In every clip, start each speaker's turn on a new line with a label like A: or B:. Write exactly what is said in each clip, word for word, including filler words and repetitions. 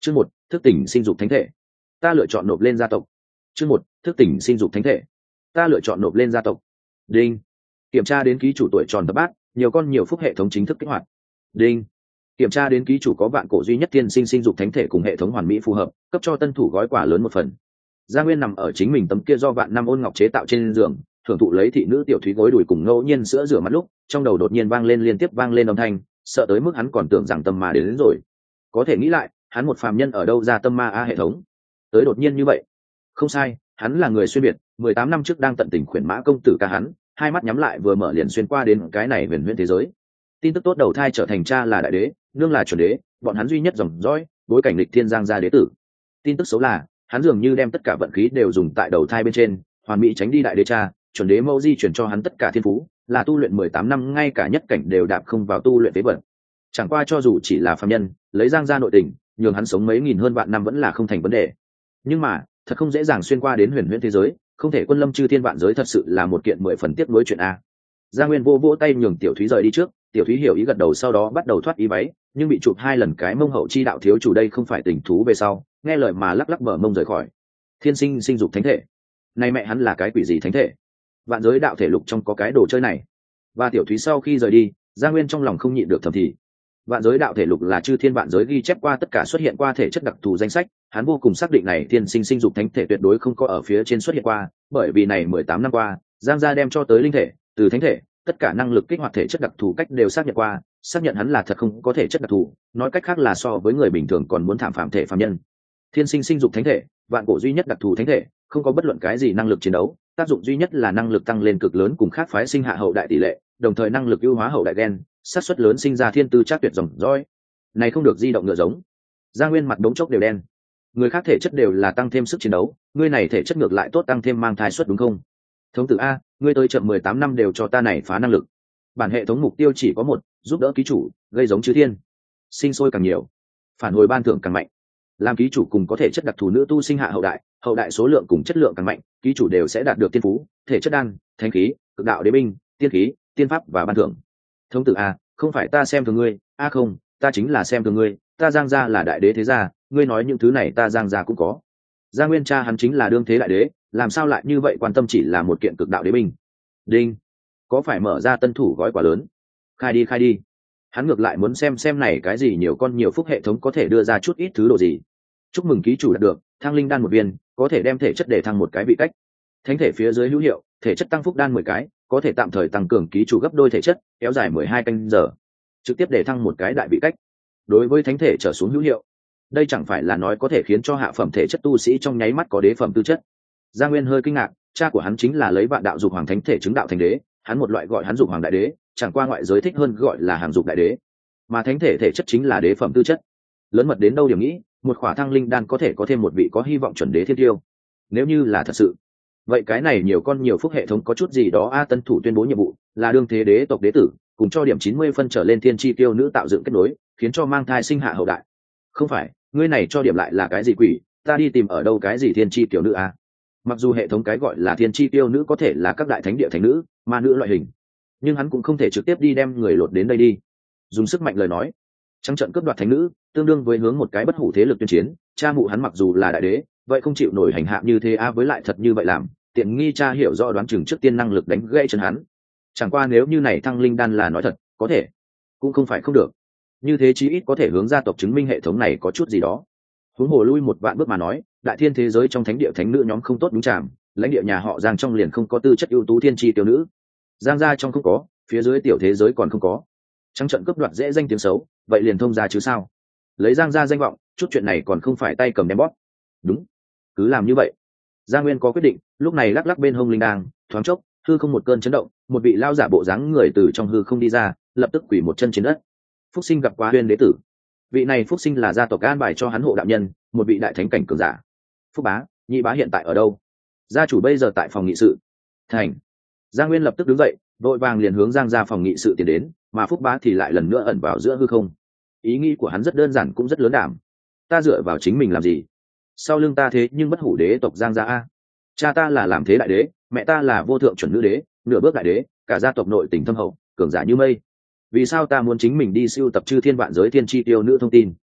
A: Chương một, thức tỉnh sinh dục thánh thể. Ta lựa chọn nộp lên gia tộc. Chương một, thức tỉnh sinh dục thánh thể. Ta lựa chọn nộp lên gia tộc. Đinh. Kiểm tra đến ký chủ tuổi tròn thập bát, nhiều con nhiều phúc hệ thống chính thức kích hoạt. Đinh. Kiểm tra đến ký chủ có vạn cổ duy nhất tiên sinh sinh dục thánh thể cùng hệ thống hoàn mỹ phù hợp, cấp cho tân thủ gói quà lớn một phần. Gia Nguyên nằm ở chính mình tấm kia do vạn năm ôn ngọc chế tạo trên giường, thưởng thụ lấy thị nữ tiểu thúy gối đùi cùng ngẫu nhiên sữa rửa mặt lúc, trong đầu đột nhiên vang lên liên tiếp vang lên âm thanh, sợ tới mức hắn còn tưởng rằng tâm ma đến, đến rồi. Có thể nghĩ lại, hắn một phàm nhân ở đâu ra tâm ma a hệ thống? Tới đột nhiên như vậy. Không sai, hắn là người xuyên biệt, mười tám năm trước đang tận tình khuyển mã công tử ca hắn, hai mắt nhắm lại vừa mở liền xuyên qua đến cái này huyền huyễn thế giới. Tin tức tốt đầu thai trở thành cha là đại đế, nương là chuẩn đế, bọn hắn duy nhất dòng dõi, bối cảnh lịch thiên giang gia đế tử. Tin tức xấu là, hắn dường như đem tất cả vận khí đều dùng tại đầu thai bên trên, hoàn mỹ tránh đi đại đế cha, chuẩn đế mẫu di chuyển cho hắn tất cả thiên phú, là tu luyện mười tám năm ngay cả nhất cảnh đều đạp không vào tu luyện phế vật. Chẳng qua cho dù chỉ là phàm nhân, lấy giang gia nội tình, nhường hắn sống mấy nghìn hơn vạn năm vẫn là không thành vấn đề. Nhưng mà, thật không dễ dàng xuyên qua đến huyền huyễn thế giới, không thể quân lâm chư thiên vạn giới thật sự là một kiện mười phần tiếc nuối chuyện a. Gia Nguyên vô vỗ tay nhường Tiểu Thúy rời đi trước, Tiểu Thúy hiểu ý gật đầu sau đó bắt đầu thoát ý váy, nhưng bị chụp hai lần cái mông hậu chi đạo thiếu chủ đây không phải tình thú về sau, nghe lời mà lắc lắc bờ mông rời khỏi. Thiên sinh sinh dục thánh thể. Này mẹ hắn là cái quỷ gì thánh thể? Vạn giới đạo thể lục trong có cái đồ chơi này. Và Tiểu Thúy sau khi rời đi, Gia Nguyên trong lòng không nhịn được thầm thì. Vạn giới đạo thể lục là chư thiên vạn giới ghi chép qua tất cả xuất hiện qua thể chất đặc thù danh sách, hắn vô cùng xác định này thiên sinh sinh dục thánh thể tuyệt đối không có ở phía trên xuất hiện qua, bởi vì này mười tám năm qua, Giang gia đem cho tới linh thể, từ thánh thể, tất cả năng lực kích hoạt thể chất đặc thù cách đều xác nhận qua, xác nhận hắn là thật không có thể chất đặc thù, nói cách khác là so với người bình thường còn muốn thảm phạm thể phàm nhân. Thiên sinh sinh dục thánh thể, vạn cổ duy nhất đặc thù thánh thể, không có bất luận cái gì năng lực chiến đấu, tác dụng duy nhất là năng lực tăng lên cực lớn cùng khác phái sinh hạ hậu đại tỷ lệ, đồng thời năng lực ưu hóa hậu đại gen, xác suất lớn sinh ra thiên tư chắc tuyệt dòng dõi. Này không được di động ngựa giống. Gia Nguyên mặt đống chốc đều đen. Người khác thể chất đều là tăng thêm sức chiến đấu, ngươi này thể chất ngược lại tốt tăng thêm mang thai suất đúng không? Thống tử a, ngươi tới chậm mười tám năm đều cho ta này phá năng lực. Bản hệ thống mục tiêu chỉ có một, giúp đỡ ký chủ, gây giống chư thiên. Sinh sôi càng nhiều, phản hồi ban thưởng càng mạnh. Làm ký chủ cùng có thể chất đặc thù nữ tu sinh hạ hậu đại, hậu đại số lượng cùng chất lượng càng mạnh, ký chủ đều sẽ đạt được tiên phú, thể chất đan, thánh khí, cực đạo đế binh, tiên khí, tiên pháp và ban thưởng. Thống tử a, không phải ta xem thường ngươi, a không, ta chính là xem thường ngươi, ta Giang gia là đại đế thế gia, ngươi nói những thứ này ta Giang gia cũng có. Giang Nguyên cha hắn chính là đương thế đại đế, làm sao lại như vậy quan tâm chỉ là một kiện cực đạo đế binh. Đinh, có phải mở ra tân thủ gói quà lớn? Khai đi khai đi. Hắn ngược lại muốn xem xem này cái gì nhiều con nhiều phúc hệ thống có thể đưa ra chút ít thứ đồ gì. Chúc mừng ký chủ đạt được thăng linh đan một viên, có thể đem thể chất để thăng một cái vị cách. Thánh thể phía dưới hữu hiệu, thể chất tăng phúc đan mười cái, có thể tạm thời tăng cường ký chủ gấp đôi thể chất, kéo dài mười hai canh giờ, trực tiếp để thăng một cái đại vị cách. Đối với thánh thể trở xuống hữu hiệu, đây chẳng phải là nói có thể khiến cho hạ phẩm thể chất tu sĩ trong nháy mắt có đế phẩm tư chất. Gia Nguyên hơi kinh ngạc, cha của hắn chính là lấy vạn đạo dục hoàng thánh thể chứng đạo thành đế, hắn một loại gọi hắn dục hoàng đại đế, chẳng qua ngoại giới thích hơn gọi là hàng dục đại đế, mà thánh thể thể chất chính là đế phẩm tư chất. Lớn mật đến đâu điểm nghĩ, một khỏa thăng linh đan có thể có thêm một vị có hy vọng chuẩn đế thiên tiêu. Nếu như là thật sự, vậy cái này nhiều con nhiều phúc hệ thống có chút gì đó a. Tân thủ tuyên bố nhiệm vụ là đương thế đế tộc đế tử, cùng cho điểm chín mươi phân trở lên thiên chi tiêu nữ tạo dựng kết nối, khiến cho mang thai sinh hạ hậu đại. Không phải, ngươi này cho điểm lại là cái gì quỷ, ta đi tìm ở đâu cái gì thiên chi tiểu nữ a. Mặc dù hệ thống cái gọi là thiên chi tiêu nữ có thể là các đại thánh địa thánh nữ, ma nữ loại hình, nhưng hắn cũng không thể trực tiếp đi đem người lột đến đây đi. Dùng sức mạnh lời nói, trắng trận cướp đoạt thánh nữ, tương đương với hướng một cái bất hủ thế lực tuyên chiến. Cha mụ hắn mặc dù là đại đế, vậy không chịu nổi hành hạ như thế a. Với lại thật như vậy làm, tiện nghi cha hiểu rõ đoán chừng trước tiên năng lực đánh gãy chân hắn. Chẳng qua nếu như này thăng linh đan là nói thật, có thể, cũng không phải không được. Như thế chí ít có thể hướng gia tộc chứng minh hệ thống này có chút gì đó. Huống hồ lui một vạn bước mà nói, đại thiên thế giới trong thánh địa thánh nữ nhóm không tốt đúng chạm, lãnh địa nhà họ Giang trong liền không có tư chất ưu tú thiên chi tiểu nữ. Giang gia trong không có, phía dưới tiểu thế giới còn không có. Trắng trận cướp đoạt dễ danh tiếng xấu, vậy liền thông ra chứ sao? Lấy Giang gia danh vọng, chút chuyện này còn không phải tay cầm đem bóp. Đúng, cứ làm như vậy. Giang Nguyên có quyết định, lúc này lắc lắc bên hông linh đang, thoáng chốc, hư không một cơn chấn động, một vị lao giả bộ dáng người từ trong hư không đi ra, lập tức quỳ một chân trên đất. Phúc sinh gặp quá Huyên đế tử. Vị này Phúc sinh là gia tộc an bài cho hắn hộ đạo nhân, một vị đại thánh cảnh cường giả. Phúc bá, nhị bá hiện tại ở đâu? Gia chủ bây giờ tại phòng nghị sự. Thành. Giang Nguyên lập tức đứng dậy, vội vàng liền hướng Giang gia phòng nghị sự tiến đến, mà Phúc bá thì lại lần nữa ẩn vào giữa hư không. Ý nghĩ của hắn rất đơn giản cũng rất lớn đảm. Ta dựa vào chính mình làm gì? Sau lưng ta thế nhưng bất hủ đế tộc Giang gia a. Cha ta là làm thế đại đế, mẹ ta là vô thượng chuẩn nữ đế, nửa bước đại đế, cả gia tộc nội tình thâm hậu, cường giả như mây. Vì sao ta muốn chính mình đi siêu tập chư thiên vạn giới thiên chi tiêu nữ thông tin?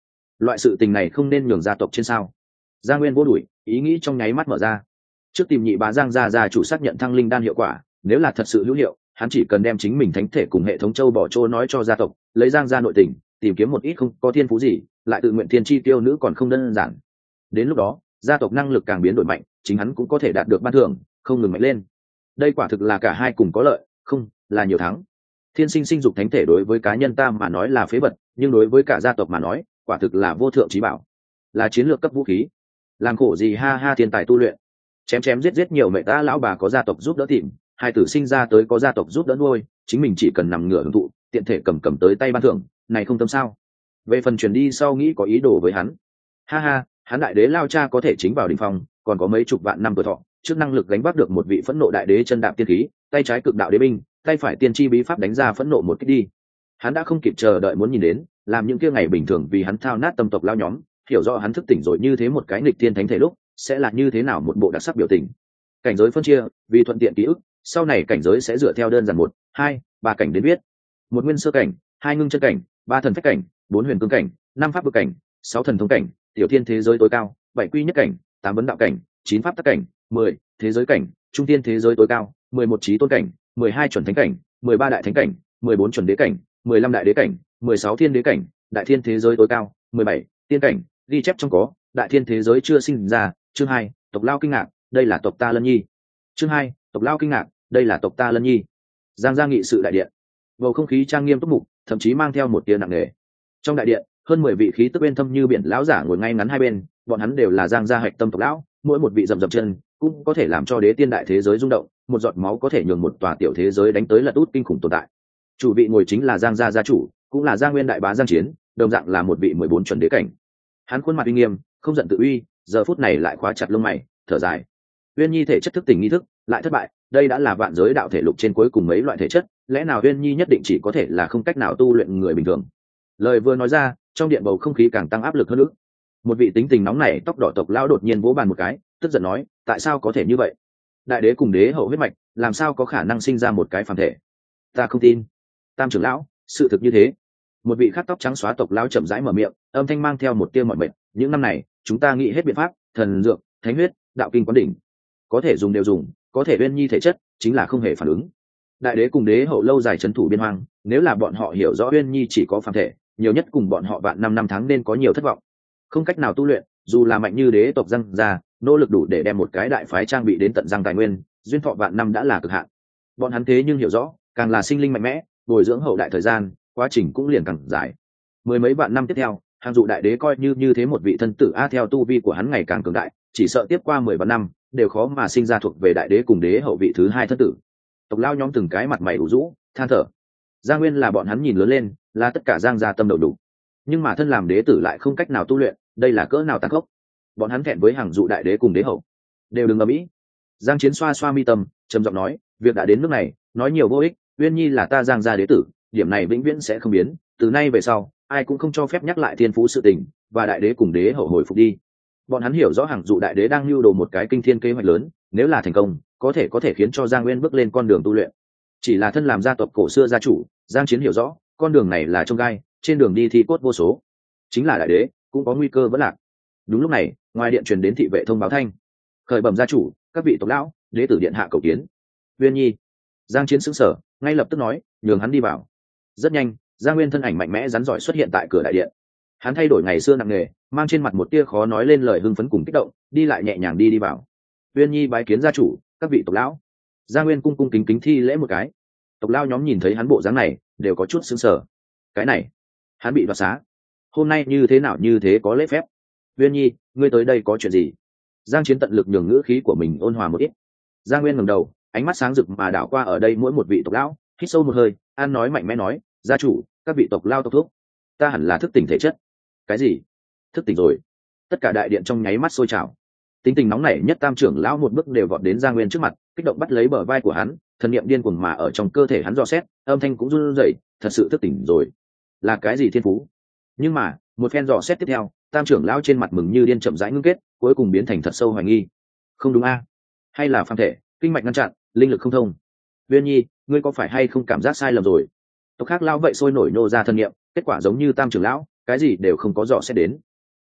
A: loại sự tình này không nên nhường gia tộc trên sao. Giang Nguyên vô đuổi, ý nghĩ trong nháy mắt mở ra. Trước tìm nhị bá Giang gia gia chủ xác nhận thăng linh đan hiệu quả, nếu là thật sự hữu hiệu, hắn chỉ cần đem chính mình thánh thể cùng hệ thống châu bỏ trô nói cho gia tộc, lấy Giang gia nội tình, tìm kiếm một ít không có thiên phú gì, lại tự nguyện thiên chi tiêu nữ còn không đơn giản. Đến lúc đó, gia tộc năng lực càng biến đổi mạnh, chính hắn cũng có thể đạt được ban thưởng, không ngừng mạnh lên. Đây quả thực là cả hai cùng có lợi, không, là nhiều thắng. Thiên sinh sinh dục thánh thể đối với cá nhân ta mà nói là phế vật, nhưng đối với cả gia tộc mà nói, quả thực là vô thượng chí bảo, là chiến lược cấp vũ khí. Làm khổ gì ha ha thiên tài tu luyện, chém chém giết giết nhiều mẹ ta lão bà có gia tộc giúp đỡ tìm, hai tử sinh ra tới có gia tộc giúp đỡ nuôi, chính mình chỉ cần nằm ngửa hưởng thụ, tiện thể cầm cầm tới tay ban thưởng, này không tâm sao? Về phần truyền đi sau nghĩ có ý đồ với hắn, ha ha, hắn đại đế lao cha có thể chính vào đỉnh phong, còn có mấy chục vạn năm tuổi thọ, trước năng lực gánh vác được một vị phẫn nộ đại đế chân đạp tiên khí, tay trái cực đạo đế binh, tay phải tiên chi bí pháp đánh ra phẫn nộ một kích đi. Hắn đã không kịp chờ đợi muốn nhìn đến, làm những kia ngày bình thường vì hắn thao nát tâm tộc lao nhóm, hiểu rõ hắn thức tỉnh rồi như thế một cái nghịch tiên thánh thể lúc sẽ là như thế nào một bộ đặc sắc biểu tình. Cảnh giới phân chia, vì thuận tiện ký ức, sau này cảnh giới sẽ dựa theo đơn giản một, hai, ba cảnh đến viết. Một nguyên sơ cảnh, hai ngưng chân cảnh, ba thần phách cảnh, bốn huyền cương cảnh, năm pháp vực cảnh, sáu thần thông cảnh, tiểu thiên thế giới tối cao, bảy quy nhất cảnh, tám vấn đạo cảnh, chín pháp tắc cảnh, mười thế giới cảnh, trung tiên thế giới tối cao, mười một trí tôn cảnh, mười hai chuẩn thánh cảnh, mười ba đại thánh cảnh, mười bốn chuẩn đế cảnh, mười lăm đại đế cảnh, mười sáu thiên đế cảnh, đại thiên thế giới tối cao, mười bảy tiên cảnh, ghi chép trong có, đại thiên thế giới chưa sinh ra. Chương hai, tộc lao kinh ngạc, đây là tộc ta Lân Nhi. Chương hai, tộc lao kinh ngạc, đây là tộc ta Lân Nhi. Giang gia nghị sự đại điện, bầu không khí trang nghiêm túc mục, thậm chí mang theo một tia nặng nề. Trong đại điện, hơn mười vị khí tức bên thâm như biển lão giả ngồi ngay ngắn hai bên, bọn hắn đều là Giang gia hạch tâm tộc lão, mỗi một vị rầm rầm chân cũng có thể làm cho đế tiên đại thế giới rung động, một giọt máu có thể nhường một tòa tiểu thế giới đánh tới lật út kinh khủng tồn tại. Chủ vị ngồi chính là Giang gia gia chủ, cũng là Giang Nguyên đại bá Giang Chiến, đồng dạng là một vị mười bốn chuẩn đế cảnh. Hắn khuôn mặt uy nghiêm, không giận tự uy, giờ phút này lại khóa chặt lông mày, thở dài. Uyên Nhi thể chất thức tỉnh nghi thức lại thất bại, đây đã là vạn giới đạo thể lục trên cuối cùng mấy loại thể chất, lẽ nào Uyên Nhi nhất định chỉ có thể là không cách nào tu luyện người bình thường? Lời vừa nói ra, trong điện bầu không khí càng tăng áp lực hơn nữa. Một vị tính tình nóng nảy tóc đỏ tộc lão đột nhiên vỗ bàn một cái, tức giận nói, tại sao có thể như vậy? Đại đế cùng đế hậu huyết mạch, làm sao có khả năng sinh ra một cái phàm thể? Ta không tin. Tam trưởng lão, sự thực như thế. Một vị khát tóc trắng xóa tộc lão chậm rãi mở miệng, âm thanh mang theo một tia mọi mệt, những năm này chúng ta nghĩ hết biện pháp, thần dược, thánh huyết, đạo kinh quán đỉnh, có thể dùng đều dùng, có thể Uyên Nhi thể chất chính là không hề phản ứng. Đại đế cùng đế hậu lâu dài trấn thủ biên hoang, nếu là bọn họ hiểu rõ Uyên Nhi chỉ có phàm thể, nhiều nhất cùng bọn họ vạn năm năm tháng nên có nhiều thất vọng, không cách nào tu luyện, dù là mạnh như đế tộc Giang gia, nỗ lực đủ để đem một cái đại phái trang bị đến tận răng tài nguyên, duyên thọ vạn năm đã là cực hạn. Bọn hắn thế nhưng hiểu rõ, càng là sinh linh mạnh mẽ, bồi dưỡng hậu đại thời gian, quá trình cũng liền càng dài. Mười mấy vạn năm tiếp theo, hàng dụ đại đế coi như như thế một vị thân tử a theo tu vi của hắn ngày càng cường đại, chỉ sợ tiếp qua mười vạn năm đều khó mà sinh ra thuộc về đại đế cùng đế hậu vị thứ hai thân tử. Tộc lao nhóm từng cái mặt mày ủ rũ, than thở. Giang Nguyên là bọn hắn nhìn lớn lên, là tất cả Giang gia tâm đầu đủ, nhưng mà thân làm đế tử lại không cách nào tu luyện, đây là cỡ nào tàn khốc. Bọn hắn thẹn với hàng dụ đại đế cùng đế hậu, đều đừng ầm ĩ. Giang Chiến xoa xoa mi tâm, trầm giọng nói, việc đã đến nước này, nói nhiều vô ích, Uyên Nhi là ta Giang gia đế tử, điểm này vĩnh viễn sẽ không biến, từ nay về sau ai cũng không cho phép nhắc lại thiên phú sự tình, và đại đế cùng đế hậu hồi phục đi. Bọn hắn hiểu rõ hàng dụ đại đế đang lưu đồ một cái kinh thiên kế hoạch lớn, nếu là thành công có thể có thể khiến cho Giang Nguyên bước lên con đường tu luyện. Chỉ là thân làm gia tộc cổ xưa gia chủ, Giang Chiến hiểu rõ con đường này là trông gai, trên đường đi thi cốt vô số, chính là đại đế cũng có nguy cơ vẫn lạc. Đúng lúc này, ngoài điện truyền đến thị vệ thông báo thanh, khởi bẩm gia chủ, các vị tộc lão, đế tử điện hạ cầu kiến. Uyên Nhi. Giang Chiến sững sờ, ngay lập tức nói, nhường hắn đi vào. Rất nhanh, Giang Nguyên thân ảnh mạnh mẽ rắn giỏi xuất hiện tại cửa đại điện. Hắn thay đổi ngày xưa nặng nề, mang trên mặt một tia khó nói lên lời hưng phấn cùng kích động, đi lại nhẹ nhàng đi đi vào. Uyên Nhi bái kiến gia chủ, các vị tộc lão. Giang Nguyên cung cung kính kính thi lễ một cái. Tộc lão nhóm nhìn thấy hắn bộ dáng này, đều có chút sững sờ. Cái này, hắn bị đoạt xá, hôm nay như thế nào như thế có lễ phép? Uyên Nhi, ngươi tới đây có chuyện gì? Giang Chiến tận lực nhường ngữ khí của mình ôn hòa một ít. Giang Nguyên ngẩng đầu, ánh mắt sáng rực mà đảo qua ở đây mỗi một vị tộc lão, hít sâu một hơi, an nói mạnh mẽ nói, gia chủ, các vị tộc lao tộc thuốc, ta hẳn là thức tỉnh thể chất. Cái gì? Thức tỉnh rồi? Tất cả đại điện trong nháy mắt sôi trào. Tính tình nóng nảy nhất tam trưởng lão một bước đều vọt đến Giang Nguyên trước mặt, kích động bắt lấy bờ vai của hắn, thần niệm điên cuồng mà ở trong cơ thể hắn dò xét, âm thanh cũng run rẩy, thật sự thức tỉnh rồi. Là cái gì thiên phú? Nhưng mà, một phen dò xét tiếp theo, tam trưởng lão trên mặt mừng như điên chậm rãi ngưng kết, cuối cùng biến thành thật sâu hoài nghi. Không đúng a? Hay là phàm thể, kinh mạch ngăn chặn, linh lực không thông? Uyên Nhi, ngươi có phải hay không cảm giác sai lầm rồi? Tộc khác lao vậy sôi nổi nô ra thân niệm, kết quả giống như tam trưởng lão, cái gì đều không có dò xét đến.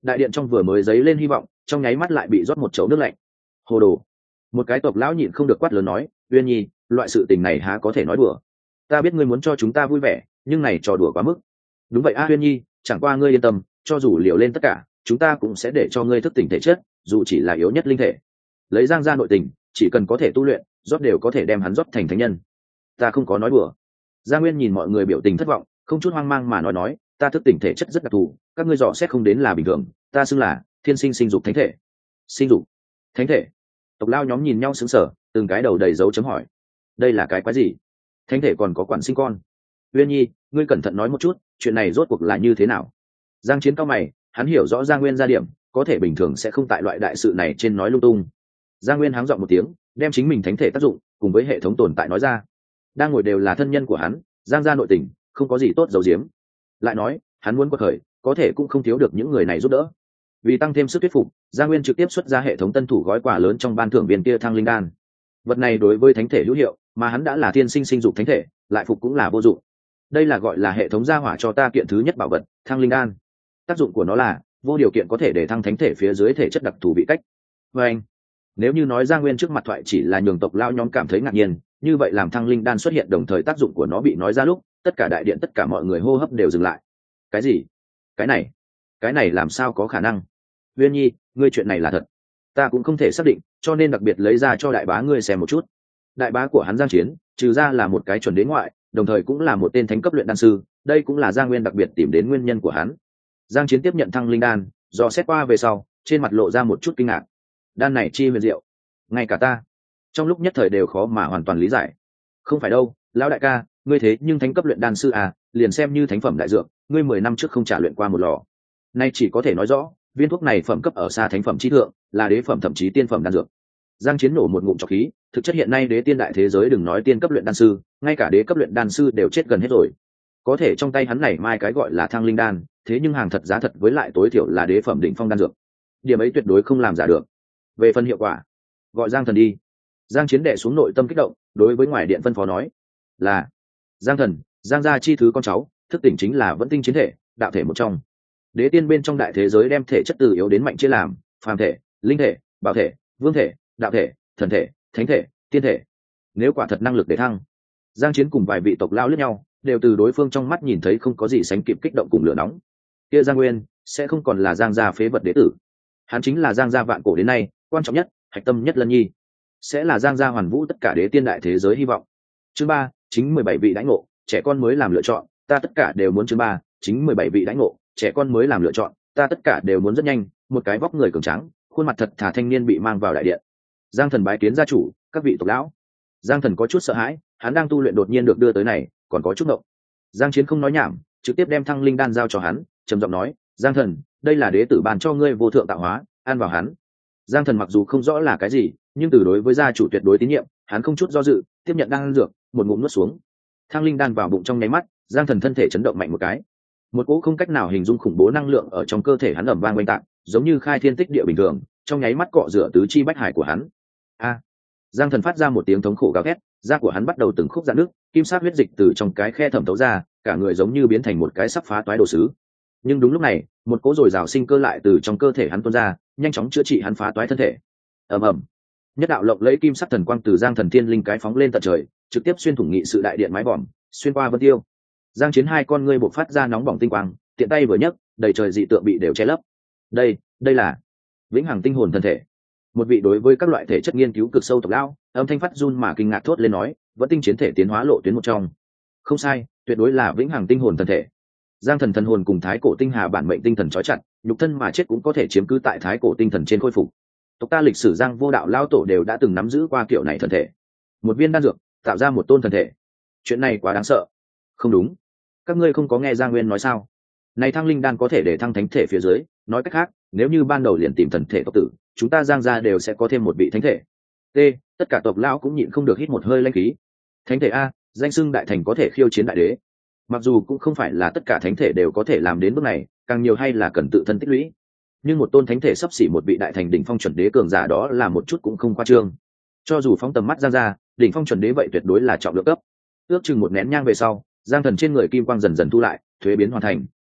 A: đại điện trong vừa mới dấy lên hy vọng, trong nháy mắt lại bị rót một chậu nước lạnh. Hồ đồ! Một cái tộc lão nhịn không được quát lớn nói, Uyên Nhi, loại sự tình này há có thể nói đùa? Ta biết ngươi muốn cho chúng ta vui vẻ, nhưng này trò đùa quá mức. Đúng vậy a Uyên Nhi, chẳng qua ngươi yên tâm, cho dù liều lên tất cả, chúng ta cũng sẽ để cho ngươi thức tỉnh thể chất, dù chỉ là yếu nhất linh thể. Lấy Giang gia nội tình, chỉ cần có thể tu luyện, rót đều có thể đem hắn rót thành thánh nhân. Ta không có nói đùa. Gia Nguyên nhìn mọi người biểu tình thất vọng, không chút hoang mang mà nói nói, ta thức tỉnh thể chất rất đặc thù, các ngươi dò xét không đến là bình thường, ta xưng là thiên sinh sinh dục thánh thể. Sinh dục thánh thể? Tộc lao nhóm nhìn nhau sững sờ, từng cái đầu đầy dấu chấm hỏi. Đây là cái quái gì? Thánh thể còn có quản sinh con? Uyên Nhi, ngươi cẩn thận nói một chút, chuyện này rốt cuộc là như thế nào? Giang Chiến cao mày, hắn hiểu rõ Giang Nguyên gia điểm, có thể bình thường sẽ không tại loại đại sự này trên nói lung tung. Giang Nguyên háng giọng một tiếng, đem chính mình thánh thể tác dụng cùng với hệ thống tồn tại nói ra. Đang ngồi đều là thân nhân của hắn, Giang gia nội tình, không có gì tốt giấu giếm. Lại nói, hắn muốn quật khởi, có thể cũng không thiếu được những người này giúp đỡ. Vì tăng thêm sức thuyết phục, Giang Nguyên trực tiếp xuất ra hệ thống tân thủ gói quà lớn trong ban thưởng viên kia thăng linh đan. Vật này đối với thánh thể hữu hiệu, mà hắn đã là thiên sinh sinh dục thánh thể, lại phục cũng là vô dụng. Đây là gọi là hệ thống gia hỏa cho ta kiện thứ nhất bảo vật, thăng linh đan. Tác dụng của nó là vô điều kiện có thể để thăng thánh thể phía dưới thể chất đặc thù bị cách. Và anh, nếu như nói Giang Nguyên trước mặt thoại chỉ là nhường tộc lao nhóm cảm thấy ngạc nhiên, như vậy làm thăng linh đan xuất hiện đồng thời tác dụng của nó bị nói ra lúc, tất cả đại điện tất cả mọi người hô hấp đều dừng lại. Cái gì? Cái này? Cái này làm sao có khả năng? Uyên Nhi, ngươi chuyện này là thật, ta cũng không thể xác định, cho nên đặc biệt lấy ra cho đại bá ngươi xem một chút. Đại bá của hắn Giang Chiến, trừ ra là một cái chuẩn đế ngoại, đồng thời cũng là một tên thánh cấp luyện đan sư, đây cũng là Giang Nguyên đặc biệt tìm đến nguyên nhân của hắn. Giang Chiến tiếp nhận thăng linh đan, do xét qua về sau, trên mặt lộ ra một chút kinh ngạc. Đan này chi huyền diệu, ngay cả ta trong lúc nhất thời đều khó mà hoàn toàn lý giải. Không phải đâu, lão đại ca, ngươi thế nhưng thánh cấp luyện đan sư à, liền xem như thánh phẩm đại dược, ngươi mười năm trước không trả luyện qua một lò. Nay chỉ có thể nói rõ, viên thuốc này phẩm cấp ở xa thánh phẩm trí thượng, là đế phẩm thậm chí tiên phẩm đan dược. Giang Chiến nổ một ngụm trọc khí, thực chất hiện nay đế tiên đại thế giới đừng nói tiên cấp luyện đan sư, ngay cả đế cấp luyện đan sư đều chết gần hết rồi. Có thể trong tay hắn này mai cái gọi là thăng linh đan, thế nhưng hàng thật giá thật với lại tối thiểu là đế phẩm đỉnh phong đan dược. Điểm ấy tuyệt đối không làm giả được. Về phần hiệu quả, gọi Giang Thần đi. Giang Chiến đệ xuống nội tâm kích động, đối với ngoài điện phân phó nói, là Giang Thần, Giang gia chi thứ con cháu, thức tỉnh chính là vẫn tinh chiến thể, đạo thể một trong. Đế tiên bên trong đại thế giới đem thể chất từ yếu đến mạnh chia làm phàm thể, linh thể, bảo thể, vương thể, đạo thể, thần thể, thánh thể, tiên thể. Nếu quả thật năng lực để thăng, Giang Chiến cùng vài vị tộc lao lẫn nhau, đều từ đối phương trong mắt nhìn thấy không có gì sánh kịp kích động cùng lửa nóng. Kia Giang Nguyên sẽ không còn là Giang gia phế vật đế tử, hắn chính là Giang gia vạn cổ đến nay quan trọng nhất, hạch tâm nhất Lân Nhi, sẽ là Giang gia hoàn vũ tất cả đế tiên đại thế giới hy vọng. Chương ba, chính mười bảy vị đãi ngộ, trẻ con mới làm lựa chọn, ta tất cả đều muốn. Chương ba, chính mười bảy vị đãi ngộ, trẻ con mới làm lựa chọn, ta tất cả đều muốn. Rất nhanh, một cái vóc người cường tráng, khuôn mặt thật thà thanh niên bị mang vào đại điện. Giang Thần bái kiến gia chủ, các vị tộc lão. Giang Thần có chút sợ hãi, hắn đang tu luyện đột nhiên được đưa tới này, còn có chút ngộng. Giang Chiến không nói nhảm, trực tiếp đem thăng linh đan giao cho hắn, trầm giọng nói, Giang Thần, đây là đế tử ban cho ngươi vô thượng tạo hóa, ăn vào hắn. Giang Thần mặc dù không rõ là cái gì, nhưng từ đối với gia chủ tuyệt đối tín nhiệm, hắn không chút do dự tiếp nhận đan dược, một ngụm nuốt xuống. Thăng linh đan vào bụng trong nháy mắt, Giang Thần thân thể chấn động mạnh một cái, một cỗ không cách nào hình dung khủng bố năng lượng ở trong cơ thể hắn ầm vang oanh tạc, giống như khai thiên tích địa bình thường, trong nháy mắt cọ rửa tứ chi bách hải của hắn. A! Giang Thần phát ra một tiếng thống khổ gào thét, da của hắn bắt đầu từng khúc rạn nước, kim sắc huyết dịch từ trong cái khe thẩm thấu ra, cả người giống như biến thành một cái sắp phá toái đồ sứ. Nhưng đúng lúc này, một cỗ dồi dào sinh cơ lại từ trong cơ thể hắn tuôn ra, nhanh chóng chữa trị hắn phá toái thân thể. Ầm ầm! Nhất đạo lộng lẫy kim sắc thần quang từ Giang Thần Thiên linh cái phóng lên tận trời, trực tiếp xuyên thủng nghị sự đại điện mái vòm, xuyên qua vân tiêu. Giang Chiến hai con ngươi bộc phát ra nóng bỏng tinh quang, tiện tay vừa nhấc, đầy trời dị tượng bị đều che lấp. Đây, đây là vĩnh hằng tinh hồn thân thể. Một vị đối với các loại thể chất nghiên cứu cực sâu tộc lão, âm thanh phát run mà kinh ngạc thốt lên nói, vẫn tinh chiến thể tiến hóa lộ tuyến một trong. Không sai, tuyệt đối là vĩnh hằng tinh hồn thân thể. Giang Thần thần hồn cùng thái cổ tinh hà bản mệnh tinh thần trói chặt, nhục thân mà chết cũng có thể chiếm cứ tại thái cổ tinh thần trên khôi phục. Tộc ta lịch sử Giang vô đạo lao tổ đều đã từng nắm giữ qua kiểu này thân thể. Một viên đan dược tạo ra một tôn thân thể, chuyện này quá đáng sợ. Không đúng, các ngươi không có nghe Giang Nguyên nói sao? Này thăng linh đan có thể để thăng thánh thể phía dưới, nói cách khác, nếu như ban đầu liền tìm thần thể tộc tử, chúng ta Giang gia đều sẽ có thêm một vị thánh thể. T, tất cả tộc lão cũng nhịn không được hít một hơi lãnh khí. Thánh thể a, danh xưng đại thành có thể khiêu chiến đại đế. Mặc dù cũng không phải là tất cả thánh thể đều có thể làm đến bước này, càng nhiều hay là cần tự thân tích lũy. Nhưng một tôn thánh thể sắp xỉ một vị đại thành đỉnh phong chuẩn đế cường giả đó là một chút cũng không khoa trương. Cho dù phóng tầm mắt Giang gia, đỉnh phong chuẩn đế vậy tuyệt đối là trọng lượng cấp. Ước chừng một nén nhang về sau, Giang Thần trên người kim quang dần dần thu lại, thuế biến hoàn thành,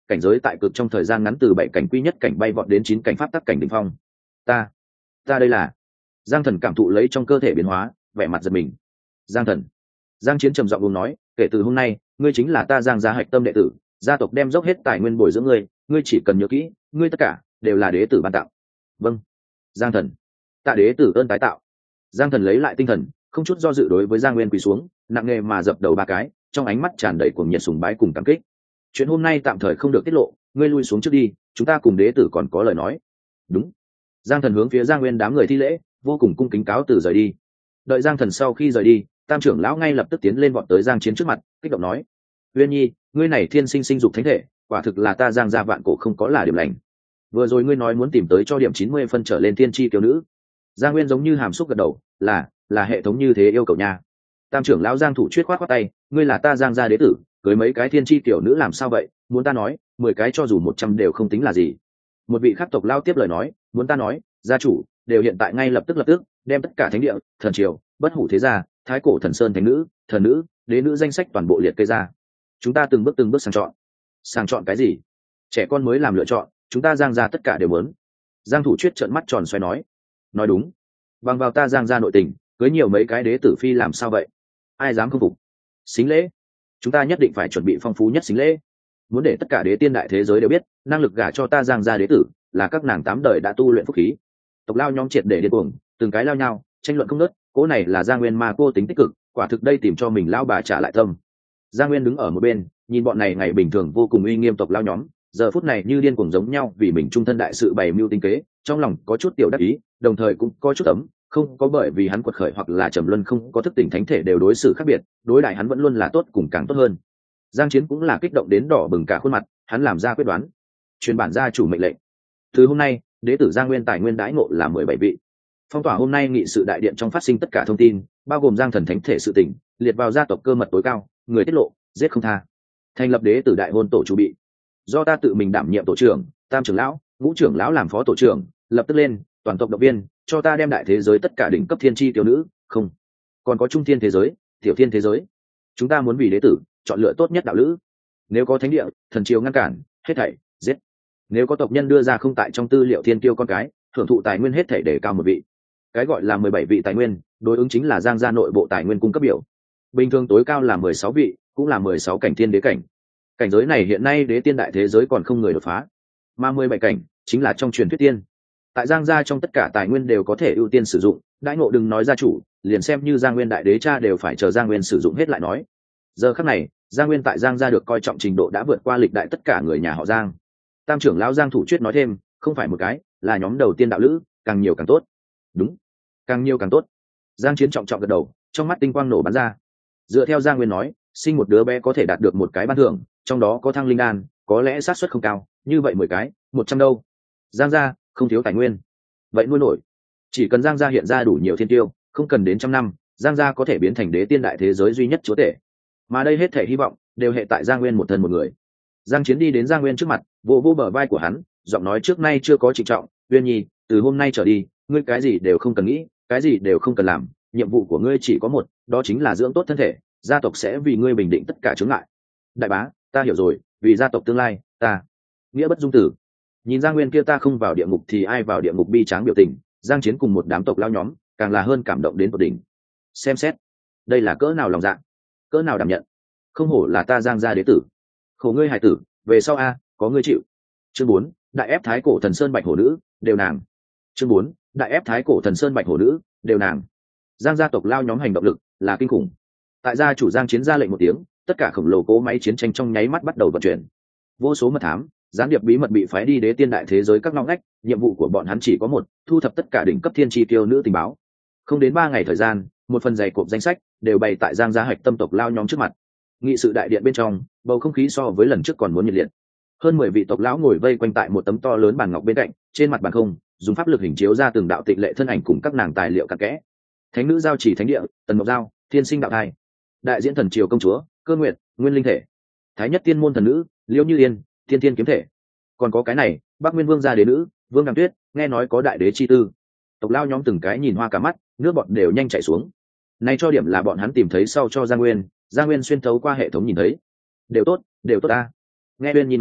A: cảnh giới tại cực trong thời gian ngắn từ bảy cảnh quy nhất cảnh bay vọt đến chín cảnh pháp tắc cảnh đỉnh phong. Ta, ta đây là. Giang Thần cảm thụ lấy trong cơ thể biến hóa, vẻ mặt giật mình. Giang Thần. Giang Chiến trầm giọng uống nói, kể từ hôm nay, ngươi chính là ta Giang gia hạch tâm đệ tử, gia tộc đem dốc hết tài nguyên bồi dưỡng ngươi, ngươi chỉ cần nhớ kỹ, ngươi tất cả đều là đế tử ban tặng. Vâng. Giang Thần. Tạ đế tử ơn tái tạo. Giang Thần lấy lại tinh thần, không chút do dự đối với Giang Nguyên quỳ xuống, nặng nề mà dập đầu ba cái, trong ánh mắt tràn đầy cuồng nhiệt sùng bái cùng cảm kích. Chuyện hôm nay tạm thời không được tiết lộ, ngươi lui xuống trước đi, chúng ta cùng đế tử còn có lời nói. Đúng. Giang Thần hướng phía Giang Nguyên đám người thi lễ, vô cùng cung kính cáo từ rời đi. Đợi Giang Thần sau khi rời đi, Tam trưởng lão ngay lập tức tiến lên vọt tới Giang Chiến trước mặt, kích động nói: "Uyên Nhi, ngươi này thiên sinh sinh dục thánh thể, quả thực là ta Giang gia vạn cổ không có là điểm lành. Vừa rồi ngươi nói muốn tìm tới cho điểm chín mươi phân trở lên thiên chi tiểu nữ." Giang Nguyên giống như hàm xúc gật đầu, "Là, là hệ thống như thế yêu cầu nha." Tam trưởng lão Giang Thủ Chuyết khoát khoát tay, "Ngươi là ta Giang gia đế tử, cưới mấy cái thiên chi tiểu nữ làm sao vậy, muốn ta nói, mười cái cho dù một trăm đều không tính là gì." Một vị khác tộc lão tiếp lời nói, "Muốn ta nói, gia chủ, đều hiện tại ngay lập tức lập tức đem tất cả thánh địa, thần triều, bất hủ thế gia, thái cổ thần sơn thánh nữ, thần nữ, đế nữ danh sách toàn bộ liệt kê ra. Chúng ta từng bước từng bước sàng chọn." "Sàng chọn cái gì? Trẻ con mới làm lựa chọn, chúng ta Giang gia tất cả đều muốn." Giang Thủ Chuyết trợn mắt tròn xoay nói. "Nói đúng, bằng vào ta Giang gia nội tình, cưới nhiều mấy cái đế tử phi làm sao vậy? Ai dám không phục? Xính lễ, chúng ta nhất định phải chuẩn bị phong phú nhất xính lễ, muốn để tất cả đế tiên đại thế giới đều biết, năng lực gả cho ta Giang gia đế tử là các nàng tám đời đã tu luyện phúc khí." Tộc lao nhóm triệt để điên cuồng, từng cái lao nhau, tranh luận không ngớt, cố này là Giang Nguyên ma cô tính tích cực, quả thực đây tìm cho mình lao bà trả lại tâm. Giang Nguyên đứng ở một bên, nhìn bọn này ngày bình thường vô cùng uy nghiêm tộc lao nhóm, giờ phút này như điên cuồng giống nhau vì mình trung thân đại sự bày mưu tinh kế, trong lòng có chút tiểu đắc ý, đồng thời cũng có chút ấm, không có bởi vì hắn quật khởi hoặc là trầm luân không có thức tỉnh thánh thể đều đối xử khác biệt, đối đại hắn vẫn luôn là tốt cùng càng tốt hơn. Giang Chiến cũng là kích động đến đỏ bừng cả khuôn mặt, hắn làm ra quyết đoán, truyền bản gia chủ mệnh lệnh. Từ hôm nay, đế tử Giang Nguyên tài nguyên đãi ngộ là mười bảy vị. Phong tỏa hôm nay nghị sự đại điện trong phát sinh tất cả thông tin, bao gồm Giang Thần thánh thể sự tình, liệt vào gia tộc cơ mật tối cao, người tiết lộ, giết không tha. Thành lập đế tử đại hôn tổ chủ bị, do ta tự mình đảm nhiệm tổ trưởng, Tam trưởng lão, Ngũ trưởng lão làm phó tổ trưởng, lập tức lên, toàn tộc động viên, cho ta đem đại thế giới tất cả đỉnh cấp thiên chi tiểu nữ, không, còn có trung thiên thế giới, tiểu thiên thế giới. Chúng ta muốn vì đế tử, chọn lựa tốt nhất đạo lữ. Nếu có thánh địa, thần triều ngăn cản, hết thảy giết. Nếu có tộc nhân đưa ra không tại trong tư liệu thiên tiêu con cái, hưởng thụ tài nguyên hết thảy để cao một vị. Cái gọi là mười bảy vị tài nguyên, đối ứng chính là Giang gia nội bộ tài nguyên cung cấp biểu. Bình thường tối cao là mười sáu vị, cũng là mười sáu cảnh thiên đế cảnh. Cảnh giới này hiện nay đế tiên đại thế giới còn không người đột phá, mà mười bảy cảnh chính là trong truyền thuyết tiên. Tại Giang gia trong tất cả tài nguyên đều có thể ưu tiên sử dụng, đãi ngộ đừng nói gia chủ, liền xem như Giang Nguyên đại đế cha đều phải chờ Giang Nguyên sử dụng hết lại nói. Giờ khắc này, Giang Nguyên tại Giang gia được coi trọng trình độ đã vượt qua lịch đại tất cả người nhà họ Giang. Tam trưởng lão Giang Thủ Chuyết nói thêm, không phải một cái, là nhóm đầu tiên đạo lữ, càng nhiều càng tốt. Đúng, càng nhiều càng tốt. Giang Chiến trọng trọng gật đầu, trong mắt tinh quang nổ bắn ra. Dựa theo Giang Nguyên nói, sinh một đứa bé có thể đạt được một cái ban thưởng, trong đó có thăng linh đan, có lẽ xác suất không cao, như vậy mười cái, một trăm đâu. Giang gia không thiếu tài nguyên, vậy nuôi nổi. Chỉ cần Giang gia hiện ra đủ nhiều thiên tiêu, không cần đến trăm năm, Giang gia có thể biến thành đế tiên đại thế giới duy nhất chúa tể. Mà đây hết thể hy vọng đều hệ tại Giang Nguyên một thân một người. Giang Chiến đi đến Giang Nguyên trước mặt, vỗ vỗ bờ vai của hắn, giọng nói trước nay chưa có trịnh trọng, "Uyên Nhi, từ hôm nay trở đi, ngươi cái gì đều không cần nghĩ, cái gì đều không cần làm, nhiệm vụ của ngươi chỉ có một, đó chính là dưỡng tốt thân thể, gia tộc sẽ vì ngươi bình định tất cả chướng ngại." "Đại bá, ta hiểu rồi, vì gia tộc tương lai, ta nghĩa bất dung tử." Nhìn Giang Nguyên kia ta không vào địa ngục thì ai vào địa ngục bi tráng biểu tình, Giang Chiến cùng một đám tộc lao nhóm, càng là hơn cảm động đến tột đỉnh. Xem xét, đây là cỡ nào lòng dạ, cỡ nào đảm nhận. Không hổ là ta Giang gia đế tử. Khổ ngươi hải tử, về sau a, có ngươi chịu. Chương bốn, đại ép thái cổ thần sơn bạch hổ nữ, đều nàng. Chương bốn, đại ép thái cổ thần sơn bạch hổ nữ, đều nàng. Giang gia tộc lao nhóm hành động lực là kinh khủng. Tại gia chủ Giang Chiến ra lệnh một tiếng, tất cả khổng lồ cỗ máy chiến tranh trong nháy mắt bắt đầu vận chuyển. Vô số mật thám, gián điệp bí mật bị phái đi đế tiên đại thế giới các ngóc ngách, nhiệm vụ của bọn hắn chỉ có một, thu thập tất cả đỉnh cấp thiên chi tiêu nữ tình báo. Không đến ba ngày thời gian, một phần dày cộp danh sách đều bày tại Giang gia hạch tâm tộc lao nhóm trước mặt. Nghị sự đại điện bên trong, bầu không khí so với lần trước còn muốn nhiệt liệt. Hơn mười vị tộc lão ngồi vây quanh tại một tấm to lớn bàn ngọc bên cạnh, trên mặt bàn không, dùng pháp lực hình chiếu ra từng đạo tịnh lệ thân ảnh cùng các nàng tài liệu cặn kẽ. Thánh nữ giao chỉ thánh địa, Tần Ngọc Giao, thiên sinh đạo thai. Đại diễn thần triều công chúa, Cơ Nguyệt, nguyên linh thể. Thái nhất tiên môn thần nữ, Liễu Như Yên, thiên thiên kiếm thể. Còn có cái này, Bắc Nguyên vương gia đế nữ, Vương Đàm Tuyết, nghe nói có đại đế chi tư. Tộc lao nhóm từng cái nhìn hoa cả mắt, nước bọt đều nhanh chảy xuống. Này cho điểm là bọn hắn tìm thấy sau cho Giang Nguyên, Giang Nguyên xuyên thấu qua hệ thống nhìn thấy. Đều tốt, đều tốt ta. Nghe Uyên Nhi nói,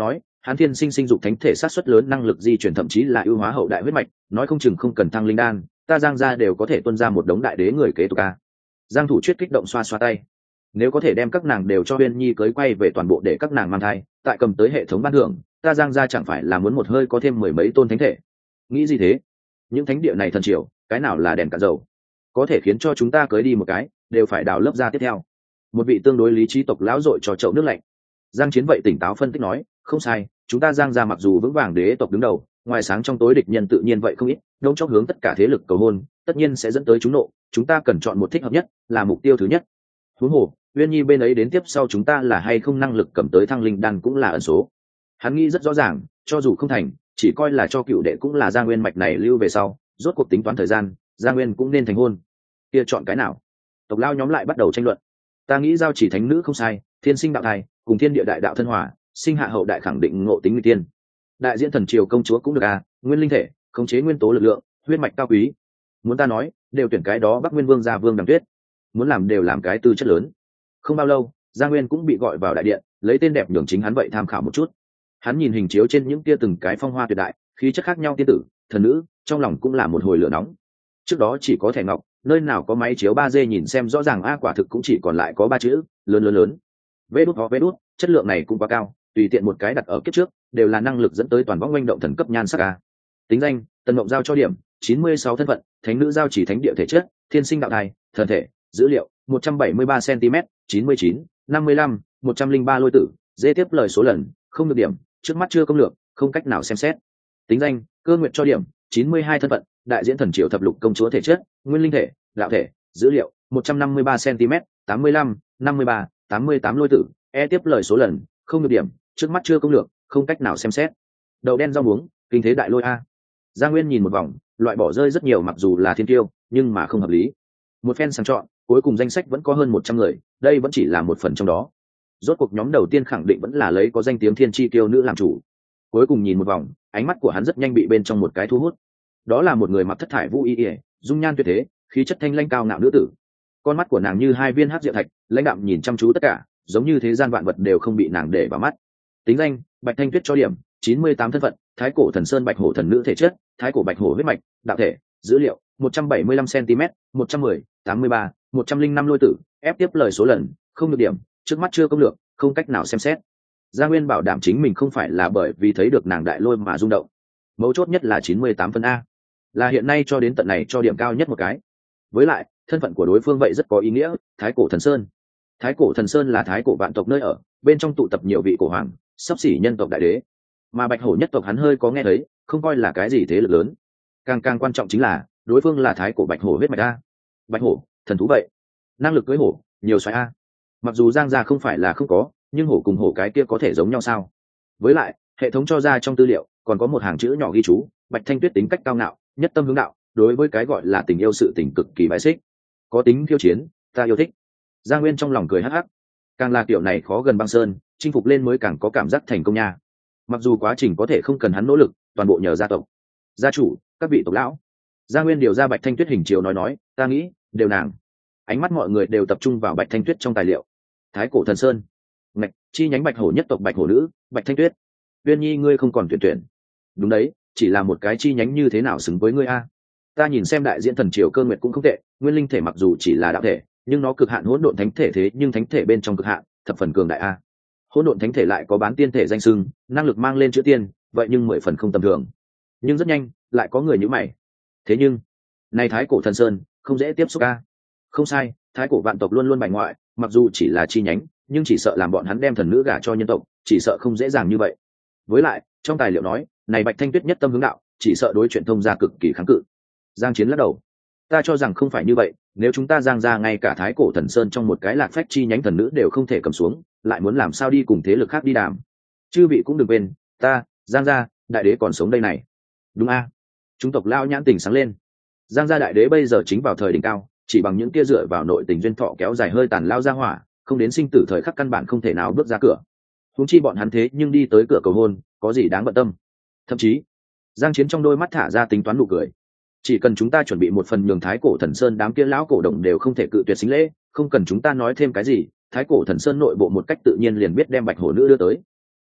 A: hắn thiên sinh sinh dục thánh thể sát xuất lớn năng lực di chuyển thậm chí là ưu hóa hậu đại huyết mạch, nói không chừng không cần thăng linh đan, ta Giang gia đều có thể tuân ra một đống đại đế người kế tục ca. Giang Thủ Chuyết kích động xoa xoa tay, nếu có thể đem các nàng đều cho Uyên Nhi cưới quay về toàn bộ để các nàng mang thai, tại cầm tới hệ thống ban thưởng, ta Giang gia chẳng phải là muốn một hơi có thêm mười mấy tôn thánh thể. Nghĩ gì thế? Những thánh địa này thần triều, cái nào là đèn cạn dầu, có thể khiến cho chúng ta cưới đi một cái, đều phải đào lớp ra tiếp theo. Một vị tương đối lý trí tộc lão dội cho chậu nước lạnh. Giang Chiến vậy tỉnh táo phân tích nói, không sai, chúng ta Giang gia mặc dù vững vàng đế tộc đứng đầu, ngoài sáng trong tối địch nhân tự nhiên vậy không ít, đông chốc hướng tất cả thế lực cầu hôn, tất nhiên sẽ dẫn tới chúng nộ, chúng ta cần chọn một thích hợp nhất, là mục tiêu thứ nhất. Huống hồ, Uyên Nhi bên ấy đến tiếp sau chúng ta là hay không năng lực cầm tới thăng linh đan cũng là ẩn số. Hắn nghĩ rất rõ ràng, cho dù không thành, chỉ coi là cho cựu đệ cũng là Giang Nguyên mạch này lưu về sau, rốt cuộc tính toán thời gian, Giang Nguyên cũng nên thành hôn. Kia chọn cái nào? Tộc lao nhóm lại bắt đầu tranh luận. Ta nghĩ giao chỉ thánh nữ không sai, thiên sinh đạo thai, cùng thiên địa đại đạo thân hòa, sinh hạ hậu đại khẳng định ngộ tính người tiên. Đại diễn thần triều công chúa cũng được à, nguyên linh thể, khống chế nguyên tố lực lượng, huyết mạch cao quý. Muốn ta nói, đều tuyển cái đó Bắc Nguyên Vương gia Vương Đằng Tuyết. Muốn làm đều làm cái tư chất lớn. Không bao lâu, Giang Nguyên cũng bị gọi vào đại điện, lấy tên đẹp nhường chính hắn vậy tham khảo một chút. Hắn nhìn hình chiếu trên những tia từng cái phong hoa tuyệt đại, khí chất khác nhau tiên tử, thần nữ, trong lòng cũng là một hồi lửa nóng. Trước đó chỉ có thẻ ngọc, nơi nào có máy chiếu ba D nhìn xem rõ ràng a, quả thực cũng chỉ còn lại có ba chữ, lớn lớn lớn. Vê đút ho vê đút, chất lượng này cũng quá cao, tùy tiện một cái đặt ở kiếp trước, đều là năng lực dẫn tới toàn võng oanh động thần cấp nhan sắc a. Tính danh, Tần Mộng giao cho điểm, chín mươi sáu thân phận, thánh nữ giao chỉ thánh địa thể chất, thiên sinh đạo thai, thần thể, dữ liệu, một trăm bảy mươi ba xăng-ti-mét, chín mươi chín, năm mươi lăm, một trăm linh ba lôi tử, dê tiếp lời số lần, không được điểm, trước mắt chưa công lược, không cách nào xem xét. Tính danh, Cơ Nguyệt cho điểm, chín mươi hai thân phận, đại diễn thần triều thập lục công chúa thể chất, nguyên linh thể, đạo thể, dữ liệu, một trăm năm mươi ba xăng-ti-mét, tám mươi lăm, năm mươi ba, tám mươi tám lôi tử, e tiếp lời số lần, không được điểm, trước mắt chưa công lược, không cách nào xem xét. Đậu đen rau muống, kinh thế đại lôi a. Giang Nguyên nhìn một vòng, loại bỏ rơi rất nhiều mặc dù là thiên tiêu, nhưng mà không hợp lý. Một phen sàng chọn, cuối cùng danh sách vẫn có hơn một trăm người, đây vẫn chỉ là một phần trong đó. Rốt cuộc nhóm đầu tiên khẳng định vẫn là lấy có danh tiếng thiên chi tiêu nữ làm chủ. Cuối cùng nhìn một vòng, ánh mắt của hắn rất nhanh bị bên trong một cái thu hút. Đó là một người mặc thất thải vũ y, dung nhan tuyệt thế, khí chất thanh lãnh cao ngạo nữ tử. Con mắt của nàng như hai viên hắc diệu thạch, lãnh đạm nhìn chăm chú tất cả, giống như thế gian vạn vật đều không bị nàng để vào mắt. Tính danh, Bạch Thanh Tuyết cho điểm, chín mươi tám thân phận, thái cổ thần sơn bạch hổ thần nữ thể chất, thái cổ bạch hổ huyết mạch, đạo thể, dữ liệu, một trăm bảy mươi lăm xăng-ti-mét, một trăm mười, tám mươi ba, một trăm linh năm lôi tử, ép tiếp lời số lần, không được điểm, trước mắt chưa công lược, không cách nào xem xét. Gia Nguyên bảo đảm chính mình không phải là bởi vì thấy được nàng đại lôi mà rung động. Mấu chốt nhất là chín mươi tám phân a, là hiện nay cho đến tận này cho điểm cao nhất một cái. Với lại, thân phận của đối phương vậy rất có ý nghĩa, thái cổ thần sơn. Thái cổ thần sơn là thái cổ vạn tộc nơi ở, bên trong tụ tập nhiều vị cổ hoàng, sắp xỉ nhân tộc đại đế. Mà bạch hổ nhất tộc hắn hơi có nghe thấy, không coi là cái gì thế lực lớn. Càng càng quan trọng chính là, đối phương là thái cổ bạch hổ huyết mạch a. Bạch hổ, thần thú vậy, năng lực cưỡi hổ, nhiều xoáy a. Mặc dù Giang gia không phải là không có, nhưng hổ cùng hổ cái kia có thể giống nhau sao? Với lại, hệ thống cho ra trong tư liệu còn có một hàng chữ nhỏ ghi chú, Bạch Thanh Tuyết tính cách cao ngạo, nhất tâm hướng đạo, đối với cái gọi là tình yêu sự tình cực kỳ bái xích, có tính khiêu chiến, ta yêu thích. Giang Nguyên trong lòng cười hắc hắc, càng là kiểu này khó gần băng sơn, chinh phục lên mới càng có cảm giác thành công nha. Mặc dù quá trình có thể không cần hắn nỗ lực, toàn bộ nhờ gia tộc, gia chủ, các vị tộc lão. Giang Nguyên điều ra Bạch Thanh Tuyết hình chiếu nói nói, ta nghĩ đều nàng. Ánh mắt mọi người đều tập trung vào Bạch Thanh Tuyết trong tài liệu. Thái cổ thần sơn, ngạch, chi nhánh bạch hổ nhất tộc bạch hổ nữ, Bạch Thanh Tuyết. Uyên Nhi ngươi không còn tuyển tuyển. Đúng đấy, chỉ là một cái chi nhánh như thế nào xứng với ngươi a? Ta nhìn xem đại diễn thần triều Cơ Nguyệt cũng không tệ, nguyên linh thể mặc dù chỉ là đạo thể, nhưng nó cực hạn hỗn độn thánh thể thế nhưng thánh thể bên trong cực hạn, thập phần cường đại a. Hỗn độn thánh thể lại có bán tiên thể danh xưng, năng lực mang lên chữ tiên, vậy nhưng mười phần không tầm thường. Nhưng rất nhanh, lại có người nhíu mày. Thế nhưng, này thái cổ thần sơn, không dễ tiếp xúc a. Không sai, thái cổ vạn tộc luôn luôn bài ngoại, mặc dù chỉ là chi nhánh, nhưng chỉ sợ làm bọn hắn đem thần nữ gả cho nhân tộc, chỉ sợ không dễ dàng như vậy. Với lại, trong tài liệu nói, này Bạch Thanh Tuyết nhất tâm hướng đạo, chỉ sợ đối chuyện thông gia cực kỳ kháng cự. Giang Chiến lắc đầu, ta cho rằng không phải như vậy, nếu chúng ta Giang gia ngay cả thái cổ thần sơn trong một cái lạc phách chi nhánh thần nữ đều không thể cầm xuống, lại muốn làm sao đi cùng thế lực khác đi đàm. Chư vị cũng đừng quên, ta Giang gia đại đế còn sống đây này. Đúng a. Chúng tộc lao nhãn tình sáng lên. Giang gia đại đế bây giờ chính vào thời đỉnh cao, chỉ bằng những kia dựa vào nội tình duyên thọ kéo dài hơi tàn lao ra hỏa, không đến sinh tử thời khắc căn bản không thể nào bước ra cửa. Huống chi bọn hắn thế nhưng đi tới cửa cầu hôn, có gì đáng bận tâm. Thậm chí, Giang Chiến trong đôi mắt thả ra tính toán nụ cười. Chỉ cần chúng ta chuẩn bị một phần nhường thái cổ thần sơn đám kia lão cổ đồng đều không thể cự tuyệt xính lễ, không cần chúng ta nói thêm cái gì, thái cổ thần sơn nội bộ một cách tự nhiên liền biết đem bạch hổ nữ đưa tới.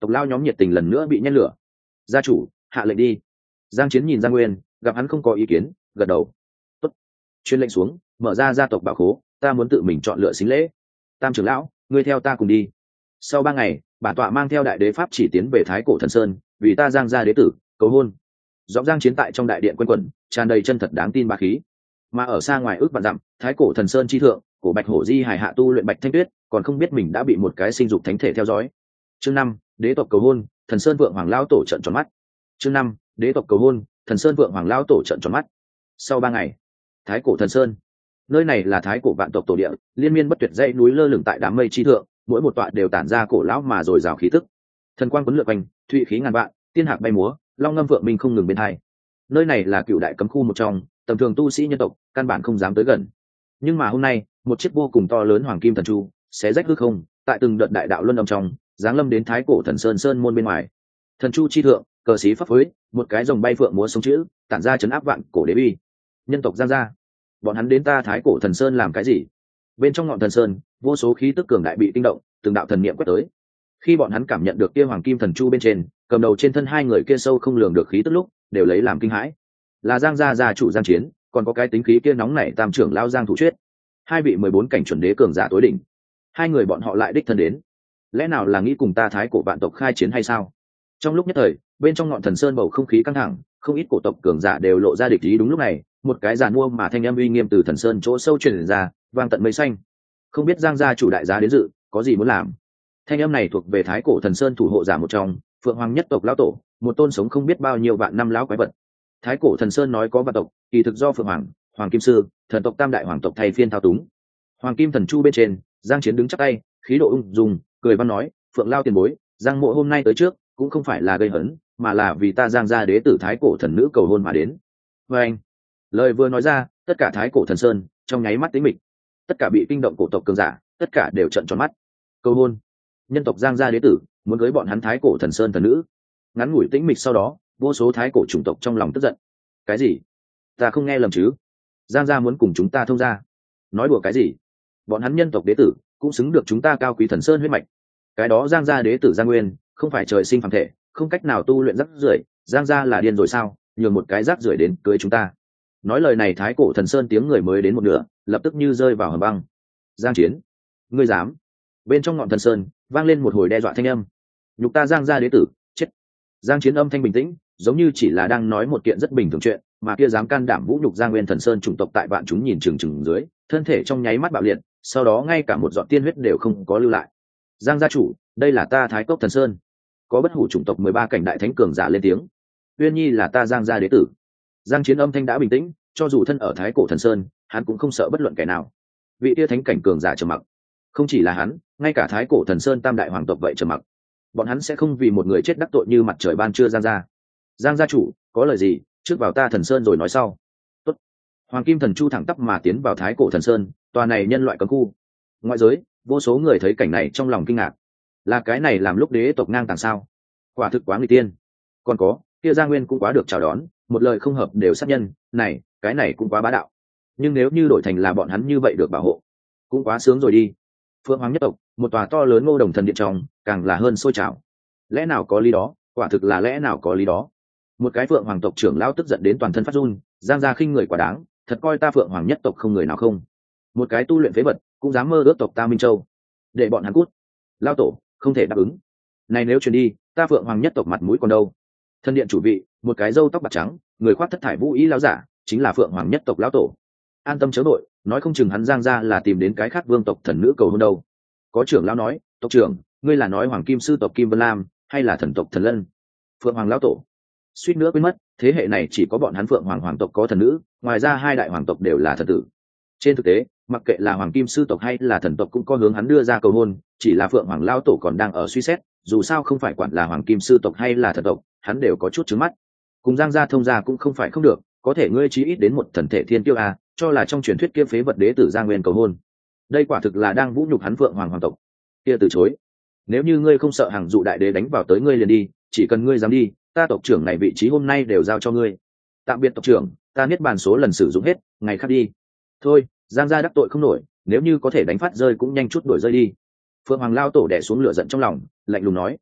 A: Tộc lao nhóm nhiệt tình lần nữa bị nhét lửa. Gia chủ, hạ lệnh đi. Giang Chiến nhìn Giang Nguyên, gặp hắn không có ý kiến, gật đầu. Tốt. Truyền lệnh xuống, mở ra gia tộc bảo khố, ta muốn tự mình chọn lựa xính lễ. Tam trưởng lão, ngươi theo ta cùng đi. Sau ba ngày, bản tọa mang theo đại đế pháp chỉ tiến về Thái Cổ Thần Sơn, vì ta Giang gia đế tử cầu hôn. Giọng Giang Chiến tại trong đại điện quanh quẩn, tràn đầy chân thật đáng tin bá khí. Mà ở xa ngoài ước vạn dặm, Thái Cổ Thần Sơn chi thượng, cổ Bạch Hổ Di hải hạ tu luyện Bạch Thanh Tuyết, còn không biết mình đã bị một cái sinh dục thánh thể theo dõi. Chương năm, đế tộc cầu hôn, Thần Sơn Vượng Hoàng lão tổ trợn tròn mắt. Chương năm, đế tộc cầu hôn, Thần Sơn Vượng Hoàng lão tổ trợn tròn mắt. Sau ba ngày, Thái Cổ Thần Sơn, nơi này là Thái Cổ vạn tộc tổ địa, liên miên bất tuyệt dãy núi lơ lửng tại đám mây chi thượng, mỗi một tọa đều tản ra cổ lão mà dồi dào khí tức. Thần quang quấn lượn quanh, thụy khí ngàn vạn, tiên hạc bay múa, long ngâm vượng minh không ngừng bên hai. Nơi này là cựu đại cấm khu một trong, tầm thường tu sĩ nhân tộc căn bản không dám tới gần. Nhưng mà hôm nay, một chiếc vô cùng to lớn hoàng kim thần chu xé rách hư không, tại từng đợt đại đạo luân âm trong, giáng lâm đến Thái Cổ Thần Sơn sơn môn bên ngoài. Thần chu chi thượng, cờ xí phấp phới, một cái rồng bay phượng múa sống chữ, tản ra chấn áp vạn cổ đế uy. Nhân tộc Giang gia, bọn hắn đến ta Thái Cổ Thần Sơn làm cái gì? Bên trong ngọn thần sơn, vô số khí tức cường đại bị kinh động, từng đạo thần niệm quét tới. Khi bọn hắn cảm nhận được kia hoàng kim thần chu bên trên, cầm đầu trên thân hai người kia sâu không lường được khí tức lúc, đều lấy làm kinh hãi. Là Giang gia gia chủ Giang Chiến, còn có cái tính khí kia nóng nảy tam trưởng lão Giang Thủ Chuyết, hai vị mười bốn cảnh chuẩn đế cường giả tối đỉnh. Hai người bọn họ lại đích thân đến, lẽ nào là nghĩ cùng ta Thái Cổ vạn tộc khai chiến hay sao? Trong lúc nhất thời, bên trong ngọn thần sơn bầu không khí căng thẳng, không ít cổ tộc cường giả đều lộ ra địch ý. Đúng lúc này, một cái giàn mua mà thanh âm uy nghiêm từ thần sơn chỗ sâu truyền ra, vang tận mây xanh. Không biết Giang gia chủ đại giá đến dự, có gì muốn làm? Thanh âm này thuộc về Thái Cổ Thần Sơn thủ hộ giả một trong, Phượng Hoàng nhất tộc lão tổ, một tôn sống không biết bao nhiêu vạn năm lão quái vật. Thái Cổ Thần Sơn nói có vạn tộc, kỳ thực do Phượng Hoàng, Hoàng Kim Sư, thần tộc tam đại hoàng tộc thay phiên thao túng. Hoàng Kim Thần Chu bên trên, Giang Chiến đứng chắp tay, khí độ ung dung, cười văn nói, Phượng Lao tiền bối, Giang Mộ hôm nay tới trước, cũng không phải là gây hấn, mà là vì ta Giang gia đế tử Thái Cổ thần nữ cầu hôn mà đến. Và anh, lời vừa nói ra, tất cả Thái Cổ Thần Sơn trong nháy mắt tĩnh mịch, tất cả bị kinh động cổ tộc cường giả, tất cả đều trợn tròn mắt. Cầu hôn, nhân tộc Giang gia đế tử muốn cưới bọn hắn Thái Cổ Thần Sơn thần nữ. Ngắn ngủi tĩnh mịch sau đó, vô số Thái Cổ chủng tộc trong lòng tức giận. Cái gì? Ta không nghe lầm chứ? Giang gia muốn cùng chúng ta thông gia? Nói đùa cái gì? Bọn hắn nhân tộc đế tử cũng xứng được chúng ta cao quý thần sơn huyết mạch. Cái đó Giang gia đế tử Giang Nguyên không phải trời sinh phàm thể, không cách nào tu luyện rắc rưởi. Giang gia là điên rồi sao? Nhường một cái rác rưởi đến cưới chúng ta. Nói lời này Thái Cổ Thần Sơn tiếng người mới đến một nửa, lập tức như rơi vào hầm băng. Giang Chiến, ngươi dám? Bên trong ngọn thần sơn vang lên một hồi đe dọa thanh âm. Nhục ta Giang gia đế tử, chết. Giang Chiến âm thanh bình tĩnh, giống như chỉ là đang nói một kiện rất bình thường chuyện, mà kia dám can đảm vũ nhục Giang Nguyên thần sơn chủng tộc tại vạn chúng nhìn chừng chừng dưới, thân thể trong nháy mắt bạo liệt, sau đó ngay cả một giọt tiên huyết đều không có lưu lại. Giang gia chủ, đây là ta Thái Cốc Thần Sơn, có bất hủ chủng tộc mười ba cảnh đại thánh cường giả lên tiếng. Uyên Nhi là ta Giang gia đế tử. Giang Chiến âm thanh đã bình tĩnh, cho dù thân ở Thái Cổ Thần Sơn, hắn cũng không sợ bất luận kẻ nào. Vị tia thánh cảnh cường giả trầm mặc. Không chỉ là hắn, ngay cả Thái Cổ Thần Sơn tam đại hoàng tộc vậy trầm mặc. Bọn hắn sẽ không vì một người chết đắc tội như mặt trời ban trưa Giang gia. Giang gia chủ, có lời gì, trước vào ta Thần Sơn rồi nói sau. Tốt. Hoàng Kim Thần Chu thẳng tắp mà tiến vào Thái Cổ Thần Sơn, tòa này nhân loại cấm khu. Ngoại giới, vô số người thấy cảnh này trong lòng kinh ngạc. Là cái này làm lúc đế tộc ngang tàng sao? Quả thực quá nguy tiên. Còn có, kia Giang Nguyên cũng quá được chào đón, một lời không hợp đều sát nhân, này, cái này cũng quá bá đạo. Nhưng nếu như đổi thành là bọn hắn như vậy được bảo hộ, cũng quá sướng rồi đi. Phượng Hoàng nhất tộc, một tòa to lớn Ngô Đồng thần điện trong, càng là hơn sôi trào. Lẽ nào có lý đó, quả thực là lẽ nào có lý đó. Một cái Phượng Hoàng tộc trưởng lão tức giận đến toàn thân phát run, Giang gia khinh người quá đáng, thật coi ta Phượng Hoàng nhất tộc không người nào không. Một cái tu luyện phế vật, cũng dám mơ ước tộc ta Minh Châu. Để bọn hắn cút. Lão tổ, không thể đáp ứng. Này nếu truyền đi, ta Phượng Hoàng nhất tộc mặt mũi còn đâu. Thân điện chủ vị, một cái râu tóc bạc trắng, người khoác thất thải vũ ý lão giả, chính là Phượng Hoàng nhất tộc lão tổ. An tâm chớ nội, nói không chừng hắn Giang gia là tìm đến cái khác vương tộc thần nữ cầu hôn đâu. Có trưởng lão nói, tộc trưởng, ngươi là nói Hoàng Kim sư tộc Kim Vân Lam, hay là thần tộc Thần Lân? Phượng Hoàng lão tổ suýt nữa quên mất, thế hệ này chỉ có bọn hắn Phượng Hoàng hoàng tộc có thần nữ, ngoài ra hai đại hoàng tộc đều là thần tử. Trên thực tế, mặc kệ là Hoàng Kim sư tộc hay là thần tộc cũng có hướng hắn đưa ra cầu hôn, chỉ là Phượng Hoàng lão tổ còn đang ở suy xét, dù sao không phải quản là Hoàng Kim sư tộc hay là thần tộc, hắn đều có chút trướng mắt. Cùng Giang gia thông gia cũng không phải không được, có thể ngươi chí ít đến một thần thể thiên kiêu a, cho là trong truyền thuyết kia phế vật đế tử Giang Nguyên cầu hôn. Đây quả thực là đang vũ nhục hắn Phượng Hoàng hoàng tộc. Kia từ chối. Nếu như ngươi không sợ hàng dụ đại đế đánh vào tới ngươi liền đi, chỉ cần ngươi dám đi, ta tộc trưởng này vị trí hôm nay đều giao cho ngươi. Tạm biệt tộc trưởng, ta niết bàn số lần sử dụng hết, ngày khác đi. Thôi, Giang gia đắc tội không nổi, nếu như có thể đánh phát rơi cũng nhanh chút đuổi rơi đi. Phượng Hoàng lao tổ đè xuống lửa giận trong lòng, lạnh lùng nói.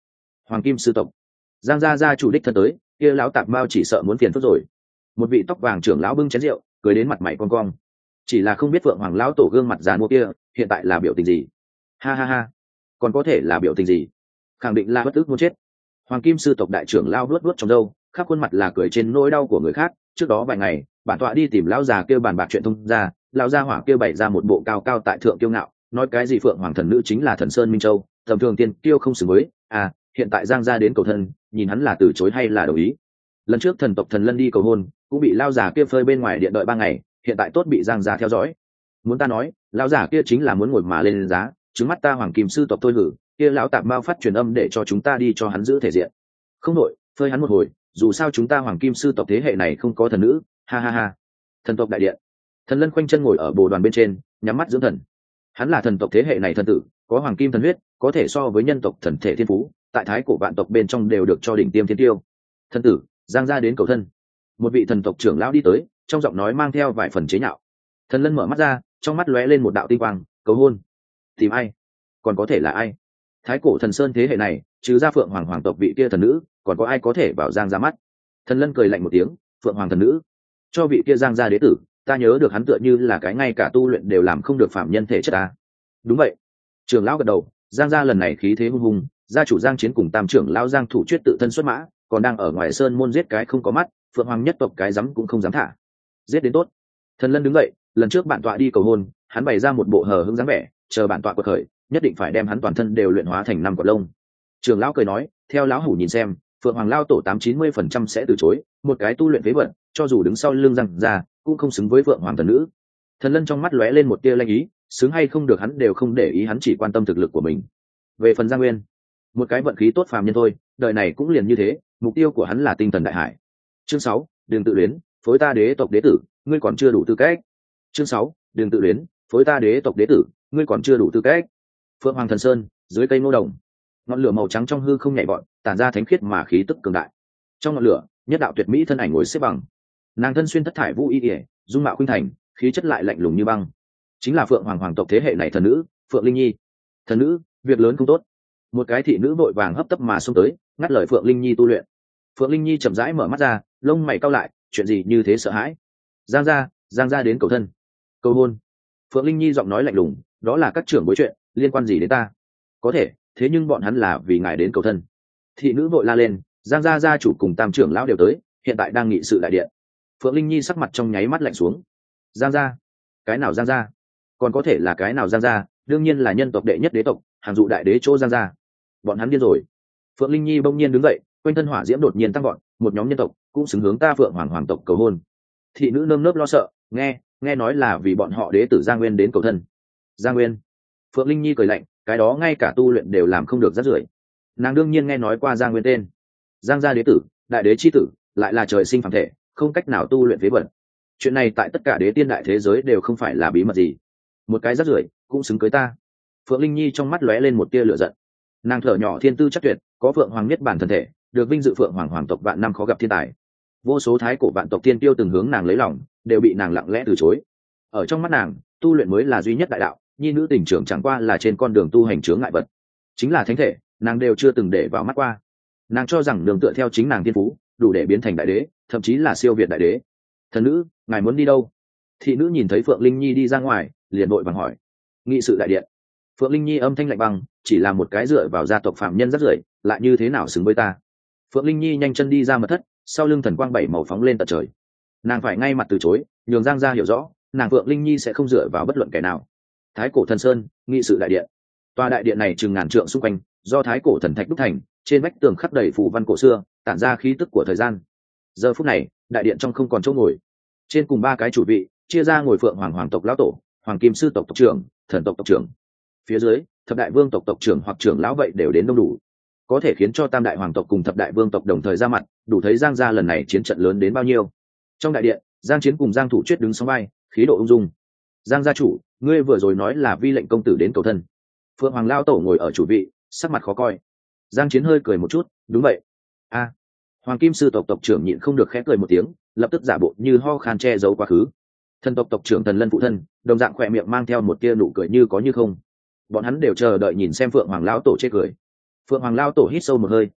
A: Hoàng kim sư tộc. Giang gia gia chủ đích thân tới, kia lão tạp mao chỉ sợ muốn phiền phức rồi. Một vị tóc vàng trưởng lão bưng chén rượu, cười đến mặt mày cong cong. Chỉ là không biết Phượng Hoàng lão tổ gương mặt già mua kia, hiện tại là biểu tình gì? Ha ha ha, còn có thể là biểu tình gì? Khẳng định là bất ức muốn chết. Hoàng kim sư tộc đại trưởng lão nuốt nuốt trong râu, khắp khuôn mặt là cười trên nỗi đau của người khác. Trước đó vài ngày, bản tọa đi tìm lão già kêu bàn bạc chuyện thông ra, lão gia hỏa kêu bày ra một bộ cao cao tại thượng kiêu ngạo, nói cái gì Phượng Hoàng thần nữ chính là thần sơn minh châu, tầm thường tiên kiêu không xứng với. À, hiện tại Giang gia đến cầu thân, nhìn hắn là từ chối hay là đồng ý. Lần trước thần tộc thần lân đi cầu hôn, cũng bị lão già kia phơi bên ngoài điện đợi ba ngày, hiện tại tốt bị Giang gia theo dõi. Muốn ta nói, lão già kia chính là muốn ngồi mà lên giá, trứng mắt ta Hoàng kim sư tộc thôi hử, kia lão tạp mao phát truyền âm để cho chúng ta đi cho hắn giữ thể diện. Không đội, phơi hắn một hồi, dù sao chúng ta Hoàng kim sư tộc thế hệ này không có thần nữ, ha ha ha. Thần tộc đại điện, thần lân khoanh chân ngồi ở bồ đoàn bên trên, nhắm mắt dưỡng thần. Hắn là thần tộc thế hệ này thần tử, có hoàng kim thần huyết, có thể so với nhân tộc thần thể thiên phú, tại thái cổ vạn tộc bên trong đều được cho đỉnh tiêm thiên tiêu. Thần tử, Giang gia đến cầu thân. Một vị thần tộc trưởng lão đi tới, trong giọng nói mang theo vài phần chế nhạo. Thần lân mở mắt ra, trong mắt lóe lên một đạo tinh quang, cầu hôn. Tìm ai? Còn có thể là ai? Thái cổ thần sơn thế hệ này, trừ ra Phượng Hoàng hoàng tộc vị kia thần nữ, còn có ai có thể vào Giang ra mắt? Thần lân cười lạnh một tiếng, Phượng Hoàng thần nữ, cho vị kia Giang gia đế tử, ta nhớ được hắn tựa như là cái ngay cả tu luyện đều làm không được phạm nhân thể chất ta. Đúng vậy. Trưởng lão gật đầu, Giang gia lần này khí thế hung hùng, gia chủ Giang Chiến cùng tam trưởng lão Giang Thủ Chuyết tự thân xuất mã, còn đang ở ngoài sơn môn giết cái không có mắt, Phượng Hoàng nhất tộc cái dám cũng không dám thả. Giết đến tốt. Thần lân đứng dậy, lần trước bản tọa đi cầu hôn, hắn bày ra một bộ hờ hững dáng vẻ, chờ bản tọa quật khởi, nhất định phải đem hắn toàn thân đều luyện hóa thành năm cột lông. Trưởng lão cười nói, theo lão hủ nhìn xem, Phượng Hoàng lao tổ tám chín mươi phần trăm sẽ từ chối, một cái tu luyện phế vật, cho dù đứng sau lưng Giang gia, cũng không xứng với Phượng Hoàng thần nữ. Thần lân trong mắt lóe lên một tia lanh ý, xứng hay không được hắn đều không để ý, hắn chỉ quan tâm thực lực của mình. Về phần Giang Nguyên, một cái vận khí tốt phàm nhân thôi, đời này cũng liền như thế, mục tiêu của hắn là tinh thần đại hải. Chương sáu, đừng tự luyến, phối ta đế tộc đế tử, ngươi còn chưa đủ tư cách. Chương sáu, đừng tự luyến, phối ta đế tộc đế tử, ngươi còn chưa đủ tư cách. Phượng Hoàng thần sơn, dưới cây ngô đồng, ngọn lửa màu trắng trong hư không nhảy vọt, tản ra thánh khiết mà khí tức cường đại. Trong ngọn lửa, nhất đạo tuyệt mỹ thân ảnh ngồi xếp bằng, nàng thân xuyên thất thải vũ y ỉa, dung mạo khuynh thành, khí chất lại lạnh lùng như băng, chính là Phượng Hoàng hoàng tộc thế hệ này thần nữ Phượng Linh Nhi. Thần nữ, việc lớn không tốt. Một cái thị nữ vội vàng hấp tấp mà xông tới, ngắt lời Phượng Linh Nhi tu luyện. Phượng Linh Nhi chậm rãi mở mắt ra, lông mày cau lại, chuyện gì như thế sợ hãi? Giang gia, Giang gia đến cầu thân, cầu hôn. Phượng Linh Nhi giọng nói lạnh lùng, đó là các trưởng bối chuyện, liên quan gì đến ta? Có thể, thế nhưng bọn hắn là vì ngài đến cầu thân. Thị nữ vội la lên, Giang gia gia chủ cùng tam trưởng lão đều tới, hiện tại đang nghị sự đại điện. Phượng Linh Nhi sắc mặt trong nháy mắt lạnh xuống. Giang gia? Cái nào Giang gia? Còn có thể là cái nào Giang gia? Đương nhiên là nhân tộc đệ nhất đế tộc, hàng dụ đại đế chỗ Giang gia. Bọn hắn điên rồi. Phượng Linh Nhi bỗng nhiên đứng dậy, quanh thân hỏa diễm đột nhiên tăng vọt, một nhóm nhân tộc cũng xứng hướng ta Phượng Hoàng hoàng tộc cầu hôn. Thị nữ nơm nớp lo sợ, nghe, nghe nói là vì bọn họ đế tử Giang Nguyên đến cầu thân. Giang Nguyên? Phượng Linh Nhi cười lạnh, cái đó ngay cả tu luyện đều làm không được rất rưởi. Nàng đương nhiên nghe nói qua Giang Nguyên tên. Giang gia đế tử, đại đế chi tử, lại là trời sinh phàm thể, không cách nào tu luyện phế vật. Chuyện này tại tất cả đế tiên đại thế giới đều không phải là bí mật gì. Một cái rất rưởi cũng xứng cưới ta. Phượng Linh Nhi trong mắt lóe lên một tia lửa giận. Nàng thở nhỏ thiên tư chắc tuyệt, có Phượng Hoàng niết bản thân thể, được vinh dự Phượng Hoàng hoàng tộc vạn năm khó gặp thiên tài. Vô số thái cổ vạn tộc tiên tiêu từng hướng nàng lấy lòng, đều bị nàng lặng lẽ từ chối. Ở trong mắt nàng, tu luyện mới là duy nhất đại đạo, nhi nữ tình trưởng chẳng qua là trên con đường tu hành chướng ngại vật. Chính là thánh thể, nàng đều chưa từng để vào mắt qua. Nàng cho rằng đường tựa theo chính nàng thiên phú, đủ để biến thành đại đế, thậm chí là siêu việt đại đế. Thần nữ, ngài muốn đi đâu? Thị nữ nhìn thấy Phượng Linh Nhi đi ra ngoài, liền vội vàng hỏi. Nghị sự đại điện. Phượng Linh Nhi âm thanh lạnh băng, chỉ là một cái dựa vào gia tộc phạm nhân rất rưởi, lại như thế nào xứng với ta? Phượng Linh Nhi nhanh chân đi ra mật thất, sau lưng thần quang bảy màu phóng lên tận trời. Nàng phải ngay mặt từ chối, nhường Giang gia hiểu rõ, nàng Phượng Linh Nhi sẽ không dựa vào bất luận kẻ nào. Thái cổ thần sơn, nghị sự đại điện. Tòa đại điện này chừng ngàn trượng xung quanh, do thái cổ thần thạch đúc thành, trên vách tường khắc đầy phù văn cổ xưa, tản ra khí tức của thời gian. Giờ phút này, đại điện trong không còn chỗ ngồi. Trên cùng ba cái chủ vị, chia ra ngồi Phượng Hoàng hoàng tộc lão tổ, Hoàng Kim sư tộc tộc trưởng, thần tộc tộc trưởng. Phía dưới, thập đại vương tộc tộc trưởng hoặc trưởng lão vậy đều đến đông đủ, có thể khiến cho tam đại hoàng tộc cùng thập đại vương tộc đồng thời ra mặt, đủ thấy Giang gia lần này chiến trận lớn đến bao nhiêu. Trong đại điện, Giang Chiến cùng Giang Thủ Chuyết đứng song vai, khí độ ung dung. Giang gia chủ, ngươi vừa rồi nói là vi lệnh công tử đến cầu thân. Phượng Hoàng lão tổ ngồi ở chủ vị, sắc mặt khó coi. Giang Chiến hơi cười một chút, đúng vậy. A. Hoàng Kim sư tộc tộc trưởng nhịn không được khẽ cười một tiếng, lập tức giả bộ như ho khan che giấu quá khứ. Thần tộc tộc trưởng Thần Lân phụ thân, đồng dạng khỏe miệng mang theo một tia nụ cười như có như không. Bọn hắn đều chờ đợi nhìn xem Phượng Hoàng lão tổ chê cười. Phượng Hoàng lão tổ hít sâu một hơi,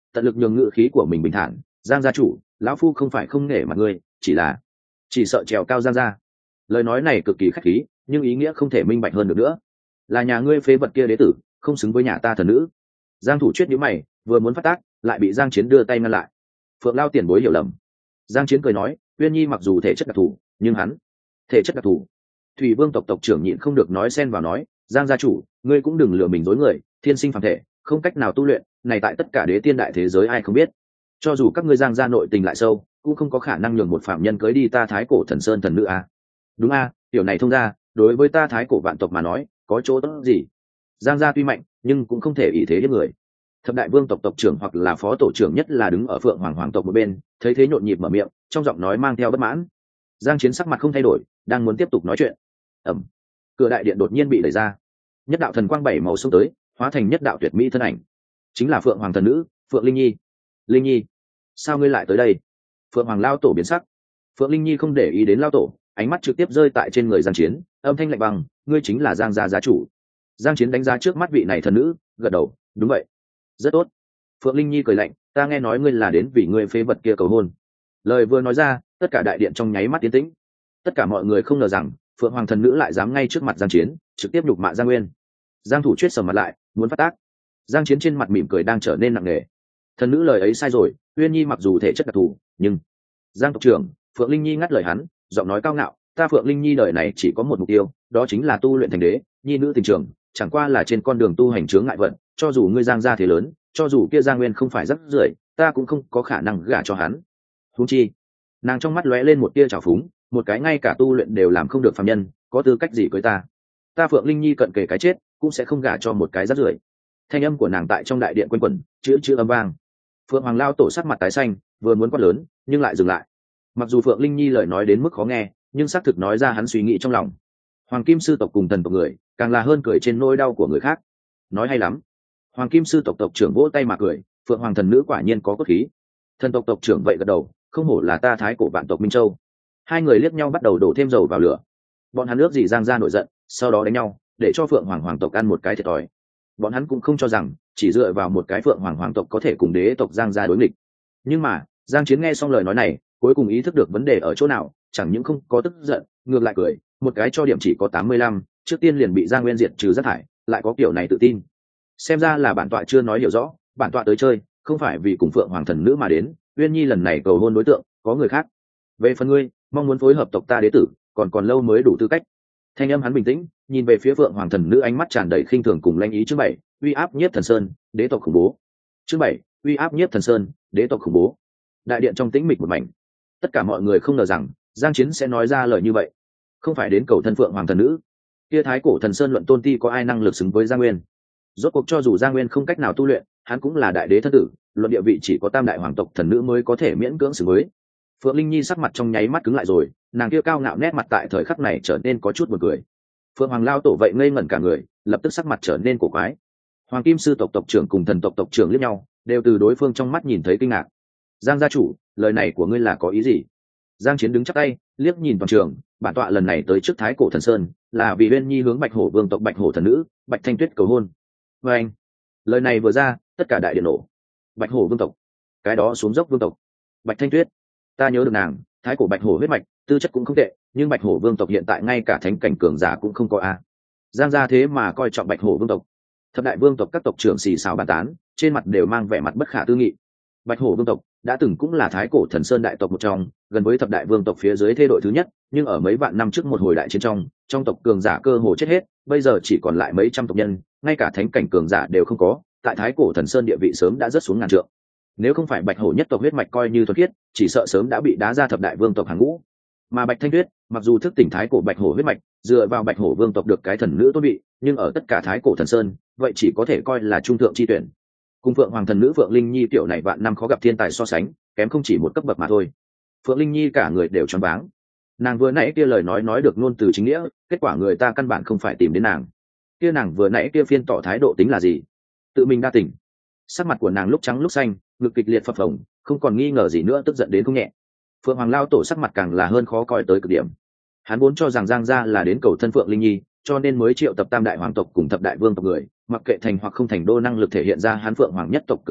A: tận lực nhường ngự khí của mình bình thản. Giang gia chủ, lão phu không phải không nể mặt ngươi, chỉ là chỉ sợ trèo cao Giang gia. Lời nói này cực kỳ khách khí, nhưng ý nghĩa không thể minh bạch hơn được nữa. Là nhà ngươi phế vật kia đế tử, không xứng với nhà ta thần nữ. Giang thủ chuyết nhíu mày, vừa muốn phát tác, lại bị Giang Chiến đưa tay ngăn lại. Phượng Lao tiền bối hiểu lầm. Giang Chiến cười nói, Uyên Nhi mặc dù thể chất đặc thù, nhưng hắn thể chất đặc thù. Thủy Vương tộc tộc trưởng nhịn không được nói xen vào nói, Giang gia chủ, ngươi cũng đừng lừa mình dối người, thiên sinh phàm thể, không cách nào tu luyện, này tại tất cả đế tiên đại thế giới ai không biết. Cho dù các ngươi Giang gia nội tình lại sâu, cũng không có khả năng nhường một phạm nhân cưới đi ta Thái Cổ Thần Sơn thần nữ a. Đúng a, tiểu này thông ra, đối với ta Thái Cổ vạn tộc mà nói, có chỗ tốt gì? Giang gia tuy mạnh, nhưng cũng không thể ỷ thế hiếp người. Thập đại vương tộc tộc trưởng hoặc là phó tổ trưởng nhất là đứng ở Phượng Hoàng hoàng tộc một bên, thấy thế nhộn nhịp mở miệng, trong giọng nói mang theo bất mãn. Giang Chiến sắc mặt không thay đổi, đang muốn tiếp tục nói chuyện. Ầm. Cửa đại điện đột nhiên bị đẩy ra. Nhất đạo thần quang bảy màu xông tới, hóa thành nhất đạo tuyệt mỹ thân ảnh. Chính là Phượng Hoàng thần nữ, Phượng Linh Nhi. Linh Nhi, sao ngươi lại tới đây? Phượng Hoàng lao tổ biến sắc. Phượng Linh Nhi không để ý đến lao tổ, ánh mắt trực tiếp rơi tại trên người Giang Chiến, âm thanh lạnh băng, ngươi chính là Giang gia gia chủ. Giang Chiến đánh giá trước mắt vị này thần nữ, gật đầu, đúng vậy. Rất tốt. Phượng Linh Nhi cười lạnh, ta nghe nói ngươi là đến vì ngươi phế vật kia cầu hôn. Lời vừa nói ra, tất cả đại điện trong nháy mắt tiến tĩnh. Tất cả mọi người không ngờ rằng Phượng Hoàng thần nữ lại dám ngay trước mặt Giang Chiến trực tiếp nhục mạ Giang Nguyên. Giang thủ chuyết sầm mặt lại, muốn phát tác. Giang Chiến trên mặt mỉm cười đang trở nên nặng nề. Thần nữ lời ấy sai rồi, Uyên Nhi mặc dù thể chất đặc thù, nhưng Giang tộc trưởng, Phượng Linh Nhi ngắt lời hắn, giọng nói cao ngạo, ta Phượng Linh Nhi đời này chỉ có một mục tiêu, đó chính là tu luyện thành đế, nhi nữ tình trường, chẳng qua là trên con đường tu hành chướng ngại vận, cho dù ngươi Giang gia thế lớn, cho dù kia Giang Nguyên không phải rất rưởi, ta cũng không có khả năng gả cho hắn. Huống chi, nàng trong mắt lóe lên một tia trào phúng, một cái ngay cả tu luyện đều làm không được phàm nhân, có tư cách gì cưới ta? Ta Phượng Linh Nhi cận kề cái chết, cũng sẽ không gả cho một cái rất rưởi. Thanh âm của nàng tại trong đại điện quanh quẩn, chữ chữ âm vang. Phượng Hoàng lao tổ sắc mặt tái xanh, vừa muốn quát lớn, nhưng lại dừng lại. Mặc dù Phượng Linh Nhi lời nói đến mức khó nghe, nhưng xác thực nói ra hắn suy nghĩ trong lòng. Hoàng Kim sư tộc cùng thần tộc người, càng là hơn cười trên nỗi đau của người khác. Nói hay lắm. Hoàng Kim sư tộc tộc trưởng vỗ tay mà cười, Phượng Hoàng thần nữ quả nhiên có cốt khí. Thần tộc tộc trưởng vậy gật đầu, không hổ là ta Thái Cổ vạn tộc Minh Châu. Hai người liếc nhau bắt đầu đổ thêm dầu vào lửa. Bọn hắn ước gì Giang gia nổi giận, sau đó đánh nhau, để cho Phượng Hoàng hoàng tộc ăn một cái thiệt thòi. Bọn hắn cũng không cho rằng chỉ dựa vào một cái Phượng Hoàng hoàng tộc có thể cùng đế tộc Giang gia đối nghịch. Nhưng mà Giang Chiến nghe xong lời nói này, cuối cùng ý thức được vấn đề ở chỗ nào, chẳng những không có tức giận, ngược lại cười, một cái cho điểm chỉ có tám mươi lăm, trước tiên liền bị Giang Nguyên diệt trừ rác thải, lại có kiểu này tự tin. Xem ra là bản tọa chưa nói hiểu rõ, bản tọa tới chơi, không phải vì cùng Phượng Hoàng thần nữ mà đến, Uyên Nhi lần này cầu hôn đối tượng có người khác. Về phần ngươi, mong muốn phối hợp tộc ta đế tử, còn còn lâu mới đủ tư cách. Thanh âm hắn bình tĩnh, nhìn về phía Phượng Hoàng thần nữ, ánh mắt tràn đầy khinh thường cùng lanh ý. Chương bảy, uy áp nhiếp thần sơn, đế tộc khủng bố. Chương bảy, uy áp nhiếp thần sơn, đế tộc khủng bố. Đại điện trong tĩnh mịch một mảnh. Tất cả mọi người không ngờ rằng Giang Chiến sẽ nói ra lời như vậy. Không phải đến cầu thân Phượng Hoàng thần nữ, kia Thái Cổ Thần Sơn luận tôn ti có ai năng lực xứng với Giang Nguyên. Rốt cuộc cho dù Giang Nguyên không cách nào tu luyện, hắn cũng là đại đế thân tử, luận địa vị chỉ có tam đại hoàng tộc thần nữ mới có thể miễn cưỡng xứng với. Phượng Linh Nhi sắc mặt trong nháy mắt cứng lại rồi, nàng kia cao ngạo nét mặt tại thời khắc này trở nên có chút buồn cười. Phượng Hoàng lao tổ vậy ngây ngẩn cả người, lập tức sắc mặt trở nên cổ quái. Hoàng Kim sư tộc tộc trưởng cùng thần tộc tộc trưởng liếc nhau, đều từ đối phương trong mắt nhìn thấy kinh ngạc. Giang gia chủ, lời này của ngươi là có ý gì? Giang Chiến đứng chắp tay, liếc nhìn toàn trường, bản tọa lần này tới trước Thái Cổ Thần Sơn, là vì Uyên Nhi hướng Bạch Hổ vương tộc Bạch Hổ thần nữ, Bạch Thanh Tuyết cầu hôn. Và anh, lời này vừa ra, tất cả đại điện nổ. Bạch Hổ vương tộc, cái đó xuống dốc vương tộc. Bạch Thanh Tuyết, ta nhớ được nàng, Thái Cổ Bạch Hổ huyết mạch, tư chất cũng không tệ, nhưng Bạch Hổ vương tộc hiện tại ngay cả thánh cảnh cường giả cũng không có a. Giang gia thế mà coi trọng Bạch Hổ vương tộc. Thập đại vương tộc các tộc trưởng xì xào bàn tán, trên mặt đều mang vẻ mặt bất khả tư nghị. Bạch Hổ vương tộc đã từng cũng là Thái Cổ Thần Sơn đại tộc một trong, gần với thập đại vương tộc phía dưới thế đội thứ nhất, nhưng ở mấy vạn năm trước một hồi đại chiến trong, trong tộc cường giả cơ hồ chết hết, bây giờ chỉ còn lại mấy trăm tộc nhân, ngay cả thánh cảnh cường giả đều không có, tại Thái Cổ Thần Sơn địa vị sớm đã rất xuống ngàn trượng. Nếu không phải Bạch Hổ nhất tộc huyết mạch coi như thuần khiết, chỉ sợ sớm đã bị đá ra thập đại vương tộc hàng ngũ. Mà Bạch Thanh Tuyết, mặc dù thức tỉnh Thái Cổ Bạch Hổ huyết mạch, dựa vào Bạch Hổ vương tộc được cái thần nữ tôn vị, nhưng ở tất cả Thái Cổ Thần Sơn, vậy chỉ có thể coi là trung thượng chi tuyển. Cùng Phượng Hoàng thần nữ Phượng Linh Nhi tiểu này vạn năm khó gặp thiên tài so sánh, kém không chỉ một cấp bậc mà thôi. Phượng Linh Nhi cả người đều choáng váng. Nàng vừa nãy kia lời nói nói được ngôn từ chính nghĩa, kết quả người ta căn bản không phải tìm đến nàng. Kia nàng vừa nãy kia phiên tỏ thái độ tính là gì? Tự mình đa tỉnh. Sắc mặt của nàng lúc trắng lúc xanh, ngực kịch liệt phập phồng, không còn nghi ngờ gì nữa, tức giận đến không nhẹ. Phượng Hoàng lao tổ sắc mặt càng là hơn khó coi tới cực điểm. Hắn vốn cho rằng Giang gia là đến cầu thân Phượng Linh Nhi, cho nên mới triệu tập tam đại hoàng tộc cùng thập đại vương tộc người, mặc kệ thành hoặc không thành đô năng lực thể hiện ra hắn Phượng Hoàng nhất tộc cường thế,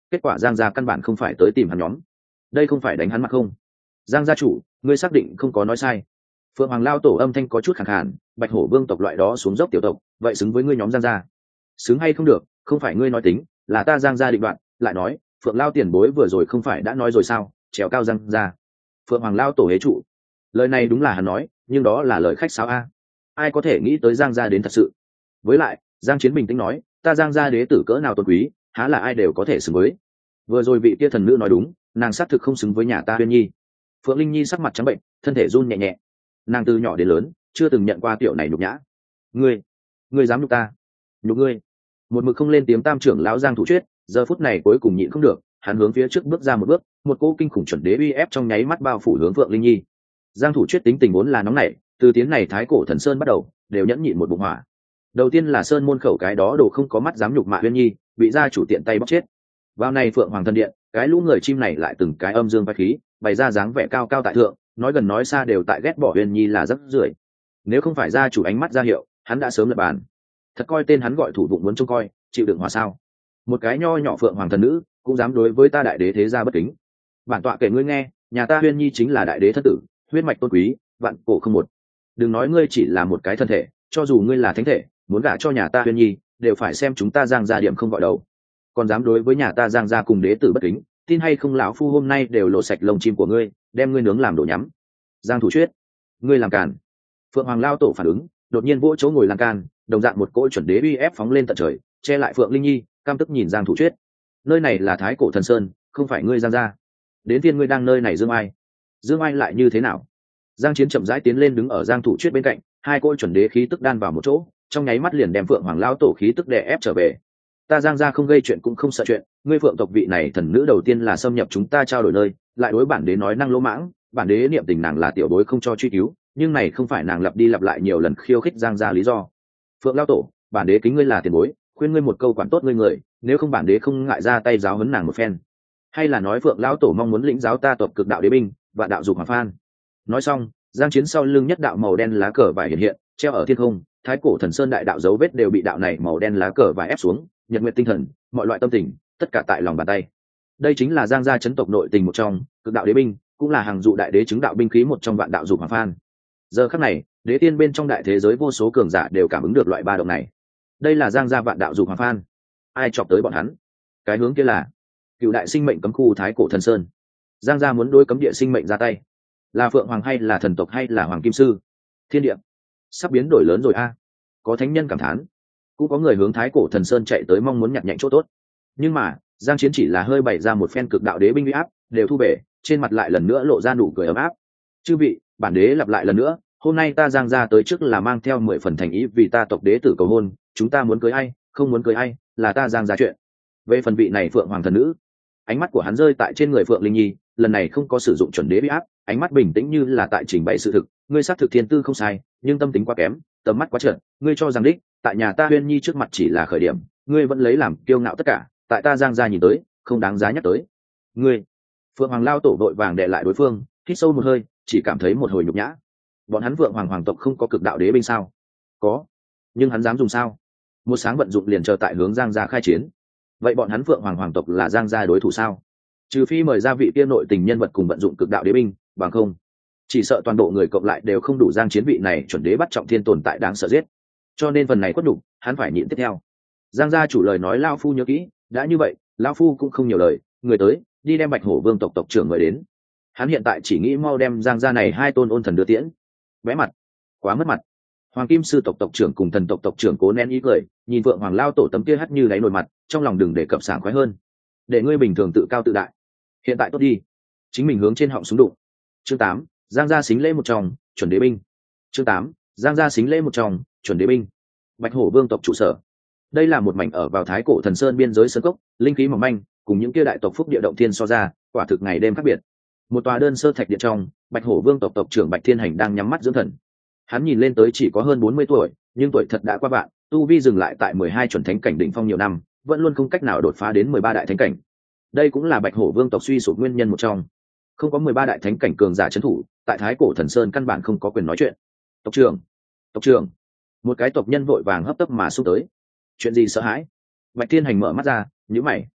A: kết quả giang gia căn bản không phải tới tìm hắn nhóm. Đây không phải đánh hắn mặt không? Giang gia chủ, ngươi xác định không có nói sai? Phượng Hoàng lao tổ âm thanh có chút khàn khàn, bạch hổ vương tộc loại đó xuống dốc tiểu tộc, vậy xứng với ngươi nhóm giang gia? Xứng hay không được, không phải ngươi nói tính, là ta giang gia định đoạn. Lại nói, Phượng lao tiền bối vừa rồi không phải đã nói rồi sao, trèo cao giang gia. Phượng Hoàng lao tổ hế trụ, lời này đúng là hắn nói, nhưng đó là lời khách sáo a. Ai có thể nghĩ tới giang gia đến thật sự? Với lại, giang chiến bình tĩnh nói, ta giang gia đế tử cỡ nào tôn quý, há là ai đều có thể xứng với. Vừa rồi vị kia thần nữ nói đúng, nàng xác thực không xứng với nhà ta Uyên Nhi. Phượng Linh Nhi sắc mặt trắng bệnh, thân thể run nhẹ nhẹ. Nàng từ nhỏ đến lớn chưa từng nhận qua tiểu này nhục nhã. Ngươi, ngươi dám nhục ta? Nhục ngươi? Một mực không lên tiếng tam trưởng lão Giang Thủ Chuyết, giờ phút này cuối cùng nhịn không được, hắn hướng phía trước bước ra một bước, một cỗ kinh khủng chuẩn đế uy ép trong nháy mắt bao phủ hướng Phượng Linh Nhi. Giang Thủ Chuyết tính tình vốn là nóng nảy, từ tiến này thái cổ thần sơn bắt đầu, đều nhẫn nhịn một bụng hỏa. Đầu tiên là sơn môn khẩu cái đó đồ không có mắt dám nhục mạ Uyên Nhi, bị gia chủ tiện tay bóc chết. Vào này Phượng Hoàng thần điện, cái lũ người chim này lại từng cái âm dương vai khí, bày ra dáng vẻ cao cao tại thượng, nói gần nói xa đều tại ghét bỏ Uyên Nhi là rất rưởi. Nếu không phải gia chủ ánh mắt ra hiệu, hắn đã sớm lập bàn. Thật coi tên hắn gọi thủ bụng muốn trông coi, chịu đựng hòa sao? Một cái nho nhỏ Phượng Hoàng thần nữ cũng dám đối với ta đại đế thế gia bất kính. Bản tọa kể ngươi nghe, nhà ta Uyên Nhi chính là đại đế thân tử, huyết mạch tôn quý, vạn cổ không một. Đừng nói ngươi chỉ là một cái thân thể, cho dù ngươi là thánh thể, muốn gả cho nhà ta Uyên Nhi, đều phải xem chúng ta Giang gia điểm không gọi đầu. Còn dám đối với nhà ta Giang gia cùng đế tử bất kính, tin hay không lão phu hôm nay đều lộ sạch lông chim của ngươi, đem ngươi nướng làm đồ nhắm. Giang Thủ Chuyết, ngươi làm càn. Phượng Hoàng lao tổ phản ứng, đột nhiên vỗ chỗ ngồi lan can, đồng dạng một cỗ chuẩn đế uy ép phóng lên tận trời, che lại Phượng Linh Nhi, căm tức nhìn Giang Thủ Chuyết. Nơi này là thái cổ thần sơn, không phải ngươi Giang gia. Đến tiên ngươi đang nơi này dương ai? Dương ai lại như thế nào? Giang Chiến chậm rãi tiến lên đứng ở Giang Thủ Chuyết bên cạnh, hai cỗ chuẩn đế khí tức đan vào một chỗ, trong nháy mắt liền đem Phượng Hoàng lao tổ khí tức đè ép trở về. Ta Giang gia không gây chuyện cũng không sợ chuyện, ngươi Phượng tộc vị này thần nữ đầu tiên là xâm nhập chúng ta trao đổi nơi, lại đối bản đế nói năng lỗ mãng, bản đế niệm tình nàng là tiểu bối không cho truy cứu, nhưng này không phải nàng lặp đi lặp lại nhiều lần khiêu khích Giang gia lý do. Phượng lao tổ, bản đế kính ngươi là tiền bối, khuyên ngươi một câu quản tốt ngươi người, nếu không bản đế không ngại ra tay giáo huấn nàng một phen. Hay là nói Phượng lão tổ mong muốn lĩnh giáo ta tộc cực đạo đế binh và đạo dục hoàng phan. Nói xong, Giang Chiến sau lưng nhất đạo màu đen lá cờ vải hiện hiện, treo ở thiên không, thái cổ thần sơn đại đạo dấu vết đều bị đạo này màu đen lá cờ vải ép xuống, nhật nguyện tinh thần, mọi loại tâm tình, tất cả tại lòng bàn tay. Đây chính là Giang gia chấn tộc nội tình một trong, cực đạo đế binh, cũng là hàng dụ đại đế chứng đạo binh khí một trong vạn đạo dục hoàng phan. Giờ khắc này, đế tiên bên trong đại thế giới vô số cường giả đều cảm ứng được loại ba động này. Đây là Giang gia vạn đạo dục hoàng phan. Ai chọc tới bọn hắn? Cái hướng kia là cựu đại sinh mệnh cấm khu thái cổ thần sơn. Giang gia muốn đối cấm địa sinh mệnh ra tay, là Phượng Hoàng hay là thần tộc hay là Hoàng Kim Sư? Thiên địa sắp biến đổi lớn rồi a. Có thánh nhân cảm thán, cũng có người hướng thái cổ thần sơn chạy tới mong muốn nhặt nhạnh chỗ tốt. Nhưng mà Giang Chiến chỉ là hơi bày ra một phen cực đạo đế binh uy áp, đều thu về, trên mặt lại lần nữa lộ ra nụ cười ấm áp. Chư vị, bản đế lặp lại lần nữa, hôm nay ta Giang gia tới trước là mang theo mười phần thành ý vì ta tộc đế tử cầu hôn, chúng ta muốn cưới ai, không muốn cưới ai, là ta Giang gia chuyện. Về phần vị này Phượng Hoàng thần nữ, ánh mắt của hắn rơi tại trên người Phượng Linh Nhi, lần này không có sử dụng chuẩn đế uy áp, ánh mắt bình tĩnh như là tại trình bày sự thực. Ngươi xác thực thiên tư không sai, nhưng tâm tính quá kém, tầm mắt quá trượt. Ngươi cho rằng đích tại nhà ta Uyên Nhi trước mặt chỉ là khởi điểm, ngươi vẫn lấy làm kiêu ngạo tất cả, tại ta Giang gia nhìn tới không đáng giá nhắc tới. Ngươi Phượng Hoàng lao tổ đội vàng đè lại đối phương, hít sâu một hơi, chỉ cảm thấy một hồi nhục nhã. Bọn hắn Phượng Hoàng hoàng tộc không có cực đạo đế binh sao? Có, nhưng hắn dám dùng sao? Một sáng vận dụng liền chờ tại hướng Giang gia khai chiến. Vậy bọn hắn Phượng Hoàng hoàng tộc là Giang gia đối thủ sao? Trừ phi mời ra vị kia nội tình nhân vật cùng vận dụng cực đạo đế binh, bằng không chỉ sợ toàn bộ người cộng lại đều không đủ Giang Chiến vị này chuẩn đế bắt trọng thiên tồn tại đáng sợ giết. Cho nên phần này quất đủ, hắn phải nhịn tiếp theo. Giang gia chủ lời nói lao phu nhớ kỹ, đã như vậy, lao phu cũng không nhiều lời, người tới, đi đem Bạch Hổ Vương tộc tộc trưởng mời đến. Hắn hiện tại chỉ nghĩ mau đem Giang gia này hai tôn ôn thần đưa tiễn. Bé mặt, quá mất mặt. Hoàng Kim sư tộc tộc trưởng cùng thần tộc tộc trưởng cố nén ý cười, nhìn Vượng Hoàng lao tổ tấm kia hắt như đáy nổi mặt, trong lòng đừng để cập sảng khoái hơn. Để ngươi bình thường tự cao tự đại. Hiện tại tốt đi. Chính mình hướng trên họng súng đụng. Chương tám, Giang gia xính lễ một tròng, chuẩn đế binh. Chương tám, Giang gia xính lễ một tròng, chuẩn đế binh. Bạch Hổ Vương tộc trụ sở. Đây là một mảnh ở vào thái cổ thần sơn biên giới sơn cốc, linh khí mỏng manh, cùng những kia đại tộc phúc địa động thiên so ra, quả thực ngày đêm khác biệt. Một tòa đơn sơ thạch điện trong, Bạch Hổ Vương tộc tộc trưởng Bạch Thiên Hành đang nhắm mắt dưỡng thần. Hắn nhìn lên tới chỉ có hơn bốn mươi tuổi, nhưng tuổi thật đã qua vạn, tu vi dừng lại tại mười hai chuẩn thánh cảnh đỉnh phong nhiều năm, vẫn luôn không cách nào đột phá đến mười ba đại thánh cảnh. Đây cũng là Bạch Hổ Vương tộc suy sụp nguyên nhân một trong. Không có mười ba đại thánh cảnh cường giả trấn thủ, tại thái cổ thần sơn căn bản không có quyền nói chuyện. Tộc trưởng, tộc trưởng, một cái tộc nhân vội vàng hấp tấp mà xông tới. Chuyện gì sợ hãi? Bạch Thiên Hành mở mắt ra, nhíu mày.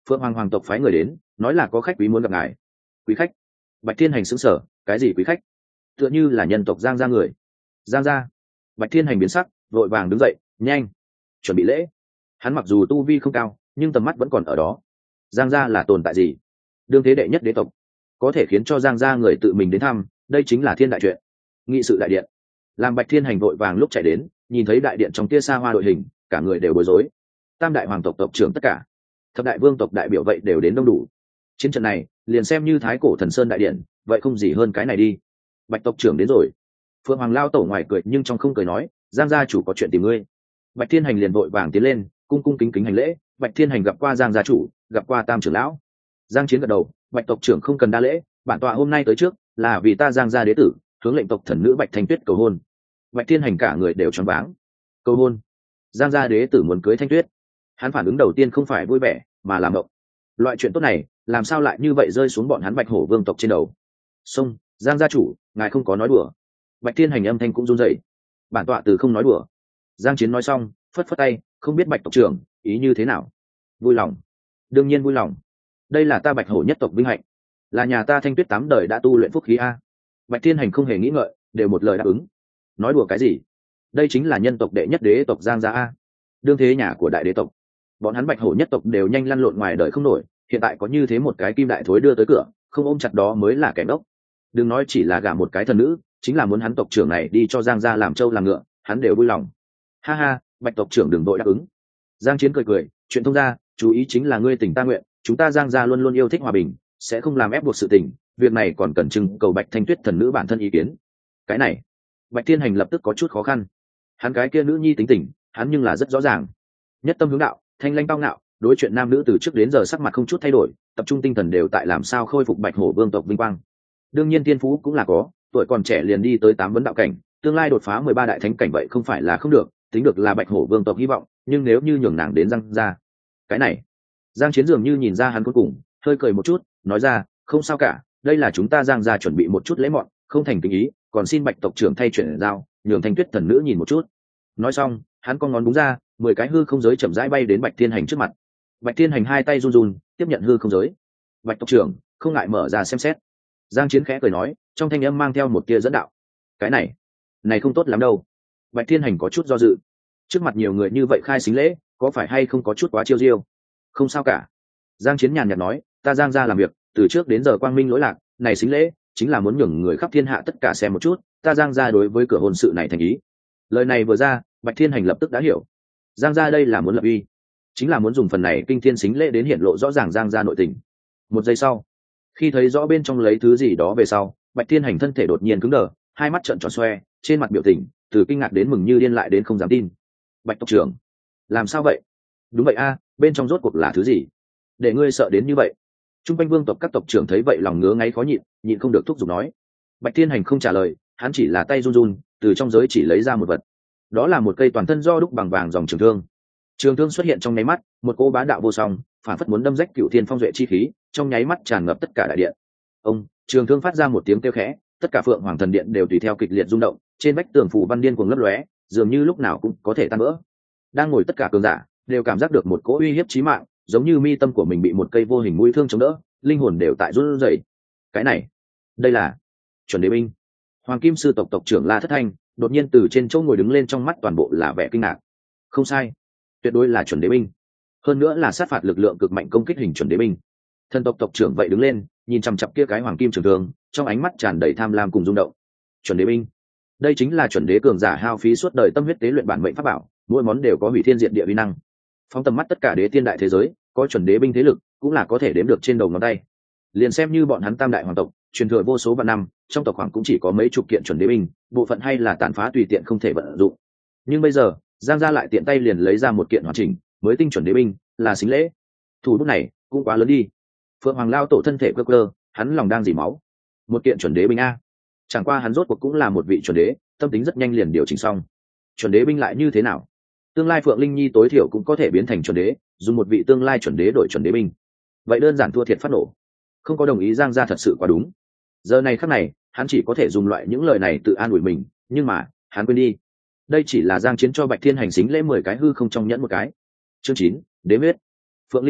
A: phượng hoàng hoàng tộc phái người đến nói là có khách quý muốn gặp ngài. Quý khách? Bạch thiên hành sững sờ, cái gì quý khách? Tựa như là nhân tộc giang gia người. Giang gia? Bạch thiên hành biến sắc, vội vàng đứng dậy, nhanh chuẩn bị lễ. Hắn mặc dù tu vi không cao nhưng tầm mắt vẫn còn ở đó. Giang gia là tồn tại gì? Đương thế đệ nhất đế tộc, có thể khiến cho giang gia người tự mình đến thăm, đây chính là thiên đại chuyện. Nghị sự đại điện, làm Bạch thiên hành vội vàng lúc chạy đến, nhìn thấy đại điện trong tia xa hoa đội hình, cả người đều bối rối. Tam đại hoàng tộc tộc trưởng tất cả, thập đại vương tộc đại biểu vậy đều đến đông đủ. Chiến trận này liền xem như thái cổ thần sơn đại điện, vậy không gì hơn cái này đi. Bạch tộc trưởng đến rồi. Phượng hoàng lao tổ ngoài cười nhưng trong không cười nói, giang gia chủ có chuyện tìm ngươi. Bạch thiên hành liền vội vàng tiến lên, cung cung kính kính hành lễ. Bạch thiên hành gặp qua giang gia chủ, gặp qua tam trưởng lão. Giang chiến gật đầu, Bạch tộc trưởng không cần đa lễ, bản tọa hôm nay tới trước là vì ta giang gia đế tử hướng lệnh tộc thần nữ Bạch Thanh Tuyết cầu hôn. Bạch thiên hành cả người đều choáng váng. Cầu hôn? Giang gia đế tử muốn cưới Thanh Tuyết? Hắn phản ứng đầu tiên không phải vui vẻ mà làm động. Loại chuyện tốt này làm sao lại như vậy rơi xuống bọn hắn Bạch hổ vương tộc trên đầu? Xông, Giang gia chủ, ngài không có nói đùa. Bạch thiên hành âm thanh cũng run rẩy. Bản tọa từ không nói đùa. Giang chiến nói xong phất phất tay, không biết Bạch tộc trưởng ý như thế nào. Vui lòng, đương nhiên vui lòng. Đây là ta Bạch hổ nhất tộc vinh hạnh, là nhà ta Thanh Tuyết tám đời đã tu luyện phúc khí a. Bạch thiên hành không hề nghĩ ngợi, đều một lời đáp ứng. Nói đùa cái gì? Đây chính là nhân tộc đệ nhất đế tộc Giang gia a, đương thế nhà của đại đế tộc. Bọn hắn Bạch hổ nhất tộc đều nhanh lăn lộn ngoài đời không nổi, hiện tại có như thế một cái kim đại thối đưa tới cửa, không ôm chặt đó mới là kẻ ngốc. Đừng nói chỉ là gả một cái thần nữ, chính là muốn hắn tộc trưởng này đi cho Giang gia làm trâu làm ngựa, hắn đều vui lòng. Ha ha, Bạch tộc trưởng đừng vội đáp ứng. Giang chiến cười cười, chuyện thông gia chú ý chính là ngươi tình ta nguyện, chúng ta Giang gia luôn luôn yêu thích hòa bình, sẽ không làm ép buộc sự tình, việc này còn cần trưng cầu Bạch Thanh Tuyết thần nữ bản thân ý kiến. Cái này Bạch thiên hành lập tức có chút khó khăn. Hắn cái kia nữ nhi tính tình hắn nhưng là rất rõ ràng, nhất tâm hướng đạo, thanh lãnh cao ngạo, đối chuyện nam nữ từ trước đến giờ sắc mặt không chút thay đổi, tập trung tinh thần đều tại làm sao khôi phục Bạch hổ vương tộc vinh quang. Đương nhiên thiên phú cũng là có, tuổi còn trẻ liền đi tới tám vấn đạo cảnh, tương lai đột phá mười ba đại thánh cảnh vậy không phải là không được, tính được là Bạch hổ vương tộc hy vọng. Nhưng nếu như nhường nàng đến Giang gia, cái này Giang chiến dường như nhìn ra hắn cuối cùng hơi cười một chút, nói ra, không sao cả, đây là chúng ta Giang gia chuẩn bị một chút lễ mọn, không thành kính ý, còn xin Bạch tộc trưởng thay chuyển giao, nhường Thanh Tuyết thần nữ nhìn một chút. Nói xong hắn con ngón búng ra, mười cái hư không giới chậm rãi bay đến Bạch thiên hành trước mặt. Bạch thiên hành hai tay run run tiếp nhận hư không giới. Bạch tộc trưởng không ngại mở ra xem xét. Giang chiến khẽ cười nói, trong thanh âm mang theo một tia dẫn đạo. Cái này này không tốt lắm đâu. Bạch thiên hành có chút do dự, trước mặt nhiều người như vậy khai xính lễ, có phải hay không có chút quá chiêu diêu? Không sao cả. Giang chiến nhàn nhạt nói, ta Giang gia làm việc từ trước đến giờ quang minh lỗi lạc, này xính lễ chính là muốn nhường người khắp thiên hạ tất cả xem một chút ta Giang gia đối với cửa hôn sự này thành ý. Lời này vừa ra, Bạch thiên hành lập tức đã hiểu, Giang gia đây là muốn lập uy, chính là muốn dùng phần này kinh thiên xính lễ đến hiện lộ rõ ràng Giang gia nội tình. Một giây sau, khi thấy rõ bên trong lấy thứ gì đó về sau, Bạch thiên hành thân thể đột nhiên cứng đờ, hai mắt trợn tròn xoe, trên mặt biểu tình từ kinh ngạc đến mừng như điên lại đến không dám tin. Bạch tộc trưởng, làm sao vậy? Đúng vậy a, bên trong rốt cuộc là thứ gì để ngươi sợ đến như vậy? Trung quanh vương tộc các tộc trưởng thấy vậy lòng ngứa ngáy khó nhịn, nhịn không được thúc giục nói. Bạch thiên hành không trả lời, hắn chỉ là tay run run từ trong giới chỉ lấy ra một vật. Đó là một cây toàn thân do đúc bằng vàng dòng trường thương. Trường thương xuất hiện trong nháy mắt, một cỗ bá đạo vô song phản phất muốn đâm rách cựu thiên phong duệ chi khí, trong nháy mắt tràn ngập tất cả đại điện. Ông trường thương phát ra một tiếng kêu khẽ, tất cả phượng hoàng thần điện đều tùy theo kịch liệt rung động, trên vách tường phủ văn điên cuồng lấp lóe, dường như lúc nào cũng có thể tan vỡ. Đang ngồi tất cả cường giả đều cảm giác được một cỗ uy hiếp chí mạng, giống như mi tâm của mình bị một cây vô hình mũi thương chống đỡ, linh hồn đều tại run rẩy. Cái này, đây là chuẩn đế binh. Hoàng kim sư tộc tộc trưởng La Thất Thanh đột nhiên từ trên chỗ ngồi đứng lên, trong mắt toàn bộ là vẻ kinh ngạc. Không sai, tuyệt đối là chuẩn đế binh, hơn nữa là sát phạt lực lượng cực mạnh công kích hình chuẩn đế binh. Thần tộc tộc trưởng vậy đứng lên, nhìn chằm chằm kia cái hoàng kim trường thương, trong ánh mắt tràn đầy tham lam cùng rung động. Chuẩn đế binh, đây chính là chuẩn đế cường giả hao phí suốt đời tâm huyết tế luyện bản mệnh pháp bảo, mỗi món đều có hủy thiên diệt địa uy năng. Phóng tầm mắt tất cả đế tiên đại thế giới, có chuẩn đế binh thế lực cũng là có thể đếm được trên đầu ngón tay. Liền xem như bọn hắn tam đại hoàng tộc truyền thừa vô số vạn năm, trong tộc khoảng cũng chỉ có mấy chục kiện chuẩn đế binh, bộ phận hay là tàn phá tùy tiện không thể vận dụng. Nhưng bây giờ Giang gia lại tiện tay liền lấy ra một kiện hoàn chỉnh mới tinh chuẩn đế binh, là xính lễ. Thủ bút này cũng quá lớn đi. Phượng hoàng lao tổ thân thể cơ cơ, hắn lòng đang dỉ máu. Một kiện chuẩn đế binh a, chẳng qua hắn rốt cuộc cũng là một vị chuẩn đế, tâm tính rất nhanh liền điều chỉnh xong. Chuẩn đế binh lại như thế nào? Tương lai Phượng Linh Nhi tối thiểu cũng có thể biến thành chuẩn đế, dùng một vị tương lai chuẩn đế đổi chuẩn đế binh, vậy đơn giản thua thiệt phát nổ. Không có đồng ý Giang gia thật sự quá đúng. Giờ này khắc này hắn chỉ có thể dùng loại những lời này tự an ủi mình, nhưng mà hắn quên đi, đây chỉ là Giang chiến cho Bạch thiên hành xính lễ mười cái hư không trong nhẫn một cái. Chương chín, đế huyết. Phượng Linh Nhi,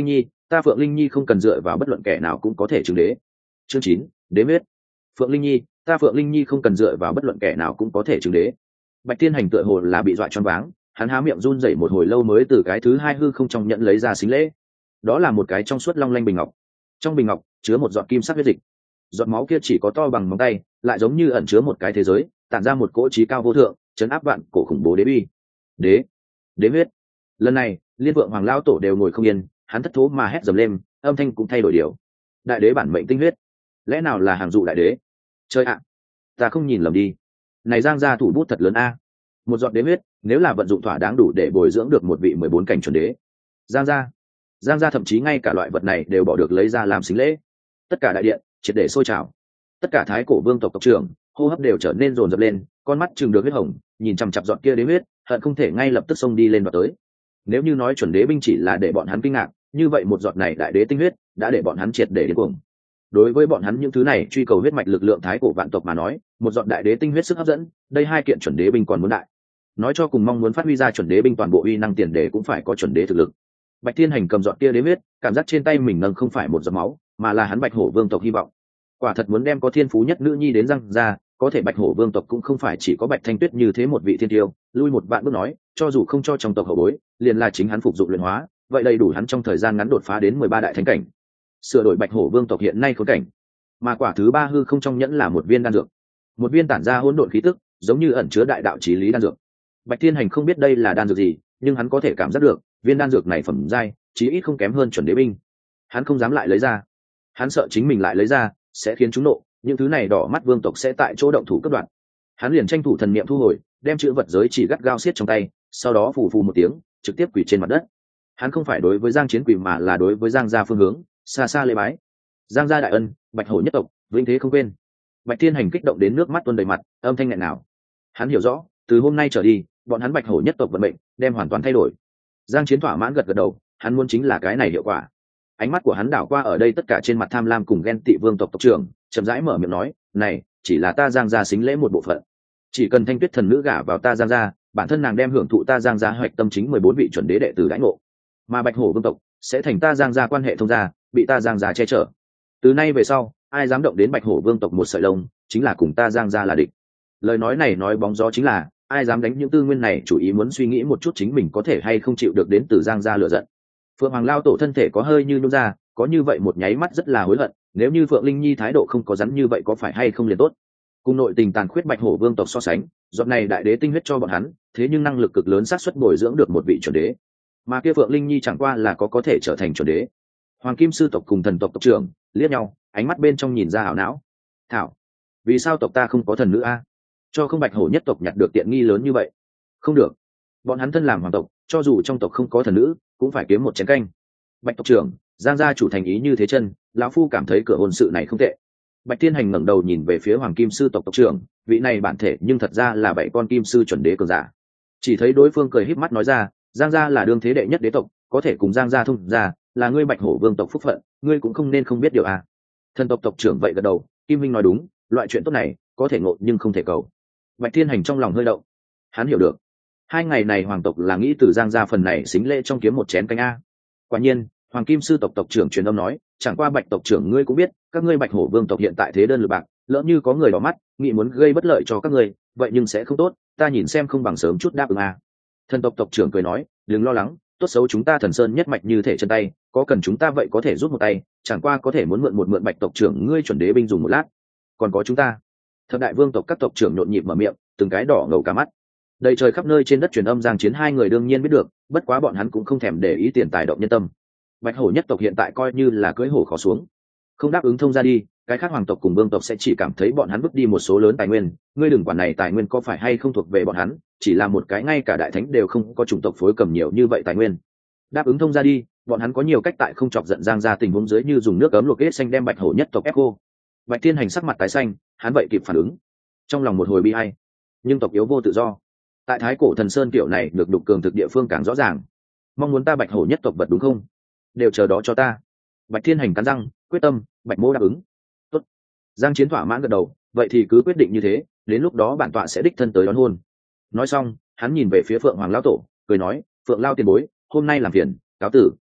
A: ta Phượng Linh Nhi không cần dựa vào bất luận kẻ nào cũng có thể chứng đế. Chương chín, đế huyết. Phượng Linh Nhi, ta Phượng Linh Nhi không cần dựa vào bất luận kẻ nào cũng có thể chứng đế. Bạch Thiên Hành tựa hồ là bị dọa choáng váng, hắn há miệng run rẩy một hồi lâu mới từ cái thứ hai hư không trong nhận lấy ra xính lễ. Đó là một cái trong suốt long lanh bình ngọc. Trong bình ngọc chứa một giọt kim sắc huyết dịch. Giọt máu kia chỉ có to bằng móng tay, lại giống như ẩn chứa một cái thế giới, tản ra một cỗ trí cao vô thượng, chấn áp vạn cổ khủng bố đế uy. Đế, đế huyết. Lần này, Liên Vượng Hoàng lão tổ đều ngồi không yên, hắn thất thố mà hét dầm lên, âm thanh cũng thay đổi điều. Đại đế bản mệnh tinh huyết, lẽ nào là hàng dụ đại đế? Chơi ạ, ta không nhìn lầm đi. Này Giang gia thủ bút thật lớn a. Một giọt đế huyết, nếu là vận dụng thỏa đáng đủ để bồi dưỡng được một vị mười bốn cảnh chuẩn đế. Giang gia, Giang gia thậm chí ngay cả loại vật này đều bỏ được lấy ra làm xính lễ. Tất cả đại điện triệt để sôi trào, tất cả thái cổ vương tộc tộc trưởng hô hấp đều trở nên rồn rập lên, con mắt chừng được huyết hồng, nhìn chằm chằm giọt kia đế huyết, hận không thể ngay lập tức xông đi lên và tới. Nếu như nói chuẩn đế binh chỉ là để bọn hắn kinh ngạc, như vậy một giọt này đại đế tinh huyết đã để bọn hắn triệt để điên cuồng. Đối với bọn hắn những thứ này truy cầu huyết mạch lực lượng thái cổ vạn tộc mà nói, một giọt đại đế tinh huyết sức hấp dẫn, đây hai kiện chuẩn đế binh còn muốn đại. Nói cho cùng mong muốn phát huy ra chuẩn đế binh toàn bộ uy năng tiền đề cũng phải có chuẩn đế thực lực. Bạch Thiên Hành cầm giọt kia đế huyết, cảm giác trên tay mình nâng không phải một giọt máu, mà là hắn Bạch Hổ vương tộc hy vọng. Quả thật muốn đem có thiên phú nhất nữ nhi đến răng ra, có thể Bạch Hổ vương tộc cũng không phải chỉ có Bạch Thanh Tuyết như thế một vị thiên tiêu, lui một vạn bước nói, cho dù không cho trong tộc hậu bối, liền là chính hắn phục dụng luyện hóa, vậy đầy đủ hắn trong thời gian ngắn đột phá đến mười ba đại thánh cảnh. Sửa đổi Bạch Hổ vương tộc hiện nay khốn cảnh. Mà quả thứ ba hư không trong nhẫn là một viên đan dược, một viên tản ra hỗn độn khí tức, giống như ẩn chứa đại đạo chí lý đan dược. Bạch Thiên Hành không biết đây là đan dược gì, nhưng hắn có thể cảm giác được, viên đan dược này phẩm giai, chí ít không kém hơn chuẩn đế binh. Hắn không dám lại lấy ra, hắn sợ chính mình lại lấy ra sẽ khiến chúng nộ, những thứ này đỏ mắt vương tộc sẽ tại chỗ động thủ cướp đoạt. Hắn liền tranh thủ thần niệm thu hồi, đem chữ vật giới chỉ gắt gao siết trong tay, sau đó phù phù một tiếng, trực tiếp quỳ trên mặt đất. Hắn không phải đối với Giang Chiến quỳ mà là đối với Giang gia phương hướng, xa xa lễ bái. Giang gia đại ân, Bạch Hổ nhất tộc, vĩnh thế không quên. Bạch Thiên Hành kích động đến nước mắt tuôn đầy mặt, âm thanh nghẹn ngào. Hắn hiểu rõ, từ hôm nay trở đi, bọn hắn Bạch Hổ nhất tộc vận mệnh đem hoàn toàn thay đổi. Giang Chiến thỏa mãn gật gật đầu, hắn muốn chính là cái này hiệu quả. Ánh mắt của hắn đảo qua ở đây tất cả trên mặt tham lam cùng ghen tị vương tộc tộc trưởng, chậm rãi mở miệng nói, này chỉ là ta Giang gia xính lễ một bộ phận, chỉ cần Thanh Tuyết thần nữ gả vào ta Giang gia, bản thân nàng đem hưởng thụ ta Giang gia hoạch tâm chính mười bốn vị chuẩn đế đệ tử đãi ngộ, mà Bạch Hổ vương tộc sẽ thành ta Giang gia quan hệ thông gia, bị ta Giang gia che chở. Từ nay về sau, ai dám động đến Bạch Hổ vương tộc một sợi lông, chính là cùng ta Giang gia là địch. Lời nói này nói bóng gió chính là, ai dám đánh những tư nguyên này chủ ý muốn suy nghĩ một chút chính mình có thể hay không chịu được đến từ Giang gia lựa giận. Phượng Hoàng lao tổ thân thể có hơi như nhún ra, có như vậy một nháy mắt rất là hối hận, nếu như Phượng Linh Nhi thái độ không có rắn như vậy có phải hay không liền tốt. Cùng nội tình tàn khuyết Bạch Hổ vương tộc so sánh, giọt này đại đế tinh huyết cho bọn hắn, thế nhưng năng lực cực lớn xác suất bồi dưỡng được một vị chuẩn đế. Mà kia Phượng Linh Nhi chẳng qua là có có thể trở thành chuẩn đế. Hoàng Kim sư tộc cùng thần tộc tộc trưởng liếc nhau, ánh mắt bên trong nhìn ra ảo não. Thảo, vì sao tộc ta không có thần nữ a? Cho không Bạch Hổ nhất tộc nhặt được tiện nghi lớn như vậy? Không được, bọn hắn thân làm hoàng tộc, cho dù trong tộc không có thần nữ, cũng phải kiếm một chén canh. Bạch tộc trưởng, Giang gia chủ thành ý như thế chân, lão phu cảm thấy cửa hôn sự này không tệ. Bạch Thiên Hành ngẩng đầu nhìn về phía Hoàng Kim sư tộc tộc trưởng, vị này bản thể nhưng thật ra là bảy con kim sư chuẩn đế cường giả. Chỉ thấy đối phương cười híp mắt nói ra, Giang gia là đương thế đệ nhất đế tộc, có thể cùng Giang gia thông gia, là ngươi Bạch Hổ vương tộc phúc phận, ngươi cũng không nên không biết điều à? Thần tộc tộc trưởng vậy gật đầu, Kim Minh nói đúng, loại chuyện tốt này có thể ngộ nhưng không thể cầu. Bạch Thiên Hành trong lòng hơi động, hắn hiểu được, hai ngày này hoàng tộc là nghĩ từ Giang gia phần này xính lễ trong kiếm một chén canh a. Quả nhiên, Hoàng Kim sư tộc tộc trưởng truyền âm nói, chẳng qua Bạch tộc trưởng ngươi cũng biết, các ngươi Bạch Hổ vương tộc hiện tại thế đơn lực bạc, lỡ như có người đỏ mắt, nghĩ muốn gây bất lợi cho các ngươi, vậy nhưng sẽ không tốt, ta nhìn xem không bằng sớm chút đáp ứng a. Thần tộc tộc trưởng cười nói, đừng lo lắng, tốt xấu chúng ta Thần Sơn nhất mạch như thể chân tay, có cần chúng ta vậy có thể rút một tay, chẳng qua có thể muốn mượn một mượn Bạch tộc trưởng ngươi chuẩn đế binh dùng một lát. Còn có chúng ta. Thập đại vương tộc các tộc trưởng nhộn nhịp mở miệng, từng cái đỏ ngầu cả mắt. Đầy trời khắp nơi trên đất truyền âm Giang Chiến hai người đương nhiên biết được, bất quá bọn hắn cũng không thèm để ý tiền tài động nhân tâm. Bạch Hổ nhất tộc hiện tại coi như là cưỡi hổ khó xuống, không đáp ứng thông ra đi, cái khác hoàng tộc cùng vương tộc sẽ chỉ cảm thấy bọn hắn vứt đi một số lớn tài nguyên. Ngươi đừng quản này tài nguyên có phải hay không thuộc về bọn hắn, chỉ là một cái ngay cả đại thánh đều không có chủng tộc phối cầm nhiều như vậy tài nguyên. Đáp ứng thông ra đi, bọn hắn có nhiều cách tại không chọc giận Giang gia tình huống dưới như dùng nước cấm luộc hết xanh đem Bạch Hổ nhất tộc ép cô. Bạch Thiên Hành sắc mặt tái xanh, hắn vậy kịp phản ứng, trong lòng một hồi bi ai, nhưng tộc yếu vô tự do. Tại thái cổ Thần Sơn kiểu này được đục cường thực địa phương càng rõ ràng. Mong muốn ta Bạch Hổ nhất tộc vật đúng không? Đều chờ đó cho ta. Bạch Thiên Hành cắn răng quyết tâm, Bạch mô đáp ứng. Tốt. Giang Chiến thỏa mãn gật đầu, vậy thì cứ quyết định như thế, đến lúc đó bản tọa sẽ đích thân tới đón hôn. Nói xong, hắn nhìn về phía Phượng Hoàng lão tổ, cười nói, Phượng lao tiền bối, hôm nay làm phiền, cáo tử.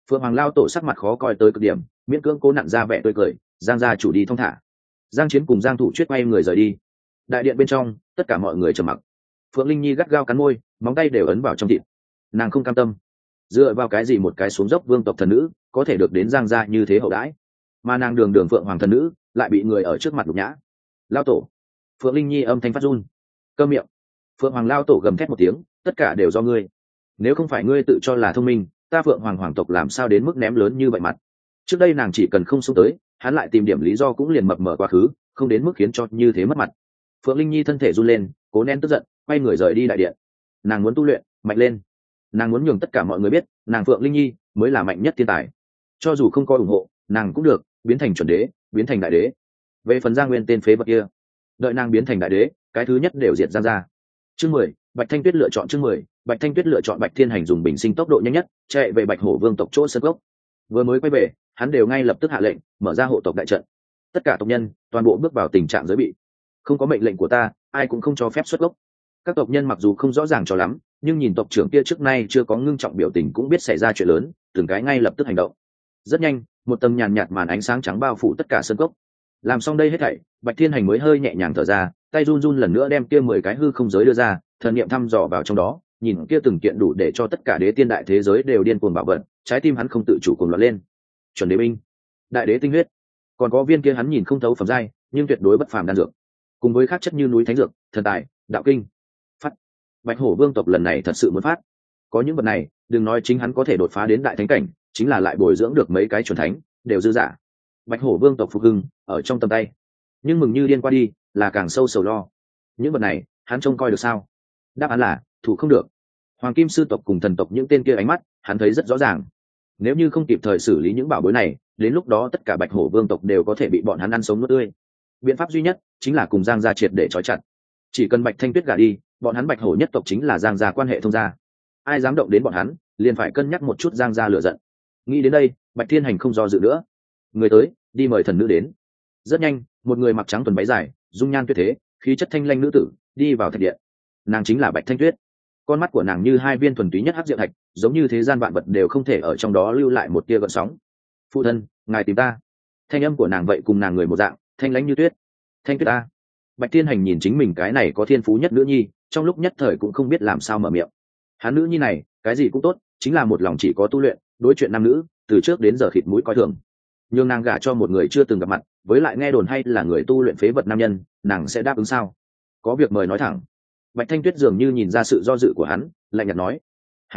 A: Phượng Hoàng lao tổ sắc mặt khó coi tới cực điểm, miễn cưỡng cố nặn ra vẻ tươi cười. Giang gia chủ đi thong thả. Giang Chiến cùng Giang Thủ Chuyết quay người rời đi. Đại điện bên trong, tất cả mọi người trầm mặc. Phượng Linh Nhi gắt gao cắn môi, móng tay đều ấn vào trong thịt. Nàng không cam tâm. Dựa vào cái gì một cái xuống dốc vương tộc thần nữ có thể được đến Giang gia như thế hậu đãi, mà nàng đường đường Phượng Hoàng thần nữ lại bị người ở trước mặt nhục nhã. Lao tổ. Phượng Linh Nhi âm thanh phát run. Câm miệng. Phượng Hoàng lao tổ gầm thét một tiếng, tất cả đều do ngươi. Nếu không phải ngươi tự cho là thông minh, ta Phượng Hoàng hoàng tộc làm sao đến mức ném lớn như vậy mặt. Trước đây nàng chỉ cần không xuống tới, hắn lại tìm điểm lý do cũng liền mập mờ quá khứ, không đến mức khiến cho như thế mất mặt. Phượng Linh Nhi thân thể run lên, cố nén tức giận, quay người rời đi đại điện. Nàng muốn tu luyện mạnh lên, nàng muốn nhường tất cả mọi người biết nàng Phượng Linh Nhi mới là mạnh nhất thiên tài. Cho dù không có ủng hộ, nàng cũng được biến thành chuẩn đế, biến thành đại đế. Về phần Giang Nguyên tên phế vật kia, đợi nàng biến thành đại đế, cái thứ nhất đều diệt Giang gia. Chương mười, Bạch Thanh Tuyết lựa chọn chương mười, Bạch Thanh Tuyết lựa chọn Bạch Thiên Hành dùng bình sinh tốc độ nhanh nhất, chạy về Bạch Hổ Vương tộc chỗ sân gốc. Vừa mới quay về, hắn đều ngay lập tức hạ lệnh, mở ra hộ tộc đại trận. Tất cả tộc nhân, toàn bộ bước vào tình trạng giới bị. Không có mệnh lệnh của ta, ai cũng không cho phép xuất gốc. Các tộc nhân mặc dù không rõ ràng cho lắm, nhưng nhìn tộc trưởng kia trước nay chưa có ngưng trọng biểu tình cũng biết xảy ra chuyện lớn, từng cái ngay lập tức hành động. Rất nhanh, một tầng nhàn nhạt màn ánh sáng trắng bao phủ tất cả sân cốc. Làm xong đây hết thảy, Bạch Thiên Hành mới hơi nhẹ nhàng thở ra, tay run run lần nữa đem kia mười cái hư không giới đưa ra, thần niệm thăm dò vào trong đó, nhìn kia từng kiện đủ để cho tất cả đế tiên đại thế giới đều điên cuồng bảo vật, trái tim hắn không tự chủ cuồng loạn lên. Chuẩn đế binh, đại đế tinh huyết, còn có viên kia hắn nhìn không thấu phẩm giai, nhưng tuyệt đối bất phàm đan dược, cùng với khác chất như núi thánh dược, thần tài, đạo kinh. Phát. Bạch Hổ Vương tộc lần này thật sự muốn phát. Có những vật này, đừng nói chính hắn có thể đột phá đến đại thánh cảnh, chính là lại bồi dưỡng được mấy cái chuẩn thánh, đều dư giả. Bạch Hổ Vương tộc phục hưng ở trong tầm tay, nhưng mừng như điên qua đi, là càng sâu sầu lo. Những vật này, hắn trông coi được sao? Đáp án là thủ không được. Hoàng Kim sư tộc cùng thần tộc những tên kia ánh mắt, hắn thấy rất rõ ràng. Nếu như không kịp thời xử lý những bảo bối này, đến lúc đó tất cả Bạch Hổ Vương tộc đều có thể bị bọn hắn ăn sống nuốt tươi. Biện pháp duy nhất chính là cùng Giang gia triệt để trói chặt. Chỉ cần Bạch Thanh Tuyết gả đi, bọn hắn Bạch Hổ nhất tộc chính là Giang gia quan hệ thông gia. Ai dám động đến bọn hắn, liền phải cân nhắc một chút Giang gia lửa giận. Nghĩ đến đây, Bạch Thiên Hành không do dự nữa. Người tới, đi mời thần nữ đến. Rất nhanh, một người mặc trắng tuần váy dài, dung nhan tuyệt thế, khí chất thanh lanh nữ tử đi vào thạch điện. Nàng chính là Bạch Thanh Tuyết. Con mắt của nàng như hai viên thuần túy nhất hắc diệu thạch, giống như thế gian vạn vật đều không thể ở trong đó lưu lại một tia gợn sóng. Phụ thân, ngài tìm ta. Thanh âm của nàng vậy cùng nàng người một dạng, thanh lãnh như tuyết. Thanh Tuyết ta. Bạch Thiên Hành nhìn chính mình cái này có thiên phú nhất nữ nhi, trong lúc nhất thời cũng không biết làm sao mở miệng. Hắn nữ nhi này, cái gì cũng tốt, chính là một lòng chỉ có tu luyện, đối chuyện nam nữ, từ trước đến giờ khịt mũi coi thường. Nhưng nàng gả cho một người chưa từng gặp mặt, với lại nghe đồn hay là người tu luyện phế vật nam nhân, nàng sẽ đáp ứng sao? Có việc mời nói thẳng. Bạch Thanh Tuyết dường như nhìn ra sự do dự của hắn, lạnh nhạt nói.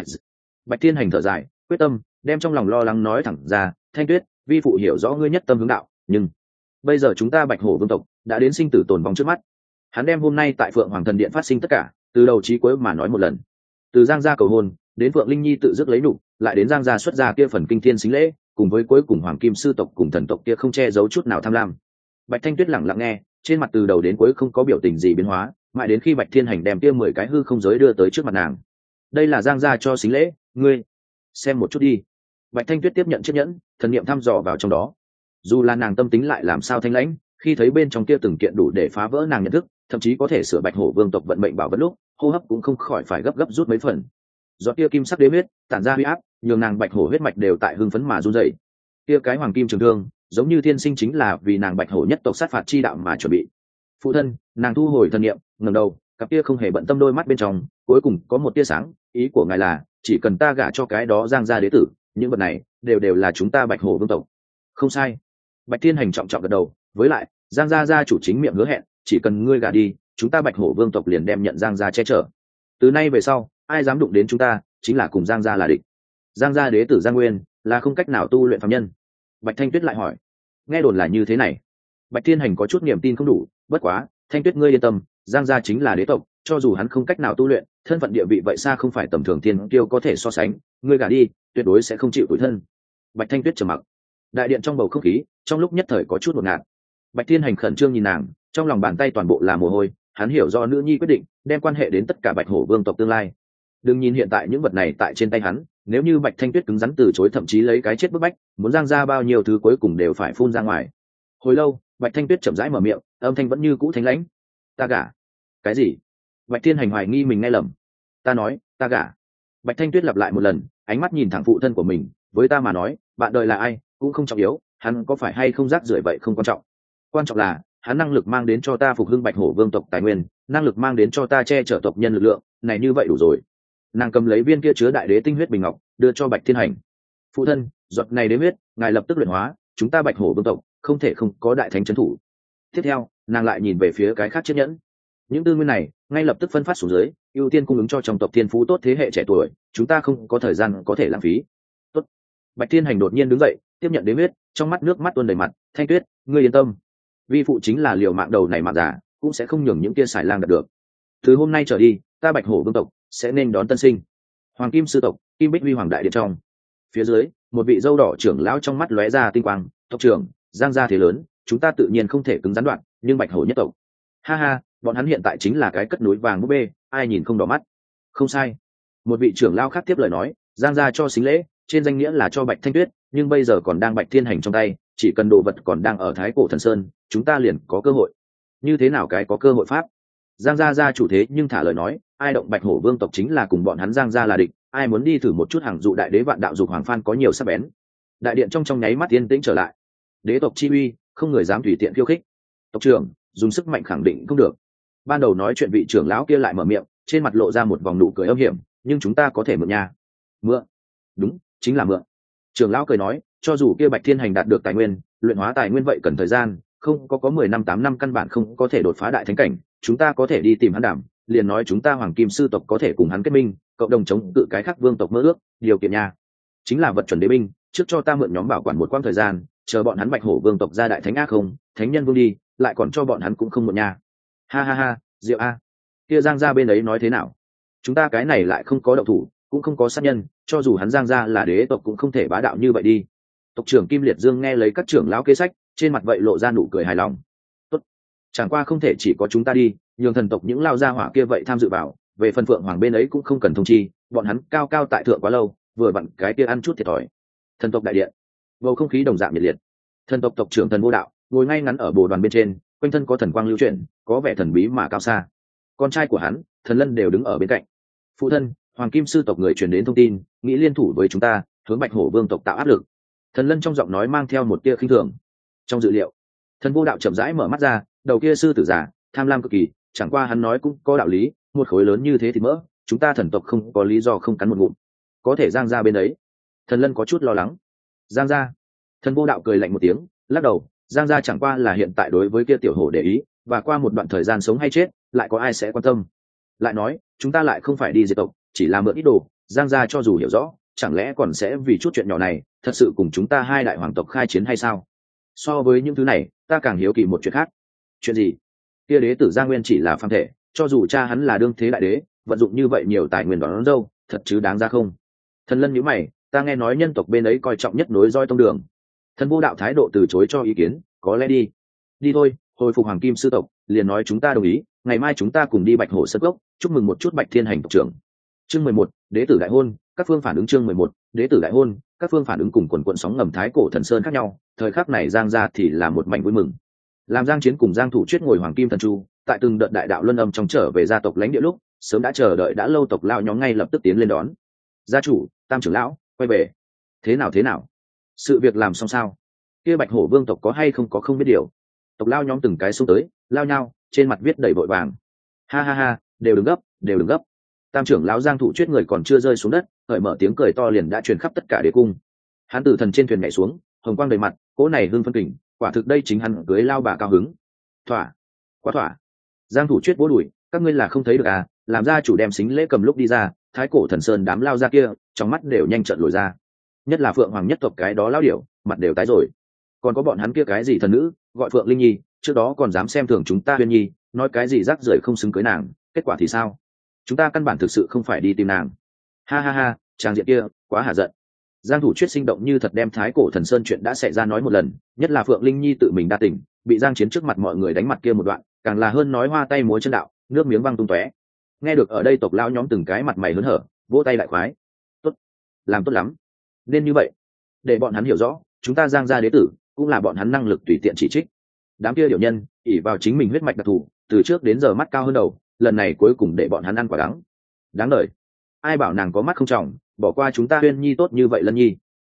A: Bạch Thiên Hành thở dài, quyết tâm đem trong lòng lo lắng nói thẳng ra. Thanh Tuyết, vi phụ hiểu rõ ngươi nhất tâm hướng đạo, nhưng bây giờ chúng ta Bạch Hổ Vương tộc đã đến sinh tử tồn vong trước mắt. Hắn đem hôm nay tại Phượng Hoàng Thần Điện phát sinh tất cả, từ đầu chí cuối mà nói một lần. Từ Giang gia cầu hôn, đến Phượng Linh Nhi tự dứt lấy nụ, lại đến Giang gia xuất gia kia phần kinh thiên xính lễ, cùng với cuối cùng Hoàng Kim sư tộc cùng thần tộc kia không che giấu chút nào tham lam. Bạch Thanh Tuyết lặng lặng nghe, trên mặt từ đầu đến cuối không có biểu tình gì biến hóa, mãi đến khi Bạch Thiên Hành đem kia mười cái hư không giới đưa tới trước mặt nàng. Đây là Giang gia cho xính lễ, ngươi xem một chút đi. Bạch Thanh Tuyết tiếp nhận chiếc nhẫn, thần niệm thăm dò vào trong đó. Dù là nàng tâm tính lại làm sao thanh lãnh, khi thấy bên trong kia từng kiện đủ để phá vỡ nàng nhận thức, thậm chí có thể sửa Bạch Hổ Vương tộc vận mệnh bảo vật lúc, hô hấp cũng không khỏi phải gấp gấp rút mấy phần. Giọt kia kim sắc đế huyết tản ra huy áp, nhường nàng Bạch Hổ huyết mạch đều tại hưng phấn mà run rẩy. Kia cái hoàng kim trường thương, giống như thiên sinh chính là vì nàng Bạch Hổ nhất tộc sát phạt chi đạo mà chuẩn bị. Phụ thân, nàng thu hồi thần niệm, ngẩng đầu, cặp kia không hề bận tâm đôi mắt bên trong, cuối cùng có một tia sáng, ý của ngài là, chỉ cần ta gả cho cái đó Giang gia đế tử, những vật này đều đều là chúng ta Bạch Hổ Vương tộc. Không sai. Bạch Thiên Hành trọng trọng gật đầu, với lại, Giang gia gia chủ chính miệng hứa hẹn, chỉ cần ngươi gả đi, chúng ta Bạch Hổ Vương tộc liền đem nhận Giang gia che chở. Từ nay về sau, ai dám đụng đến chúng ta, chính là cùng Giang gia là địch. Giang gia đế tử Giang Nguyên là không cách nào tu luyện phàm nhân. Bạch Thanh Tuyết lại hỏi, nghe đồn là như thế này. Bạch Thiên Hành có chút niềm tin không đủ, bất quá, Thanh Tuyết ngươi yên tâm, Giang gia chính là đế tộc, cho dù hắn không cách nào tu luyện, thân phận địa vị vậy xa không phải tầm thường thiên kiêu có thể so sánh, ngươi gả đi, tuyệt đối sẽ không chịu tủi thân. Bạch Thanh Tuyết trầm mặc. Đại điện trong bầu không khí, trong lúc nhất thời có chút ngột ngạt. Bạch Thiên Hành khẩn trương nhìn nàng, trong lòng bàn tay toàn bộ là mồ hôi, hắn hiểu do nữ nhi quyết định, đem quan hệ đến tất cả Bạch Hổ Vương tộc tương lai. Đừng nhìn hiện tại những vật này tại trên tay hắn, nếu như Bạch Thanh Tuyết cứng rắn từ chối thậm chí lấy cái chết bức bách, muốn Giang ra bao nhiêu thứ cuối cùng đều phải phun ra ngoài. Hồi lâu, Bạch Thanh Tuyết chậm rãi mở miệng, âm thanh vẫn như cũ thánh lãnh. Ta gả. Cái gì? Bạch Thiên Hành hoài nghi mình nghe lầm. Ta nói, ta gả. Bạch Thanh Tuyết lặp lại một lần, ánh mắt nhìn thẳng phụ thân của mình, với ta mà nói bạn đời là ai cũng không trọng yếu, hắn có phải hay không rác rưởi vậy không quan trọng. Quan trọng là hắn năng lực mang đến cho ta phục hưng bạch hổ vương tộc tài nguyên, năng lực mang đến cho ta che chở tộc nhân lực lượng này, như vậy đủ rồi. Nàng cầm lấy viên kia chứa đại đế tinh huyết bình ngọc đưa cho Bạch Thiên Hành. Phụ thân, giọt này đế huyết ngài lập tức luyện hóa, chúng ta bạch hổ vương tộc không thể không có đại thánh trấn thủ. Tiếp theo nàng lại nhìn về phía cái khác chiếc nhẫn, những tư nguyên này ngay lập tức phân phát xuống dưới, ưu tiên cung ứng cho trong tộc thiên phú tốt thế hệ trẻ tuổi, chúng ta không có thời gian có thể lãng phí. Tốt. Bạch Thiên Hành đột nhiên đứng dậy tiếp nhận đế huyết, trong mắt nước mắt tuôn đầy mặt. Thanh Tuyết, ngươi yên tâm, vi phụ chính là liều mạng đầu này mạng giả cũng sẽ không nhường những tia xài lang đạt được. Từ hôm nay trở đi ta bạch hổ vương tộc sẽ nên đón tân sinh. Hoàng kim sư tộc Kim Bích Huy Hoàng đại điện trong, phía dưới một vị dâu đỏ trưởng lão trong mắt lóe ra tinh quang. Tộc trưởng, Giang gia thế lớn, chúng ta tự nhiên không thể cứng rắn đoạn, nhưng bạch hổ nhất tộc, ha ha, bọn hắn hiện tại chính là cái cất núi vàng búp bê, ai nhìn không đỏ mắt. Không sai, một vị trưởng lão khác tiếp lời nói, Giang gia cho xính lễ trên danh nghĩa là cho Bạch Thanh Tuyết, nhưng bây giờ còn đang Bạch Thiên Hành trong tay, chỉ cần đồ vật còn đang ở Thái Cổ Thần Sơn, chúng ta liền có cơ hội. Như thế nào cái có cơ hội pháp? Giang gia gia chủ thế nhưng thả lời nói, ai động bạch hổ vương tộc chính là cùng bọn hắn Giang gia là địch, ai muốn đi thử một chút hàng dụ đại đế vạn đạo dục hoàng phan có nhiều sắc bén. Đại điện trong trong nháy mắt yên tĩnh trở lại. Đế tộc chi uy, không người dám tùy tiện khiêu khích. Tộc trưởng dùng sức mạnh khẳng định không được. Ban đầu nói chuyện vị trưởng lão kia lại mở miệng, trên mặt lộ ra một vòng nụ cười âm hiểm, nhưng chúng ta có thể mượn nha. Mượn? Đúng, chính là mượn. Trưởng lão cười nói, cho dù kia Bạch Thiên Hành đạt được tài nguyên, luyện hóa tài nguyên vậy cần thời gian, không có có mười năm tám năm căn bản không có thể đột phá đại thánh cảnh, chúng ta có thể đi tìm hắn đảm, liền nói chúng ta Hoàng Kim sư tộc có thể cùng hắn kết minh, cộng đồng chống cự cái khác vương tộc mơ ước, điều kiện nha chính là vật chuẩn đế binh, trước cho ta mượn nhóm bảo quản một quãng thời gian, chờ bọn hắn bạch hổ vương tộc ra đại thánh ác không, thánh nhân vương đi, lại còn cho bọn hắn cũng không mượn nha. Ha ha ha, diệu a. Kia Giang gia bên ấy nói thế nào? Chúng ta cái này lại không có động thủ, cũng không có sát nhân, cho dù hắn Giang gia là đế tộc cũng không thể bá đạo như vậy đi. Tộc trưởng Kim Liệt Dương nghe lấy các trưởng lão kế sách, trên mặt vậy lộ ra nụ cười hài lòng. Tốt, chẳng qua không thể chỉ có chúng ta đi, nhường thần tộc những lao gia hỏa kia vậy tham dự vào, về phần Phượng Hoàng bên ấy cũng không cần thông chi, bọn hắn cao cao tại thượng quá lâu, vừa vặn cái kia ăn chút thiệt thòi. Thần tộc đại điện, bầu không khí đồng dạng nhiệt liệt. Thần tộc tộc trưởng Thần Vô Đạo ngồi ngay ngắn ở bồ đoàn bên trên, quanh thân có thần quang lưu chuyển, có vẻ thần bí mà cao xa. Con trai của hắn, Thần Lân đều đứng ở bên cạnh. Phụ thân, Hoàng Kim sư tộc người truyền đến thông tin, nghĩ liên thủ với chúng ta, hướng Bạch Hổ vương tộc tạo áp lực. Thần Lân trong giọng nói mang theo một tia khinh thường. Trong dự liệu, Thần Vô Đạo chậm rãi mở mắt ra, đầu kia sư tử giả, tham lam cực kỳ, chẳng qua hắn nói cũng có đạo lý, một khối lớn như thế thì mỡ, chúng ta thần tộc không có lý do không cắn một ngụm. Có thể Giang gia bên đấy. Thần Lân có chút lo lắng. Giang gia? Thần Vô Đạo cười lạnh một tiếng, lắc đầu, Giang gia chẳng qua là hiện tại đối với kia tiểu hổ để ý, và qua một đoạn thời gian sống hay chết, lại có ai sẽ quan tâm. Lại nói, chúng ta lại không phải đi diệt tộc, chỉ là mượn ít đồ, Giang gia cho dù hiểu rõ, chẳng lẽ còn sẽ vì chút chuyện nhỏ này, thật sự cùng chúng ta hai đại hoàng tộc khai chiến hay sao? So với những thứ này, ta càng hiếu kỳ một chuyện khác. Chuyện gì? Kia đế tử Giang Nguyên chỉ là phàm thể, cho dù cha hắn là đương thế đại đế, vận dụng như vậy nhiều tài nguyên đón, đón dâu, thật chứ đáng ra không? Thần Lân nhíu mày, ta nghe nói nhân tộc bên ấy coi trọng nhất nối roi tông đường. Thần Vô Đạo thái độ từ chối cho ý kiến, có lẽ đi. Đi thôi, hồi phục Hoàng Kim sư tộc, liền nói chúng ta đồng ý, ngày mai chúng ta cùng đi Bạch Hổ Sơn Cốc, chúc mừng một chút Bạch Thiên Hành tộc trưởng. Chương mười một, đế tử đại hôn, các phương phản ứng. Chương mười một, đế tử đại hôn, các phương phản ứng cùng quần quần sóng ngầm Thái Cổ Thần Sơn khác nhau, thời khắc này Giang gia thì là một mảnh vui mừng. Làm Giang Chiến cùng Giang Thủ Chuyết ngồi Hoàng Kim Thần Chu, tại từng đợt đại đạo luân âm trong trở về gia tộc lãnh địa lúc, sớm đã chờ đợi đã lâu tộc lão nhóm ngay lập tức tiến lên đón. Gia chủ, Tam trưởng lão, quay về. Thế nào thế nào? Sự việc làm xong sao? Kia Bạch Hổ vương tộc có hay không có không biết điều. Tộc lão nhóm từng cái xông tới, lao nhau, trên mặt viết đầy vội vàng. Ha ha ha, đều đừng gấp, đều đừng gấp. Tam trưởng lão Giang Thủ Chuyết người còn chưa rơi xuống đất, hởi mở tiếng cười to liền đã truyền khắp tất cả đế cung. Hắn từ thần trên thuyền nhảy xuống, hồng quang đầy mặt, cỗ này hưng phân kình, quả thực đây chính hắn cưới lao bà cao hứng. Thỏa, quá thỏa. Giang Thủ Chuyết vỗ đùi, các ngươi là không thấy được à? Làm ra chủ đem xính lễ cầm lúc đi ra, Thái Cổ Thần Sơn đám lao ra kia, trong mắt đều nhanh trợn lồi ra. Nhất là Phượng Hoàng nhất tộc cái đó lao điểu, mặt đều tái rồi. Còn có bọn hắn kia cái gì thần nữ, gọi Phượng Linh Nhi, trước đó còn dám xem thường chúng ta Huyên Nhi, nói cái gì rác rưởi không xứng cưới nàng, kết quả thì sao? Chúng ta căn bản thực sự không phải đi tìm nàng. Ha ha ha, trang diện kia quá hả giận. Giang Thủ Chuyết sinh động như thật đem Thái Cổ Thần Sơn chuyện đã xảy ra nói một lần, nhất là Phượng Linh Nhi tự mình đa tình, bị Giang Chiến trước mặt mọi người đánh mặt kia một đoạn, càng là hơn nói hoa tay múa chân đạo, nước miếng văng tung tóe. Nghe được ở đây tộc lão nhóm từng cái mặt mày hớn hở, vỗ tay lại khoái. Tốt, làm tốt lắm. Nên như vậy, để bọn hắn hiểu rõ, chúng ta Giang gia đế tử, cũng là bọn hắn năng lực tùy tiện chỉ trích. Đám kia điều nhân, ỷ vào chính mình huyết mạch đặc thù, từ trước đến giờ mắt cao hơn đầu, lần này cuối cùng để bọn hắn ăn quả đắng. Đáng đời. Ai bảo nàng có mắt không trọng, bỏ qua chúng ta Huyên Nhi tốt như vậy Lân Nhi.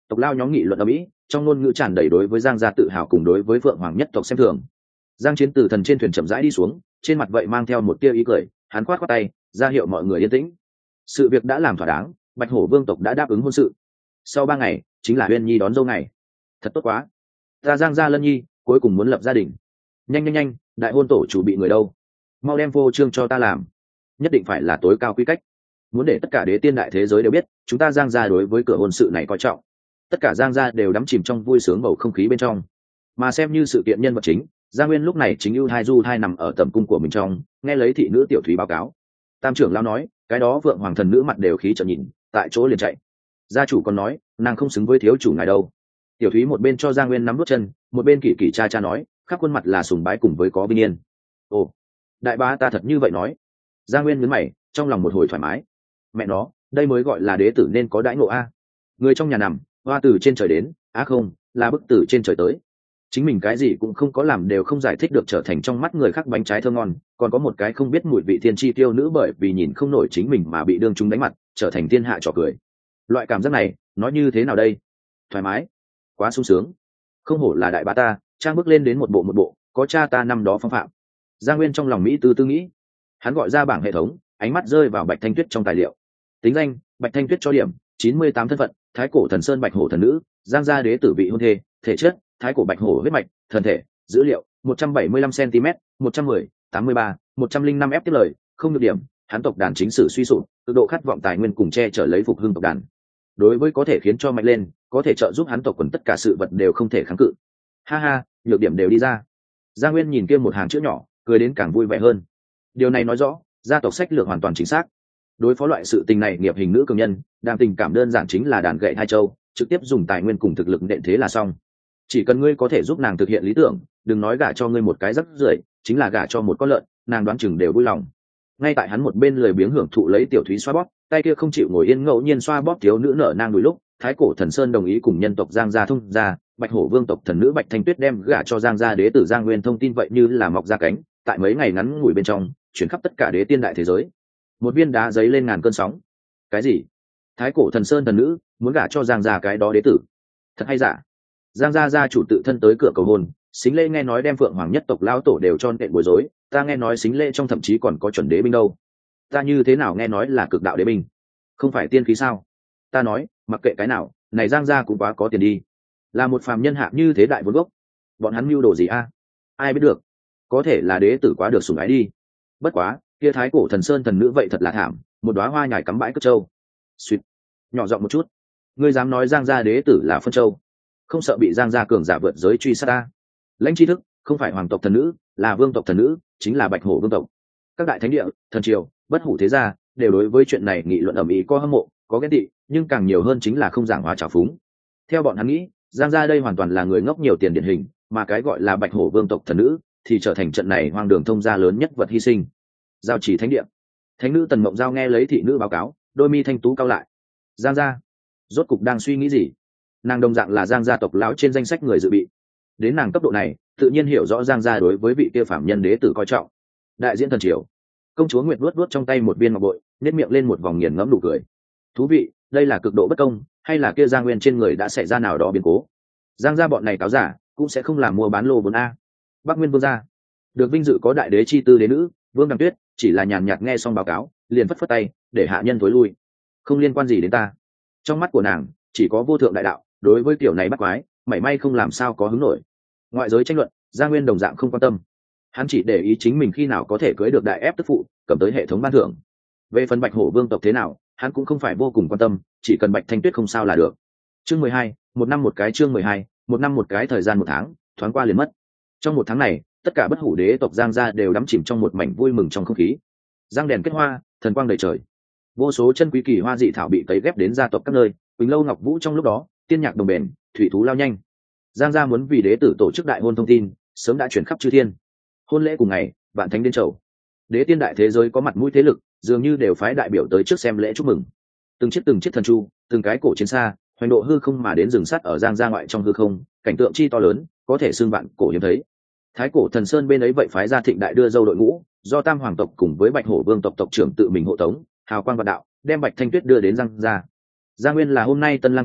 A: Tộc lao nhóm nghị luận ở mỹ, trong ngôn ngữ tràn đầy đối với Giang gia tự hào cùng đối với Phượng Hoàng nhất tộc xem thường. Giang Chiến từ thần trên thuyền chậm rãi đi xuống, trên mặt vậy mang theo một tia ý cười, hắn khoát khoát tay ra hiệu mọi người yên tĩnh. Sự việc đã làm thỏa đáng, Bạch Hổ Vương tộc đã đáp ứng hôn sự. Sau ba ngày chính là Uyên Nhi đón dâu ngày. Thật tốt quá, ta Giang gia Lân Nhi cuối cùng muốn lập gia đình. Nhanh nhanh nhanh, đại hôn tổ chủ bị người đâu? Mau đem vô trương cho ta làm, nhất định phải là tối cao quy cách, muốn để tất cả đế tiên đại thế giới đều biết chúng ta Giang gia đối với cửa hôn sự này coi trọng. Tất cả Giang gia đều đắm chìm trong vui sướng bầu không khí bên trong, mà xem như sự kiện nhân vật chính, Giang Nguyên lúc này chính ưu hai du hai nằm ở tầm cung của mình trong, nghe lấy thị nữ Tiểu Thúy báo cáo. Tam trưởng lão nói, cái đó Vượng Hoàng thần nữ mặt đều khí trợn nhìn, tại chỗ liền chạy. Gia chủ còn nói, nàng không xứng với thiếu chủ ngài đâu. Tiểu Thúy một bên cho Giang Nguyên nắm bước chân, một bên kỳ kỳ cha cha nói, khắp khuôn mặt là sùng bái cùng với có vinh yên. Ồ, đại bá ta thật như vậy nói. Giang Nguyên nhướng mày, trong lòng một hồi thoải mái. Mẹ nó, đây mới gọi là đế tử nên có đãi ngộ a. Người trong nhà nằm, hoa từ trên trời đến, á không, là bức tử trên trời tới. Chính mình cái gì cũng không có làm đều không giải thích được, trở thành trong mắt người khác bánh trái thơ ngon, còn có một cái không biết mùi vị thiên chi tiêu nữ bởi vì nhìn không nổi chính mình mà bị đương chúng đánh mặt, trở thành thiên hạ trò cười. Loại cảm giác này, nói như thế nào đây? Thoải mái, quá sung sướng. Không hổ là đại bá ta, trang bước lên đến một bộ một bộ, có cha ta năm đó phong phạm. Giang Nguyên trong lòng mỹ tư tư nghĩ, hắn gọi ra bảng hệ thống, ánh mắt rơi vào Bạch Thanh Tuyết trong tài liệu. Tính danh: Bạch Thanh Tuyết cho điểm chín mươi tám, thân phận: Thái cổ thần sơn Bạch Hổ thần nữ, Giang gia đế tử vị hôn thê, thể chất: Thái cổ Bạch Hổ huyết mạch, thần thể: dữ liệu một trăm bảy mươi lăm xăng-ti-mét, một trăm mười, tám mươi ba, một trăm linh năm ép tiếp lời, không được điểm, hắn tộc đàn chính sử suy sụp, cực độ khát vọng tài nguyên cùng che chở lấy phục hưng tộc đàn. Đối với có thể khiến cho mạnh lên, có thể trợ giúp hắn tộc quần tất cả sự vật đều không thể kháng cự. Ha ha, nhược điểm đều đi ra. Giang Nguyên nhìn kia một hàng chữ nhỏ, cười đến càng vui vẻ hơn. Điều này nói rõ, gia tộc sách lược hoàn toàn chính xác. Đối phó loại sự tình này, nghiệp hình nữ cường nhân, đang tình cảm đơn giản chính là đàn gậy hai châu, trực tiếp dùng tài nguyên cùng thực lực nện thế là xong. Chỉ cần ngươi có thể giúp nàng thực hiện lý tưởng, đừng nói gả cho ngươi một cái rắc rưởi, chính là gả cho một con lợn, nàng đoán chừng đều vui lòng. Ngay tại hắn một bên lười biếng hưởng thụ lấy Tiểu Thúy xoa bóp, tay kia không chịu ngồi yên ngẫu nhiên xoa bóp thiếu nữ nở nang đùi lúc, Thái cổ thần sơn đồng ý cùng nhân tộc Giang gia thông gia, Bạch Hổ Vương tộc thần nữ Bạch Thanh Tuyết đem gả cho Giang gia đế tử Giang Nguyên thông tin vậy như là mọc ra cánh, tại mấy ngày ngắn ngủi bên trong, chuyển khắp tất cả đế tiên đại thế giới. Một viên đá giấy lên ngàn cơn sóng. Cái gì? Thái cổ thần sơn thần nữ muốn gả cho Giang gia cái đó đế tử? Thật hay giả? Giang gia gia chủ tự thân tới cửa cầu hôn, Xính Lễ nghe nói đem Phượng Hoàng nhất tộc lão tổ đều cho nện bối rối, ta nghe nói Xính Lễ trong thậm chí còn có chuẩn đế binh đâu. Ta như thế nào nghe nói là cực đạo đế binh? Không phải tiên khí sao? Ta nói, mặc kệ cái nào, này Giang gia cũng quá có tiền đi. Là một phàm nhân hạ như thế đại vốn gốc, bọn hắn mưu đồ gì a? Ai biết được? Có thể là đế tử quá được sủng ái đi. Bất quá, kia Thái cổ thần sơn thần nữ vậy thật là thảm, một đóa hoa nhài cắm bãi cất trâu. Suýt, nhỏ giọng một chút. Ngươi dám nói Giang gia đế tử là phân trâu? Không sợ bị Giang gia cường giả vượt giới truy sát ta? Lãnh tri thức, không phải hoàng tộc thần nữ, là vương tộc thần nữ, chính là Bạch Hổ vương tộc. Các đại thánh địa, thần triều, bất hủ thế gia đều đối với chuyện này nghị luận ầm ĩ, có hâm mộ, có ghen tị, nhưng càng nhiều hơn chính là không giảng hóa trào phúng. Theo bọn hắn nghĩ, Giang gia đây hoàn toàn là người ngốc nhiều tiền điển hình, mà cái gọi là Bạch Hổ vương tộc thần nữ thì trở thành trận này hoang đường thông gia lớn nhất vật hy sinh. Giao chỉ thánh địa, thánh nữ Tần Mộng Giao nghe lấy thị nữ báo cáo, đôi mi thanh tú cao lại. Giang gia rốt cục đang suy nghĩ gì? Nàng đồng dạng là Giang gia tộc lão trên danh sách người dự bị, đến nàng cấp độ này tự nhiên hiểu rõ Giang gia đối với vị kia phạm nhân đế tử coi trọng. Đại diễn thần triều, công chúa Nguyệt luốt luốt trong tay một viên ngọc bội, nếp miệng lên một vòng nghiền ngẫm nụ cười. Thú vị, đây là cực độ bất công, hay là kia Giang Nguyên trên người đã xảy ra nào đó biến cố? Giang gia bọn này cáo giả cũng sẽ không làm mua bán lô vốn a. Bắc Nguyên vương gia được vinh dự có đại đế chi tư đế nữ Vương Đằng Tuyết chỉ là nhàn nhạt nghe xong báo cáo, liền phất phất tay để hạ nhân thối lui, không liên quan gì đến ta. Trong mắt của nàng chỉ có vô thượng đại đạo, đối với kiểu này bắt quái mảy may không làm sao có hứng nổi. Ngoại giới tranh luận, Giang Nguyên đồng dạng không quan tâm, hắn chỉ để ý chính mình khi nào có thể cưới được đại ép tức phụ, cầm tới hệ thống ban thưởng. Về phần Bạch Hổ vương tộc thế nào, hắn cũng không phải vô cùng quan tâm, chỉ cần Bạch Thanh Tuyết không sao là được. Chương mười hai, một năm một cái. Chương mười hai, một năm một cái. Thời gian một tháng thoáng qua liền mất. Trong một tháng này, tất cả bất hủ đế tộc Giang gia đều đắm chìm trong một mảnh vui mừng trong không khí. Giang đèn kết hoa, thần quang đầy trời, vô số chân quý kỳ hoa dị thảo bị cấy ghép đến gia tộc các nơi. Quỳnh lâu ngọc vũ trong lúc đó, tiên nhạc đồng bền, thủy thú lao nhanh. Giang gia muốn vì đế tử tổ chức đại hôn thông tin sớm đã chuyển khắp chư thiên. Hôn lễ cùng ngày, vạn thánh đến chầu, đế tiên đại thế giới có mặt mũi thế lực dường như đều phái đại biểu tới trước xem lễ chúc mừng. Từng chiếc từng chiếc thần chu, từng cái cổ chiến xa hoành độ hư không mà đến rừng sắt ở Giang gia ngoại trong hư không, cảnh tượng chi to lớn, có thể xương vạn cổ hiếm thấy. Thái cổ thần sơn bên ấy vậy phái gia thịnh đại đưa dâu đội ngũ, do tam hoàng tộc cùng với Bạch Hổ vương tộc tộc trưởng tự mình hộ tống, hào quang vạn đạo, đem Bạch Thanh Tuyết đưa đến Giang gia. Giang Nguyên là hôm nay tân lang quan,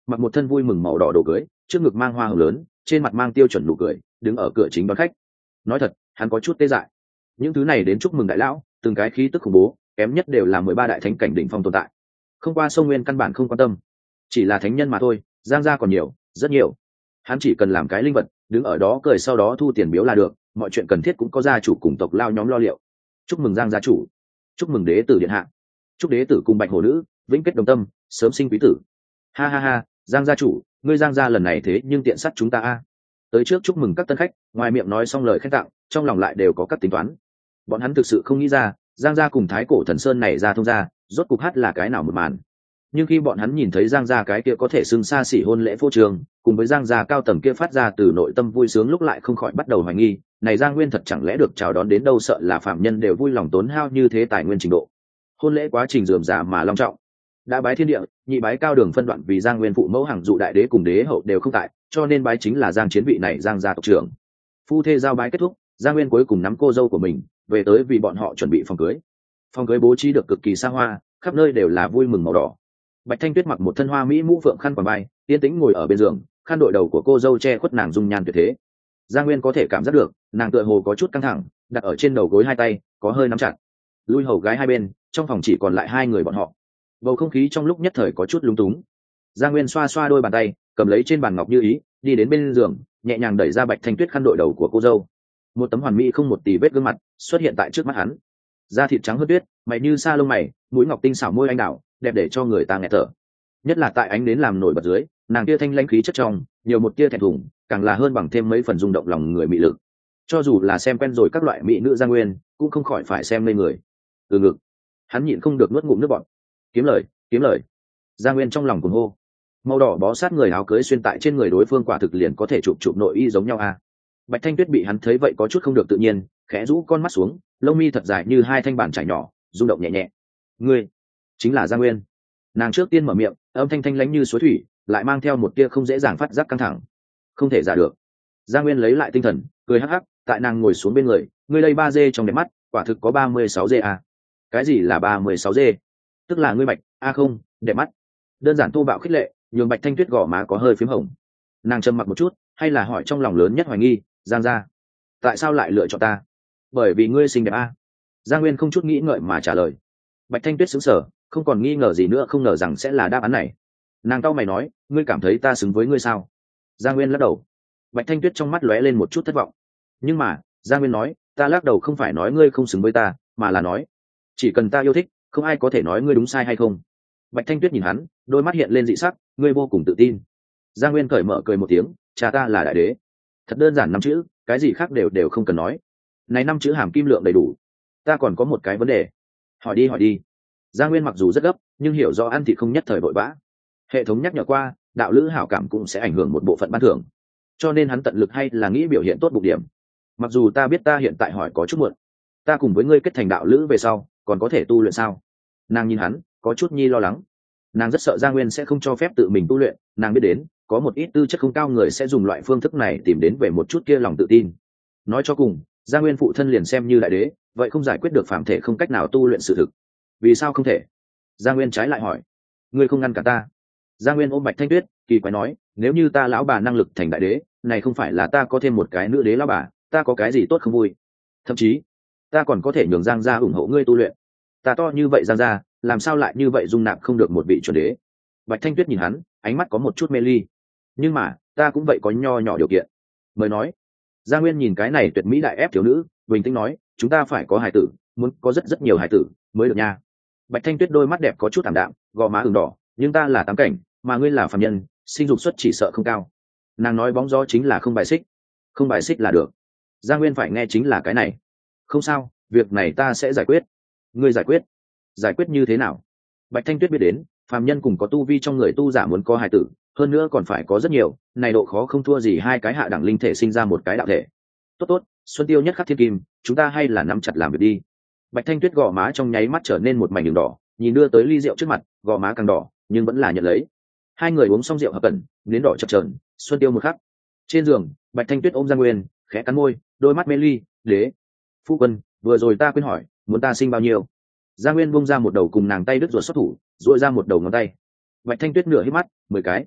A: mặc một thân vui mừng màu đỏ đồ cưới, trước ngực mang hoa hồng lớn, trên mặt mang tiêu chuẩn nụ cười, đứng ở cửa chính đón khách. Nói thật, hắn có chút tê dại. Những thứ này đến chúc mừng đại lão, từng cái khí tức khủng bố, kém nhất đều là mười ba đại thánh cảnh đỉnh phong tồn tại. Không qua sông Nguyên căn bản không quan tâm, chỉ là thánh nhân mà thôi, giang gia còn nhiều, rất nhiều. Hắn chỉ cần làm cái linh vật, đứng ở đó cười sau đó thu tiền biếu là được, mọi chuyện cần thiết cũng có gia chủ cùng tộc lao nhóm lo liệu. Chúc mừng Giang gia chủ, chúc mừng đế tử điện hạ, chúc đế tử cùng bạch hổ nữ vĩnh kết đồng tâm, sớm sinh quý tử. Ha ha ha, Giang gia chủ, ngươi Giang gia lần này thế nhưng tiện sắt chúng ta a. Tới trước chúc mừng các tân khách, ngoài miệng nói xong lời khen tặng, trong lòng lại đều có các tính toán. Bọn hắn thực sự không nghĩ ra, Giang gia cùng Thái Cổ Thần Sơn này ra thông gia, rốt cục hát là cái nào một màn. Nhưng khi bọn hắn nhìn thấy Giang gia cái kia có thể xưng xa xỉ hôn lễ phô trường, cùng với Giang gia cao tầng kia phát ra từ nội tâm vui sướng lúc lại không khỏi bắt đầu hoài nghi, này Giang Nguyên thật chẳng lẽ được chào đón đến đâu, sợ là phạm nhân đều vui lòng tốn hao như thế tài nguyên trình độ. Hôn lễ quá trình rườm rà mà long trọng. Đã bái thiên địa, nhị bái cao đường phân đoạn vì Giang Nguyên phụ mẫu hàng dụ đại đế cùng đế hậu đều không tại, cho nên bái chính là Giang chiến vị này Giang gia tộc trưởng. Phu thê giao bái kết thúc, Giang Nguyên cuối cùng nắm cô dâu của mình về tới vì bọn họ chuẩn bị phòng cưới. Phòng cưới bố trí được cực kỳ xa hoa, khắp nơi đều là vui mừng màu đỏ. Bạch Thanh Tuyết mặc một thân hoa mỹ mũ phượng khăn quàng vai, yên tĩnh ngồi ở bên giường, khăn đội đầu của cô dâu che khuất nàng dung nhan tuyệt thế. Giang Nguyên có thể cảm giác được, nàng tựa hồ có chút căng thẳng, đặt ở trên đầu gối hai tay có hơi nắm chặt. Lui hầu gái hai bên, trong phòng chỉ còn lại hai người bọn họ. Bầu không khí trong lúc nhất thời có chút lúng túng. Giang Nguyên xoa xoa đôi bàn tay, cầm lấy trên bàn ngọc như ý, đi đến bên giường, nhẹ nhàng đẩy ra Bạch Thanh Tuyết khăn đội đầu của cô dâu. Một tấm hoàn mỹ không một tì vết gương mặt xuất hiện tại trước mắt hắn. Da thịt trắng hơn tuyết, mày như sa lông mày, mũi ngọc tinh xảo môi anh đào, đẹp để cho người ta nghẹt thở. Nhất là tại ánh đến làm nổi bật dưới, nàng kia thanh lãnh khí chất trong, nhiều một tia thẹn thùng, càng là hơn bằng thêm mấy phần rung động lòng người mị lực. Cho dù là xem quen rồi các loại mỹ nữ Giang Nguyên, cũng không khỏi phải xem lên người. Từ ngực, hắn nhịn không được nuốt ngụm nước bọt. Kiếm lời, kiếm lời. Giang Nguyên trong lòng cuồng hô. Màu đỏ bó sát người áo cưới xuyên tại trên người đối phương quả thực liền có thể chụp chụp nội y giống nhau a. À. Bạch Thanh Tuyết bị hắn thấy vậy có chút không được tự nhiên, khẽ rũ con mắt xuống, lông mi thật dài như hai thanh bàn chải nhỏ, rung động nhẹ nhẹ. Ngươi chính là Giang Nguyên. Nàng trước tiên mở miệng, âm thanh thanh lãnh như suối thủy, lại mang theo một tia không dễ dàng phát giác căng thẳng. Không thể giả được. Giang Nguyên lấy lại tinh thần, cười hắc hắc, tại nàng ngồi xuống bên người, ngươi đây ba dê trong đẹp mắt, quả thực có ba mươi sáu dê à. Cái gì là ba mươi sáu dê? Tức là ngươi Bạch, a à không, đẹp mắt. Đơn giản thô bạo khích lệ, nhường Bạch Thanh Tuyết gò má có hơi phím hồng. Nàng trầm mặc một chút, hay là hỏi trong lòng lớn nhất hoài nghi, Giang gia, tại sao lại lựa chọn ta? Bởi vì ngươi xinh đẹp a. À? Giang Nguyên không chút nghĩ ngợi mà trả lời. Bạch Thanh Tuyết sững sờ, không còn nghi ngờ gì nữa, không ngờ rằng sẽ là đáp án này. Nàng cau mày nói, ngươi cảm thấy ta xứng với ngươi sao? Giang Nguyên lắc đầu. Bạch Thanh Tuyết trong mắt lóe lên một chút thất vọng. Nhưng mà, Giang Nguyên nói, ta lắc đầu không phải nói ngươi không xứng với ta, mà là nói, chỉ cần ta yêu thích, không ai có thể nói ngươi đúng sai hay không. Bạch Thanh Tuyết nhìn hắn, đôi mắt hiện lên dị sắc, ngươi vô cùng tự tin. Giang Nguyên cởi mở cười một tiếng, cha ta là đại đế. Thật đơn giản năm chữ, cái gì khác đều đều không cần nói. Này năm chữ hàm kim lượng đầy đủ. Ta còn có một cái vấn đề. Hỏi đi hỏi đi. Giang Nguyên mặc dù rất gấp, nhưng hiểu rõ ăn thịt không nhất thời vội vã. Hệ thống nhắc nhở qua, đạo lữ hảo cảm cũng sẽ ảnh hưởng một bộ phận ban thưởng. Cho nên hắn tận lực hay là nghĩ biểu hiện tốt bục điểm. Mặc dù ta biết ta hiện tại hỏi có chút muộn. Ta cùng với ngươi kết thành đạo lữ về sau, còn có thể tu luyện sao? Nàng nhìn hắn, có chút nhi lo lắng. Nàng rất sợ Giang Nguyên sẽ không cho phép tự mình tu luyện, nàng biết đến, có một ít tư chất không cao người sẽ dùng loại phương thức này tìm đến về một chút kia lòng tự tin. Nói cho cùng, Giang Nguyên phụ thân liền xem như đại đế, vậy không giải quyết được phàm thể không cách nào tu luyện sự thực. Vì sao không thể? Giang Nguyên trái lại hỏi. Ngươi không ngăn cả ta. Giang Nguyên ôm Bạch Thanh Tuyết, kỳ quái nói, nếu như ta lão bà năng lực thành đại đế, này không phải là ta có thêm một cái nữ đế lão bà, ta có cái gì tốt không vui? Thậm chí, ta còn có thể nhường Giang gia ủng hộ ngươi tu luyện. Ta to như vậy Giang gia, làm sao lại như vậy dung nạp không được một vị chuẩn đế? Bạch Thanh Tuyết nhìn hắn, ánh mắt có một chút mê ly. Nhưng mà, ta cũng vậy có nho nhỏ điều kiện. Mới nói. Giang Nguyên nhìn cái này tuyệt mỹ đại ép thiếu nữ, bình tĩnh nói, chúng ta phải có hài tử, muốn có rất rất nhiều hài tử mới được nha. Bạch Thanh Tuyết đôi mắt đẹp có chút ảm đạm, gò má ửng đỏ, nhưng ta là tám cảnh, mà ngươi là phàm nhân, sinh dục suất chỉ sợ không cao. Nàng nói bóng gió chính là không bài xích, không bài xích là được. Giang Nguyên phải nghe chính là cái này. Không sao, việc này ta sẽ giải quyết. Ngươi giải quyết? Giải quyết như thế nào? Bạch Thanh Tuyết biết đến, phàm nhân cùng có tu vi trong người tu giả muốn có hài tử, hơn nữa còn phải có rất nhiều, này độ khó không thua gì hai cái hạ đẳng linh thể sinh ra một cái đạo thể. Tốt tốt, Xuân Tiêu nhất khắc thiên kim, chúng ta hay là nắm chặt làm việc đi. Bạch Thanh Tuyết gò má trong nháy mắt trở nên một mảnh đường đỏ, nhìn đưa tới ly rượu trước mặt, gò má càng đỏ, nhưng vẫn là nhận lấy. Hai người uống xong rượu hợp cẩn, nến đỏ chập chờn, Xuân Tiêu một khắc. Trên giường, Bạch Thanh Tuyết ôm Giang Nguyên, khẽ cắn môi, đôi mắt mê ly, đế, phu quân, vừa rồi ta quên hỏi, muốn ta sinh bao nhiêu? Giang Nguyên bung ra một đầu cùng nàng tay đứt ruột xuất thủ, duỗi ra một đầu ngón tay. Bạch Thanh Tuyết nửa hít mắt, mười cái.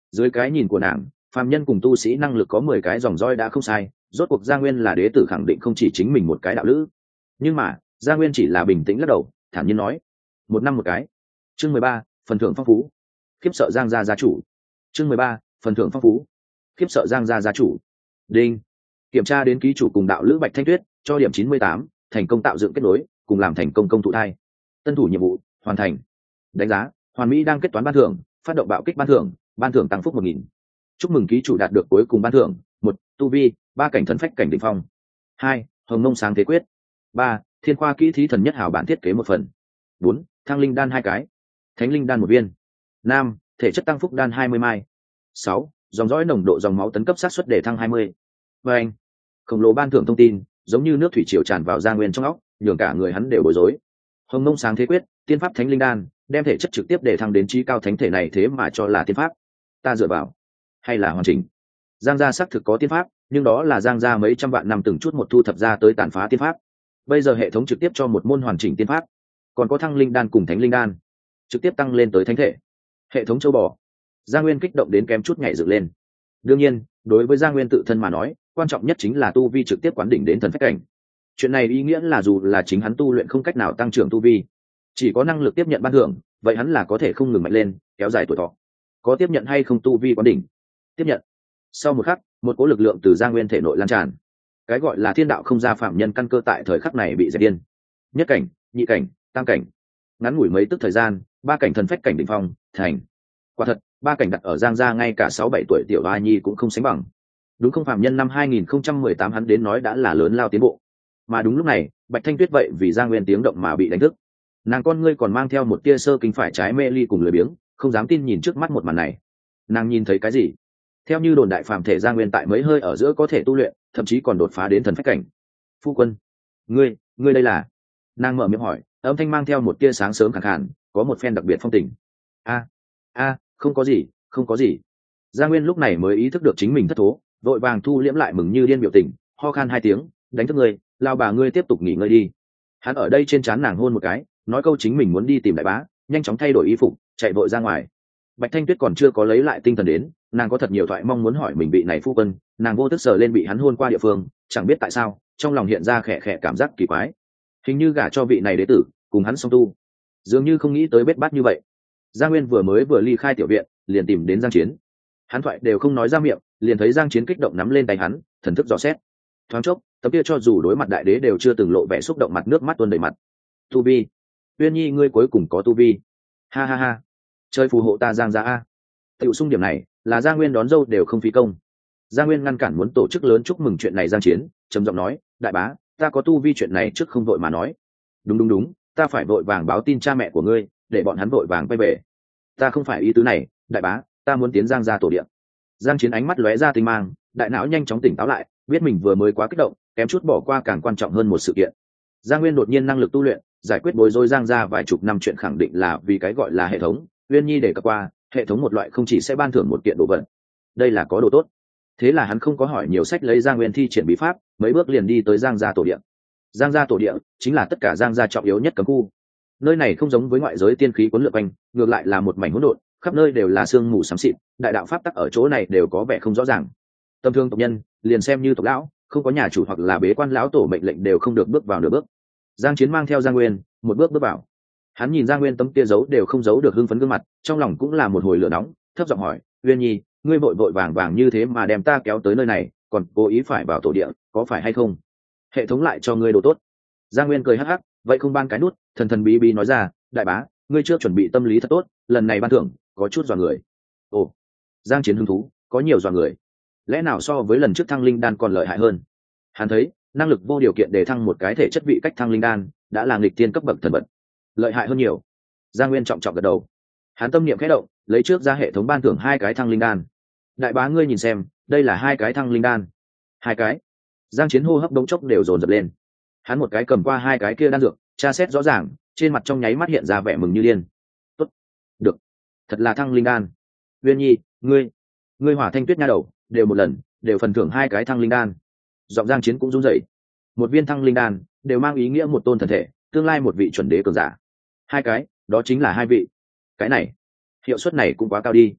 A: Dưới cái nhìn của nàng, phàm nhân cùng tu sĩ năng lực có mười cái dòng roi đã không sai, rốt cuộc Gia Nguyên là đế tử khẳng định không chỉ chính mình một cái đạo lữ. Nhưng mà Gia Nguyên chỉ là bình tĩnh lắc đầu, thản nhiên nói: một năm một cái. Chương mười ba, phần thưởng phong phú. Khiếp sợ Giang gia gia chủ. Chương mười ba, phần thưởng phong phú. Khiếp sợ Giang gia gia chủ. Đinh. Kiểm tra đến ký chủ cùng đạo lữ Bạch Thanh Tuyết, cho điểm chín mươi tám, thành công tạo dựng kết nối, cùng làm thành công công thụ thai. Tân thủ nhiệm vụ hoàn thành. Đánh giá: hoàn mỹ đang kết toán ban thưởng, phát động bạo kích ban thưởng, ban thưởng tăng phúc một nghìn. Chúc mừng ký chủ đạt được cuối cùng ban thưởng: một, tu vi, ba cảnh thần phách cảnh đỉnh phong. Hai, hồng nông sáng thế quyết. Ba, thiên khoa kỹ thí thần nhất hảo bản thiết kế một phần. Bốn, thăng linh đan hai cái, thánh linh đan một viên. Năm, thể chất tăng phúc đan hai mươi mai. Sáu, dòng dõi nồng độ dòng máu tấn cấp sát suất để thăng hai mươi. Và anh, khổng lồ ban thưởng thông tin giống như nước thủy triều tràn vào Gia Nguyên trong óc, nhường cả người hắn đều bối rối. Hồng nông sáng thế quyết, tiên pháp thánh linh đan, đem thể chất trực tiếp để thăng đến trí cao thánh thể này thế mà cho là tiên pháp. Ta dựa vào hay là hoàn chỉnh. Giang gia xác thực có tiên pháp, nhưng đó là Giang gia mấy trăm vạn năm từng chút một thu thập ra tới tàn phá tiên pháp. Bây giờ hệ thống trực tiếp cho một môn hoàn chỉnh tiên pháp, còn có thăng linh đan cùng thánh linh đan, trực tiếp tăng lên tới thánh thể. Hệ thống châu bò. Giang Nguyên kích động đến kém chút nhảy dựng lên. Đương nhiên, đối với Giang Nguyên tự thân mà nói, quan trọng nhất chính là tu vi trực tiếp quán đỉnh đến thần phách cảnh. Chuyện này ý nghĩa là dù là chính hắn tu luyện không cách nào tăng trưởng tu vi, chỉ có năng lực tiếp nhận ban thưởng, vậy hắn là có thể không ngừng mạnh lên, kéo dài tuổi thọ. Có tiếp nhận hay không tu vi quán đỉnh? Tiếp nhận. Sau một khắc, một cỗ lực lượng từ Giang Nguyên thể nội lan tràn. Cái gọi là thiên đạo không ra phạm nhân căn cơ tại thời khắc này bị dẹp điên. Nhất cảnh, nhị cảnh, tam cảnh. Ngắn ngủi mấy tức thời gian, ba cảnh thần phách cảnh đỉnh phong, thành. Quả thật, ba cảnh đặt ở Giang gia ngay cả sáu bảy tuổi tiểu A Nhi cũng không sánh bằng. Đúng không, phạm nhân năm hai nghìn không trăm mười tám hắn đến nói đã là lớn lao tiến bộ. Mà đúng lúc này, Bạch Thanh Tuyết vậy vì Giang Nguyên tiếng động mà bị đánh thức. Nàng con ngươi còn mang theo một tia sơ kinh phải trái mê ly cùng lười biếng, không dám tin nhìn trước mắt một màn này. Nàng nhìn thấy cái gì? Theo như đồn đại phàm thể Giang Nguyên tại mấy hơi ở giữa có thể tu luyện, thậm chí còn đột phá đến thần phách cảnh. Phu quân, ngươi, ngươi đây là? Nàng mở miệng hỏi, âm thanh mang theo một tia sáng sớm khàn khàn, có một phen đặc biệt phong tình. A, a, không có gì, không có gì. Giang Nguyên lúc này mới ý thức được chính mình thất thố, vội vàng thu liễm lại mừng như điên biểu tình, ho khan hai tiếng, đánh thức ngươi, lao bà ngươi tiếp tục nghỉ ngơi đi. Hắn ở đây trên trán nàng hôn một cái, nói câu chính mình muốn đi tìm đại bá, nhanh chóng thay đổi y phục, chạy vội ra ngoài. Bạch Thanh Tuyết còn chưa có lấy lại tinh thần đến, nàng có thật nhiều thoại mong muốn hỏi mình vị này phu quân, nàng vô thức sờ lên bị hắn hôn qua địa phương, chẳng biết tại sao, trong lòng hiện ra khẽ khẽ cảm giác kỳ quái. Hình như gả cho vị này đế tử, cùng hắn song tu, dường như không nghĩ tới bết bát như vậy. Giang Nguyên vừa mới vừa ly khai tiểu viện, liền tìm đến Giang Chiến. Hắn thoại đều không nói ra miệng, liền thấy Giang Chiến kích động nắm lên tay hắn, thần thức dò xét. Thoáng chốc, tấm kia cho dù đối mặt đại đế đều chưa từng lộ vẻ xúc động mặt nước mắt tuôn đầy mặt. Tu vi, Uyên Nhi ngươi cuối cùng có tu vi. Ha ha ha, chơi phù hộ ta Giang gia a. Tiểu xung điểm này, là Giang Nguyên đón dâu đều không phí công. Giang Nguyên ngăn cản muốn tổ chức lớn chúc mừng chuyện này Giang Chiến, trầm giọng nói, đại bá, ta có tu vi chuyện này trước không vội mà nói. Đúng đúng đúng, ta phải vội vàng báo tin cha mẹ của ngươi, để bọn hắn vội vàng quay về. Ta không phải ý tứ này, đại bá, ta muốn tiến Giang gia tổ địa. Giang Chiến ánh mắt lóe ra tinh mang, đại não nhanh chóng tỉnh táo lại, biết mình vừa mới quá kích động, kém chút bỏ qua càng quan trọng hơn một sự kiện. Giang Nguyên đột nhiên năng lực tu luyện, giải quyết bối rối Giang gia vài chục năm chuyện khẳng định là vì cái gọi là hệ thống. Uyên Nhi để cập qua, hệ thống một loại không chỉ sẽ ban thưởng một kiện đồ vật, đây là có đồ tốt. Thế là hắn không có hỏi nhiều sách lấy Giang Nguyên thi triển bí pháp, mấy bước liền đi tới Giang gia tổ địa. Giang gia tổ địa chính là tất cả Giang gia trọng yếu nhất cấm khu. Nơi này không giống với ngoại giới tiên khí cuốn lượn quanh, ngược lại là một mảnh hỗn độn, khắp nơi đều là sương mù xám xịt, đại đạo pháp tắc ở chỗ này đều có vẻ không rõ ràng. Tầm thường tộc nhân, liền xem như tộc lão, không có nhà chủ hoặc là bế quan lão tổ mệnh lệnh đều không được bước vào nửa bước. Giang Chiến mang theo Giang Nguyên, một bước bước vào. Hắn nhìn Giang Nguyên tấm kia giấu đều không giấu được hưng phấn gương mặt, trong lòng cũng là một hồi lửa nóng, thấp giọng hỏi, Uyên Nhi, ngươi vội vội vàng vàng như thế mà đem ta kéo tới nơi này, còn cố ý phải vào tổ địa, có phải hay không? Hệ thống lại cho ngươi đồ tốt. Giang Nguyên cười hắc hắc, vậy không ban cái nút, thần thần bí bí nói ra, đại bá, ngươi chưa chuẩn bị tâm lý thật tốt, lần này ban thưởng có chút dọa người. Ồ. Giang Chiến hứng thú, có nhiều dọa người. Lẽ nào so với lần trước thăng linh đan còn lợi hại hơn? Hắn thấy, năng lực vô điều kiện để thăng một cái thể chất vị cách thăng linh đan, đã là nghịch tiên cấp bậc thần vật, lợi hại hơn nhiều. Giang Nguyên trọng trọng gật đầu. Hắn tâm niệm khẽ động, lấy trước ra hệ thống ban thưởng hai cái thăng linh đan. Đại bá ngươi nhìn xem, đây là hai cái thăng linh đan. Hai cái. Giang Chiến hô hấp đống chốc đều dồn dập lên. Hắn một cái cầm qua hai cái kia đan dược, tra xét rõ ràng, trên mặt trong nháy mắt hiện ra vẻ mừng như điên. Tốt, được, thật là thăng linh đan. Uyên Nhi, ngươi, ngươi Hỏa Thanh Tuyết nha đầu, đều một lần, đều phần thưởng hai cái thăng linh đan. Giọng Giang Chiến cũng run rẩy. Một viên thăng linh đan, đều mang ý nghĩa một tôn thần thể, tương lai một vị chuẩn đế cường giả. Hai cái, đó chính là hai vị. Cái này, hiệu suất này cũng quá cao đi.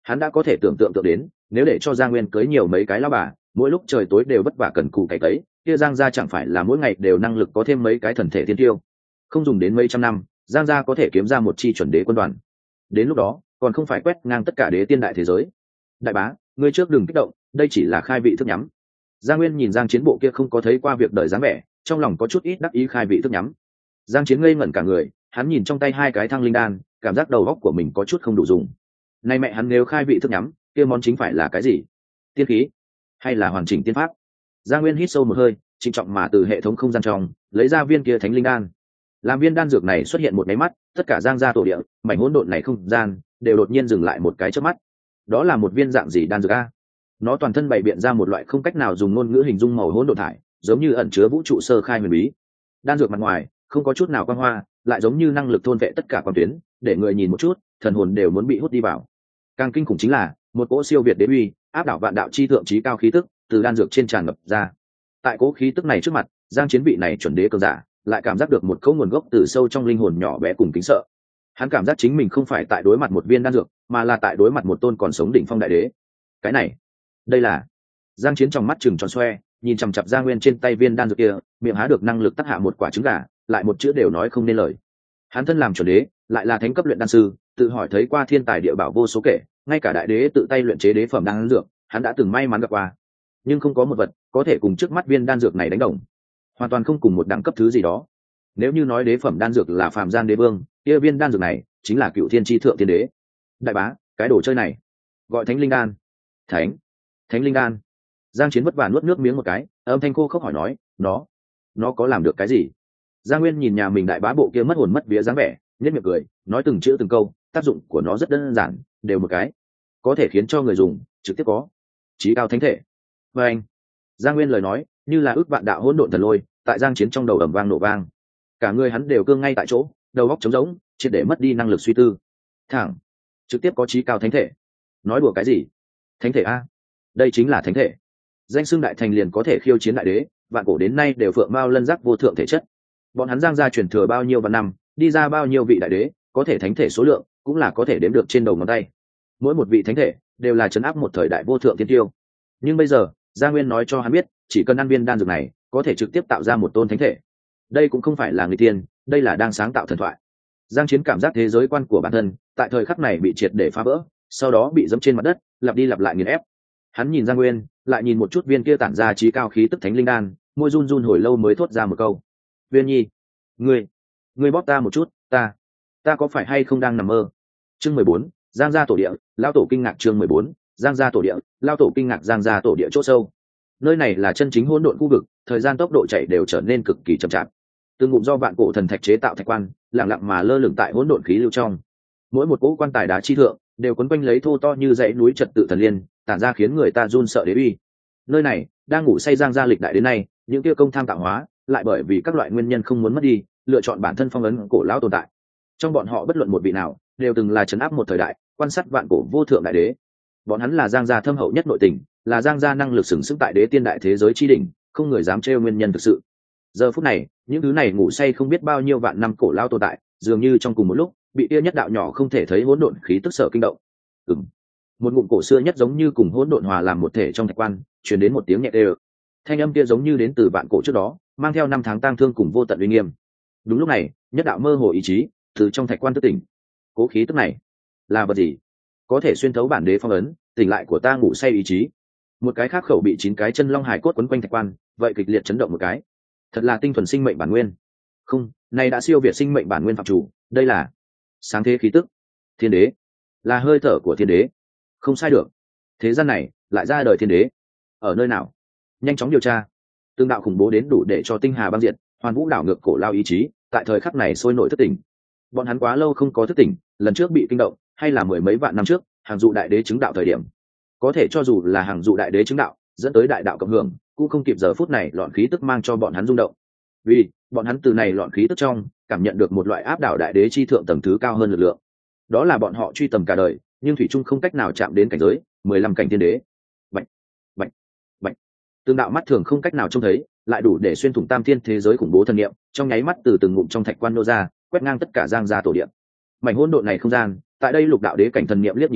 A: Hắn đã có thể tưởng tượng tượng đến, nếu để cho Giang Nguyên cưới nhiều mấy cái lão bà, mỗi lúc trời tối đều vất vả cần cù cày tấy, kia Giang gia chẳng phải là mỗi ngày đều năng lực có thêm mấy cái thần thể thiên tiêu. Không dùng đến mấy trăm năm, Giang gia có thể kiếm ra một chi chuẩn đế quân đoàn. Đến lúc đó, còn không phải quét ngang tất cả đế tiên đại thế giới. Đại bá, ngươi trước đừng kích động, đây chỉ là khai vị thức nhắm. Giang Nguyên nhìn Giang Chiến bộ kia không có thấy qua việc đời dáng vẻ, trong lòng có chút ít đắc ý khai vị thức nhắm. Giang Chiến ngây ngẩn cả người, hắn nhìn trong tay hai cái thăng linh đan, cảm giác đầu óc của mình có chút không đủ dùng. Nay mẹ hắn nếu khai vị thức nhắm, kia món chính phải là cái gì? Tiên khí hay là hoàn chỉnh tiên pháp? Giang Nguyên hít sâu một hơi, trịnh trọng mà từ hệ thống không gian trong lấy ra viên kia thánh linh đan. Làm viên đan dược này xuất hiện một máy mắt, tất cả Giang gia tổ địa, mảnh hỗn độn này không gian đều đột nhiên dừng lại một cái chớp mắt. Đó là một viên dạng gì đan dược a? Nó toàn thân bày biện ra một loại không cách nào dùng ngôn ngữ hình dung màu hỗn độn thải, giống như ẩn chứa vũ trụ sơ khai huyền bí. Đan dược mặt ngoài không có chút nào quang hoa, lại giống như năng lực thôn vệ tất cả quan tuyến, để người nhìn một chút, thần hồn đều muốn bị hút đi vào. Càng kinh khủng chính là một cỗ siêu việt đế uy, áp đảo vạn đạo chi thượng trí cao khí tức từ đan dược trên tràn ngập ra. Tại cỗ khí tức này trước mặt, Giang Chiến vị này chuẩn đế cường giả lại cảm giác được một cỗ nguồn gốc từ sâu trong linh hồn nhỏ bé cùng kính sợ. Hắn cảm giác chính mình không phải tại đối mặt một viên đan dược, mà là tại đối mặt một tôn còn sống đỉnh phong đại đế. Cái này, đây là Giang Chiến trong mắt trừng tròn xoe, nhìn chằm chằm Giang Nguyên trên tay viên đan dược kia, miệng há được năng lực tác hạ một quả trứng gà, lại một chữ đều nói không nên lời. Hắn thân làm chuẩn đế, lại là thánh cấp luyện đan sư, tự hỏi thấy qua thiên tài địa bảo vô số kể, ngay cả đại đế tự tay luyện chế đế phẩm đan dược, hắn đã từng may mắn gặp qua. Nhưng không có một vật có thể cùng trước mắt viên đan dược này đánh đồng, hoàn toàn không cùng một đẳng cấp thứ gì đó. Nếu như nói đế phẩm đan dược là phàm gian đế vương, kia viên đan dược này chính là cựu thiên chi thượng thiên đế. Đại bá, cái đồ chơi này gọi thánh linh đan. Thánh, thánh linh đan. Giang Chiến vất vả nuốt nước miếng một cái, âm thanh khô khốc hỏi nói, nó, nó có làm được cái gì? Giang Nguyên nhìn nhà mình đại bá bộ kia mất hồn mất vía dáng vẻ, nhếch miệng cười, nói từng chữ từng câu, tác dụng của nó rất đơn giản, đều một cái, có thể khiến cho người dùng trực tiếp có chí cao thánh thể. Và anh, Giang Nguyên lời nói như là ước vạn đạo hỗn độn thần lôi, tại Giang Chiến trong đầu ầm vang nổ vang, cả người hắn đều cương ngay tại chỗ, đầu óc trống rỗng, triệt để mất đi năng lực suy tư. Thẳng, trực tiếp có chí cao thánh thể. Nói đùa cái gì? Thánh thể a? Đây chính là thánh thể. Danh xưng đại thành liền có thể khiêu chiến đại đế, vạn cổ đến nay đều phượng mao lân giác vô thượng thể chất. Bọn hắn Giang gia truyền thừa bao nhiêu vạn năm, đi ra bao nhiêu vị đại đế, có thể thánh thể số lượng cũng là có thể đếm được trên đầu ngón tay. Mỗi một vị thánh thể đều là trấn áp một thời đại vô thượng tiên tiêu. Nhưng bây giờ, Giang Nguyên nói cho hắn biết, chỉ cần ăn viên đan dược này, có thể trực tiếp tạo ra một tôn thánh thể. Đây cũng không phải là người tiên, đây là đang sáng tạo thần thoại. Giang Chiến cảm giác thế giới quan của bản thân tại thời khắc này bị triệt để phá vỡ, sau đó bị dẫm trên mặt đất, lặp đi lặp lại nghiền ép. Hắn nhìn Giang Nguyên, lại nhìn một chút viên kia tản ra trí cao khí tức thánh linh đan, môi run run hồi lâu mới thốt ra một câu: "Viên Nhi, ngươi, ngươi bóp ta một chút, ta, ta có phải hay không đang nằm mơ?" Chương mười bốn, Giang gia tổ địa, lão tổ kinh ngạc. Chương mười bốn, Giang gia tổ địa, lão tổ kinh ngạc. Giang gia tổ địa chỗ sâu. Nơi này là chân chính hỗn độn khu vực, thời gian tốc độ chạy đều trở nên cực kỳ chậm chạp. Từng ngụm do vạn cổ thần thạch chế tạo thạch quan, lặng lặng mà lơ lửng tại hỗn độn khí lưu trong. Mỗi một cỗ quan tài đá chi thượng đều quấn quanh lấy thô to như dãy núi trật tự thần liên, tản ra khiến người ta run sợ đế uy. Nơi này đang ngủ say Giang gia lịch đại đến nay, những kia công tham tạo hóa, lại bởi vì các loại nguyên nhân không muốn mất đi, lựa chọn bản thân phong ấn cổ lão tồn tại. Trong bọn họ bất luận một vị nào, đều từng là trấn áp một thời đại, quan sát vạn cổ vô thượng đại đế. Bọn hắn là Giang gia thâm hậu nhất nội tình, là Giang gia năng lực sừng sững tại đế tiên đại thế giới chi đỉnh, không người dám trêu nguyên nhân thực sự. Giờ phút này, những thứ này ngủ say không biết bao nhiêu vạn năm cổ lão tồn tại, dường như trong cùng một lúc, bị kia nhất đạo nhỏ không thể thấy hỗn độn khí tức sở kinh động. Ừm. Một ngụm cổ xưa nhất giống như cùng hỗn độn hòa làm một thể trong thạch quan, truyền đến một tiếng nhẹ đều. Thanh âm kia giống như đến từ vạn cổ trước đó, mang theo năm tháng tang thương cùng vô tận uy nghiêm. Đúng lúc này, nhất đạo mơ hồ ý chí từ trong thạch quan thức tỉnh. Cố khí tức này là vật gì? Có thể xuyên thấu bản đế phong ấn, tỉnh lại của ta ngủ say ý chí. Một cái khác khẩu bị chín cái chân long hải cốt quấn quanh thạch quan, vậy kịch liệt chấn động một cái. Thật là tinh thuần sinh mệnh bản nguyên. Không, này đã siêu việt sinh mệnh bản nguyên phạm chủ, đây là sáng thế khí tức. Thiên đế, là hơi thở của thiên đế. Không sai được. Thế gian này lại ra đời thiên đế. Ở nơi nào? Nhanh chóng điều tra. Tương đạo khủng bố đến đủ để cho tinh hà băng diệt, hoàn vũ đảo ngược cổ lao ý chí, tại thời khắc này sôi nổi thức tỉnh. Bọn hắn quá lâu không có thức tỉnh, lần trước bị kinh động, hay là mười mấy vạn năm trước, hàng dụ đại đế chứng đạo thời điểm. Có thể cho dù là hàng dụ đại đế chứng đạo, dẫn tới đại đạo cộng hưởng, cũng không kịp giờ phút này loạn khí tức mang cho bọn hắn rung động. Vì bọn hắn từ này loạn khí tức trong cảm nhận được một loại áp đảo đại đế chi thượng tầng thứ cao hơn lực lượng. Đó là bọn họ truy tầm cả đời, nhưng thủy chung không cách nào chạm đến cảnh giới mười lăm cảnh thiên đế. Bạch, bạch, bạch. Tương đạo mắt thường không cách nào trông thấy, lại đủ để xuyên thủng tam thiên thế giới khủng bố thần niệm, trong nháy mắt từ từng ngụm trong thạch quan nô ra, quét ngang tất cả Giang gia tổ địa. Mảnh hỗn độn này không gian, tại đây lục đạo đế cảnh thần niệm liếc nhìn dưới,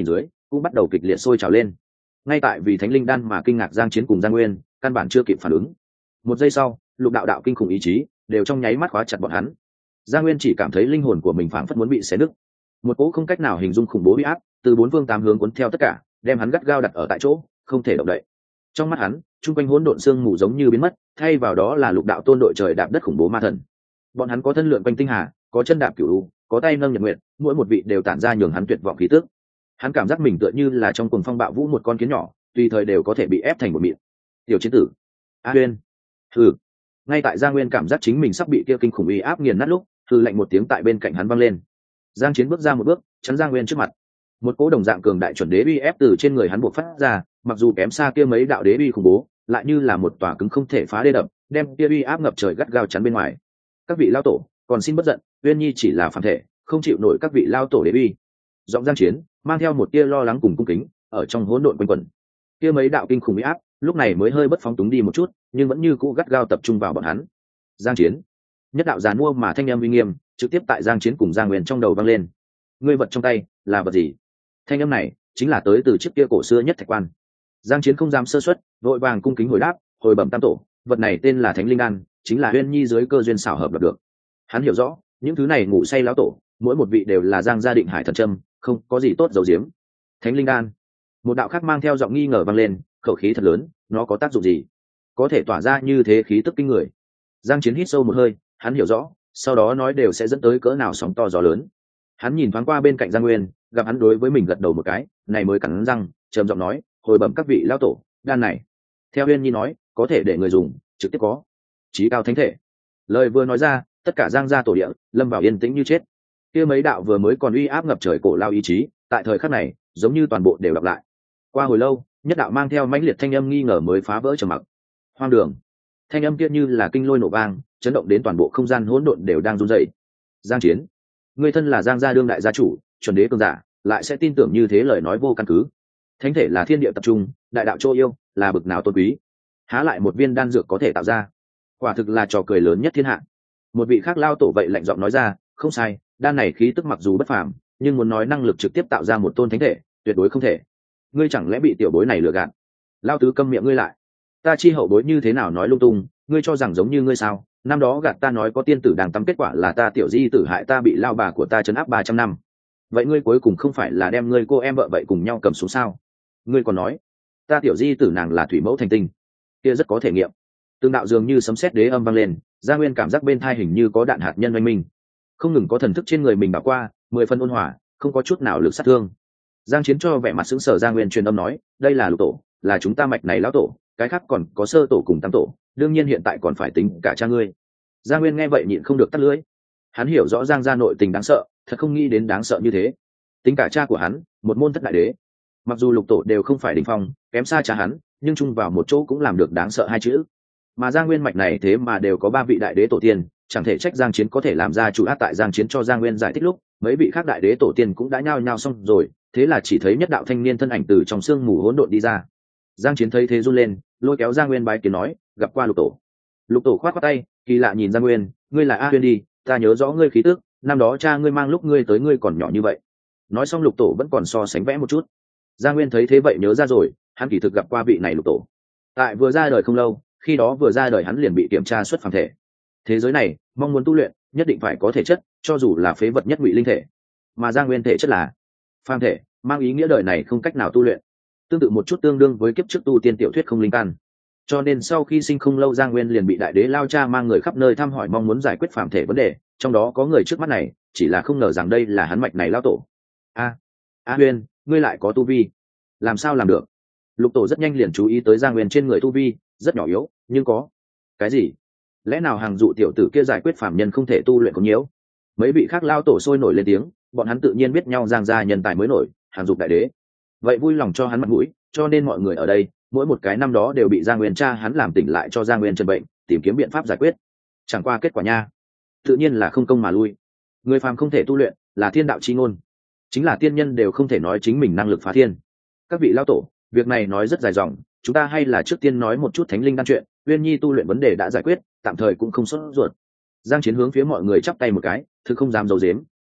A: cũng bắt đầu kịch liệt sôi trào lên. Ngay tại vì thánh linh đan mà kinh ngạc Giang Chiến cùng Giang Nguyên căn bản chưa kịp phản ứng. Một giây sau, lục đạo đạo kinh khủng ý chí đều trong nháy mắt khóa chặt bọn hắn. Giang Nguyên chỉ cảm thấy linh hồn của mình phảng phất muốn bị xé nứt. Một cỗ không cách nào hình dung khủng bố uy áp từ bốn phương tám hướng cuốn theo tất cả, đem hắn gắt gao đặt ở tại chỗ, không thể động đậy. Trong mắt hắn, trung quanh hỗn độn xương mù giống như biến mất, thay vào đó là lục đạo tôn đội trời đạp đất khủng bố ma thần. Bọn hắn có thân lượn quanh tinh hà, có chân đạp cửu u, có tay nâng nhật nguyệt, mỗi một vị đều tản ra nhường hắn tuyệt vọng khí tức. Hắn cảm giác mình tựa như là trong cuồng phong bạo vũ một con kiến nhỏ, tùy thời đều có thể bị ép thành một mịn. Tiểu chiến tử, A Uyên, hừ. Ngay tại Giang Nguyên cảm giác chính mình sắp bị kia kinh khủng uy áp nghiền nát lúc, hừ lạnh một tiếng tại bên cạnh hắn vang lên. Giang Chiến bước ra một bước, chắn Giang Nguyên trước mặt. Một cỗ đồng dạng cường đại chuẩn đế uy ép từ trên người hắn bộc phát ra, mặc dù kém xa kia mấy đạo đế uy khủng bố, lại như là một tòa cứng không thể phá đê đập, đem kia uy áp ngập trời gắt gao chắn bên ngoài. Các vị lao tổ, còn xin bất giận, Uyên Nhi chỉ là phàm thể, không chịu nổi các vị lao tổ đế uy. Giọng Giang Chiến mang theo một tia lo lắng cùng cung kính, ở trong hỗn độn quanh quẩn. Kia mấy đạo kinh khủng uy áp, lúc này mới hơi bất phóng túng đi một chút, nhưng vẫn như cũ gắt gao tập trung vào bọn hắn. Giang Chiến, nhất đạo giàn mua mà thanh âm uy nghiêm, trực tiếp tại Giang Chiến cùng Giang Nguyên trong đầu vang lên. Ngươi vật trong tay là vật gì? Thanh âm này chính là tới từ chiếc kia cổ xưa nhất thạch quan. Giang Chiến không dám sơ suất, vội vàng cung kính hồi đáp, hồi bẩm tam tổ, vật này tên là Thánh Linh Đan, chính là Uyên Nhi dưới cơ duyên xảo hợp lập được. Hắn hiểu rõ, những thứ này ngủ say lão tổ, mỗi một vị đều là Giang gia định hải thần châm, không có gì tốt giấu giếm. Thánh Linh Đan, một đạo khác mang theo giọng nghi ngờ vang lên, khẩu khí thật lớn, nó có tác dụng gì? Có thể tỏa ra như thế khí tức kinh người. Giang Chiến hít sâu một hơi, hắn hiểu rõ, sau đó nói đều sẽ dẫn tới cỡ nào sóng to gió lớn. Hắn nhìn thoáng qua bên cạnh Giang Nguyên, gặp hắn đối với mình gật đầu một cái, này mới cắn răng, trầm giọng nói, hồi bẩm các vị lão tổ, đan này, theo Uyên Nhi nói, có thể để người dùng, trực tiếp có chí cao thánh thể. Lời vừa nói ra, tất cả Giang gia tổ địa lâm vào yên tĩnh như chết. Kia mấy đạo vừa mới còn uy áp ngập trời cổ lao ý chí, tại thời khắc này, giống như toàn bộ đều đọc lại. Qua hồi lâu, nhất đạo mang theo mãnh liệt thanh âm nghi ngờ mới phá vỡ trầm mặc. Hoang đường. Thanh âm kia như là kinh lôi nổ vang, chấn động đến toàn bộ không gian hỗn độn đều đang run rẩy. Giang Chiến, ngươi thân là Giang gia đương đại gia chủ, chuẩn đế cường giả, lại sẽ tin tưởng như thế lời nói vô căn cứ. Thánh thể là thiên địa tập trung, đại đạo chỗ yêu, là bực nào tôn quý, há lại một viên đan dược có thể tạo ra? Quả thực là trò cười lớn nhất thiên hạ. Một vị khác lao tổ vậy lạnh giọng nói ra, không sai, đan này khí tức mặc dù bất phàm, nhưng muốn nói năng lực trực tiếp tạo ra một tôn thánh thể, tuyệt đối không thể. Ngươi chẳng lẽ bị tiểu bối này lừa gạt? Lao tứ câm miệng ngươi lại. Ta chi hậu bối như thế nào nói lung tung, ngươi cho rằng giống như ngươi sao? Năm đó gạt ta nói có tiên tử đang tắm, kết quả là ta tiểu di tử hại ta bị lao bà của ta trấn áp ba trăm năm. Vậy ngươi cuối cùng không phải là đem ngươi cô em vợ vậy cùng nhau cầm xuống sao? Ngươi còn nói ta tiểu di tử nàng là thủy mẫu thành tinh, kia rất có thể nghiệm. Tương đạo dường như sấm sét đế âm vang lên, Gia Nguyên cảm giác bên thai hình như có đạn hạt nhân oanh minh, không ngừng có thần thức trên người mình bảo qua, mười phân ôn hòa, không có chút nào lực sát thương. Giang Chiến cho vẻ mặt sững sờ, Gia Nguyên truyền âm nói, đây là lục tổ, là chúng ta mạch này lão tổ, cái khác còn có sơ tổ cùng tam tổ, đương nhiên hiện tại còn phải tính cả cha ngươi. Gia Nguyên nghe vậy nhịn không được tắt lưỡi. Hắn hiểu rõ Giang gia nội tình đáng sợ, thật không nghĩ đến đáng sợ như thế. Tính cả cha của hắn, một môn thất đại đế, mặc dù lục tổ đều không phải đỉnh phong, kém xa cha hắn, nhưng chung vào một chỗ cũng làm được đáng sợ hai chữ. Mà Giang Nguyên mạch này thế mà đều có ba vị đại đế tổ tiên, chẳng thể trách Giang Chiến có thể làm ra chủ ác. Tại Giang Chiến cho Giang Nguyên giải thích lúc, mấy vị khác đại đế tổ tiên cũng đã nhao nhao xong rồi, thế là chỉ thấy nhất đạo thanh niên thân ảnh từ trong sương mù hỗn độn đi ra. Giang Chiến thấy thế run lên, lôi kéo Giang Nguyên bái kiến nói, gặp qua lục tổ. Lục tổ khoát khoát tay, kỳ lạ nhìn Giang Nguyên, ngươi là A Uyên đi, ta nhớ rõ ngươi khí tức, năm đó cha ngươi mang lúc ngươi tới ngươi còn nhỏ như vậy. Nói xong lục tổ vẫn còn so sánh vẽ một chút. Giang Nguyên thấy thế vậy nhớ ra rồi, hắn kỳ thực gặp qua vị này lục tổ. Tại vừa ra đời không lâu, khi đó vừa ra đời hắn liền bị kiểm tra xuất phàm thể. Thế giới này, mong muốn tu luyện, nhất định phải có thể chất, cho dù là phế vật nhất ngụy linh thể. Mà Giang Nguyên thể chất là phàm thể, mang ý nghĩa đời này không cách nào tu luyện. Tương tự một chút tương đương với kiếp trước tu tiên tiểu thuyết không linh căn. Cho nên sau khi sinh không lâu Giang Nguyên liền bị đại đế lao cha mang người khắp nơi thăm hỏi, mong muốn giải quyết phàm thể vấn đề, trong đó có người trước mắt này, chỉ là không ngờ rằng đây là hắn mạch này lao tổ. A, A Uyên, ngươi lại có tu vi, làm sao làm được? Lục tổ rất nhanh liền chú ý tới Giang Nguyên trên người tu vi rất nhỏ yếu, nhưng có cái gì? Lẽ nào hàng dụ tiểu tử kia giải quyết phàm nhân không thể tu luyện có nhiễu? Mấy vị khác lao tổ sôi nổi lên tiếng, bọn hắn tự nhiên biết nhau Giang gia nhân tài mới nổi, hàng dụ đại đế, vậy vui lòng cho hắn mặt mũi, cho nên mọi người ở đây, mỗi một cái năm đó đều bị Giang Nguyên cha hắn làm tỉnh lại cho Giang Nguyên chân bệnh, tìm kiếm biện pháp giải quyết. Chẳng qua kết quả nha, tự nhiên là không công mà lui. Người phàm không thể tu luyện, là thiên đạo chi ngôn, chính là tiên nhân đều không thể nói chính mình năng lực phá thiên. Các vị lao tổ, việc này nói rất dài dòng, chúng ta hay là trước tiên nói một chút thánh linh đan chuyện. Uyên Nhi tu luyện vấn đề đã giải quyết, tạm thời cũng không sốt ruột. Giang Chiến hướng phía mọi người chắp tay một cái, thực không dám giấu giếm,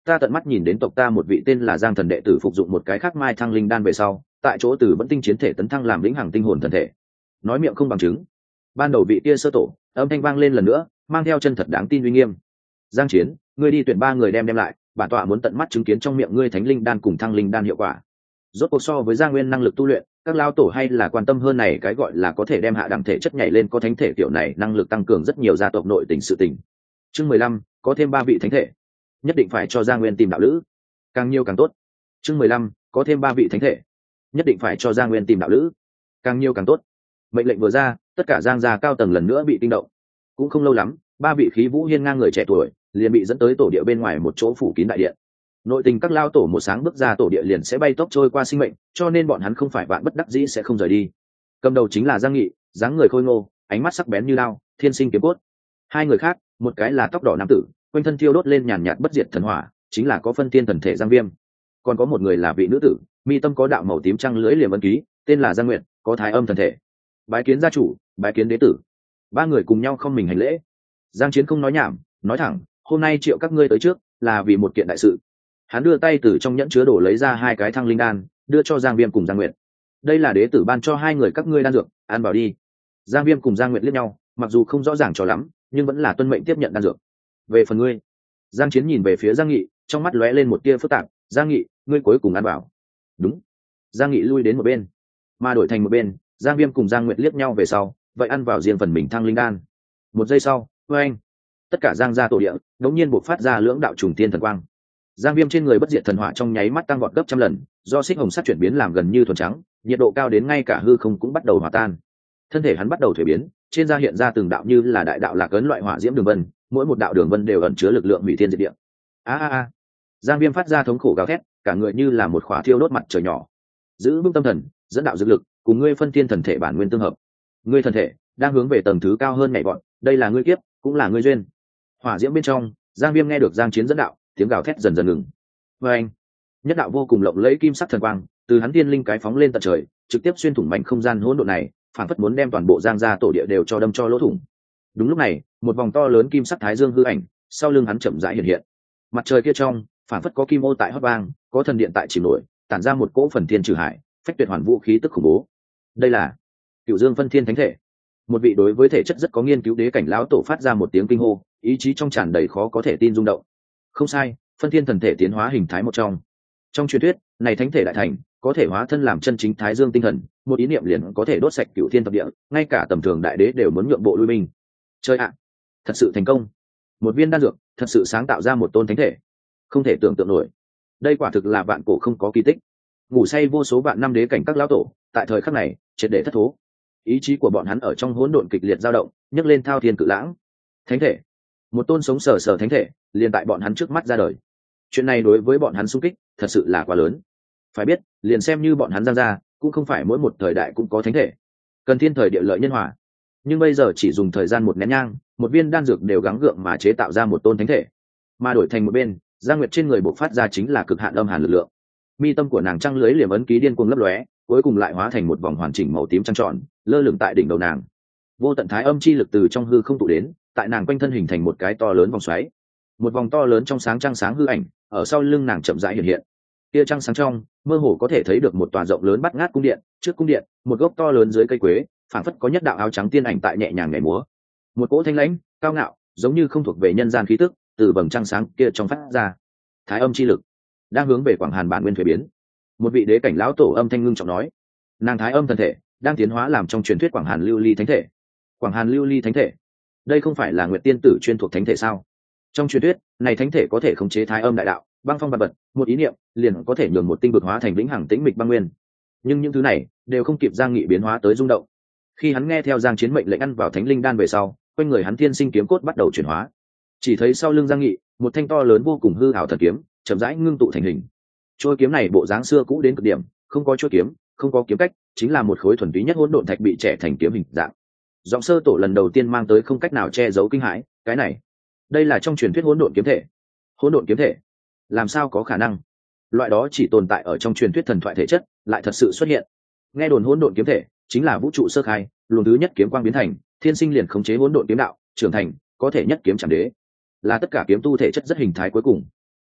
A: ta tận mắt nhìn đến tộc ta một vị tên là Giang Thần đệ tử phục dụng một cái khác mai thăng linh đan về sau, tại chỗ từ vẫn tinh chiến thể tấn thăng làm lĩnh hằng tinh hồn thần thể. Nói miệng không bằng chứng. Ban đầu vị kia sơ tổ, âm thanh vang lên lần nữa, mang theo chân thật đáng tin uy nghiêm. Giang Chiến, ngươi đi tuyển ba người đem đem lại, bản tọa muốn tận mắt chứng kiến trong miệng ngươi thánh linh đan cùng thăng linh đan hiệu quả. Rốt cuộc so với Giang Nguyên năng lực tu luyện, các lao tổ hay là quan tâm hơn này cái gọi là có thể đem hạ đẳng thể chất nhảy lên có thánh thể kiểu này năng lực tăng cường rất nhiều gia tộc nội tình sự tình. Chương mười lăm, có thêm ba vị thánh thể, nhất định phải cho Giang Nguyên tìm đạo lữ, càng nhiều càng tốt. Chương mười lăm, có thêm ba vị thánh thể, nhất định phải cho Giang Nguyên tìm đạo lữ, càng nhiều càng tốt. Mệnh lệnh vừa ra, tất cả Giang gia cao tầng lần nữa bị kinh động. Cũng không lâu lắm, ba vị khí vũ hiên ngang người trẻ tuổi liền bị dẫn tới tổ địa bên ngoài một chỗ phủ kín đại điện. Nội tình các lao tổ một sáng bước ra tổ địa liền sẽ bay tốc trôi qua sinh mệnh, cho nên bọn hắn không phải bạn bất đắc dĩ sẽ không rời đi. Cầm đầu chính là Giang Nghị, dáng người khôi ngô, ánh mắt sắc bén như lao, thiên sinh kiếm cốt. Hai người khác, một cái là tóc đỏ nam tử, quanh thân thiêu đốt lên nhàn nhạt bất diệt thần hỏa, chính là có phân tiên thần thể Giang Viêm. Còn có một người là vị nữ tử, mi tâm có đạo màu tím trăng lưỡi liềm ấn ký, tên là Giang Nguyệt, có thái âm thần thể. Bái kiến gia chủ, bái kiến đế tử. Ba người cùng nhau không mình hành lễ. Giang Chiến không nói nhảm, nói thẳng, hôm nay triệu các ngươi tới trước là vì một kiện đại sự. Hắn đưa tay từ trong nhẫn chứa đồ lấy ra hai cái thăng linh đan, đưa cho Giang Viêm cùng Giang Nguyệt. Đây là đế tử ban cho hai người các ngươi đan dược, ăn vào đi. Giang Viêm cùng Giang Nguyệt liếc nhau, mặc dù không rõ ràng cho lắm, nhưng vẫn là tuân mệnh tiếp nhận đan dược. Về phần ngươi, Giang Chiến nhìn về phía Giang Nghị, trong mắt lóe lên một tia phức tạp. Giang Nghị, ngươi cuối cùng ăn vào. Đúng. Giang Nghị lui đến một bên, mà đổi thành một bên, Giang Viêm cùng Giang Nguyệt liếc nhau về sau, vậy ăn vào riêng phần mình thăng linh đan. Một giây sau, oeng, tất cả Giang gia tổ địa đột nhiên bộc phát ra lưỡng đạo trùng tiên thần quang. Giang Viêm trên người bất diệt thần hỏa trong nháy mắt tăng vọt gấp trăm lần, do xích hồng sắc chuyển biến làm gần như thuần trắng, nhiệt độ cao đến ngay cả hư không cũng bắt đầu hòa tan. Thân thể hắn bắt đầu thuế biến, trên da hiện ra từng đạo như là đại đạo lạc ấn loại hỏa diễm đường vân, mỗi một đạo đường vân đều ẩn chứa lực lượng hủy thiên diệt địa. A a a! Giang Viêm phát ra thống khổ gào thét, cả người như là một khỏa thiêu đốt mặt trời nhỏ. Giữ vững tâm thần, dẫn đạo dược lực, cùng ngươi phân tiên thần thể bản nguyên tương hợp. Ngươi thần thể đang hướng về tầng thứ cao hơn nhảy vọt, đây là ngươi kiếp, cũng là ngươi duyên. Hỏa diễm bên trong, Giang Viêm nghe được Giang Chiến dẫn đạo, tiếng gào thét dần dần ngừng. Và anh, nhất đạo vô cùng lộng lẫy kim sắc thần quang, từ hắn tiên linh cái phóng lên tận trời, trực tiếp xuyên thủng mảnh không gian hỗn độn này, phản phất muốn đem toàn bộ Giang gia tổ địa đều cho đâm cho lỗ thủng. Đúng lúc này, một vòng to lớn kim sắc thái dương hư ảnh, sau lưng hắn chậm rãi hiện hiện. Mặt trời kia trong, phản phất có kim ô tại hót vang, có thần điện tại chìm nổi, tản ra một cỗ phần thiên trừ hải, phách tuyệt hoàn vũ khí tức khủng bố. Đây là Cửu Dương Phân Thiên Thánh Thể. Một vị đối với thể chất rất có nghiên cứu đế cảnh lão tổ phát ra một tiếng kinh hô, ý chí trong tràn đầy khó có thể tin rung động. Không sai, phân thiên thần thể tiến hóa hình thái một trong. Trong truyền thuyết, này thánh thể đại thành, có thể hóa thân làm chân chính Thái Dương tinh thần, một ý niệm liền có thể đốt sạch cửu thiên thập địa, ngay cả tầm thường đại đế đều muốn nhượng bộ lui binh. Chơi ạ, thật sự thành công. Một viên đan dược, thật sự sáng tạo ra một tôn thánh thể. Không thể tưởng tượng nổi. Đây quả thực là vạn cổ không có kỳ tích. Ngủ say vô số vạn năm đế cảnh các lão tổ, tại thời khắc này, triệt để thất thố. Ý chí của bọn hắn ở trong hỗn độn kịch liệt dao động, nhấc lên thao thiên cự lãng. Thánh thể, một tôn sống sờ sờ thánh thể, liền tại bọn hắn trước mắt ra đời. Chuyện này đối với bọn hắn xung kích, thật sự là quá lớn. Phải biết, liền xem như bọn hắn Giang gia, cũng không phải mỗi một thời đại cũng có thánh thể. Cần thiên thời địa lợi nhân hòa. Nhưng bây giờ chỉ dùng thời gian một nén nhang, một viên đan dược đều gắng gượng mà chế tạo ra một tôn thánh thể. Mà đổi thành một bên, Giang Nguyệt trên người bộc phát ra chính là cực hạn âm hàn lực lượng. Mi tâm của nàng trăng lưới liềm ấn ký điên cuồng lấp lóe, cuối cùng lại hóa thành một vòng hoàn chỉnh màu tím trăng tròn, lơ lửng tại đỉnh đầu nàng. Vô tận thái âm chi lực từ trong hư không tụ đến, tại nàng quanh thân hình thành một cái to lớn vòng xoáy. Một vòng to lớn trong sáng trăng sáng hư ảnh, ở sau lưng nàng chậm rãi hiện hiện. Tia trăng sáng trong, mơ hồ có thể thấy được một tòa rộng lớn bắt ngát cung điện, trước cung điện, một gốc to lớn dưới cây quế, phảng phất có nhất đạo áo trắng tiên ảnh tại nhẹ nhàng nhảy múa. Một cỗ thanh lãnh, cao ngạo, giống như không thuộc về nhân gian khí tức, từ vầng trăng sáng kia trong phát ra. Thái âm chi lực đang hướng về Quảng Hàn bản nguyên thuế biến. Một vị đế cảnh lão tổ âm thanh ngưng trọng nói, nàng thái âm thần thể đang tiến hóa làm trong truyền thuyết Quảng Hàn lưu ly thánh thể. Quảng Hàn lưu ly thánh thể, đây không phải là Nguyệt tiên tử chuyên thuộc thánh thể sao? Trong truyền thuyết này thánh thể có thể khống chế thái âm đại đạo, băng phong bạt bật, một ý niệm liền có thể nhường một tinh vực hóa thành vĩnh hằng tĩnh mịch băng nguyên. Nhưng những thứ này đều không kịp Giang Nghị biến hóa tới rung động. Khi hắn nghe theo Giang Chiến mệnh lệnh ăn vào thánh linh đan về sau, quanh người hắn thiên sinh kiếm cốt bắt đầu chuyển hóa. Chỉ thấy sau lưng Giang Nghị, một thanh to lớn vô cùng hư ảo thần kiếm chậm rãi ngưng tụ thành hình. Trôi kiếm này bộ dáng xưa cũ đến cực điểm, không có chuôi kiếm, không có kiếm cách, chính là một khối thuần túy nhất hỗn độn thạch bị trẻ thành kiếm hình dạng. Giọng sơ tổ lần đầu tiên mang tới không cách nào che giấu kinh hãi, cái này, đây là trong truyền thuyết hỗn độn kiếm thể. Hỗn độn kiếm thể, làm sao có khả năng? Loại đó chỉ tồn tại ở trong truyền thuyết thần thoại thể chất, lại thật sự xuất hiện. Nghe đồn hỗn độn kiếm thể chính là vũ trụ sơ khai, luồng thứ nhất kiếm quang biến thành, thiên sinh liền khống chế hỗn độn kiếm đạo, trưởng thành, có thể nhất kiếm chạm đế. Là tất cả kiếm tu thể chất rất hình thái cuối cùng.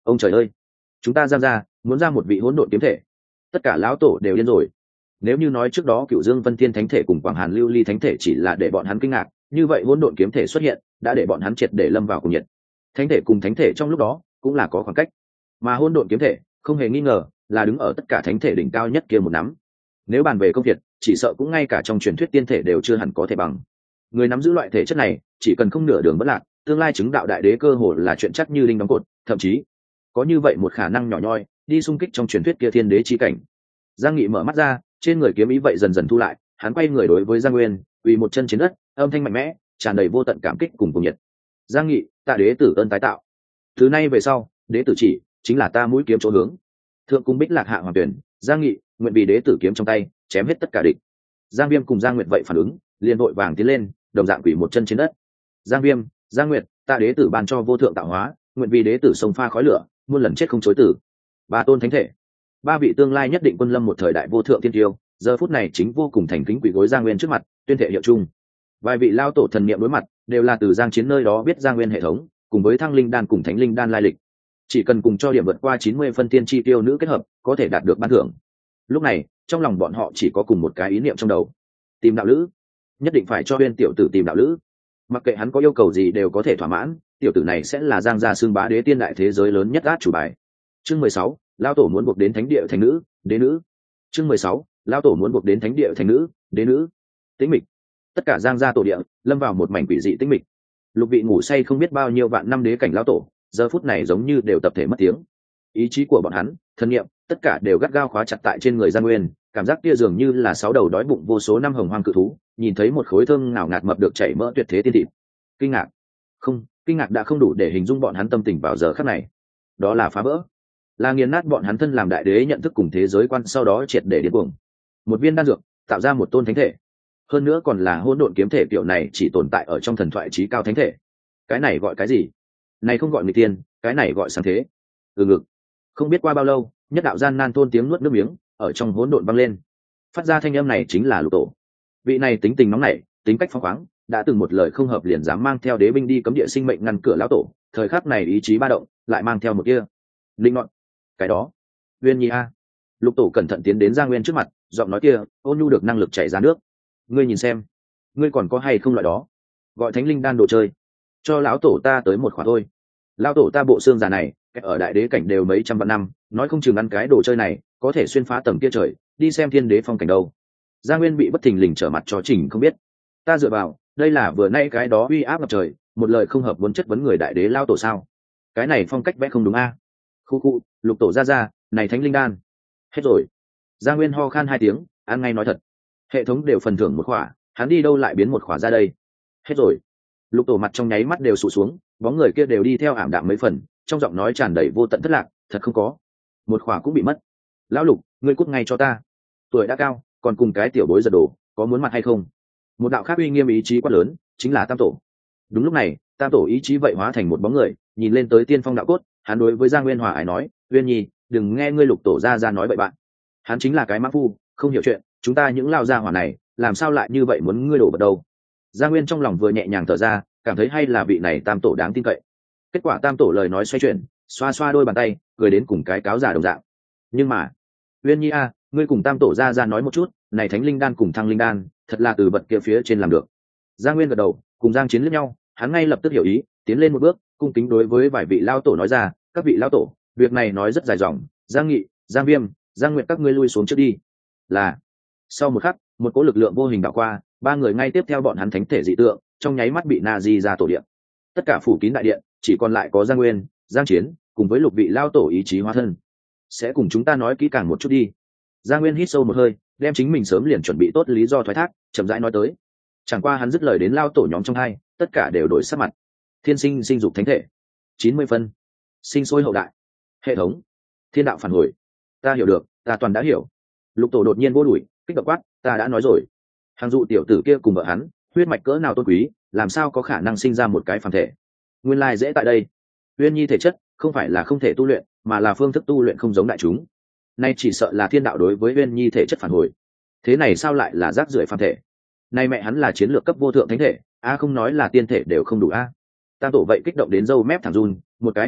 A: Ông trời ơi, chúng ta giang ra muốn ra một vị hỗn độn kiếm thể, tất cả lão tổ đều điên rồi. Nếu như nói trước đó Cửu Dương Vân Thiên thánh thể cùng Quảng Hàn Lưu Ly thánh thể chỉ là để bọn hắn kinh ngạc, như vậy hỗn độn kiếm thể xuất hiện đã để bọn hắn triệt để lâm vào cùng nhiệt. Thánh thể cùng thánh thể trong lúc đó cũng là có khoảng cách, mà hỗn độn kiếm thể không hề nghi ngờ là đứng ở tất cả thánh thể đỉnh cao nhất kia một nắm. Nếu bàn về công việc, chỉ sợ cũng ngay cả trong truyền thuyết tiên thể đều chưa hẳn có thể bằng. Người nắm giữ loại thể chất này, chỉ cần không nửa đường bất lạc, tương lai chứng đạo đại đế cơ hồ là chuyện chắc như đinh đóng cột, thậm chí có như vậy một khả năng nhỏ nhoi đi xung kích trong truyền thuyết kia thiên đế chi cảnh. Giang Nghị mở mắt ra, trên người kiếm ý vậy dần dần thu lại, hắn quay người đối với Giang Nguyên, quỳ một chân trên đất, âm thanh mạnh mẽ, tràn đầy vô tận cảm kích cùng cùng nhiệt. Giang Nghị, tạ đế tử ơn tái tạo. Từ nay về sau, đế tử chỉ chính là ta mũi kiếm chỗ hướng. Thượng cung Bích Lạc hạ hoàng tuyển, Giang Nghị nguyện vì đế tử kiếm trong tay, chém hết tất cả địch. Giang Viêm cùng Giang Nguyệt vậy phản ứng, liền vội vàng tiến lên, đồng dạng quỳ một chân trên đất. Giang Viêm, Giang Nguyệt, tạ đế tử ban cho vô thượng tạo hóa, nguyện vì đế tử sông pha khói lửa, muôn lần chết không chối tử. Ba tôn thánh thể, ba vị tương lai nhất định quân lâm một thời đại vô thượng thiên tiêu, giờ phút này chính vô cùng thành kính quỳ gối Giang Nguyên trước mặt, tuyên thệ hiệu chung. Vài vị lao tổ thần niệm đối mặt, đều là từ Giang Chiến nơi đó biết Giang Nguyên hệ thống, cùng với Thăng Linh đan cùng Thánh Linh đan lai lịch. Chỉ cần cùng cho điểm vượt qua chín mươi phân tiên chi tiêu nữ kết hợp, có thể đạt được ban thưởng. Lúc này, trong lòng bọn họ chỉ có cùng một cái ý niệm trong đầu: tìm đạo lữ, nhất định phải cho Uyên tiểu tử tìm đạo lữ. Mặc kệ hắn có yêu cầu gì đều có thể thỏa mãn, tiểu tử này sẽ là Giang gia xương bá đế tiên đại thế giới lớn nhất át chủ bài. Chương mười sáu, lao tổ muốn buộc đến thánh địa thành nữ, đế nữ. Chương mười sáu, lao tổ muốn buộc đến thánh địa thành nữ, đế nữ. Tĩnh mịch, tất cả Giang gia tổ địa lâm vào một mảnh quỷ dị tĩnh mịch. Lục vị ngủ say không biết bao nhiêu vạn năm đế cảnh lao tổ, giờ phút này giống như đều tập thể mất tiếng. Ý chí của bọn hắn, thân niệm, tất cả đều gắt gao khóa chặt tại trên người Giang Nguyên, cảm giác kia dường như là sáu đầu đói bụng vô số năm hồng hoang cự thú, nhìn thấy một khối thơm ngào ngạt mập được chảy mỡ tuyệt thế tiên thịt. Kinh ngạc, không, kinh ngạc đã không đủ để hình dung bọn hắn tâm tình vào giờ khắc này. Đó là phá vỡ, là nghiền nát bọn hắn thân làm đại đế nhận thức cùng thế giới quan, sau đó triệt để điên cuồng. Một viên đan dược tạo ra một tôn thánh thể, hơn nữa còn là hỗn độn kiếm thể kiểu này chỉ tồn tại ở trong thần thoại chí cao thánh thể. Cái này gọi cái gì? Này không gọi người tiên, cái này gọi sáng thế. Ừ ngực. Không biết qua bao lâu, nhất đạo gian nan thôn tiếng nuốt nước miếng ở trong hỗn độn vang lên. Phát ra thanh âm này chính là Lục Tổ. Vị này tính tình nóng nảy, tính cách phóng khoáng, đã từng một lời không hợp liền dám mang theo đế binh đi cấm địa sinh mệnh ngăn cửa lão tổ, thời khắc này ý chí ba động, lại mang theo một kia linh ngọn. Cái đó, Uyên Nhi a. Lục Tổ cẩn thận tiến đến Giang Nguyên trước mặt, giọng nói kia ôn nhu được năng lực chảy ra nước. Ngươi nhìn xem, ngươi còn có hay không loại đó, gọi Thánh Linh đan đồ chơi, cho lão tổ ta tới một khỏa thôi. Lão tổ ta bộ xương già này, ở đại đế cảnh đều mấy trăm vạn năm, nói không chừng ăn cái đồ chơi này có thể xuyên phá tầng kia trời, đi xem thiên đế phong cảnh đâu. Giang Nguyên bị bất thình lình trở mặt cho chỉnh không biết. Ta dựa vào, đây là vừa nay cái đó uy áp ngập trời, một lời không hợp muốn chất vấn người đại đế lao tổ sao? Cái này phong cách vẽ không đúng a. À? Khu khu, Lục Tổ ra ra, này Thánh Linh đan. Hết rồi. Giang Nguyên ho khan hai tiếng, ăn ngay nói thật. Hệ thống đều phần thưởng một khỏa, hắn đi đâu lại biến một khỏa ra đây? Hết rồi. Lục Tổ mặt trong nháy mắt đều sụt xuống, bóng người kia đều đi theo ảm đạm mấy phần, trong giọng nói tràn đầy vô tận thất lạc, thật không có. Một khỏa cũng bị mất. Lão Lục, ngươi cút ngay cho ta. Tuổi đã cao, còn cùng cái tiểu bối giật đồ, có muốn mặt hay không? Một đạo khác uy nghiêm ý chí quá lớn, chính là Tam Tổ. Đúng lúc này, Tam Tổ ý chí vậy hóa thành một bóng người, nhìn lên tới tiên phong đạo cốt, hắn đối với Giang Nguyên hòa ái nói: Uyên Nhi, đừng nghe ngươi Lục Tổ ra ra nói bậy bạn. Hắn chính là cái mã phu, không hiểu chuyện, chúng ta những lao gia hỏa này, làm sao lại như vậy muốn ngươi đổ bật đâu? Giang Nguyên trong lòng vừa nhẹ nhàng thở ra, cảm thấy hay là vị này Tam Tổ đáng tin cậy. Kết quả Tam Tổ lời nói xoay chuyển, xoa xoa đôi bàn tay, cười đến cùng cái cáo giả đồng dạng. Nhưng mà, Uyên Nhi a, ngươi cùng Tam Tổ ra ra nói một chút, này Thánh Linh đan cùng Thăng Linh đan, thật là từ bật kia phía trên làm được. Giang Nguyên gật đầu, cùng Giang Chiến liếc nhau, hắn ngay lập tức hiểu ý, tiến lên một bước, cung kính đối với vài vị lao tổ nói ra: các vị lao tổ, việc này nói rất dài dòng, Giang Nghị, Giang Viêm, Giang Nguyệt các ngươi lui xuống trước đi. Là. Sau một khắc, một cỗ lực lượng vô hình đảo qua, ba người ngay tiếp theo bọn hắn thánh thể dị tượng, trong nháy mắt bị na di ra tổ điện. Tất cả phủ kín đại điện, chỉ còn lại có Giang Nguyên, Giang Chiến, cùng với lục vị lao tổ ý chí hóa thân. Sẽ cùng chúng ta nói kỹ càng một chút đi. Giang Nguyên hít sâu một hơi, đem chính mình sớm liền chuẩn bị tốt lý do thoái thác, chậm rãi nói tới. Chẳng qua hắn dứt lời đến lao tổ nhóm trong hai, tất cả đều đổi sắc mặt. Thiên sinh sinh dục thánh thể, chín mươi phân, sinh sôi hậu đại, hệ thống, thiên đạo phản hồi. Ta hiểu được, ta toàn đã hiểu. Lục Tổ đột nhiên vô đuổi, kích động quát: ta đã nói rồi, hàng dụ tiểu tử kia cùng vợ hắn, huyết mạch cỡ nào tôn quý, làm sao có khả năng sinh ra một cái phàm thể? Nguyên lai dễ tại đây. Uyên Nhi thể chất không phải là không thể tu luyện, mà là phương thức tu luyện không giống đại chúng. Nay chỉ sợ là thiên đạo đối với Uyên Nhi thể chất phản hồi. Thế này sao lại là rác rưởi phàm thể? Nay mẹ hắn là chiến lược cấp vô thượng thánh thể, a không nói là tiên thể đều không đủ a. Tam Tổ vậy kích động đến râu mép thẳng run, một cái hậu đại,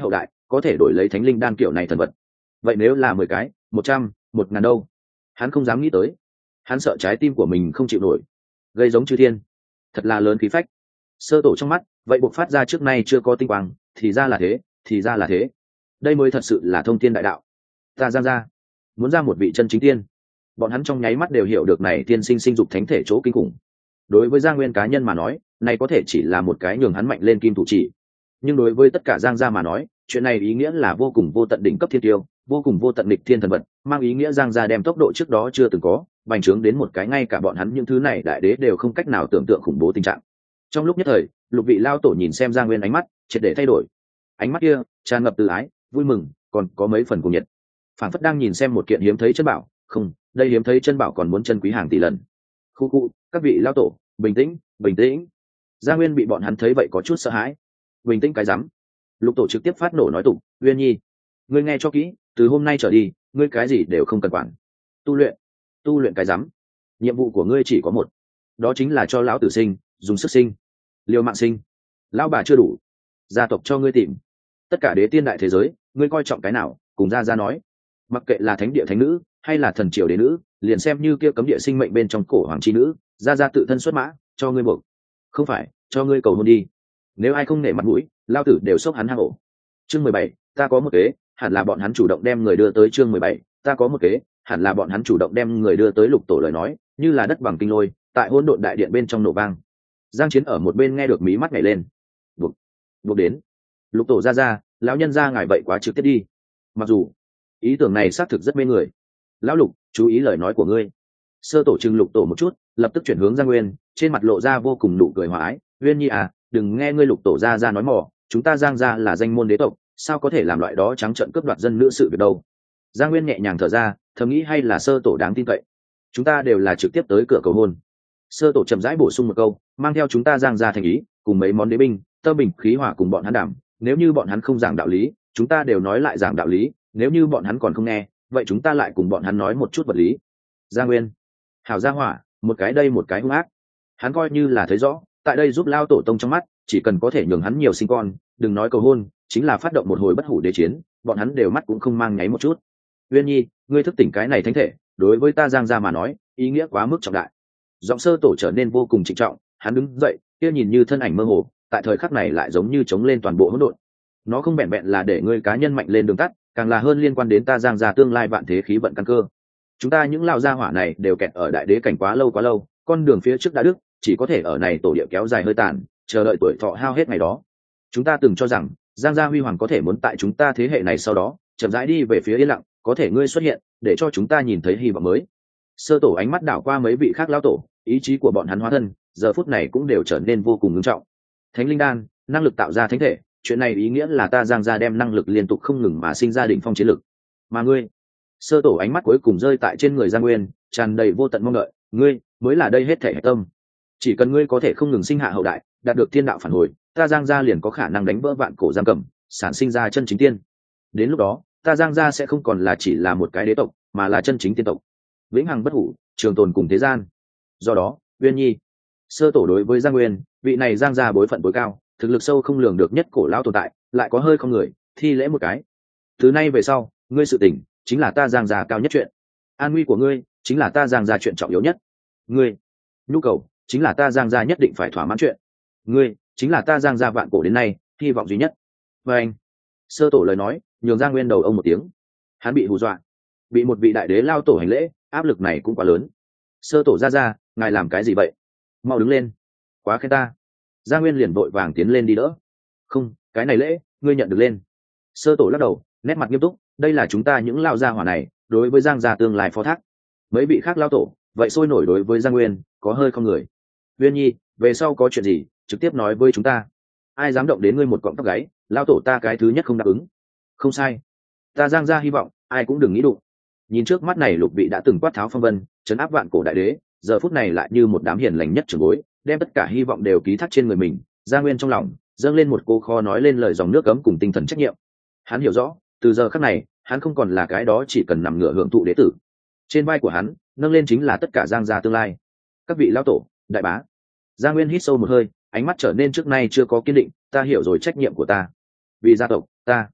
A: có thể đổi lấy thánh linh đan kiểu này thần vật. Vậy nếu là mười cái, một trăm, một ngàn đâu? Hắn không dám nghĩ tới. Hắn sợ trái tim của mình không chịu nổi. Gây giống chư thiên, thật là lớn khí phách. Sơ tổ trong mắt vậy buộc phát ra trước nay chưa có tinh quang, thì ra là thế, thì ra là thế. Đây mới thật sự là thông thiên đại đạo. Ta Giang gia muốn ra một vị chân chính tiên. Bọn hắn trong nháy mắt đều hiểu được này tiên sinh sinh dục thánh thể chỗ kinh khủng. Đối với Giang Nguyên cá nhân mà nói, này có thể chỉ là một cái nhường hắn mạnh lên kim thủ chỉ. Nhưng đối với tất cả Giang gia mà nói, chuyện này ý nghĩa là vô cùng vô tận đỉnh cấp thiên tiêu, vô cùng vô tận địch thiên thần vật, mang ý nghĩa Giang gia đem tốc độ trước đó chưa từng có, bành trướng đến một cái ngay cả bọn hắn những thứ này đại đế đều không cách nào tưởng tượng khủng bố tình trạng. Trong lúc nhất thời, lục vị lao tổ nhìn xem Giang Nguyên ánh mắt triệt để thay đổi. Ánh mắt kia tràn ngập từ ái, vui mừng, còn có mấy phần cuồng nhiệt. Phảng phất đang nhìn xem một kiện hiếm thấy chân bảo, không, đây hiếm thấy chân bảo còn muốn chân quý hàng tỷ lần. Khu khu, các vị lao tổ, bình tĩnh, bình tĩnh. Giang Nguyên bị bọn hắn thấy vậy có chút sợ hãi. Bình tĩnh cái rắm. Lục tổ trực tiếp phát nổ nói tục, Uyên Nhi, ngươi nghe cho kỹ, từ hôm nay trở đi, ngươi cái gì đều không cần quản. Tu luyện, tu luyện cái rắm. Nhiệm vụ của ngươi chỉ có một, đó chính là cho lão tử sinh, dùng sức sinh, liều mạng sinh. Lão bà chưa đủ, gia tộc cho ngươi tìm. Tất cả đế tiên đại thế giới, ngươi coi trọng cái nào, cùng ra ra nói. Mặc kệ là thánh địa thánh nữ, hay là thần triều đế nữ, liền xem như kia cấm địa sinh mệnh bên trong cổ hoàng chi nữ, ra ra tự thân xuất mã, cho ngươi buộc. Không phải, cho ngươi cầu hôn đi. Nếu ai không nể mặt mũi, lao tử đều xốc hắn hang ổ. Chương mười bảy, ta có một kế, hẳn là bọn hắn chủ động đem người đưa tới. Chương mười bảy, ta có một kế, hẳn là bọn hắn chủ động đem người đưa tới. Lục tổ lời nói, như là đất bằng kinh lôi, tại hỗn độn đại điện bên trong nổ vang. Giang Chiến ở một bên nghe được mí mắt nhảy lên. Buộc, buộc đến. Lục tổ ra ra, lão nhân ra ngài vậy quá trực tiếp đi. Mặc dù ý tưởng này xác thực rất mê người. Lão Lục, chú ý lời nói của ngươi. Sơ tổ trừng Lục tổ một chút, lập tức chuyển hướng Giang Nguyên, trên mặt lộ ra vô cùng nụ cười hòa ái. Nguyên Nhi à, đừng nghe ngươi Lục tổ ra ra nói mỏ, chúng ta Giang gia là danh môn đế tộc, sao có thể làm loại đó trắng trợn cướp đoạt dân nữ sự việc đâu. Giang Nguyên nhẹ nhàng thở ra, thầm nghĩ hay là sơ tổ đáng tin cậy. Chúng ta đều là trực tiếp tới cửa cầu hôn. Sơ tổ chậm rãi bổ sung một câu, mang theo chúng ta Giang gia thành ý, cùng mấy món đế binh, tâm bình khí hòa cùng bọn hắn đảm. Nếu như bọn hắn không giảng đạo lý, chúng ta đều nói lại giảng đạo lý. Nếu như bọn hắn còn không nghe, vậy chúng ta lại cùng bọn hắn nói một chút vật lý. Giang Nguyên, hảo gia hỏa, một cái đây một cái hung ác. Hắn coi như là thấy rõ, tại đây giúp lao tổ tông trong mắt, chỉ cần có thể nhường hắn nhiều sinh con, đừng nói cầu hôn, chính là phát động một hồi bất hủ đế chiến, bọn hắn đều mắt cũng không mang nháy một chút. Uyên Nhi, ngươi thức tỉnh cái này thánh thể, đối với ta Giang gia mà nói, ý nghĩa quá mức trọng đại. Giọng sơ tổ trở nên vô cùng trịnh trọng, hắn đứng dậy, kia nhìn như thân ảnh mơ hồ, tại thời khắc này lại giống như chống lên toàn bộ hỗn độn. Nó không vẹn vẹn là để ngươi cá nhân mạnh lên đường tắt, càng là hơn liên quan đến ta Giang gia tương lai vạn thế khí vận căn cơ. Chúng ta những lão gia hỏa này đều kẹt ở đại đế cảnh quá lâu quá lâu, con đường phía trước đã đứt, chỉ có thể ở này tổ địa kéo dài hơi tàn, chờ đợi tuổi thọ hao hết ngày đó. Chúng ta từng cho rằng Giang gia huy hoàng có thể muốn tại chúng ta thế hệ này sau đó chậm rãi đi về phía yên lặng, có thể ngươi xuất hiện để cho chúng ta nhìn thấy hy vọng mới. Sơ tổ ánh mắt đảo qua mấy vị khác lão tổ, ý chí của bọn hắn hóa thân giờ phút này cũng đều trở nên vô cùng nghiêm trọng. Thánh linh đan, năng lực tạo ra thánh thể, chuyện này ý nghĩa là ta Giang gia đem năng lực liên tục không ngừng mà sinh ra đỉnh phong chiến lực. Mà ngươi, sơ tổ ánh mắt cuối cùng rơi tại trên người Giang Nguyên, tràn đầy vô tận mong đợi, ngươi mới là đây hết thể hệ tâm. Chỉ cần ngươi có thể không ngừng sinh hạ hậu đại, đạt được thiên đạo phản hồi, ta Giang gia liền có khả năng đánh vỡ vạn cổ giam cầm, sản sinh ra chân chính tiên. Đến lúc đó, ta Giang gia sẽ không còn là chỉ là một cái đế tộc, mà là chân chính tiên tộc, vĩnh hằng bất hủ, trường tồn cùng thế gian. Do đó, Uyên Nhi, sơ tổ đối với Giang Nguyên, vị này Giang gia bối phận tối cao, thực lực sâu không lường được nhất cổ lão tồn tại, lại có hơi không người, thi lễ một cái. Từ nay về sau, ngươi sự tình chính là ta Giang gia cao nhất chuyện, an nguy của ngươi chính là ta Giang gia chuyện trọng yếu nhất. Ngươi, nhu cầu chính là ta Giang gia nhất định phải thỏa mãn chuyện. Ngươi chính là ta Giang gia vạn cổ đến nay hy vọng duy nhất. Và anh, sơ tổ lời nói nhường Giang Nguyên đầu ông một tiếng, hắn bị hù dọa, bị một vị đại đế lao tổ hành lễ, áp lực này cũng quá lớn. Sơ tổ ra ra, ngài làm cái gì vậy? Mau đứng lên, quá khen ta. Giang Nguyên liền vội vàng tiến lên đi đỡ. Không, cái này lễ ngươi nhận được lên. Sơ tổ lắc đầu, nét mặt nghiêm túc, đây là chúng ta những lao gia hỏa này đối với Giang gia tương lai phó thác. Mấy vị khác lao tổ vậy sôi nổi đối với Giang Nguyên có hơi không người. Uyên Nhi, về sau có chuyện gì trực tiếp nói với chúng ta, ai dám động đến ngươi một cọng tóc gáy, lao tổ ta cái thứ nhất không đáp ứng. Không sai, ta Giang gia hy vọng ai cũng đừng nghĩ đụng. Nhìn trước mắt này lục vị đã từng quát tháo phong vân, trấn áp vạn cổ đại đế, giờ phút này lại như một đám hiền lành nhất trưởng bối, đem tất cả hy vọng đều ký thác trên người mình. Giang Nguyên trong lòng dâng lên một cô kho nói lên lời dòng nước cấm cùng tinh thần trách nhiệm. Hắn hiểu rõ, từ giờ khắc này hắn không còn là cái đó chỉ cần nằm ngửa hưởng thụ đế tử, trên vai của hắn nâng lên chính là tất cả Giang gia tương lai. Các vị lão tổ, đại bá. Giang Nguyên hít sâu một hơi, ánh mắt trở nên trước nay chưa có kiên định, ta hiểu rồi trách nhiệm của ta, vì gia tộc ta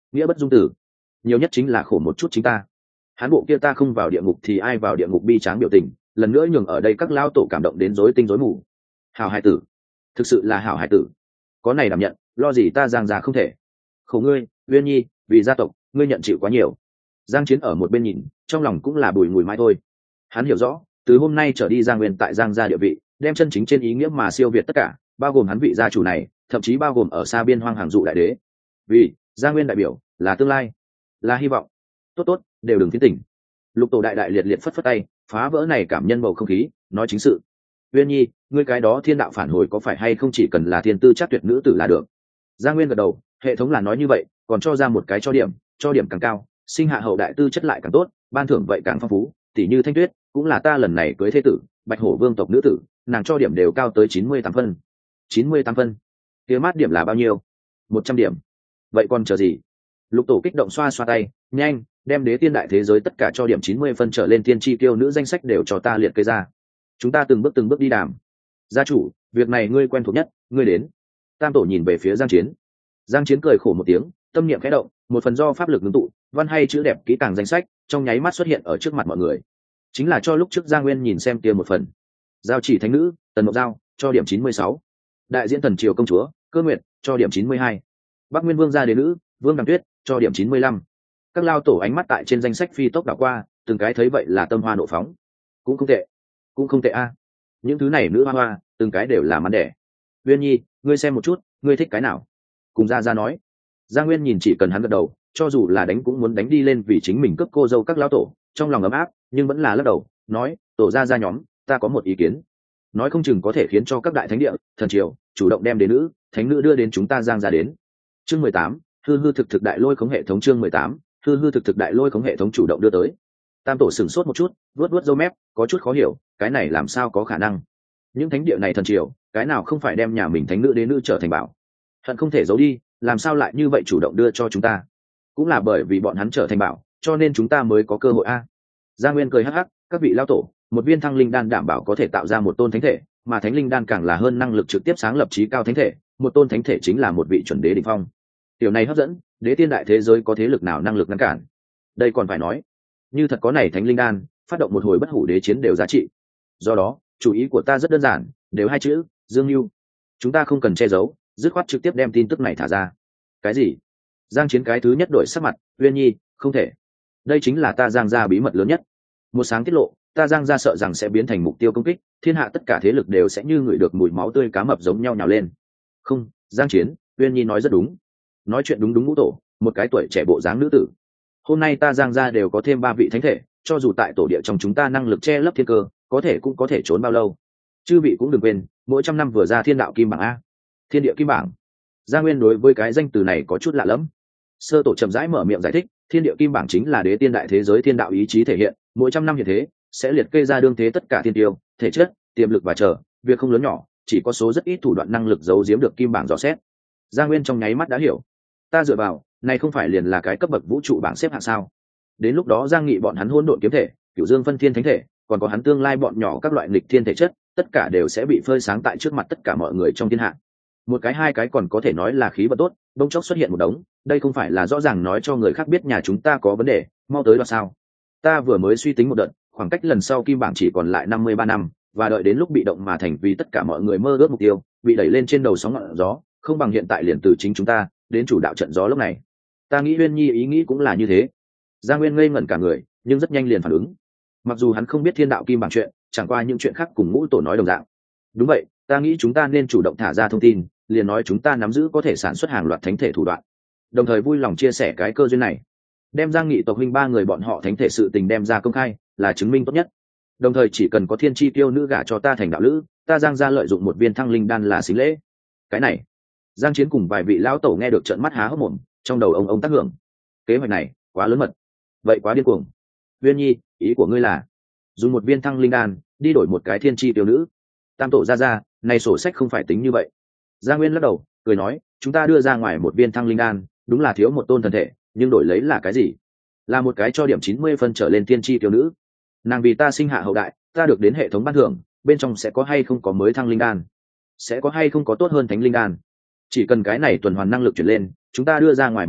A: nghĩa bất dung tử, nhiều nhất chính là khổ một chút chính ta. Hán bộ kia ta không vào địa ngục thì ai vào địa ngục bi tráng biểu tình, lần nữa nhường ở đây các lao tổ cảm động đến rối tinh rối mù. Hảo hải tử, thực sự là hảo hải tử, có này đảm nhận, lo gì ta Giang gia không thể. Khổ ngươi, Uyên Nhi, vì gia tộc, ngươi nhận chịu quá nhiều. Giang Chiến ở một bên nhìn, trong lòng cũng là bùi ngùi mãi thôi. Hắn hiểu rõ, từ hôm nay trở đi Giang Nguyên tại Giang gia địa vị, đem chân chính trên ý nghĩa mà siêu việt tất cả, bao gồm hắn vị gia chủ này, thậm chí bao gồm ở xa biên hoang hàng dụ đại đế. Vì Giang Nguyên đại biểu là tương lai, là hy vọng. Tốt tốt, đều đừng tiến tỉnh. Lục tổ đại đại liệt liệt phất phất tay, phá vỡ này cảm nhân bầu không khí, nói chính sự. Uyên Nhi, ngươi cái đó thiên đạo phản hồi có phải hay không chỉ cần là thiên tư chắc tuyệt nữ tử là được? Giang Nguyên gật đầu, hệ thống là nói như vậy, còn cho ra một cái cho điểm, cho điểm càng cao, sinh hạ hậu đại tư chất lại càng tốt, ban thưởng vậy càng phong phú, tỷ như Thanh Tuyết, cũng là ta lần này cưới thế tử, Bạch Hổ Vương tộc nữ tử, nàng cho điểm đều cao tới chín mươi tám phân. chín mươi tám phân. Kia mát điểm là bao nhiêu? một trăm điểm. Vậy còn chờ gì? Lục tổ kích động xoa xoa tay, nhanh, đem đế tiên đại thế giới tất cả cho điểm chín mươi phân trở lên tiên tri tiêu nữ danh sách đều cho ta liệt kê ra. Chúng ta từng bước từng bước đi đàm. Gia chủ, việc này ngươi quen thuộc nhất, ngươi đến. Tam tổ nhìn về phía Giang Chiến. Giang Chiến cười khổ một tiếng, tâm niệm khẽ động, một phần do pháp lực ngưng tụ, văn hay chữ đẹp kỹ càng danh sách, trong nháy mắt xuất hiện ở trước mặt mọi người. Chính là cho lúc trước Giang Nguyên nhìn xem kia một phần. Giao chỉ thánh nữ, Tần Mộng Giao, cho điểm chín mươi sáu. Đại diễn Thần Triều công chúa, Cơ Nguyệt, cho điểm chín mươi hai. Bắc Nguyên Vương gia đế nữ, Vương Đằng Tuyết, cho điểm chín mươi lăm. Các lao tổ ánh mắt tại trên danh sách phi tốc đảo qua, từng cái thấy vậy là tâm hoa nộ phóng. Cũng không tệ, cũng không tệ a. Những thứ này nữ hoa hoa, từng cái đều là mắn đẻ. Uyên Nhi, ngươi xem một chút, ngươi thích cái nào? Cùng Gia Gia nói. Giang Nguyên nhìn chỉ cần hắn gật đầu, cho dù là đánh cũng muốn đánh đi lên vì chính mình cướp cô dâu các lao tổ, trong lòng ấm áp, nhưng vẫn là lắc đầu, nói, tổ Gia Gia nhóm, ta có một ý kiến. Nói không chừng có thể khiến cho các đại thánh địa, thần triều, chủ động đem đế nữ, thánh nữ đưa đến chúng ta Giang gia đến. Chương mười tám, hư hư thực thực đại lôi khống hệ thống. Chương mười tám, hư hư thực thực đại lôi khống hệ thống chủ động đưa tới. Tam tổ sửng sốt một chút, vuốt vuốt râu mép, có chút khó hiểu, cái này làm sao có khả năng? Những thánh địa này thần triều, cái nào không phải đem nhà mình thánh nữ đế nữ trở thành bảo? Hận không thể giấu đi, làm sao lại như vậy chủ động đưa cho chúng ta? Cũng là bởi vì bọn hắn trở thành bảo, cho nên chúng ta mới có cơ hội a. Giang Nguyên cười hắc hắc, các vị lao tổ, một viên thăng linh đan đảm bảo có thể tạo ra một tôn thánh thể, mà thánh linh đan càng là hơn năng lực trực tiếp sáng lập trí cao thánh thể, một tôn thánh thể chính là một vị chuẩn đế đỉnh phong. Điều này hấp dẫn, đế tiên đại thế giới có thế lực nào năng lực ngăn cản? Đây còn phải nói, như thật có này thánh linh đan, phát động một hồi bất hủ đế chiến đều giá trị. Do đó, chủ ý của ta rất đơn giản, đều hai chữ, Dương Nưu. Chúng ta không cần che giấu, dứt khoát trực tiếp đem tin tức này thả ra. Cái gì? Giang Chiến cái thứ nhất đổi sắc mặt, Uyên Nhi, không thể. Đây chính là ta Giang gia bí mật lớn nhất. Một sáng tiết lộ, ta Giang gia sợ rằng sẽ biến thành mục tiêu công kích, thiên hạ tất cả thế lực đều sẽ như ngửi được mùi máu tươi cá mập giống nhau nhào lên. Không, Giang Chiến, Uyên Nhi nói rất đúng. Nói chuyện đúng đúng ngũ tổ, một cái tuổi trẻ bộ dáng nữ tử. Hôm nay ta Giang gia đều có thêm ba vị thánh thể, cho dù tại tổ địa trong chúng ta năng lực che lấp thiên cơ, có thể cũng có thể trốn bao lâu. Chư vị cũng đừng quên, mỗi trăm năm vừa ra thiên đạo kim bảng a. Thiên địa kim bảng. Giang Nguyên đối với cái danh từ này có chút lạ lẫm. Sơ tổ chậm rãi mở miệng giải thích, thiên địa kim bảng chính là đế tiên đại thế giới thiên đạo ý chí thể hiện, mỗi trăm năm hiện thế sẽ liệt kê ra đương thế tất cả thiên tiêu, thể chất, tiềm lực và chờ, việc không lớn nhỏ, chỉ có số rất ít thủ đoạn năng lực giấu giếm được kim bảng dò xét. Giang Nguyên trong nháy mắt đã hiểu. Ta dựa vào, này không phải liền là cái cấp bậc vũ trụ bảng xếp hạng sao? Đến lúc đó Giang Nghị bọn hắn hỗn độn kiếm thể, Cửu Dương phân thiên thánh thể, còn có hắn tương lai bọn nhỏ các loại nghịch thiên thể chất, tất cả đều sẽ bị phơi sáng tại trước mặt tất cả mọi người trong thiên hạ. Một cái hai cái còn có thể nói là khí vận tốt, bỗng chốc xuất hiện một đống, đây không phải là rõ ràng nói cho người khác biết nhà chúng ta có vấn đề, mau tới đoạt sao? Ta vừa mới suy tính một đợt, khoảng cách lần sau kim bảng chỉ còn lại năm mươi ba năm, và đợi đến lúc bị động mà thành vì tất cả mọi người mơ ước mục tiêu, bị đẩy lên trên đầu sóng ngọn gió, không bằng hiện tại liền từ chính chúng ta đến chủ đạo trận gió lúc này. Ta nghĩ Uyên Nhi ý nghĩ cũng là như thế. Giang Nguyên ngây ngẩn cả người, nhưng rất nhanh liền phản ứng. Mặc dù hắn không biết thiên đạo kim bảng chuyện, chẳng qua những chuyện khác cùng ngũ tổ nói đồng dạng. Đúng vậy, ta nghĩ chúng ta nên chủ động thả ra thông tin, liền nói chúng ta nắm giữ có thể sản xuất hàng loạt thánh thể thủ đoạn, đồng thời vui lòng chia sẻ cái cơ duyên này, đem Giang Nghị tộc huynh ba người bọn họ thánh thể sự tình đem ra công khai, là chứng minh tốt nhất. Đồng thời chỉ cần có thiên chi tiêu nữ gả cho ta thành đạo lữ, ta Giang gia lợi dụng một viên thăng linh đan là xính lễ. Cái này, Giang Chiến cùng vài vị lão tổ nghe được trợn mắt há hốc mồm, trong đầu ông ông tác hưởng. Kế hoạch này quá lớn mật, vậy quá điên cuồng. Uyên Nhi, ý của ngươi là dùng một viên thăng linh đan đi đổi một cái thiên chi tiêu nữ? Tam tổ ra ra, này sổ sách không phải tính như vậy. Giang Nguyên lắc đầu, cười nói, chúng ta đưa ra ngoài một viên thăng linh đan, đúng là thiếu một tôn thần thể, nhưng đổi lấy là cái gì? Là một cái cho điểm chín mươi phân trở lên thiên chi tiêu nữ. Nàng vì ta sinh hạ hậu đại, ta được đến hệ thống ban thưởng, bên trong sẽ có hay không có mới thăng linh đan, sẽ có hay không có tốt hơn thánh linh đan. Chỉ cần cái này tuần hoàn năng lực chuyển lên, chúng ta đưa ra ngoài một viên,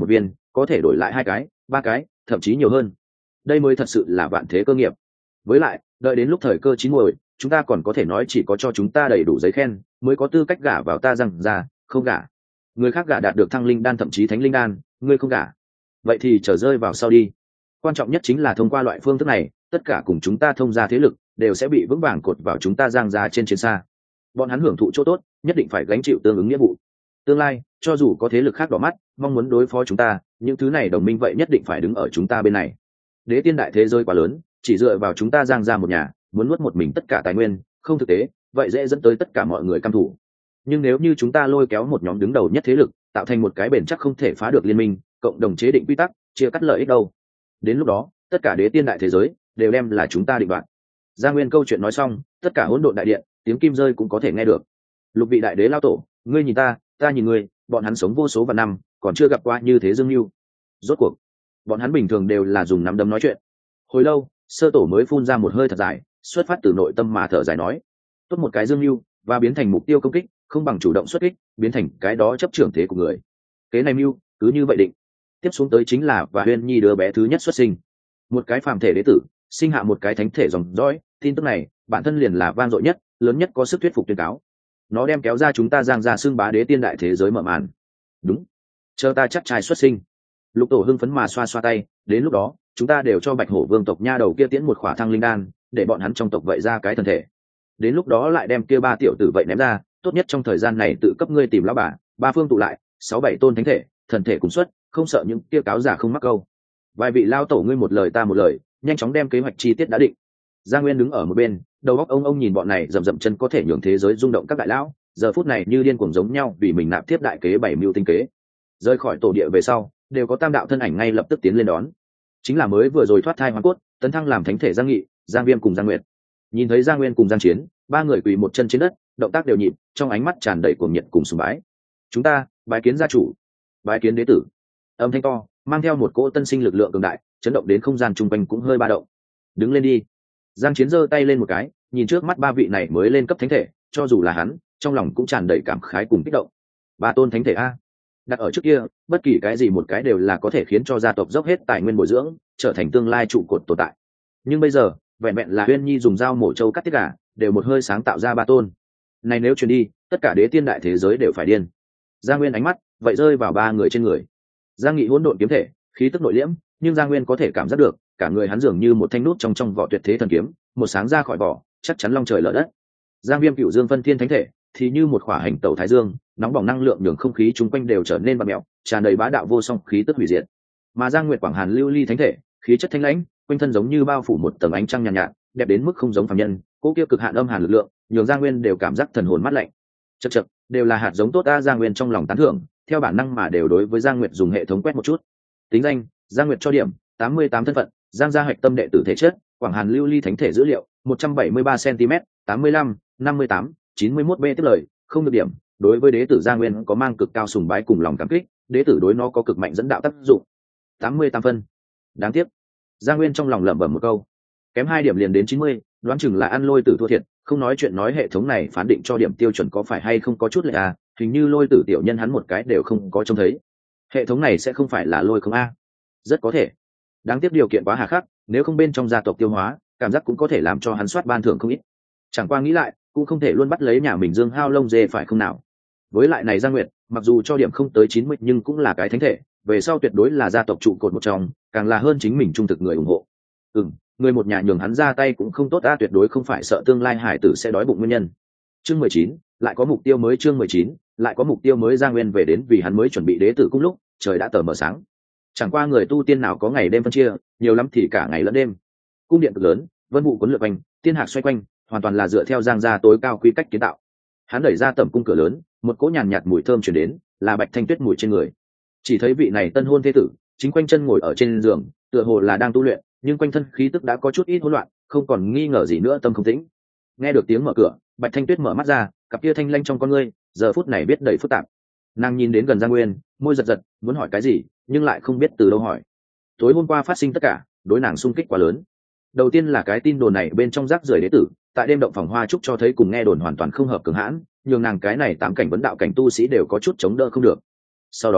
A: có thể đổi lại hai cái ba cái thậm chí nhiều hơn. Đây mới thật sự là vạn thế cơ nghiệp. Với lại đợi đến lúc thời cơ chín muồi, chúng ta còn có thể nói chỉ có cho chúng ta đầy đủ giấy khen mới có tư cách gả vào ta rằng ra, không gả. Người khác gả đạt được thăng linh đan thậm chí thánh linh đan, ngươi không gả, vậy thì trở rơi vào sau đi. Quan trọng nhất chính là thông qua loại phương thức này, tất cả cùng chúng ta thông gia thế lực đều sẽ bị vững vàng cột vào chúng ta giang ra trên chiến xa. Bọn hắn hưởng thụ chỗ tốt, nhất định phải gánh chịu tương ứng nghĩa vụ. Tương lai cho dù có thế lực khác đỏ mắt mong muốn đối phó chúng ta, những thứ này đồng minh vậy nhất định phải đứng ở chúng ta bên này. Đế tiên đại thế giới quá lớn, chỉ dựa vào chúng ta giang ra một nhà muốn nuốt một mình tất cả tài nguyên không thực tế, vậy dễ dẫn tới tất cả mọi người căm thủ. Nhưng nếu như chúng ta lôi kéo một nhóm đứng đầu nhất thế lực, tạo thành một cái bền chắc không thể phá được liên minh, cộng đồng chế định quy tắc, chia cắt lợi ích đâu, đến lúc đó tất cả đế tiên đại thế giới đều đem là chúng ta định đoạt. Gia Nguyên câu chuyện nói xong, tất cả hỗn độn đại điện tiếng kim rơi cũng có thể nghe được. Lục vị đại đế lao tổ, ngươi nhìn ta, ta nhìn ngươi, bọn hắn sống vô số vạn năm còn chưa gặp qua như thế dương mưu. Rốt cuộc bọn hắn bình thường đều là dùng nắm đấm nói chuyện. Hồi lâu sơ tổ mới phun ra một hơi thật dài, xuất phát từ nội tâm mà thở dài nói, tốt một cái dương mưu và biến thành mục tiêu công kích, không bằng chủ động xuất kích, biến thành cái đó chấp trưởng thế của người. Kế này mưu cứ như vậy định. Tiếp xuống tới chính là và Huyên Nhi đứa bé thứ nhất xuất sinh, một cái phàm thể đế tử sinh hạ một cái thánh thể dòng dõi. Tin tức này bản thân liền là vang dội nhất, lớn nhất có sức thuyết phục tuyên cáo. Nó đem kéo ra chúng ta giang ra xương bá đế tiên đại thế giới mở màn. Đúng, chờ ta chắc trai xuất sinh. Lục tổ hưng phấn mà xoa xoa tay, đến lúc đó chúng ta đều cho bạch hổ vương tộc nha đầu kia tiễn một khỏa thăng linh đan, để bọn hắn trong tộc vậy ra cái thân thể. Đến lúc đó lại đem kia ba tiểu tử vậy ném ra, tốt nhất trong thời gian này tự cấp ngươi tìm lão bà, ba phương tụ lại sáu bảy tôn thánh thể thần thể cùng xuất, không sợ những kia cáo giả không mắc câu. Vài vị lao tổ ngươi một lời ta một lời, nhanh chóng đem kế hoạch chi tiết đã định. Gia Nguyên đứng ở một bên, đầu óc ông ông nhìn bọn này dậm dậm chân có thể nhường thế giới rung động các đại lão, giờ phút này như điên cuồng giống nhau vì mình nạp tiếp đại kế bảy mưu tinh kế. Rời khỏi tổ địa về sau, đều có tam đạo thân ảnh ngay lập tức tiến lên đón. Chính là mới vừa rồi thoát thai hoàn cốt, tấn thăng làm thánh thể Giang Nghị, Giang Viêm cùng Giang Nguyệt. Nhìn thấy Giang Nguyên cùng Giang Chiến, ba người quỳ một chân trên đất, động tác đều nhịp, trong ánh mắt tràn đầy cuồng nhiệt cùng sùng bái. Chúng ta bái kiến gia chủ, bái kiến đế tử. Âm thanh to mang theo một cỗ tân sinh lực lượng cường đại, chấn động đến không gian chung quanh cũng hơi ba động. Đứng lên đi. Giang Chiến giơ tay lên một cái, nhìn trước mắt ba vị này mới lên cấp thánh thể, cho dù là hắn trong lòng cũng tràn đầy cảm khái cùng kích động. Ba tôn thánh thể a, đặt ở trước kia bất kỳ cái gì một cái đều là có thể khiến cho gia tộc dốc hết tài nguyên bồi dưỡng, trở thành tương lai trụ cột tồn tại. Nhưng bây giờ vẹn vẹn là Huyên Nhi dùng dao mổ trâu cắt tiết gà đều một hơi sáng tạo ra ba tôn. Này nếu truyền đi, tất cả đế tiên đại thế giới đều phải điên. Giang Nguyên ánh mắt vậy rơi vào ba người trên người. Giang Nghị hỗn độn kiếm thể, khí tức nội liễm, nhưng Giang Nguyên có thể cảm giác được cả người hắn dường như một thanh nút trong trong vỏ tuyệt thế thần kiếm, một sáng ra khỏi vỏ chắc chắn long trời lở đất. Giang Viêm cựu dương phân thiên thánh thể thì như một khỏa hành tẩu thái dương, nóng bỏng năng lượng nhường không khí chung quanh đều trở nên bạt mèo, tràn đầy bá đạo vô song khí tức hủy diệt. Mà Giang Nguyệt Quảng Hàn lưu ly thánh thể, khí chất thanh lãnh, quanh thân giống như bao phủ một tầng ánh trăng nhàn nhạt, nhạt, đẹp đến mức không giống phàm nhân, cố kia cực hạn âm hàn lực lượng, nhường Giang Nguyên đều cảm giác thần hồn mát lạnh. Chậc chậc, đều là hạt giống tốt a. Giang Nguyên trong lòng tán thưởng, theo bản năng mà đều đối với Giang Nguyệt dùng hệ thống quét một chút. Tính danh: Giang Nguyệt cho điểm tám mươi tám, thân phận: Giang gia hạch tâm đệ tử thể chất, Quảng Hàn lưu ly thánh thể dữ liệu một trăm bảy mươi ba xăng-ti-mét, tám mươi lăm, năm mươi tám, chín mươi mốt b. tiếp lời: không được điểm. Đối với đế tử Giang Nguyên có mang cực cao sùng bái cùng lòng cảm kích, đế tử đối nó có cực mạnh dẫn đạo tác dụng. tám mươi tám phân. Đáng tiếc. Giang Nguyên trong lòng lẩm bẩm một câu, kém hai điểm liền đến chín mươi, đoán chừng là ăn lôi tử thua thiệt. Không nói chuyện nói hệ thống này phán định cho điểm tiêu chuẩn có phải hay không có chút lệch à, hình như lôi tử tiểu nhân hắn một cái đều không có trông thấy. Hệ thống này sẽ không phải là lôi không a? Rất có thể. Đáng tiếc điều kiện quá hà khắc, nếu không bên trong gia tộc tiêu hóa, cảm giác cũng có thể làm cho hắn soát ban thưởng không ít. Chẳng qua nghĩ lại, cũng không thể luôn bắt lấy nhà mình dương hao lông dê phải không nào. Với lại này Giang Nguyệt, mặc dù cho điểm không tới chín mươi nhưng cũng là cái thánh thể, về sau tuyệt đối là gia tộc trụ cột một trong, càng là hơn chính mình trung thực người ủng hộ. Ừm, người một nhà nhường hắn ra tay cũng không tốt a, tuyệt đối không phải sợ tương lai hải tử sẽ đói bụng nguyên nhân. Chương mười chín, lại có mục tiêu mới. Chương mười chín, lại có mục tiêu mới. Giang Nguyên về đến vì hắn mới chuẩn bị đế tử cung lúc, trời đã tờ mờ sáng. Chẳng qua người tu tiên nào có ngày đêm phân chia, nhiều lắm thì cả ngày lẫn đêm. Cung điện cực lớn, vân vụ cuốn lượn quanh, tiên hạc xoay quanh, hoàn toàn là dựa theo Giang gia tối cao quy cách kiến tạo. Hắn đẩy ra tầm cung cửa lớn, một cỗ nhàn nhạt mùi thơm truyền đến, là bạch thanh tuyết mùi trên người. Chỉ thấy vị này tân hôn thế tử, chính quanh chân ngồi ở trên giường, tựa hồ là đang tu luyện, nhưng quanh thân khí tức đã có chút ít hỗn loạn, không còn nghi ngờ gì nữa, tâm không tĩnh. Nghe được tiếng mở cửa, bạch thanh tuyết mở mắt ra, cặp kia thanh lanh trong con ngươi, giờ phút này biết đầy phức tạp. Nàng nhìn đến gần Giang Nguyên, môi giật giật, muốn hỏi cái gì, nhưng lại không biết từ đâu hỏi. Tối hôm qua phát sinh tất cả, đối nàng xung kích quá lớn. Đầu tiên là cái tin đồn này bên trong rác rưởi đế tử, tại đêm động phòng hoa trúc cho thấy cùng nghe đồn hoàn toàn không hợp cường hãn, nhường nàng cái này tám cảnh vấn đạo cảnh tu sĩ đều có chút chống đỡ không được. Sau đó,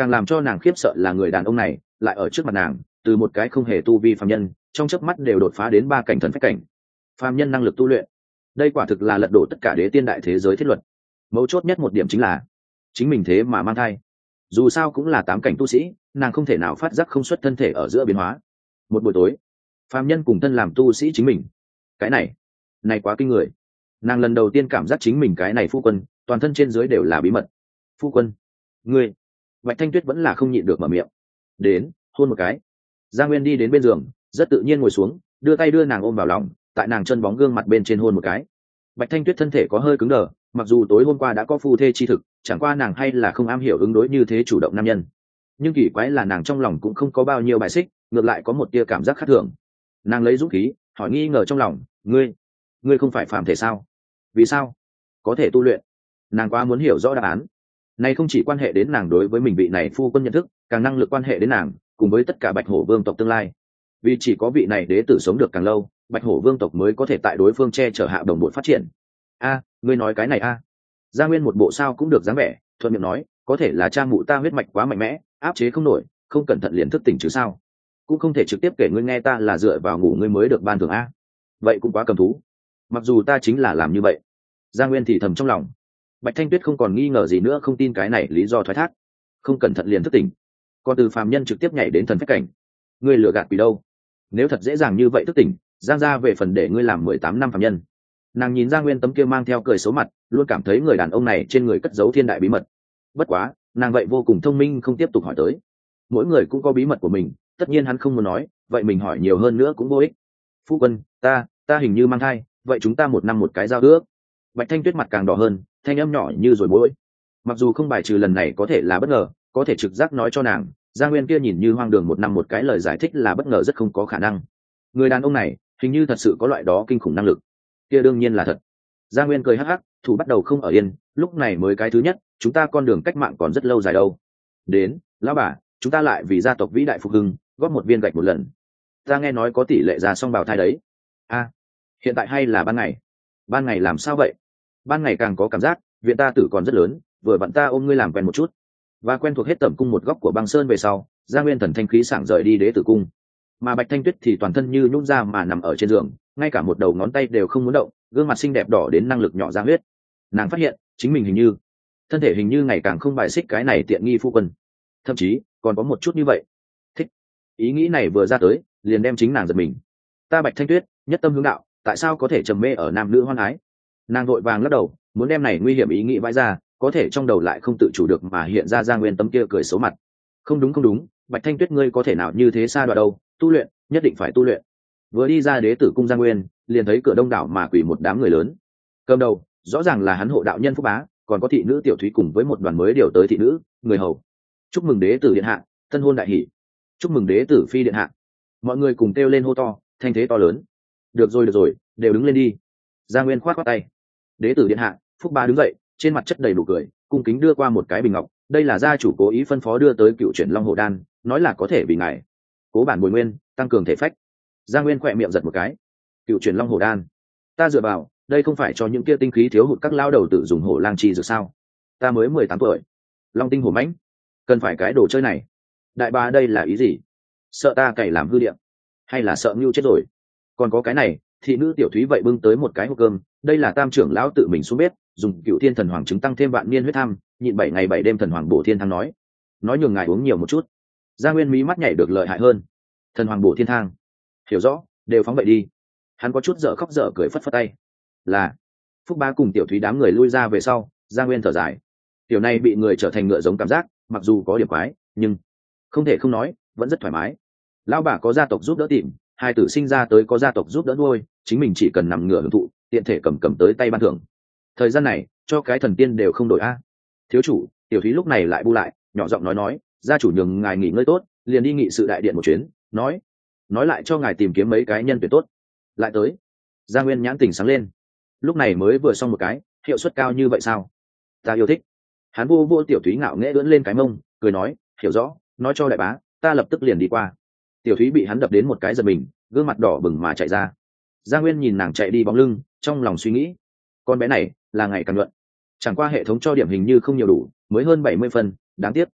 A: Càng làm cho nàng khiếp sợ là người đàn ông này lại ở trước mặt nàng, từ một cái không hề tu vi phàm nhân trong chớp mắt đều đột phá đến ba cảnh thần phách cảnh. Phàm nhân năng lực tu luyện, đây quả thực là lật đổ tất cả đế tiên đại thế giới thiết luật. Mấu chốt nhất một điểm chính là chính mình thế mà mang thai. Dù sao cũng là tám cảnh tu sĩ, nàng không thể nào phát giác không xuất thân thể ở giữa biến hóa. Một buổi tối, phàm nhân cùng thân làm tu sĩ chính mình, cái này này quá kinh người. Nàng lần đầu tiên cảm giác chính mình cái này phu quân toàn thân trên dưới đều là bí mật. Phu quân, ngươi. Bạch Thanh Tuyết vẫn là không nhịn được mở miệng. Đến, hôn một cái. Giang Nguyên đi đến bên giường, rất tự nhiên ngồi xuống, đưa tay đưa nàng ôm vào lòng, tại nàng chân bóng gương mặt bên trên hôn một cái. Bạch Thanh Tuyết thân thể có hơi cứng đờ, mặc dù tối hôm qua đã có phu thê chi thực, chẳng qua nàng hay là không am hiểu ứng đối như thế chủ động nam nhân. Nhưng kỳ quái là nàng trong lòng cũng không có bao nhiêu bài xích, ngược lại có một tia cảm giác khác thường. Nàng lấy dũng khí, hỏi nghi ngờ trong lòng, ngươi, ngươi không phải phàm thể sao? Vì sao có thể tu luyện? Nàng quá muốn hiểu rõ đáp án. Này không chỉ quan hệ đến nàng đối với mình vị này phu quân nhận thức, càng năng lực quan hệ đến nàng cùng với tất cả Bạch Hổ Vương tộc tương lai. Vì chỉ có vị này đế tử sống được càng lâu, Bạch Hổ Vương tộc mới có thể tại đối phương che chở hạ đồng bộ phát triển. A, ngươi nói cái này a? À. Gia Nguyên một bộ sao cũng được dáng vẻ, thuận miệng nói, có thể là cha mụ ta huyết mạch quá mạnh mẽ, áp chế không nổi, không cẩn thận liền thức tỉnh chứ sao? Cũng không thể trực tiếp kể ngươi nghe ta là dựa vào ngủ ngươi mới được ban thưởng a. Vậy cũng quá cầm thú. Mặc dù ta chính là làm như vậy. Gia Nguyên thì thầm trong lòng. Bạch Thanh Tuyết không còn nghi ngờ gì nữa, không tin cái này lý do thoái thác. Không cẩn thận liền thức tỉnh, còn từ phàm nhân trực tiếp nhảy đến thần phách cảnh. Ngươi lừa gạt quỷ đâu? Nếu thật dễ dàng như vậy thức tỉnh, Giang gia về phần để ngươi làm mười tám năm phàm nhân. Nàng nhìn Giang Nguyên tấm kia mang theo cười xấu mặt, luôn cảm thấy người đàn ông này trên người cất giấu thiên đại bí mật. Bất quá, nàng vậy vô cùng thông minh, không tiếp tục hỏi tới. Mỗi người cũng có bí mật của mình, tất nhiên hắn không muốn nói, vậy mình hỏi nhiều hơn nữa cũng vô ích. Phu quân, ta, ta hình như mang thai, vậy chúng ta một năm một cái giao ước. Bạch Thanh Tuyết mặt càng đỏ hơn, thanh âm nhỏ như rồi bối. Mặc dù không bài trừ lần này có thể là bất ngờ, có thể trực giác nói cho nàng, Giang Nguyên kia nhìn như hoang đường một năm một cái lời giải thích là bất ngờ rất không có khả năng. Người đàn ông này hình như thật sự có loại đó kinh khủng năng lực. Kia đương nhiên là thật. Giang Nguyên cười hắc hắc, thủ bắt đầu không ở yên, lúc này mới cái thứ nhất, chúng ta con đường cách mạng còn rất lâu dài đâu. Đến, lão bà, chúng ta lại vì gia tộc vĩ đại phục hưng, góp một viên gạch một lần. Ta nghe nói có tỷ lệ già song bào thai đấy. A, hiện tại hay là ban ngày? Ban ngày làm sao vậy? Ban ngày càng có cảm giác viện ta tử còn rất lớn, vừa vặn ta ôm ngươi làm quen một chút. Và quen thuộc hết tẩm cung một góc của băng sơn về sau, Giang Nguyên thần thanh khí sảng rời đi đế tử cung. Mà Bạch Thanh Tuyết thì toàn thân như nhũn ra mà nằm ở trên giường, ngay cả một đầu ngón tay đều không muốn động, gương mặt xinh đẹp đỏ đến năng lực nhỏ ra huyết. Nàng phát hiện chính mình hình như thân thể hình như ngày càng không bài xích cái này tiện nghi phu quân, thậm chí còn có một chút như vậy thích. Ý nghĩ này vừa ra tới liền đem chính nàng giật mình. Ta Bạch Thanh Tuyết nhất tâm hướng đạo, tại sao có thể trầm mê ở nam nữ hoan ái? Nàng vội vàng lắc đầu, muốn đem này nguy hiểm ý nghĩ vãi ra, có thể trong đầu lại không tự chủ được mà hiện ra Giang Nguyên tấm kia cười xấu mặt. Không đúng không đúng, Bạch Thanh Tuyết ngươi có thể nào như thế xa đoạn đâu, tu luyện nhất định phải tu luyện. Vừa đi ra đế tử cung Giang Nguyên liền thấy cửa đông đảo mà quỳ một đám người lớn. Cầm đầu rõ ràng là hắn hộ đạo nhân Phúc Bá, còn có thị nữ Tiểu Thúy cùng với một đoàn mới điều tới thị nữ người hầu. Chúc mừng đế tử điện hạ tân hôn đại hỷ, chúc mừng đế tử phi điện hạ. Mọi người cùng kêu lên hô to, thanh thế to lớn. Được rồi được rồi, đều đứng lên đi. Giang Nguyên khoát khoát tay. Đế tử điện hạ. Phúc Bá đứng dậy, trên mặt chất đầy đủ cười, cung kính đưa qua một cái bình ngọc, đây là gia chủ cố ý phân phó đưa tới cựu chuyển long hồ đan, nói là có thể vì ngài cố bản bồi nguyên, tăng cường thể phách. Giang Nguyên khỏe miệng giật một cái. Cựu chuyển long hồ đan, ta dựa vào, đây không phải cho những kia tinh khí thiếu hụt các lao đầu tự dùng hổ lang chi rồi sao? Ta mới mười tám tuổi, long tinh hổ mãnh, cần phải cái đồ chơi này? Đại bá đây là ý gì? Sợ ta cày làm hư điện, hay là sợ ngưu chết rồi? Còn có cái này, thị nữ Tiểu Thúy vậy bưng tới một cái hộp cơm, đây là tam trưởng lão tự mình xuống bếp, dùng cựu thiên thần hoàng trứng tăng thêm vạn niên huyết tham, nhịn bảy ngày bảy đêm thần hoàng bổ thiên thang nói nói nhường ngài uống nhiều một chút. Gia Nguyên mí mắt nhảy được lợi hại hơn. Thần hoàng bổ thiên thang, hiểu rõ, đều phóng vậy đi. Hắn có chút dở khóc dở cười phất phất tay. Là. Phúc Bá cùng Tiểu Thúy đám người lui ra về sau, Gia Nguyên thở dài. Tiểu này bị người trở thành ngựa giống cảm giác, mặc dù có điểm quái, nhưng không thể không nói, vẫn rất thoải mái. Lão bà có gia tộc giúp đỡ tìm, hai tử sinh ra tới có gia tộc giúp đỡ nuôi, chính mình chỉ cần nằm ngửa hưởng thụ, tiện thể cầm cầm tới tay ban thưởng. Thời gian này cho cái thần tiên đều không đổi a. Thiếu chủ, Tiểu Thúy lúc này lại bu lại, nhỏ giọng nói nói, gia chủ nhường ngài nghỉ ngơi tốt, liền đi nghị sự đại điện một chuyến, nói nói lại cho ngài tìm kiếm mấy cái nhân tuyển tốt. Lại tới. Gia Nguyên nhãn tình sáng lên, lúc này mới vừa xong một cái, hiệu suất cao như vậy sao? Ta yêu thích. Hắn vô vô Tiểu Thúy ngạo nghễ ưỡn lên cái mông, cười nói, hiểu rõ, nói cho đại bá, ta lập tức liền đi qua. Tiểu Thúy bị hắn đập đến một cái giật mình, gương mặt đỏ bừng mà chạy ra. Gia Nguyên nhìn nàng chạy đi bóng lưng, trong lòng suy nghĩ, con bé này là ngày càng luận, chẳng qua hệ thống cho điểm hình như không nhiều đủ, mới hơn bảy mươi phần, đáng tiếc.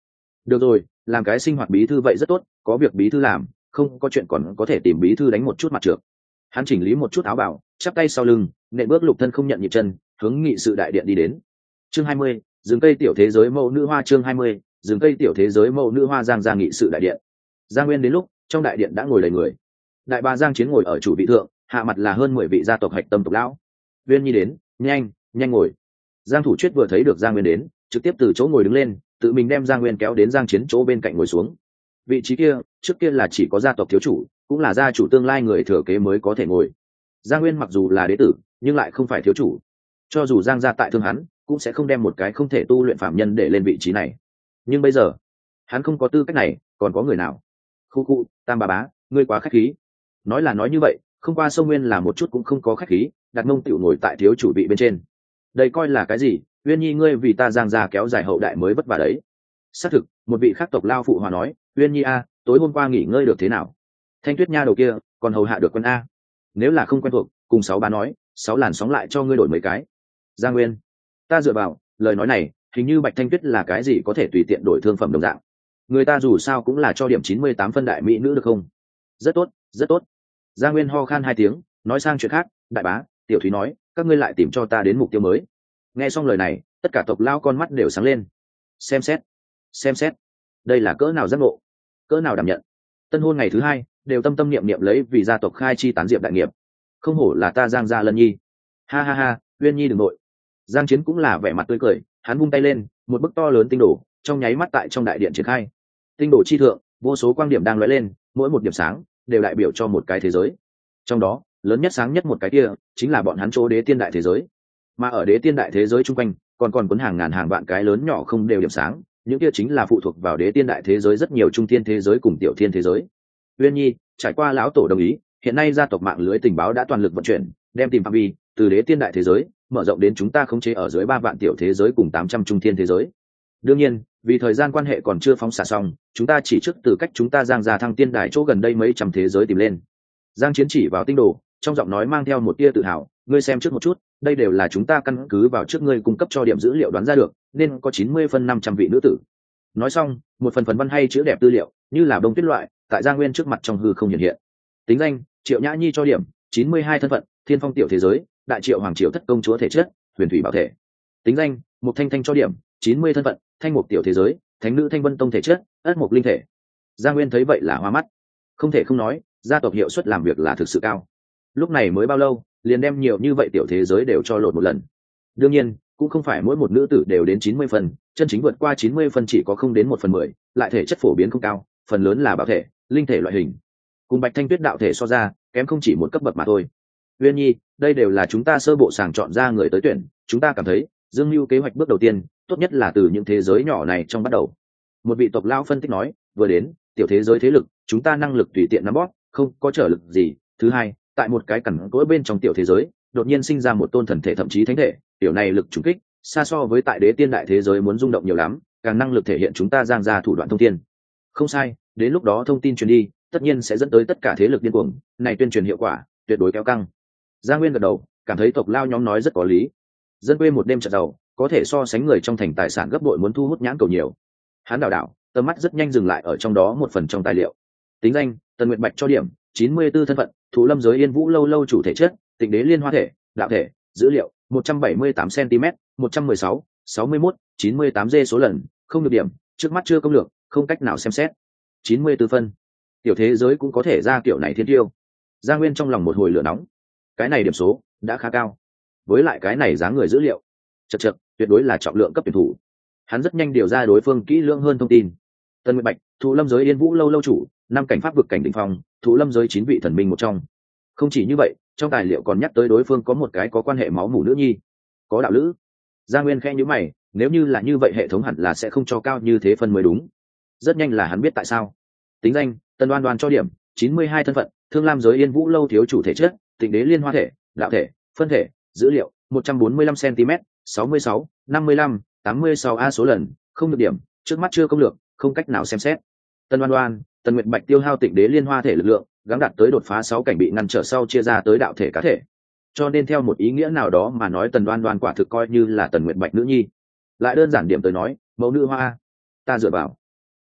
A: được rồi, làm cái sinh hoạt bí thư vậy rất tốt, có việc bí thư làm, không có chuyện còn có thể tìm bí thư đánh một chút mặt trượt. Hắn chỉnh lý một chút áo bảo, chắp tay sau lưng, nện bước lục thân không nhận nhịp chân, hướng nghị sự đại điện đi đến. Chương hai mươi, rừng cây tiểu thế giới mẫu nữ hoa. Chương hai mươi, rừng cây tiểu thế giới mẫu nữ hoa. Giang ra nghị sự đại điện. Giang Nguyên đến lúc trong đại điện đã ngồi đầy người. Đại bà Giang Chiến ngồi ở chủ vị thượng, hạ mặt là hơn mười vị gia tộc hạch tâm tộc lão. Viên Nhi đến, nhanh, nhanh ngồi. Giang Thủ Chuyết vừa thấy được Giang Nguyên đến, trực tiếp từ chỗ ngồi đứng lên, tự mình đem Giang Nguyên kéo đến Giang Chiến chỗ bên cạnh ngồi xuống. Vị trí kia, trước kia là chỉ có gia tộc thiếu chủ, cũng là gia chủ tương lai người thừa kế mới có thể ngồi. Giang Nguyên mặc dù là đế tử, nhưng lại không phải thiếu chủ. Cho dù Giang gia tại thương hắn, cũng sẽ không đem một cái không thể tu luyện phạm nhân để lên vị trí này. Nhưng bây giờ, hắn không có tư cách này, còn có người nào? Khu khu, Tam bà bá, ngươi quá khách khí. Nói là nói như vậy, không qua sông Nguyên là một chút cũng không có khách khí, đặt mông tiểu ngồi tại thiếu chủ vị bên trên. Đây coi là cái gì? Uyên Nhi ngươi vì ta Giang gia kéo dài hậu đại mới vất vả đấy. Xác thực, một vị khác tộc lao phụ hòa nói, Uyên Nhi a, tối hôm qua nghỉ ngơi được thế nào? Thanh Tuyết nha đầu kia, còn hầu hạ được quân a. Nếu là không quen thuộc, cùng sáu bà nói, sáu làn sóng lại cho ngươi đổi mấy cái. Giang Nguyên, ta dựa vào, lời nói này, hình như Bạch Thanh Tuyết là cái gì có thể tùy tiện đổi thương phẩm đồng dạng. Người ta dù sao cũng là cho điểm chín mươi tám phân đại mỹ nữ được không? Rất tốt, rất tốt. Giang Nguyên ho khan hai tiếng, nói sang chuyện khác, đại bá, Tiểu Thúy nói, các ngươi lại tìm cho ta đến mục tiêu mới. Nghe xong lời này, tất cả tộc lao con mắt đều sáng lên. Xem xét, xem xét, đây là cỡ nào giác ngộ, cỡ nào đảm nhận. Tân hôn ngày thứ hai, đều tâm tâm niệm niệm lấy vì gia tộc khai chi tán diệp đại nghiệp. Không hổ là ta Giang gia Lân Nhi. Ha ha ha, Uyên Nhi đừng nội. Giang Chiến cũng là vẻ mặt tươi cười, hắn vung tay lên, một bức to lớn tinh đồ, trong nháy mắt tại trong đại điện triển khai. Tinh đồ chi thượng, vô số quang điểm đang lóe lên, mỗi một điểm sáng đều đại biểu cho một cái thế giới. Trong đó, lớn nhất sáng nhất một cái kia, chính là bọn hắn chỗ đế tiên đại thế giới. Mà ở đế tiên đại thế giới chung quanh, còn còn cuốn hàng ngàn hàng vạn cái lớn nhỏ không đều điểm sáng, những kia chính là phụ thuộc vào đế tiên đại thế giới rất nhiều trung thiên thế giới cùng tiểu thiên thế giới. Uyên Nhi, trải qua lão tổ đồng ý, hiện nay gia tộc mạng lưới tình báo đã toàn lực vận chuyển, đem tìm phạm vi từ đế tiên đại thế giới mở rộng đến chúng ta khống chế ở dưới ba vạn tiểu thế giới cùng tám trăm trung thiên thế giới. Đương nhiên, vì thời gian quan hệ còn chưa phóng xạ xong, chúng ta chỉ trước từ cách chúng ta Giang gia thăng tiên đài chỗ gần đây mấy trăm thế giới tìm lên. Giang Chiến chỉ vào tinh đồ, trong giọng nói mang theo một tia tự hào, ngươi xem trước một chút, đây đều là chúng ta căn cứ vào trước ngươi cung cấp cho điểm dữ liệu đoán ra được, nên có chín mươi phân năm trăm vị nữ tử. Nói xong, một phần phần văn hay chữ đẹp tư liệu, như là bông tuyết loại, tại Giang Nguyên trước mặt trong hư không hiện hiện. Tính danh, Triệu Nhã Nhi cho điểm, chín mươi hai thân phận, Thiên Phong tiểu thế giới, Đại Triệu Hoàng Triều thất công chúa thể chất, Huyền Thủy bảo thể. Tính danh, Mục Thanh Thanh cho điểm, chín mươi thân phận, Thanh Mục tiểu thế giới, Thánh nữ Thanh Vân tông thể chất, Ất Mục linh thể. Giang Nguyên thấy vậy là hoa mắt. Không thể không nói, gia tộc hiệu suất làm việc là thực sự cao. Lúc này mới bao lâu, liền đem nhiều như vậy tiểu thế giới đều cho lột một lần. Đương nhiên, cũng không phải mỗi một nữ tử đều đến chín mươi phần, chân chính vượt qua chín mươi phần chỉ có không đến một phần mười, lại thể chất phổ biến không cao, phần lớn là bảo thể, linh thể loại hình. Cùng Bạch Thanh Tuyết đạo thể so ra, kém không chỉ một cấp bậc mà thôi. Uyên Nhi, đây đều là chúng ta sơ bộ sàng chọn ra người tới tuyển, chúng ta cảm thấy, Dương Nưu kế hoạch bước đầu tiên, tốt nhất là từ những thế giới nhỏ này trong bắt đầu. Một vị tộc lão phân tích nói, vừa đến, tiểu thế giới thế lực, chúng ta năng lực tùy tiện nắm bóp, không có trở lực gì. Thứ hai, tại một cái cẩn cỗi bên trong tiểu thế giới, đột nhiên sinh ra một tôn thần thể thậm chí thánh thể, tiểu này lực trùng kích, xa so với tại đế tiên đại thế giới muốn rung động nhiều lắm, càng năng lực thể hiện chúng ta Giang gia thủ đoạn thông tin. Không sai, đến lúc đó thông tin truyền đi, tất nhiên sẽ dẫn tới tất cả thế lực điên cuồng, này tuyên truyền hiệu quả tuyệt đối kéo căng. Giang Nguyên gật đầu, cảm thấy tộc lao nhóm nói rất có lý. Dân quê một đêm chợt giàu, có thể so sánh người trong thành tài sản gấp bội muốn thu hút nhãn cầu nhiều. Hắn đảo đảo, tầm mắt rất nhanh dừng lại ở trong đó một phần trong tài liệu. Tính danh, Tần Nguyệt Bạch cho điểm, chín mươi tư thân phận, Thụ Lâm giới Yên Vũ lâu lâu chủ thể chất, Tịnh Đế Liên Hoa thể, đạo thể, dữ liệu, một trăm bảy mươi tám xăng-ti-mét, một trăm mười sáu, sáu mươi mốt, chín mươi tám G số lần, không được điểm, trước mắt chưa công lược, không cách nào xem xét. chín mươi tư phân. Tiểu thế giới cũng có thể ra kiểu này thiên tiêu. Giang Nguyên trong lòng một hồi lửa nóng. Cái này điểm số đã khá cao. Với lại cái này dáng người dữ liệu, chậc chậc, tuyệt đối là trọng lượng cấp tuyển thủ. Hắn rất nhanh điều ra đối phương kỹ lưỡng hơn thông tin. Tân Nguyệt Bạch, Thụ Lâm giới Yên Vũ lâu lâu chủ, năm cảnh pháp vực cảnh đỉnh phong, Thụ Lâm giới chín vị thần minh một trong. Không chỉ như vậy, trong tài liệu còn nhắc tới đối phương có một cái có quan hệ máu mủ nữ nhi, có đạo lữ. Giang Nguyên khẽ nhíu mày, nếu như là như vậy hệ thống hẳn là sẽ không cho cao như thế phân mới đúng. Rất nhanh là hắn biết tại sao. Tính danh, Tân Đoan Đoan cho điểm, chín mươi hai thân phận, Thương Lam giới Yên Vũ lâu thiếu chủ thể chất, Tịnh Đế Liên Hoa thể, đạo thể, phân thể, dữ liệu, một trăm bốn mươi lăm xăng-ti-mét, sáu mươi sáu, năm mươi lăm, tám mươi sáu A số lần, không được điểm, trước mắt chưa công lược, không cách nào xem xét. Tân Đoan Đoan, Tần Nguyệt Bạch tiêu hao Tịnh Đế Liên Hoa thể lực lượng, gắng đạt tới đột phá sáu cảnh bị ngăn trở sau chia ra tới đạo thể cá thể. Cho nên theo một ý nghĩa nào đó mà nói Tần Đoan Đoan quả thực coi như là Tần Nguyệt Bạch nữ nhi. Lại đơn giản điểm tới nói, mẫu nữ hoa, ta dựa vào.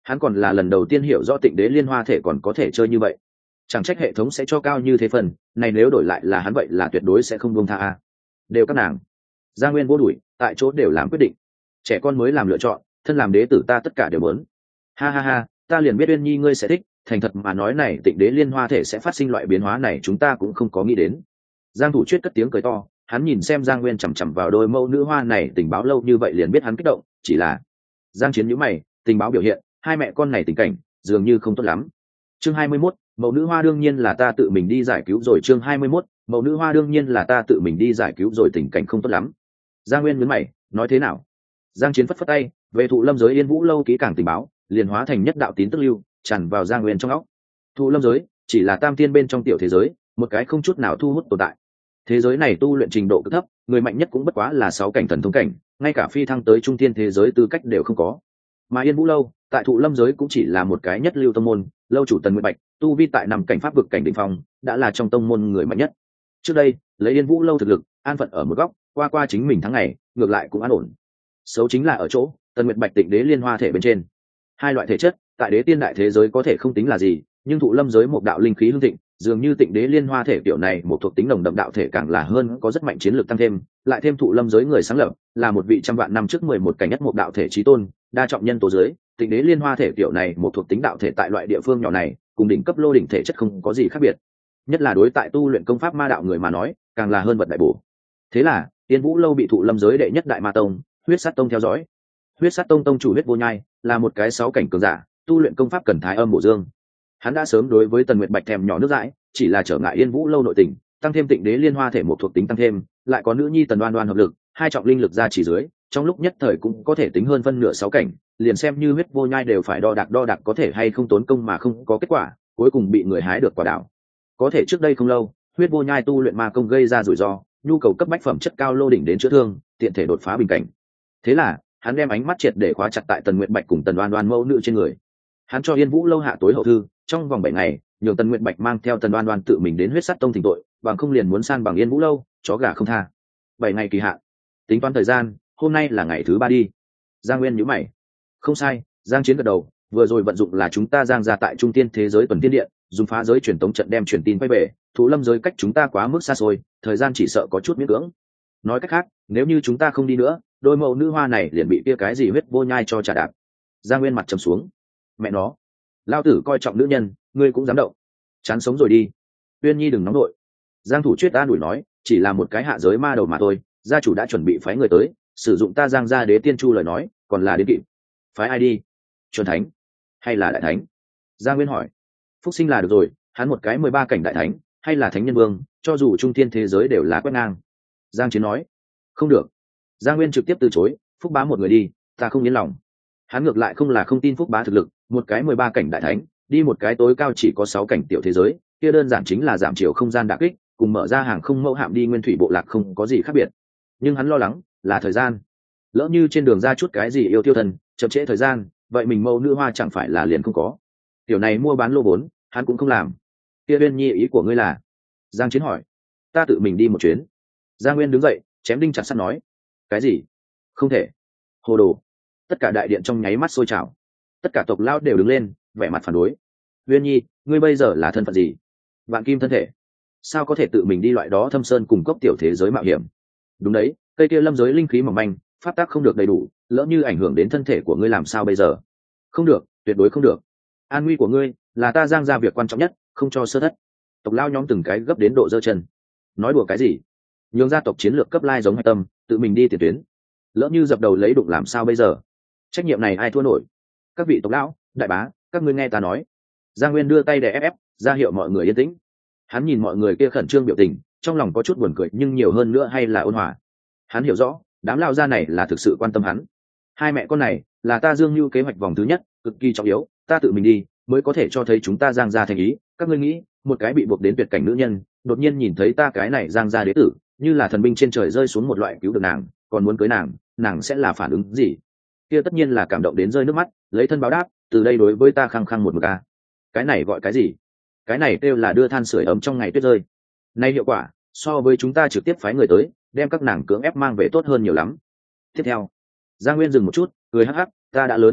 A: Hắn còn là lần đầu tiên hiểu rõ Tịnh Đế Liên Hoa thể còn có thể chơi như vậy. Chẳng trách hệ thống sẽ cho cao như thế phần này, nếu đổi lại là hắn vậy là tuyệt đối sẽ không buông tha a. Đều các nàng. Gia Nguyên vô đuổi, tại chỗ đều làm quyết định. Trẻ con mới làm lựa chọn, thân làm đế tử ta tất cả đều muốn. Ha ha ha, ta liền biết Uyên Nhi ngươi sẽ thích, thành thật mà nói này Tịnh Đế Liên Hoa thể sẽ phát sinh loại biến hóa này chúng ta cũng không có nghĩ đến. Giang Thủ Chuyết cất tiếng cười to, hắn nhìn xem Giang Nguyên chằm chằm vào đôi mẫu nữ hoa này tình báo lâu như vậy liền biết hắn kích động, chỉ là Giang Chiến nhíu mày, tình báo biểu hiện, hai mẹ con này tình cảnh dường như không tốt lắm. Chương hai mươi mốt, mẫu nữ hoa đương nhiên là ta tự mình đi giải cứu rồi. Chương hai mươi mốt, mẫu nữ hoa đương nhiên là ta tự mình đi giải cứu rồi, tình cảnh không tốt lắm. Giang Nguyên nhướng mày, nói thế nào? Giang Chiến phất phất tay, về Thụ Lâm giới Yên Vũ lâu kỹ càng tình báo, liền hóa thành nhất đạo tín tức lưu, tràn vào Giang Nguyên trong óc. Thụ Lâm giới chỉ là tam tiên bên trong tiểu thế giới, một cái không chút nào thu hút tồn tại. Thế giới này tu luyện trình độ cực thấp, người mạnh nhất cũng bất quá là sáu cảnh thần thông cảnh, ngay cả phi thăng tới trung tiên thế giới tư cách đều không có. Mà Yên Vũ lâu, tại Thụ Lâm giới cũng chỉ là một cái nhất lưu tông môn, lâu chủ Tần Nguyệt Bạch, tu vi tại năm cảnh pháp vực cảnh đỉnh phong, đã là trong tông môn người mạnh nhất. Trước đây, lấy Yên Vũ lâu thực lực, an phận ở một góc, qua qua chính mình tháng ngày, ngược lại cũng an ổn. Xấu chính là ở chỗ, Tần Nguyệt Bạch Tịnh Đế Liên Hoa thể bên trên. Hai loại thể chất, tại đế tiên đại thế giới có thể không tính là gì, nhưng Thụ Lâm giới một đạo linh khí hưng thịnh, dường như Tịnh Đế Liên Hoa thể kiểu này một thuộc tính nồng đậm đạo thể càng là hơn, có rất mạnh chiến lược tăng thêm, lại thêm Thụ Lâm giới người sáng lập, là một vị trăm vạn năm trước mười một cảnh nhất một đạo thể chí tôn, đa trọng nhân tố dưới, Tịnh Đế Liên Hoa thể kiểu này một thuộc tính đạo thể tại loại địa phương nhỏ này, cùng đỉnh cấp lô đỉnh thể chất không có gì khác biệt. Nhất là đối tại tu luyện công pháp ma đạo người mà nói, càng là hơn vật đại bổ. Thế là, Tiên Vũ lâu bị Thụ Lâm giới đệ nhất đại ma tông, Huyết Sát tông theo dõi. Huyết Sát tông tông chủ Huyết Vô Nhai, là một cái sáu cảnh cường giả, tu luyện công pháp cần thái âm bổ dương. Hắn đã sớm đối với Tần Nguyệt Bạch thèm nhỏ nước dãi, chỉ là trở ngại Yên Vũ lâu nội tình, tăng thêm Tịnh Đế Liên Hoa thể một thuộc tính tăng thêm, lại có nữ nhi Tần Đoan Đoan hợp lực, hai trọng linh lực ra chỉ dưới, trong lúc nhất thời cũng có thể tính hơn phân nửa sáu cảnh, liền xem như Huyết Vô Nhai đều phải đo đạc đo đạc có thể hay không tốn công mà không có kết quả, cuối cùng bị người hái được quả đảo. Có thể trước đây không lâu, Huyết Vô Nhai tu luyện ma công gây ra rủi ro, nhu cầu cấp bách phẩm chất cao lô đỉnh đến chữa thương, tiện thể đột phá bình cảnh. Thế là, hắn đem ánh mắt triệt để khóa chặt tại Tần Nguyệt Bạch cùng Tần Đoan Đoan mẫu nữ trên người. Hắn cho Yên Vũ lâu hạ tối hậu thư, trong vòng bảy ngày, nhường Tần Nguyệt Bạch mang theo Tần Đoan Đoan tự mình đến Huyết Sát tông thỉnh tội, bằng không liền muốn san bằng Yên Vũ lâu, chó gà không tha. Bảy ngày kỳ hạn. Tính toán thời gian, hôm nay là ngày thứ ba đi. Giang Nguyên nhíu mày. Không sai, Giang Chiến gật đầu, vừa rồi vận dụng là chúng ta Giang gia tại trung tiên thế giới tuần tiên điện, dùng phá giới truyền tống trận đem truyền tin quay về, Thụ Lâm giới cách chúng ta quá mức xa xôi, thời gian chỉ sợ có chút miễn cưỡng. Nói cách khác, nếu như chúng ta không đi nữa, đôi mẫu nữ hoa này liền bị kia cái gì Huyết Vô Nhai cho trả đạp. Giang Nguyên mặt trầm xuống. Mẹ nó, lao tử coi trọng nữ nhân, ngươi cũng dám động. Chán sống rồi đi. Uyên Nhi đừng nóng nội. Giang Thủ Chuyết an ủi nói, chỉ là một cái hạ giới ma đầu mà thôi, gia chủ đã chuẩn bị phái người tới, sử dụng ta Giang gia đế tiên chu lời nói, còn là đến kịp. Phái ai đi? Chuẩn thánh hay là đại thánh? Giang Nguyên hỏi. Phúc Sinh là được rồi, hắn một cái mười ba cảnh đại thánh, hay là thánh nhân vương, cho dù trung thiên thế giới đều là quét ngang. Giang Chiến nói. Không được. Giang Nguyên trực tiếp từ chối, Phúc Bá một người đi, ta không yên lòng. Hắn ngược lại không là không tin Phúc Bá thực lực, một cái mười ba cảnh đại thánh, đi một cái tối cao chỉ có sáu cảnh tiểu thế giới, kia đơn giản chính là giảm chiều không gian đả kích, cùng mở ra hàng không mẫu hạm đi nguyên thủy bộ lạc không có gì khác biệt. Nhưng hắn lo lắng là thời gian, lỡ như trên đường ra chút cái gì yêu tiêu thần, chậm trễ thời gian, vậy mình mẫu nữ hoa chẳng phải là liền không có. Tiểu này mua bán lô vốn, hắn cũng không làm. Kia Uyên Nhi ý của ngươi là? Giang Chiến hỏi. Ta tự mình đi một chuyến. Giang Nguyên đứng dậy, chém đinh chặt sắt nói. Cái gì? Không thể. Hồ đồ. Tất cả đại điện trong nháy mắt sôi trào. Tất cả tộc lão đều đứng lên, vẻ mặt phản đối. Uyên Nhi, ngươi bây giờ là thân phận gì? Vạn kim thân thể. Sao có thể tự mình đi loại đó thâm sơn cùng cốc tiểu thế giới mạo hiểm? Đúng đấy, cây kia lâm giới linh khí mỏng manh, pháp tác không được đầy đủ, lỡ như ảnh hưởng đến thân thể của ngươi làm sao bây giờ? Không được, tuyệt đối không được. An nguy của ngươi là ta Giang gia việc quan trọng nhất, không cho sơ thất. Tộc lão nhóm từng cái gấp đến độ giơ chân. Nói đùa cái gì? Nhường gia tộc chiến lược cấp lai giống hạch tâm, tự mình đi tiền tuyến. Lỡ như dập đầu lấy đụng làm sao bây giờ? Trách nhiệm này ai thua nổi? Các vị tộc lão, đại bá, các ngươi nghe ta nói. Giang Nguyên đưa tay để ép ép, ra hiệu mọi người yên tĩnh. Hắn nhìn mọi người kia khẩn trương biểu tình, trong lòng có chút buồn cười nhưng nhiều hơn nữa hay là ôn hòa. Hắn hiểu rõ, đám lao gia này là thực sự quan tâm hắn. Hai mẹ con này là ta Dương Nhu kế hoạch vòng thứ nhất, cực kỳ trọng yếu, ta tự mình đi mới có thể cho thấy chúng ta Giang gia thành ý. Các ngươi nghĩ, một cái bị buộc đến tuyệt cảnh nữ nhân, đột nhiên nhìn thấy ta cái này Giang gia đế tử, như là thần binh trên trời rơi xuống một loại cứu được nàng, còn muốn cưới nàng, nàng sẽ là phản ứng gì? Kia tất nhiên là cảm động đến rơi nước mắt, lấy thân báo đáp, từ đây đối với ta khăng khăng một mực a. Cái này gọi cái gì? Cái này kêu là đưa than sưởi ấm trong ngày tuyết rơi. Nay hiệu quả so với chúng ta trực tiếp phái người tới đem các nàng cưỡng ép mang về tốt hơn nhiều lắm. Tiếp theo, Giang Nguyên dừng một chút, cười hắc hắc, ta đã lớn như vậy,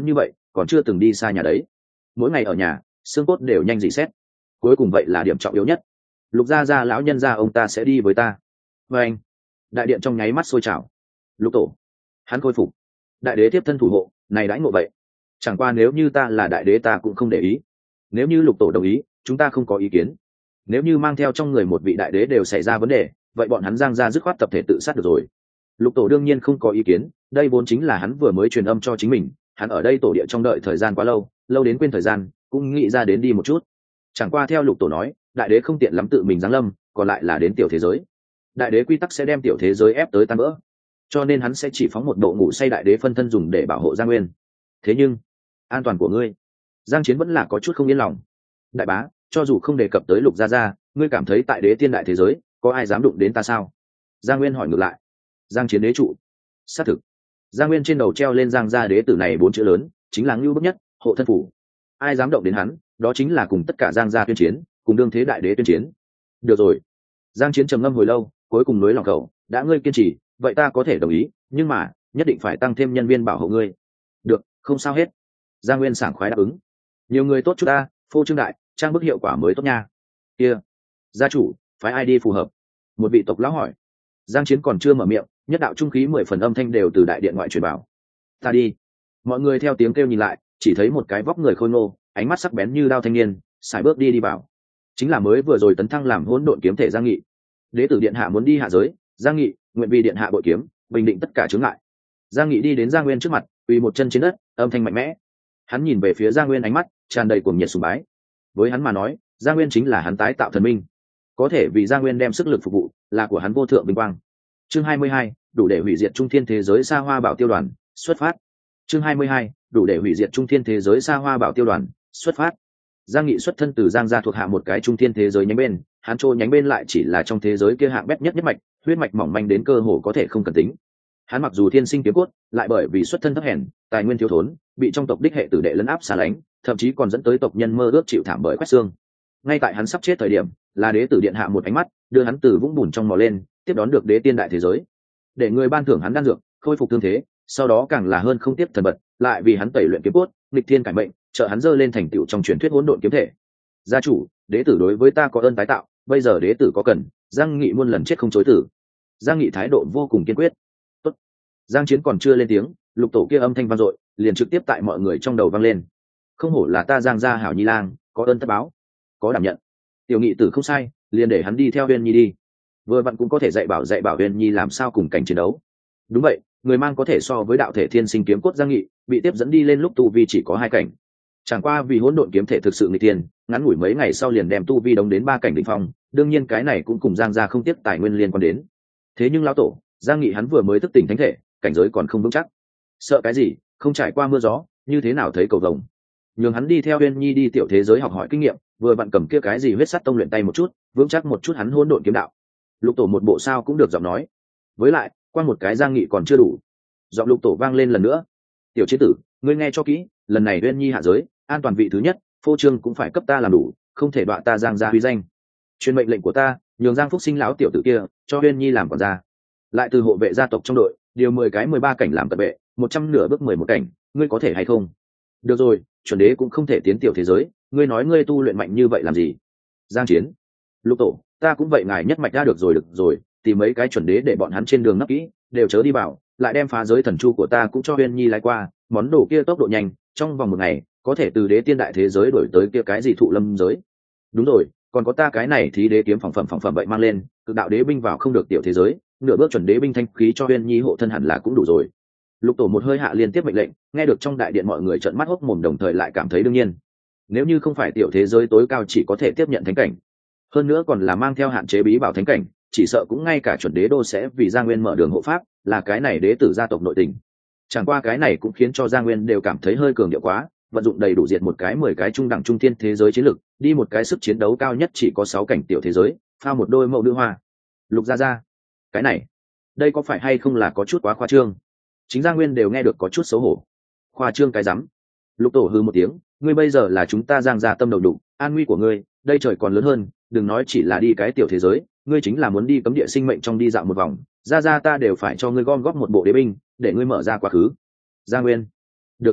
A: còn chưa từng đi xa nhà đấy. Mỗi ngày ở nhà xương cốt đều nhanh dị xét, cuối cùng vậy là điểm trọng yếu nhất. Lục gia gia lão nhân gia ông ta sẽ đi với ta. Và anh, đại điện trong nháy mắt sôi trào. Lục tổ, hắn khôi phục. Đại đế tiếp thân thủ hộ, này đãi ngộ vậy. Chẳng qua nếu như ta là đại đế ta cũng không để ý. Nếu như lục tổ đồng ý, chúng ta không có ý kiến. Nếu như mang theo trong người một vị đại đế đều xảy ra vấn đề, vậy bọn hắn Giang gia dứt khoát tập thể tự sát được rồi. Lục tổ đương nhiên không có ý kiến, đây vốn chính là hắn vừa mới truyền âm cho chính mình. Hắn ở đây tổ địa trong đợi thời gian quá lâu, lâu đến quên thời gian, cũng nghĩ ra đến đi một chút. Chẳng qua theo lục tổ nói, đại đế không tiện lắm tự mình giáng lâm, còn lại là đến tiểu thế giới. Đại đế quy tắc sẽ đem tiểu thế giới ép tới tan vỡ, cho nên hắn sẽ chỉ phóng một bộ ngủ say đại đế phân thân dùng để bảo hộ Giang Nguyên. Thế nhưng an toàn của ngươi, Giang Chiến vẫn là có chút không yên lòng. Đại bá, cho dù không đề cập tới lục gia gia, ngươi cảm thấy tại đế tiên đại thế giới có ai dám đụng đến ta sao? Giang Nguyên hỏi ngược lại. Giang Chiến đế trụ. Xác thực. Giang Nguyên trên đầu treo lên Giang gia đế tử này bốn chữ lớn, chính là ngưu bức nhất, hộ thân phủ. Ai dám động đến hắn, đó chính là cùng tất cả Giang gia tuyên chiến, cùng đương thế đại đế tuyên chiến. Được rồi. Giang Chiến trầm ngâm hồi lâu, cuối cùng nối lòng khẩu, đã ngươi kiên trì, vậy ta có thể đồng ý, nhưng mà nhất định phải tăng thêm nhân viên bảo hộ ngươi. Được, không sao hết. Giang Nguyên sảng khoái đáp ứng. Nhiều người tốt chút ta, phô trương đại, trang bức hiệu quả mới tốt nha. Kia, gia chủ, phái ai đi phù hợp? Một vị tộc lão hỏi. Giang Chiến còn chưa mở miệng, nhất đạo trung khí mười phần âm thanh đều từ đại điện ngoại truyền bảo. Ta đi. Mọi người theo tiếng kêu nhìn lại, chỉ thấy một cái vóc người khôi ngô, ánh mắt sắc bén như đao thanh niên, sải bước đi đi vào. Chính là mới vừa rồi tấn thăng làm hỗn độn kiếm thể Giang Nghị. Đế tử điện hạ muốn đi hạ giới, Giang Nghị nguyện vì điện hạ bội kiếm, bình định tất cả chướng ngại. Giang Nghị đi đến Giang Nguyên trước mặt, quỳ một chân trên đất, âm thanh mạnh mẽ. Hắn nhìn về phía Giang Nguyên, ánh mắt tràn đầy cuồng nhiệt sùng bái. Với hắn mà nói, Giang Nguyên chính là hắn tái tạo thần minh, có thể vì Giang Nguyên đem sức lực phục vụ, là của hắn vô thượng vinh quang. Chương hai mươi hai, đủ để hủy diệt trung thiên thế giới xa hoa bảo tiêu đoàn, xuất phát. Chương hai mươi hai, đủ để hủy diệt trung thiên thế giới xa hoa bảo tiêu đoàn, xuất phát. Giang Nghị xuất thân từ Giang gia thuộc hạ một cái trung thiên thế giới nhánh bên, hắn trô nhánh bên lại chỉ là trong thế giới kia hạng bét nhất nhất mạch, huyết mạch mỏng manh đến cơ hồ có thể không cần tính. Hắn mặc dù thiên sinh kiếm cốt, lại bởi vì xuất thân thấp hèn, tài nguyên thiếu thốn, bị trong tộc đích hệ tử đệ lấn áp xa lánh, thậm chí còn dẫn tới tộc nhân mơ ước chịu thảm bởi quét xương. Ngay tại hắn sắp chết thời điểm, là đế tử điện hạ một ánh mắt, đưa hắn từ vũng bùn trong mò lên, tiếp đón được đế tiên đại thế giới, để người ban thưởng hắn đan dược, khôi phục thương thế, sau đó càng là hơn không tiếp thần bật, lại vì hắn tẩy luyện kiếm cốt, nghịch thiên cải mệnh, trợ hắn dơ lên thành tựu trong truyền thuyết hỗn độn kiếm thể. Gia chủ, đế tử đối với ta có ơn tái tạo, bây giờ đế tử có cần, Giang Nghị muôn lần chết không chối tử. Giang Nghị thái độ vô cùng kiên quyết. Tốt. Giang Chiến còn chưa lên tiếng, lục tổ kia âm thanh vang dội, liền trực tiếp tại mọi người trong đầu vang lên. Không hổ là ta Giang gia hảo nhi lang, có ơn tất báo, có đảm nhận. Tiểu Nghị tử không sai, liền để hắn đi theo Uyên Nhi đi. Vừa vặn cũng có thể dạy bảo dạy bảo Uyên Nhi làm sao cùng cảnh chiến đấu. Đúng vậy, người mang có thể so với đạo thể thiên sinh kiếm cốt Giang Nghị, bị tiếp dẫn đi lên lúc tu vi chỉ có hai cảnh. Chẳng qua vì hỗn độn kiếm thể thực sự nghịch tiên, ngắn ngủi mấy ngày sau liền đem tu vi đóng đến ba cảnh đỉnh phong, đương nhiên cái này cũng cùng Giang gia không tiếc tài nguyên liên quan đến. Thế nhưng lão tổ, Giang Nghị hắn vừa mới thức tỉnh thánh thể, cảnh giới còn không vững chắc. Sợ cái gì, không trải qua mưa gió, như thế nào thấy cầu vồng. Nhường hắn đi theo Uyên Nhi đi tiểu thế giới học hỏi kinh nghiệm, vừa vặn cầm kia cái gì huyết sắt tông luyện tay một chút, vững chắc một chút hắn hỗn độn kiếm đạo. Lục tổ một bộ sao cũng được giọng nói. Với lại, qua một cái Giang Nghị còn chưa đủ. Giọng lục tổ vang lên lần nữa. Tiểu chế tử, ngươi nghe cho kỹ, lần này Uyên Nhi hạ giới, an toàn vị thứ nhất, phô trương cũng phải cấp ta làm đủ, không thể đọa ta Giang gia uy danh. Truyền mệnh lệnh của ta, nhường Giang Phúc Sinh lão tiểu tử kia cho Uyên Nhi làm quản gia, lại từ hộ vệ gia tộc trong đội điều mười cái mười ba cảnh làm cận vệ, một trăm nửa bước mười một cảnh, ngươi có thể hay không? Được rồi, chuẩn đế cũng không thể tiến tiểu thế giới, ngươi nói ngươi tu luyện mạnh như vậy làm gì? Giang Chiến, lục tổ, ta cũng vậy, ngài nhất mạch ra được rồi được rồi, tìm mấy cái chuẩn đế để bọn hắn trên đường nấp kỹ, đều chớ đi vào, lại đem phá giới thần chu của ta cũng cho Uyên Nhi lái qua, món đồ kia tốc độ nhanh, trong vòng một ngày có thể từ đế tiên đại thế giới đổi tới kia cái gì thụ lâm giới. Đúng rồi, còn có ta cái này thí đế kiếm phòng phẩm phòng phẩm vậy mang lên, cực đạo đế binh vào không được tiểu thế giới, nửa bước chuẩn đế binh thanh khí cho Uyên Nhi hộ thân hẳn là cũng đủ rồi. Lục tổ một hơi hạ liên tiếp mệnh lệnh, nghe được trong đại điện mọi người trợn mắt hốc mồm, đồng thời lại cảm thấy đương nhiên. Nếu như không phải tiểu thế giới tối cao chỉ có thể tiếp nhận thánh cảnh, hơn nữa còn là mang theo hạn chế bí bảo thánh cảnh, chỉ sợ cũng ngay cả chuẩn đế đô sẽ vì Giang Nguyên mở đường hộ pháp, là cái này đế tử gia tộc nội tình. Chẳng qua cái này cũng khiến cho Giang Nguyên đều cảm thấy hơi cường điệu quá, vận dụng đầy đủ diệt một cái mười cái trung đẳng trung thiên thế giới chiến lực, đi một cái sức chiến đấu cao nhất chỉ có sáu cảnh tiểu thế giới, phao một đôi mẫu nữ hoa. Lục gia gia, cái này, đây có phải hay không là có chút quá khoa trương? Chính Giang Nguyên đều nghe được có chút xấu hổ. Khoa trương cái rắm. Lục tổ hư một tiếng, ngươi bây giờ là chúng ta Giang gia tâm đầu đụng, an nguy của ngươi, đây trời còn lớn hơn, đừng nói chỉ là đi cái tiểu thế giới, ngươi chính là muốn đi cấm địa sinh mệnh trong đi dạo một vòng, gia gia ta đều phải cho ngươi gom góp một bộ đế binh, để ngươi mở ra quá khứ. Giang Nguyên, được thôi,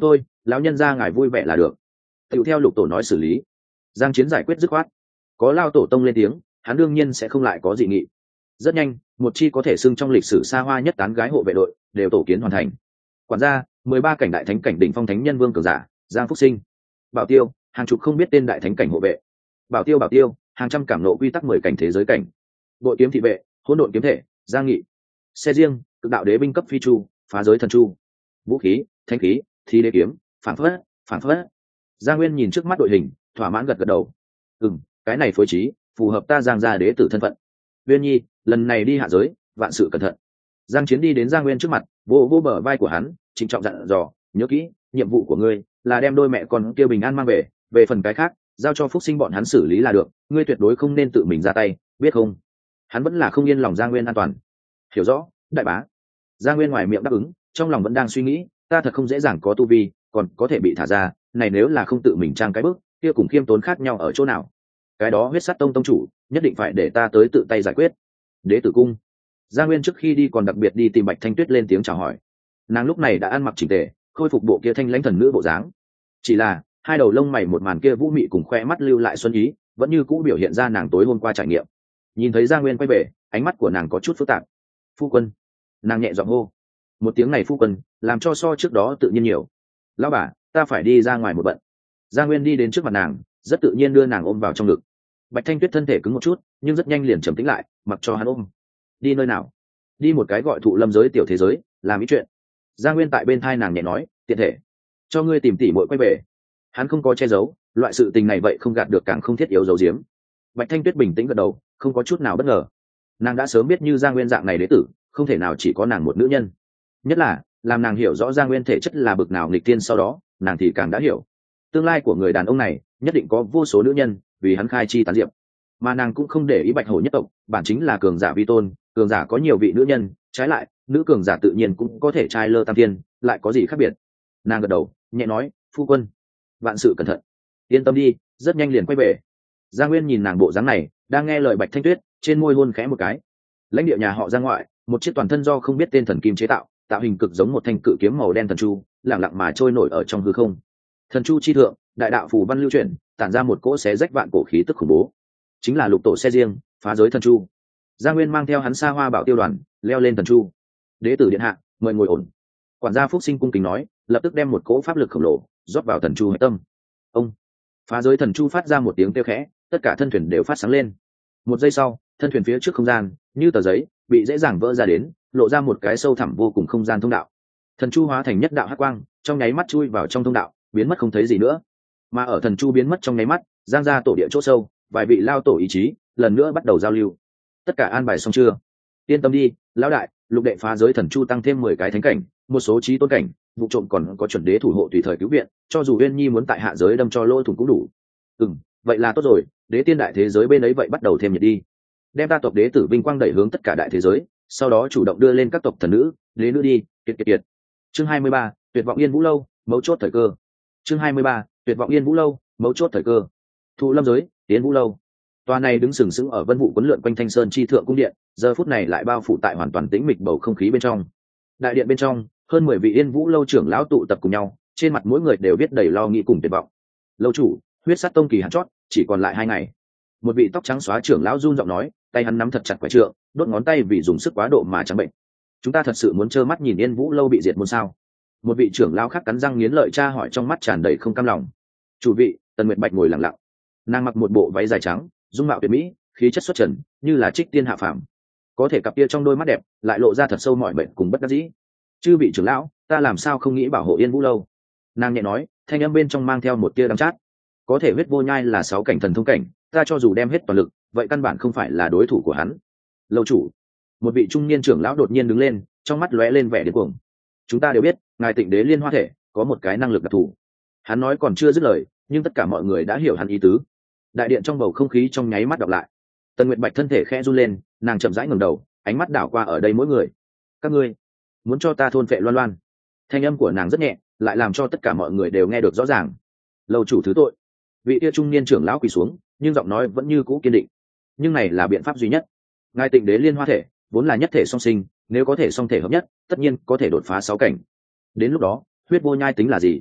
A: lão nhân ra ngài vui vẻ là được, tựu theo lục tổ nói xử lý. Giang Chiến giải quyết dứt khoát. Có Lao tổ tông lên tiếng, hắn đương nhiên sẽ không lại có dị nghị. Rất nhanh, một chi có thể xưng trong lịch sử xa hoa nhất tán gái hộ vệ đội đều tổ kiến hoàn thành. Quản gia, mười ba cảnh đại thánh cảnh đỉnh phong thánh nhân vương cường giả, Giang Phúc Sinh. Bảo Tiêu, hàng chục không biết tên đại thánh cảnh hộ vệ. Bảo Tiêu Bảo Tiêu, hàng trăm cảm nộ quy tắc mười cảnh thế giới cảnh. Bội kiếm thị vệ, hỗn độn kiếm thể, Giang Nghị. Xe riêng, cực đạo đế binh cấp phi chu, phá giới thần chu. Vũ khí, thanh khí, thi đế kiếm, phản phất, phản phất. Giang Nguyên nhìn trước mắt đội hình, thỏa mãn gật gật đầu. Ừm, cái này phối trí phù hợp ta Giang gia đế tử thân phận. Uyên Nhi, lần này đi hạ giới, vạn sự cẩn thận. Giang Chiến đi đến Giang Nguyên trước mặt, vô vô bờ vai của hắn, trịnh trọng dặn dò, nhớ kỹ, nhiệm vụ của ngươi là đem đôi mẹ con kia bình an mang về, về phần cái khác, giao cho Phúc Sinh bọn hắn xử lý là được, ngươi tuyệt đối không nên tự mình ra tay, biết không? Hắn vẫn là không yên lòng Giang Nguyên an toàn. Hiểu rõ, đại bá. Giang Nguyên ngoài miệng đáp ứng, trong lòng vẫn đang suy nghĩ, ta thật không dễ dàng có tu vi, còn có thể bị thả ra, này nếu là không tự mình trang cái bước, kia cùng khiêm tốn khác nhau ở chỗ nào? Cái đó huyết sát tông tông chủ, nhất định phải để ta tới tự tay giải quyết. Đế tử cung. Giang Nguyên trước khi đi còn đặc biệt đi tìm Bạch Thanh Tuyết lên tiếng chào hỏi. Nàng lúc này đã ăn mặc chỉnh tề, khôi phục bộ kia thanh lãnh thần nữ bộ dáng. Chỉ là hai đầu lông mày một màn kia vũ mị cùng khoe mắt lưu lại xuân ý, vẫn như cũ biểu hiện ra nàng tối hôm qua trải nghiệm. Nhìn thấy Giang Nguyên quay về, ánh mắt của nàng có chút phức tạp. Phu quân. Nàng nhẹ giọng hô. Một tiếng này phu quân, làm cho so trước đó tự nhiên nhiều. Lão bà, ta phải đi ra ngoài một bận. Giang Nguyên đi đến trước mặt nàng, rất tự nhiên đưa nàng ôm vào trong ngực. Bạch Thanh Tuyết thân thể cứng một chút, nhưng rất nhanh liền trầm tĩnh lại, mặc cho hắn ôm. Đi nơi nào? Đi một cái gọi thụ lâm giới tiểu thế giới, làm ý chuyện. Giang Nguyên tại bên thai nàng nhẹ nói, tiện thể cho ngươi tìm tỉ muội quay về. Hắn không có che giấu, loại sự tình này vậy không gạt được, càng không thiết yếu giấu giếm. Bạch Thanh Tuyết bình tĩnh gật đầu, không có chút nào bất ngờ. Nàng đã sớm biết như Giang Nguyên dạng này đế tử, không thể nào chỉ có nàng một nữ nhân. Nhất là, làm nàng hiểu rõ Giang Nguyên thể chất là bực nào nghịch thiên, sau đó, nàng thì càng đã hiểu, tương lai của người đàn ông này nhất định có vô số nữ nhân vì hắn khai chi tán diệp. Mà nàng cũng không để ý Bạch Hổ nhất tộc, bản chính là cường giả vi tôn, cường giả có nhiều vị nữ nhân, trái lại, nữ cường giả tự nhiên cũng có thể trai lơ tam thiên, lại có gì khác biệt? Nàng gật đầu, nhẹ nói, phu quân, vạn sự cẩn thận, yên tâm đi, rất nhanh liền quay về. Giang Nguyên nhìn nàng bộ dáng này, đang nghe lời Bạch Thanh Tuyết, trên môi hôn khẽ một cái. Lãnh địa nhà họ ra ngoại, một chiếc toàn thân do không biết tên thần kim chế tạo, tạo hình cực giống một thanh cự kiếm màu đen thần chu, lặng lặng mà trôi nổi ở trong hư không. Thần chu chi thượng, đại đạo phù văn lưu chuyển, tản ra một cỗ xé rách vạn cổ khí tức khủng bố. Chính là lục tổ xe riêng, phá giới thần chu. Giang Nguyên mang theo hắn xa hoa bảo tiêu đoàn, leo lên thần chu. Đế tử điện hạ, mời ngồi ổn. Quản gia Phúc Sinh cung kính nói, lập tức đem một cỗ pháp lực khổng lồ rót vào thần chu hệ tâm. Ông. Phá giới thần chu phát ra một tiếng kêu khẽ, tất cả thân thuyền đều phát sáng lên. Một giây sau, thân thuyền phía trước không gian như tờ giấy bị dễ dàng vỡ ra đến, lộ ra một cái sâu thẳm vô cùng không gian thông đạo. Thần chu hóa thành nhất đạo hắc quang, trong nháy mắt chui vào trong thông đạo, biến mất không thấy gì nữa. Mà ở thần chu biến mất trong nháy mắt, Giang gia tổ địa chỗ sâu, vài vị lao tổ ý chí lần nữa bắt đầu giao lưu. Tất cả an bài xong chưa? Yên tâm đi, lão đại, lục đệ phá giới thần chu tăng thêm mười cái thánh cảnh, một số trí tôn cảnh, vụ trộm còn có chuẩn đế thủ hộ tùy thời cứu viện, cho dù Uyên Nhi muốn tại hạ giới đâm cho lỗ thủng cũng đủ. Ừm, vậy là tốt rồi, đế tiên đại thế giới bên ấy vậy bắt đầu thêm nhiệt đi. Đem ta tộc đế tử vinh quang đẩy hướng tất cả đại thế giới, sau đó chủ động đưa lên các tộc thần nữ, đế nữ đi, kiệt kiệt kiệt. Chương hai mươi ba, tuyệt vọng Yên Vũ lâu, mấu chốt thời cơ. Chương hai mươi ba, tuyệt vọng Yên Vũ lâu, mấu chốt thời cơ. Thụ lâm giới, Yên Vũ lâu. Tòa này đứng sừng sững ở vân vụ quấn lượn quanh Thanh Sơn chi thượng cung điện, giờ phút này lại bao phủ tại hoàn toàn tĩnh mịch bầu không khí bên trong. Đại điện bên trong, hơn mười vị Yên Vũ lâu trưởng lão tụ tập cùng nhau, trên mặt mỗi người đều viết đầy lo nghĩ cùng tuyệt vọng. Lâu chủ, huyết sát tông kỳ hạn chót, chỉ còn lại hai ngày. Một vị tóc trắng xóa trưởng lão run giọng nói, tay hắn nắm thật chặt quả trượng, đốt ngón tay vì dùng sức quá độ mà trắng bệnh. Chúng ta thật sự muốn trơ mắt nhìn Yên Vũ lâu bị diệt môn sao? Một vị trưởng lão khác cắn răng nghiến lợi tra hỏi, trong mắt tràn đầy không cam lòng. Chủ vị, Tần Nguyệt Bạch ngồi lặng lặng, nàng mặc một bộ váy dài trắng, dung mạo tuyệt mỹ, khí chất xuất trần, như là trích tiên hạ phàm. Có thể cặp kia trong đôi mắt đẹp lại lộ ra thật sâu mọi bệnh cùng bất đắc dĩ. Chư vị trưởng lão, ta làm sao không nghĩ bảo hộ Yên Vũ lâu? Nàng nhẹ nói, thanh âm bên trong mang theo một tia đắng chát. Có thể huyết vô nhai là sáu cảnh thần thông cảnh, ta cho dù đem hết toàn lực, vậy căn bản không phải là đối thủ của hắn. Lâu chủ, một vị trung niên trưởng lão đột nhiên đứng lên, trong mắt lóe lên vẻ điên cuồng. Chúng ta đều biết, ngài Tịnh Đế Liên Hoa thể có một cái năng lực đặc thù. Hắn nói còn chưa dứt lời, nhưng tất cả mọi người đã hiểu hắn ý tứ. Đại điện trong bầu không khí trong nháy mắt đọc lại. Tần Nguyệt Bạch thân thể khẽ run lên, nàng chậm rãi ngẩng đầu, ánh mắt đảo qua ở đây mỗi người. Các ngươi muốn cho ta thôn phệ Loan Loan? Thanh âm của nàng rất nhẹ, lại làm cho tất cả mọi người đều nghe được rõ ràng. Lâu chủ thứ tội. Vị kia trung niên trưởng lão quỳ xuống, nhưng giọng nói vẫn như cũ kiên định. Nhưng này là biện pháp duy nhất. Ngài Tịnh Đế Liên Hoa thể vốn là nhất thể song sinh, nếu có thể song thể hợp nhất, tất nhiên có thể đột phá sáu cảnh. Đến lúc đó, huyết vô nhai tính là gì?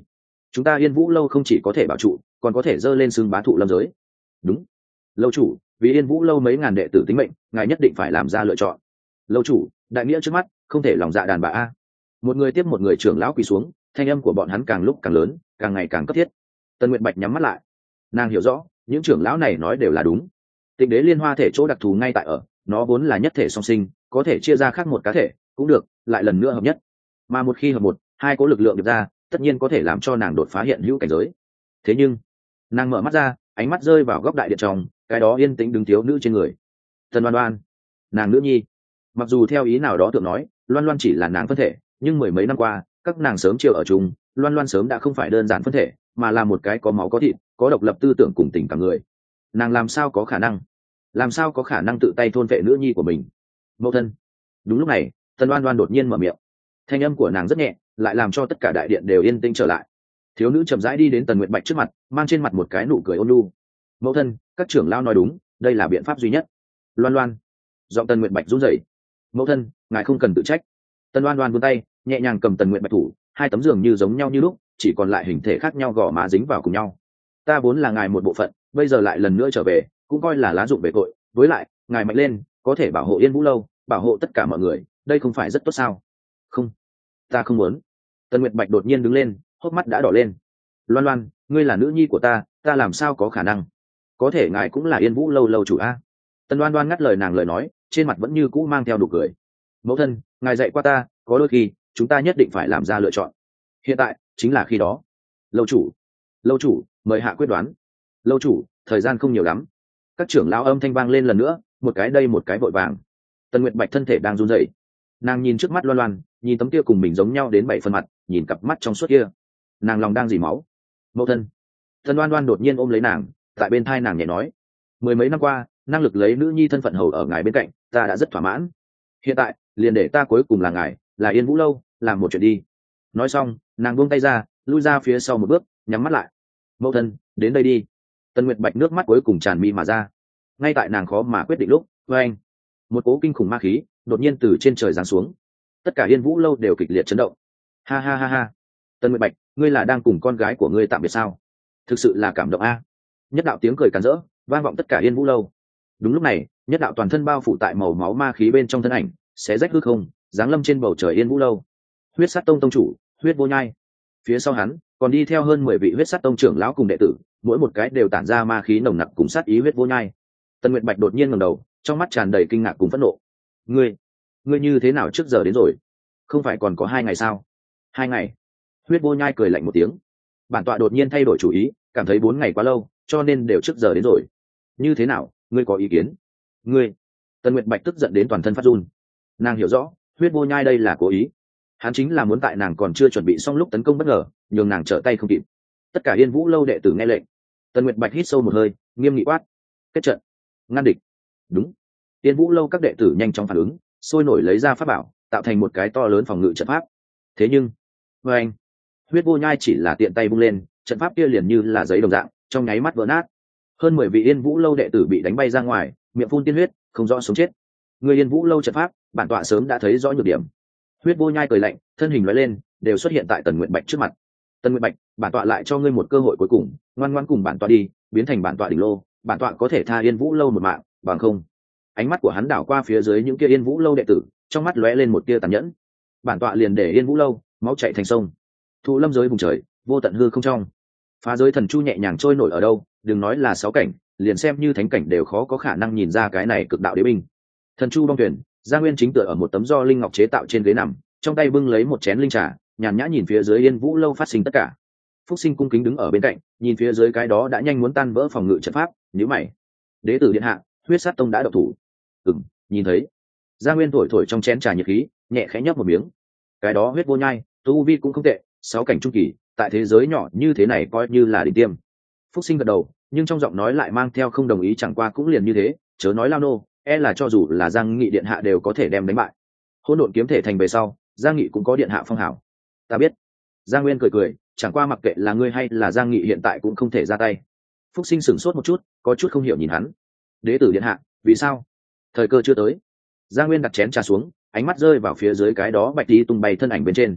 A: chúng ta Yên Vũ lâu không chỉ có thể bảo trụ, còn có thể dơ lên xưng bá thụ lâm giới. Đúng. Lâu chủ, vì Yên Vũ lâu mấy ngàn đệ tử tính mệnh, ngài nhất định phải làm ra lựa chọn. Lâu chủ, đại nghĩa trước mắt, không thể lòng dạ đàn bà a. Một người tiếp một người trưởng lão quỳ xuống, thanh âm của bọn hắn càng lúc càng lớn, càng ngày càng cấp thiết. Tân Nguyệt Bạch nhắm mắt lại, nàng hiểu rõ những trưởng lão này nói đều là đúng. Tịnh đế liên hoa thể chỗ đặc thù ngay tại ở, nó vốn là nhất thể song sinh, có thể chia ra khác một cá thể cũng được, lại lần nữa hợp nhất. Mà một khi hợp một, hai có lực lượng được ra, tất nhiên có thể làm cho nàng đột phá hiện hữu cảnh giới. Thế nhưng nàng mở mắt ra, ánh mắt rơi vào góc đại điện trong, cái đó yên tĩnh đứng thiếu nữ trên người. Tần Loan Loan, nàng nữ nhi. Mặc dù theo ý nào đó tưởng nói Loan Loan chỉ là nàng phân thể, nhưng mười mấy năm qua các nàng sớm chiều ở chung, Loan Loan sớm đã không phải đơn giản phân thể, mà là một cái có máu có thịt, có độc lập tư tưởng cùng tình cảm người. Nàng làm sao có khả năng làm sao có khả năng tự tay thôn vệ nữ nhi của mình? Mẫu thân. Đúng lúc này, Tần Loan Loan đột nhiên mở miệng, thanh âm của nàng rất nhẹ, lại làm cho tất cả đại điện đều yên tĩnh trở lại. Thiếu nữ chậm rãi đi đến Tần Nguyệt Bạch trước mặt, mang trên mặt một cái nụ cười ôn nhu. Mẫu thân, các trưởng lão nói đúng, đây là biện pháp duy nhất. Loan Loan. Giọng Tần Nguyệt Bạch run rẩy. Mẫu thân, ngài không cần tự trách. Tần Loan Loan vươn tay, nhẹ nhàng cầm Tần Nguyệt Bạch thủ, hai tấm giường như giống nhau như lúc, chỉ còn lại hình thể khác nhau gò má dính vào cùng nhau. Ta vốn là ngài một bộ phận, bây giờ lại lần nữa trở về, cũng coi là lá dụng về tội. Với lại, ngài mạnh lên, có thể bảo hộ Yên Vũ lâu, bảo hộ tất cả mọi người, đây không phải rất tốt sao? Không, ta không muốn. Tần Nguyệt Bạch đột nhiên đứng lên, hốc mắt đã đỏ lên. Loan Loan, ngươi là nữ nhi của ta, ta làm sao có khả năng? Có thể ngài cũng là Yên Vũ lâu lâu chủ a. Tần Loan Loan ngắt lời nàng lời nói, trên mặt vẫn như cũ mang theo nụ cười. Mẫu thân, ngài dạy qua ta, có đôi khi chúng ta nhất định phải làm ra lựa chọn. Hiện tại chính là khi đó. Lâu chủ, lâu chủ, mời hạ quyết đoán. Lâu chủ, thời gian không nhiều lắm. Các trưởng lão âm thanh vang lên lần nữa, một cái đây một cái vội vàng. Tần Nguyệt Bạch thân thể đang run rẩy, nàng nhìn trước mắt Loan Loan, nhìn tấm kia cùng mình giống nhau đến bảy phần mặt, nhìn cặp mắt trong suốt kia, nàng lòng đang dỉ máu. Mẫu thân. Tần Loan Loan đột nhiên ôm lấy nàng, tại bên thai nàng nhẹ nói, mười mấy năm qua năng lực lấy nữ nhi thân phận hầu ở ngài bên cạnh, ta đã rất thỏa mãn. Hiện tại liền để ta cuối cùng là ngài, là Yên Vũ lâu, làm một chuyện đi. Nói xong, nàng buông tay ra, lui ra phía sau một bước, nhắm mắt lại. Mẫu thân, đến đây đi. Tần Nguyệt Bạch nước mắt cuối cùng tràn mi mà ra. Ngay tại nàng khó mà quyết định lúc, với anh, một cố kinh khủng ma khí đột nhiên từ trên trời giáng xuống, tất cả Yên Vũ lâu đều kịch liệt chấn động. Ha ha ha ha. Tần Nguyệt Bạch, ngươi là đang cùng con gái của ngươi tạm biệt sao? Thực sự là cảm động a. Nhất đạo tiếng cười càn rỡ vang vọng tất cả Yên Vũ lâu. Đúng lúc này, nhất đạo toàn thân bao phủ tại màu máu ma khí bên trong thân ảnh xé rách hư không, giáng lâm trên bầu trời Yên Vũ lâu. Huyết Sát Tông tông chủ, Huyết Vô Nhai. Phía sau hắn còn đi theo hơn mười vị Huyết Sát Tông trưởng lão cùng đệ tử, mỗi một cái đều tản ra ma khí nồng nặc cùng sát ý Huyết Vô Nhai. Tần Nguyệt Bạch đột nhiên ngẩng đầu, trong mắt tràn đầy kinh ngạc cùng phẫn nộ. Ngươi, ngươi như thế nào trước giờ đến rồi? Không phải còn có hai ngày sao? Hai ngày? Huyết Vô Nhai cười lạnh một tiếng. Bản tọa đột nhiên thay đổi chủ ý, cảm thấy bốn ngày quá lâu, cho nên đều trước giờ đến rồi. Như thế nào, ngươi có ý kiến? Ngươi? Tần Nguyệt Bạch tức giận đến toàn thân phát run. Nàng hiểu rõ, Huyết Vô Nhai đây là cố ý. Hắn chính là muốn tại nàng còn chưa chuẩn bị xong lúc tấn công bất ngờ, nhường nàng trở tay không kịp. Tất cả Yên Vũ lâu đệ tử nghe lệnh. Tần Nguyệt Bạch hít sâu một hơi, nghiêm nghị quát: kết trận, ngăn địch. Đúng. Yên Vũ lâu các đệ tử nhanh chóng phản ứng, sôi nổi lấy ra pháp bảo, tạo thành một cái to lớn phòng ngự trận pháp. Thế nhưng, với anh, Huyết Vô Nhai chỉ là tiện tay bung lên, trận pháp kia liền như là giấy đồng dạng, trong nháy mắt vỡ nát. Hơn mười vị Yên Vũ lâu đệ tử bị đánh bay ra ngoài, miệng phun tiên huyết, không rõ sống chết. Người Yên Vũ lâu trận pháp, bản tọa sớm đã thấy rõ nhược điểm. Huyết Vô Nhai cười lạnh, thân hình lóe lên, đều xuất hiện tại Tần Nguyệt Bạch trước mặt. Tần Nguyệt Bạch, bản tọa lại cho ngươi một cơ hội cuối cùng, ngoan ngoãn cùng bản tọa đi, biến thành bản tọa đỉnh lô, bản tọa có thể tha Yên Vũ lâu một mạng, bằng không. Ánh mắt của hắn đảo qua phía dưới những kia Yên Vũ lâu đệ tử, trong mắt lóe lên một tia tàn nhẫn. Bản tọa liền để Yên Vũ lâu máu chảy thành sông. Thụ lâm giới vùng trời, vô tận hư không trong. Phá giới thần chu nhẹ nhàng trôi nổi ở đâu, đừng nói là sáu cảnh, liền xem như thánh cảnh đều khó có khả năng nhìn ra cái này cực đạo đế binh. Thần chu bong thuyền, Gia Nguyên chính tựa ở một tấm do linh ngọc chế tạo trên ghế nằm, trong tay bưng lấy một chén linh trà, nhàn nhã nhìn phía dưới Yên Vũ lâu phát sinh tất cả. Phúc Sinh cung kính đứng ở bên cạnh, nhìn phía dưới cái đó đã nhanh muốn tan vỡ phòng ngự trận pháp, nhíu mày. Đế tử điện hạ, Huyết Sát Tông đã độc thủ. Ừm, nhìn thấy. Gia Nguyên thổi thổi trong chén trà nhiệt khí, nhẹ khẽ nhấp một miếng. Cái đó Huyết Vô Nhai, tu vi cũng không tệ, sáu cảnh trung kỳ, tại thế giới nhỏ như thế này coi như là đỉnh tiêm. Phúc Sinh gật đầu, nhưng trong giọng nói lại mang theo không đồng ý, chẳng qua cũng liền như thế, chớ nói lao nô, e là cho dù là Giang Nghị điện hạ đều có thể đem đánh bại. Hỗn độn kiếm thể thành về sau, Giang Nghị cũng có điện hạ phong hảo. Ta biết. Giang Nguyên cười cười, chẳng qua mặc kệ là ngươi hay là Giang Nghị hiện tại cũng không thể ra tay. Phúc Sinh sửng sốt một chút, có chút không hiểu nhìn hắn. Đế tử điện hạ, vì sao? Thời cơ chưa tới. Giang Nguyên đặt chén trà xuống, ánh mắt rơi vào phía dưới cái đó bạch tí tung bay thân ảnh bên trên.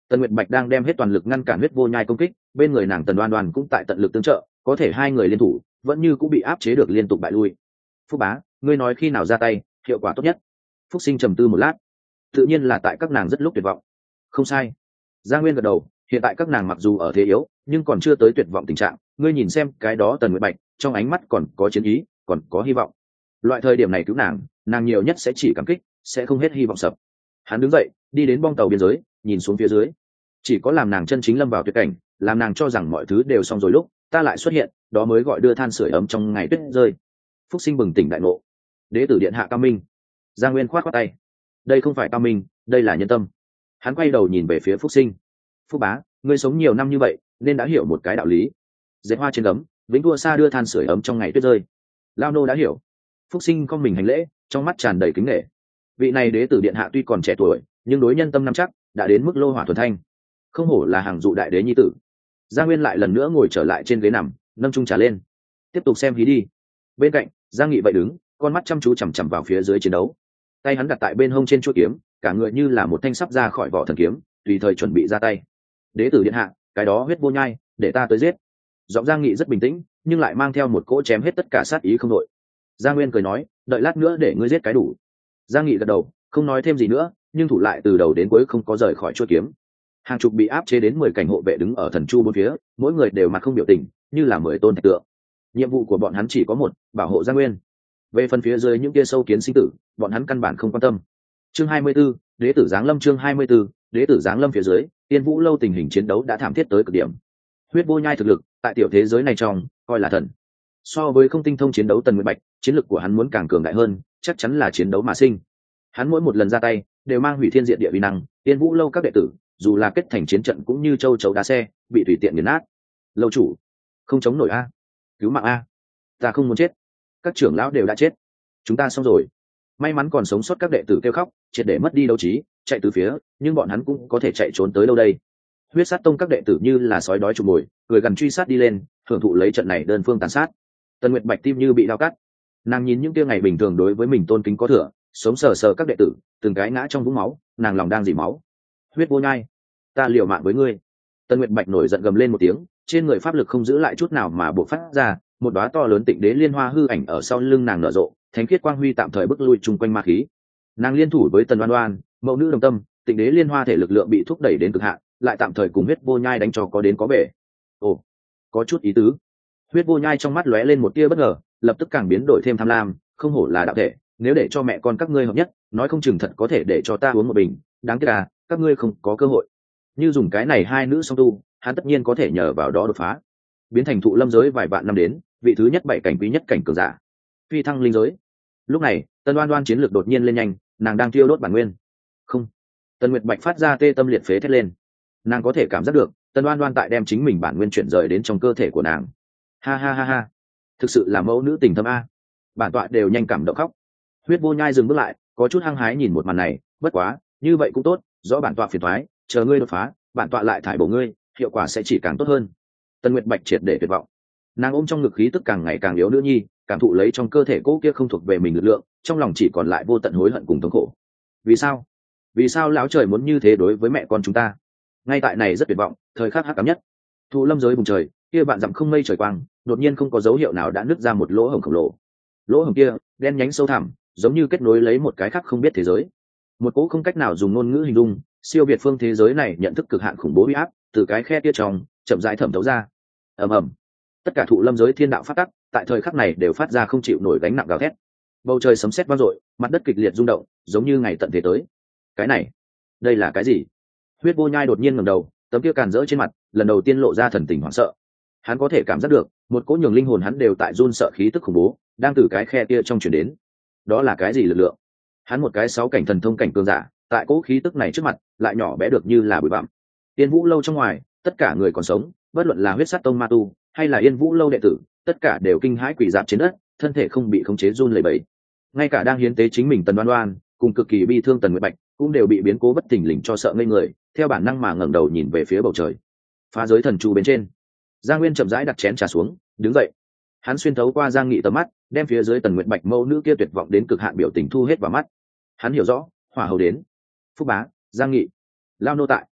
A: Tần Nguyệt Bạch đang đem hết toàn lực ngăn cản huyết vô nhai công kích, bên người nàng Tần Đoan Đoan cũng tại tận lực tương trợ, có thể hai người liên thủ vẫn như cũng bị áp chế được liên tục bại lui. Phúc bá, ngươi nói khi nào ra tay hiệu quả tốt nhất? Phúc Sinh trầm tư một lát, tự nhiên là tại các nàng rất lúc tuyệt vọng. Không sai. Gia Nguyên gật đầu, hiện tại các nàng mặc dù ở thế yếu nhưng còn chưa tới tuyệt vọng tình trạng, ngươi nhìn xem cái đó Tần Nguyệt Bạch trong ánh mắt còn có chiến ý, còn có hy vọng. Loại thời điểm này cứu nàng, nàng nhiều nhất sẽ chỉ cảm kích, sẽ không hết hy vọng sập. Hắn đứng dậy đi đến bong tàu biên giới, nhìn xuống phía dưới, chỉ có làm nàng chân chính lâm vào tuyệt cảnh, làm nàng cho rằng mọi thứ đều xong rồi lúc ta lại xuất hiện, đó mới gọi đưa than sưởi ấm trong ngày tuyết rơi. Phúc Sinh bừng tỉnh đại ngộ. Đế tử điện hạ cao minh. Giang Nguyên khoát khoát tay, đây không phải cao minh, đây là nhân tâm. Hắn quay đầu nhìn về phía Phúc Sinh. Phúc bá, ngươi sống nhiều năm như vậy nên đã hiểu một cái đạo lý, dệt hoa trên gấm, vĩnh thua xa đưa than sưởi ấm trong ngày tuyết rơi. Lao nô đã hiểu. Phúc Sinh con mình hành lễ, trong mắt tràn đầy kính nể. Vị này đế tử điện hạ tuy còn trẻ tuổi nhưng đối nhân tâm nắm chắc, đã đến mức lô hỏa thuần thanh, không hổ là hàng dụ đại đế nhi tử. Gia Nguyên lại lần nữa ngồi trở lại trên ghế nằm, nâng chung trà lên, tiếp tục xem hí đi. Bên cạnh Giang Nghị vậy đứng, con mắt chăm chú chằm chằm vào phía dưới chiến đấu, tay hắn đặt tại bên hông trên chuôi kiếm, cả người như là một thanh sắp ra khỏi vỏ thần kiếm, tùy thời chuẩn bị ra tay. Đế tử điện hạ, cái đó huyết vô nhai, để ta tới giết. Giọng Giang Nghị rất bình tĩnh nhưng lại mang theo một cỗ chém hết tất cả sát ý không đội. Gia Nguyên cười nói, đợi lát nữa để ngươi giết cái đủ. Giang Nghị gật đầu, không nói thêm gì nữa, nhưng thủ lại từ đầu đến cuối không có rời khỏi chuôi kiếm. Hàng chục bị áp chế đến mười cảnh hộ vệ đứng ở thần chu bốn phía, mỗi người đều mặt không biểu tình, như là mười tôn thạch tượng. Nhiệm vụ của bọn hắn chỉ có một, bảo hộ Giang Nguyên. Về phần phía dưới những kia sâu kiến sinh tử, bọn hắn căn bản không quan tâm. Chương hai mươi 24, đế tử giáng lâm. Chương hai mươi 24, đế tử giáng lâm. Phía dưới Tiên Vũ lâu tình hình chiến đấu đã thảm thiết tới cực điểm. Huyết vô nhai thực lực tại tiểu thế giới này trong coi là thần, so với không tinh thông chiến đấu Tần Nguyệt Bạch, chiến lực của hắn muốn càng cường đại hơn, chắc chắn là chiến đấu mà sinh. Hắn mỗi một lần ra tay đều mang hủy thiên diện địa uy năng, Tiên Vũ lâu các đệ tử dù là kết thành chiến trận cũng như châu chấu đá xe, bị tùy tiện nghiền nát. Lâu chủ, không chống nổi a, cứu mạng a, ta không muốn chết, các trưởng lão đều đã chết, chúng ta xong rồi. May mắn còn sống sót các đệ tử kêu khóc, triệt để mất đi đấu trí, chạy từ phía, nhưng bọn hắn cũng có thể chạy trốn tới đâu đây. Huyết sát tông các đệ tử như là sói đói trùng mồi, cười gần truy sát đi lên, hưởng thụ lấy trận này đơn phương tàn sát. Tần Nguyệt Bạch tim như bị dao cắt, nàng nhìn những kia ngày bình thường đối với mình tôn kính có thừa, sống sờ sờ các đệ tử từng cái ngã trong vũng máu, nàng lòng đang dỉ máu. Huyết vô nhai, ta liều mạng với ngươi. Tần Nguyệt Bạch nổi giận gầm lên một tiếng, trên người pháp lực không giữ lại chút nào mà buộc phát ra, một đóa to lớn tịnh đế liên hoa hư ảnh ở sau lưng nàng nở rộ, thánh khiết quang huy tạm thời bức lui chung quanh ma khí. Nàng liên thủ với Tần Đoan Đoan, mẫu nữ đồng tâm, tịnh đế liên hoa thể lực lượng bị thúc đẩy đến cực hạn, lại tạm thời cùng huyết vô nhai đánh cho có đến có về. Ồ, có chút ý tứ. Huyết vô nhai trong mắt lóe lên một tia bất ngờ, lập tức càng biến đổi thêm tham lam, không hổ là đạo thể, nếu để cho mẹ con các ngươi hợp nhất, nói không chừng thật có thể để cho ta uống một bình, đáng tiếc là các ngươi không có cơ hội. Như dùng cái này hai nữ song tu, hắn tất nhiên có thể nhờ vào đó đột phá, biến thành thụ lâm giới vài vạn năm đến vị thứ nhất bảy cảnh quý nhất cảnh cường giả, phi thăng linh giới. Lúc này Tần Đoan Đoan chiến lược đột nhiên lên nhanh, nàng đang thiêu đốt bản nguyên. Không. Tần Nguyệt Bạch phát ra tê tâm liệt phế thét lên, nàng có thể cảm giác được Tần Đoan Đoan tại đem chính mình bản nguyên chuyển rời đến trong cơ thể của nàng. Ha ha ha ha, thực sự là mẫu nữ tình thâm a, bản tọa đều nhanh cảm động khóc. Huyết vô nhai dừng bước lại, có chút hăng hái nhìn một màn này, bất quá như vậy cũng tốt, rõ bản tọa phiền thoái, chờ ngươi đột phá, bản tọa lại thải bổ ngươi, hiệu quả sẽ chỉ càng tốt hơn. Tần Nguyệt Bạch triệt để tuyệt vọng, nàng ôm trong ngực khí tức càng ngày càng yếu nữ nhi, cảm thụ lấy trong cơ thể cô kia không thuộc về mình lực lượng, trong lòng chỉ còn lại vô tận hối hận cùng thống khổ. Vì sao? Vì sao lão trời muốn như thế đối với mẹ con chúng ta? Ngay tại này rất tuyệt vọng, thời khắc hắc ám nhất, thụ lâm giới vùng trời kia bạn dặm không mây trời quang, đột nhiên không có dấu hiệu nào đã nứt ra một lỗ hổng khổng lồ. Lỗ hổng kia đen nhánh sâu thẳm, giống như kết nối lấy một cái khác không biết thế giới. Một cỗ không cách nào dùng ngôn ngữ hình dung, siêu việt phương thế giới này nhận thức cực hạn khủng bố uy áp, từ cái khe kia trong chậm rãi thẩm thấu ra. Ầm ầm, tất cả thụ lâm giới thiên đạo phát tắc tại thời khắc này đều phát ra không chịu nổi gánh nặng gào thét. Bầu trời sấm sét vang dội, mặt đất kịch liệt rung động, giống như ngày tận thế tới. Cái này, đây là cái gì? Huyết vô nhai đột nhiên ngẩng đầu, tấm kia càn rỡ trên mặt lần đầu tiên lộ ra thần tình hoảng sợ. Hắn có thể cảm giác được một cỗ nhường linh hồn hắn đều tại run sợ khí tức khủng bố đang từ cái khe kia trong truyền đến. Đó là cái gì lực lượng? Hắn một cái sáu cảnh thần thông cảnh cường giả, tại cỗ khí tức này trước mặt lại nhỏ bé được như là bụi bặm. Yên Vũ lâu trong ngoài, tất cả người còn sống, bất luận là huyết sát tông ma tu hay là Yên Vũ lâu đệ tử, tất cả đều kinh hãi quỳ dạp trên đất, thân thể không bị khống chế run lẩy bẩy. Ngay cả đang hiến tế chính mình Tần Đoan Đoan, cùng cực kỳ bi thương Tần Nguyệt Bạch, cũng đều bị biến cố bất thình lình cho sợ ngây người, theo bản năng mà ngẩng đầu nhìn về phía bầu trời. Phá giới thần chu bên trên, Giang Nguyên chậm rãi đặt chén trà xuống, đứng dậy. Hắn xuyên thấu qua Giang Nghị tầm mắt, đem phía dưới Tần Nguyệt Bạch mâu nữ kia tuyệt vọng đến cực hạn biểu tình thu hết vào mắt. Hắn hiểu rõ, hỏa hầu đến. Phúc bá, Giang Nghị, lao nô tại.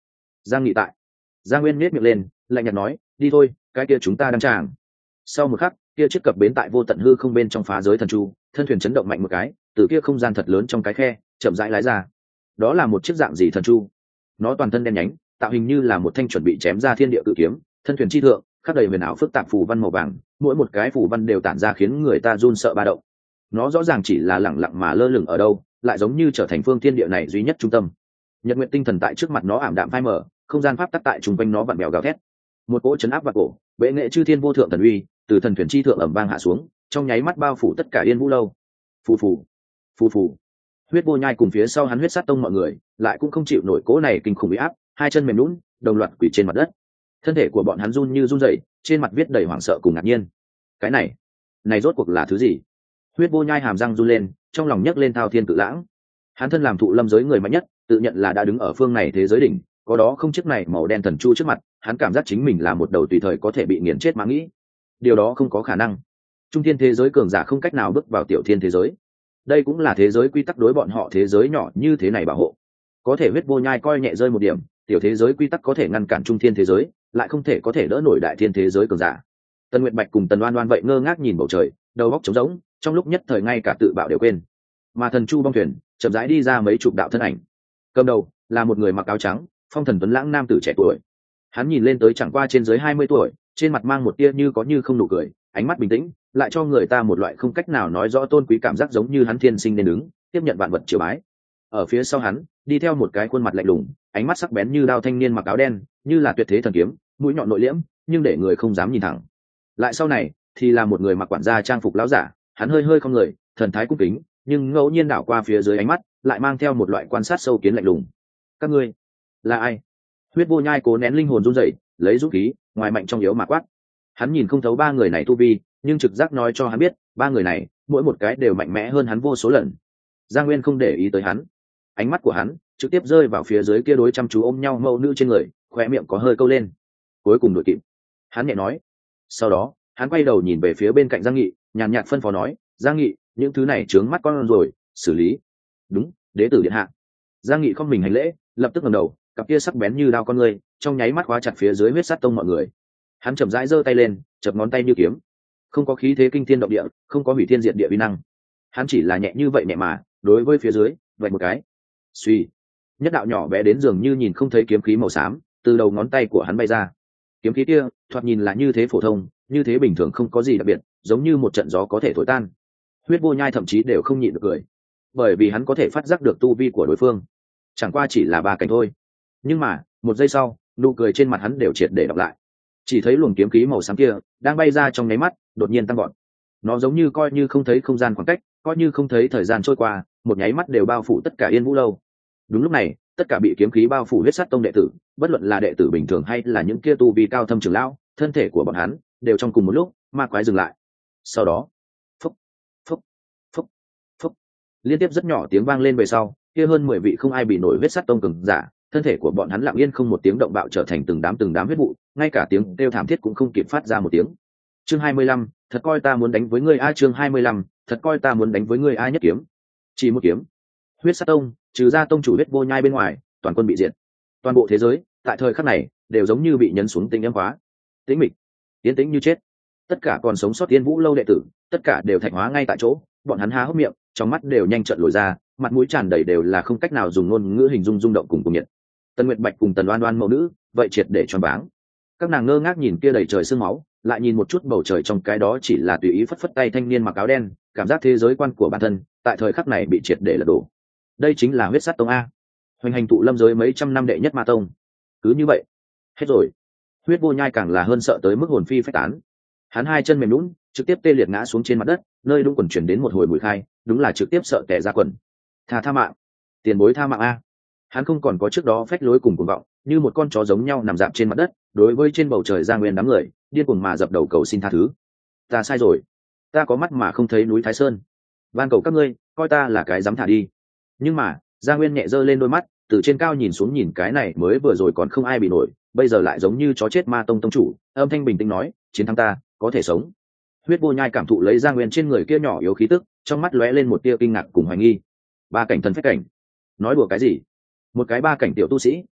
A: Giang Nghị tại. Giang Nguyên nhếch miệng lên, lạnh nhạt nói, đi thôi, cái kia chúng ta đang tràng. Sau một khắc, kia chiếc cập bến tại vô tận hư không bên trong phá giới thần chu, thân thuyền chấn động mạnh một cái, từ kia không gian thật lớn trong cái khe chậm rãi lái ra. Đó là một chiếc dạng gì thần chu? Nó toàn thân đen nhánh, tạo hình như là một thanh chuẩn bị chém ra thiên địa cự kiếm, thân thuyền chi thượng khắc đầy huyền ảo phức tạp phù văn màu vàng, mỗi một cái phù văn đều tản ra khiến người ta run sợ ba động. Nó rõ ràng chỉ là lẳng lặng mà lơ lửng ở đâu, lại giống như trở thành phương thiên địa này duy nhất trung tâm. Nhật nguyện tinh thần tại trước mặt nó ảm đạm phai mờ, không gian pháp tắc tại trung quanh nó vặn bèo gào thét. Một cỗ chấn áp vào cổ, bệ nghệ chư thiên vô thượng thần uy từ thần thuyền chi thượng ẩm vang hạ xuống, trong nháy mắt bao phủ tất cả Yên Vũ lâu. Phù phù, phù phù. Huyết Vô Nhai cùng phía sau hắn Huyết Sát Tông mọi người lại cũng không chịu nổi cỗ này kinh khủng uy áp, hai chân mềm nhũn, đồng loạt quỳ trên mặt đất. Thân thể của bọn hắn run như run rẩy, trên mặt viết đầy hoảng sợ cùng ngạc nhiên. Cái này, này rốt cuộc là thứ gì? Huyết Vô Nhai hàm răng run lên, trong lòng nhấc lên thao thiên cự lãng. Hắn thân làm thụ lâm giới người mạnh nhất, tự nhận là đã đứng ở phương này thế giới đỉnh, có đó không chiếc này màu đen thần chu trước mặt, hắn cảm giác chính mình là một đầu tùy thời có thể bị nghiền chết mà nghĩ. Điều đó không có khả năng. Trung thiên thế giới cường giả không cách nào bước vào tiểu thiên thế giới. Đây cũng là thế giới quy tắc đối bọn họ thế giới nhỏ như thế này bảo hộ. Có thể Huyết Vô Nhai coi nhẹ rơi một điểm, tiểu thế giới quy tắc có thể ngăn cản trung thiên thế giới, lại không thể có thể đỡ nổi đại thiên thế giới cường giả. Tần Nguyệt Bạch cùng Tần Oan Oan vậy ngơ ngác nhìn bầu trời, đầu óc trống rỗng, trong lúc nhất thời ngay cả tự bạo đều quên. Mà thần chu bong thuyền chậm rãi đi ra mấy chục đạo thân ảnh. Cầm đầu là một người mặc áo trắng, phong thần tuấn lãng nam tử trẻ tuổi. Hắn nhìn lên tới chẳng qua trên dưới hai mươi tuổi, trên mặt mang một tia như có như không nụ cười, ánh mắt bình tĩnh, lại cho người ta một loại không cách nào nói rõ tôn quý cảm giác, giống như hắn thiên sinh nên đứng, tiếp nhận vạn vật triều bái. Ở phía sau hắn, đi theo một cái khuôn mặt lạnh lùng, ánh mắt sắc bén như đao thanh niên mặc áo đen, như là tuyệt thế thần kiếm, mũi nhọn nội liễm, nhưng để người không dám nhìn thẳng. Lại sau này, thì là một người mặc quản gia trang phục lão giả, hắn hơi hơi không người, thần thái cung kính, nhưng ngẫu nhiên đảo qua phía dưới ánh mắt, lại mang theo một loại quan sát sâu kiến lạnh lùng. Các ngươi là ai? Huyết Vô Nhai cố nén linh hồn run rẩy, lấy dũng khí, ngoài mạnh trong yếu mà quát. Hắn nhìn không thấu ba người này tu vi, nhưng trực giác nói cho hắn biết, ba người này, mỗi một cái đều mạnh mẽ hơn hắn vô số lần. Giang Nguyên không để ý tới hắn, ánh mắt của hắn trực tiếp rơi vào phía dưới kia đối chăm chú ôm nhau mẫu nữ trên người, khóe miệng có hơi câu lên. Cuối cùng đuổi kịp, hắn nhẹ nói. Sau đó, hắn quay đầu nhìn về phía bên cạnh Giang Nghị, nhàn nhạt phân phó nói, Giang Nghị, những thứ này trướng mắt con rồi, xử lý. Đúng, đế tử điện hạ. Giang Nghị không mình hành lễ, lập tức ngẩng đầu, cặp kia sắc bén như đao con người, trong nháy mắt khóa chặt phía dưới Huyết Sát Tông mọi người. Hắn chậm rãi giơ tay lên, chập ngón tay như kiếm, không có khí thế kinh thiên động địa, không có hủy thiên diệt địa uy năng. Hắn chỉ là nhẹ như vậy nhẹ mà, đối với phía dưới, vạch một cái. Suy, nhất đạo nhỏ bé đến dường như nhìn không thấy kiếm khí màu xám, từ đầu ngón tay của hắn bay ra. Kiếm khí kia, thoạt nhìn là như thế phổ thông, như thế bình thường, không có gì đặc biệt, giống như một trận gió có thể thổi tan. Huyết Vô Nhai thậm chí đều không nhịn được cười, bởi vì hắn có thể phát giác được tu vi của đối phương, chẳng qua chỉ là ba cảnh thôi. Nhưng mà một giây sau, nụ cười trên mặt hắn đều triệt để đọc lại. Chỉ thấy luồng kiếm khí màu xám kia đang bay ra trong nháy mắt, đột nhiên tăng gọn. Nó giống như coi như không thấy không gian khoảng cách, coi như không thấy thời gian trôi qua, một nháy mắt đều bao phủ tất cả Yên Vũ lâu. Đúng lúc này, tất cả bị kiếm khí bao phủ Huyết Sát Tông đệ tử, bất luận là đệ tử bình thường hay là những kia tu vi cao thâm trưởng lão, thân thể của bọn hắn đều trong cùng một lúc ma quái dừng lại. Sau đó, phúc, phúc, phúc, phúc, liên tiếp rất nhỏ tiếng vang lên về sau, kia hơn mười vị không ai bị nổi Huyết Sát Tông cường giả, thân thể của bọn hắn lặng yên không một tiếng động bạo trở thành từng đám từng đám huyết vụ, ngay cả tiếng kêu thảm thiết cũng không kịp phát ra một tiếng. Chương hai mươi lăm, thật coi ta muốn đánh với ngươi a. Chương hai mươi lăm, thật coi ta muốn đánh với ngươi a. Nhất kiếm, chỉ một kiếm. Huyết Sát Tông, trừ ra tông chủ Huyết Vô Nhai bên ngoài, toàn quân bị diệt. Toàn bộ thế giới, tại thời khắc này, đều giống như bị nhấn xuống tinh âm hóa, tĩnh mịch, yên tĩnh như chết. Tất cả còn sống sót Yên Vũ lâu đệ tử, tất cả đều thạch hóa ngay tại chỗ, bọn hắn há hốc miệng, trong mắt đều nhanh trợn lồi ra, mặt mũi tràn đầy đều là không cách nào dùng ngôn ngữ hình dung rung động cùng cùng nhiệt. Tần Nguyệt Bạch cùng Tần Oan Oan mẫu nữ, vậy triệt để choáng váng. Các nàng ngơ ngác nhìn kia đầy trời sương máu, lại nhìn một chút bầu trời trong cái đó chỉ là tùy ý phất phất tay thanh niên mặc áo đen, cảm giác thế giới quan của bản thân tại thời khắc này bị triệt để lật đổ. Đây chính là Huyết Sát Tông a, hoành hành tụ lâm giới mấy trăm năm đệ nhất ma tông. Cứ như vậy, hết rồi. Huyết Vô Nhai càng là hơn sợ tới mức hồn phi phách tán. Hắn hai chân mềm nhũn, trực tiếp tê liệt ngã xuống trên mặt đất, nơi đúng quần chuyển đến một hồi mùi khai, đúng là trực tiếp sợ tè ra quần. Tha tha mạng, tiền bối tha mạng a. Hắn không còn có trước đó phách lối cùng cuồng vọng, như một con chó giống nhau nằm dạp trên mặt đất, đối với trên bầu trời Giang Nguyên đám người, điên cuồng mà dập đầu cầu xin tha thứ. Ta sai rồi, ta có mắt mà không thấy núi Thái Sơn, van cầu các ngươi, coi ta là cái dám thả đi. Nhưng mà Giang Nguyên nhẹ giơ lên đôi mắt, từ trên cao nhìn xuống nhìn cái này mới vừa rồi còn không ai bị nổi, bây giờ lại giống như chó chết ma tông tông chủ, âm thanh bình tĩnh nói, chiến thắng ta, có thể sống. Huyết Vô Nhai cảm thụ lấy Giang Nguyên trên người kia nhỏ yếu khí tức, trong mắt lóe lên một tia kinh ngạc cùng hoài nghi. Ba cảnh thần phách cảnh, nói đùa cái gì? Một cái ba cảnh tiểu tu sĩ,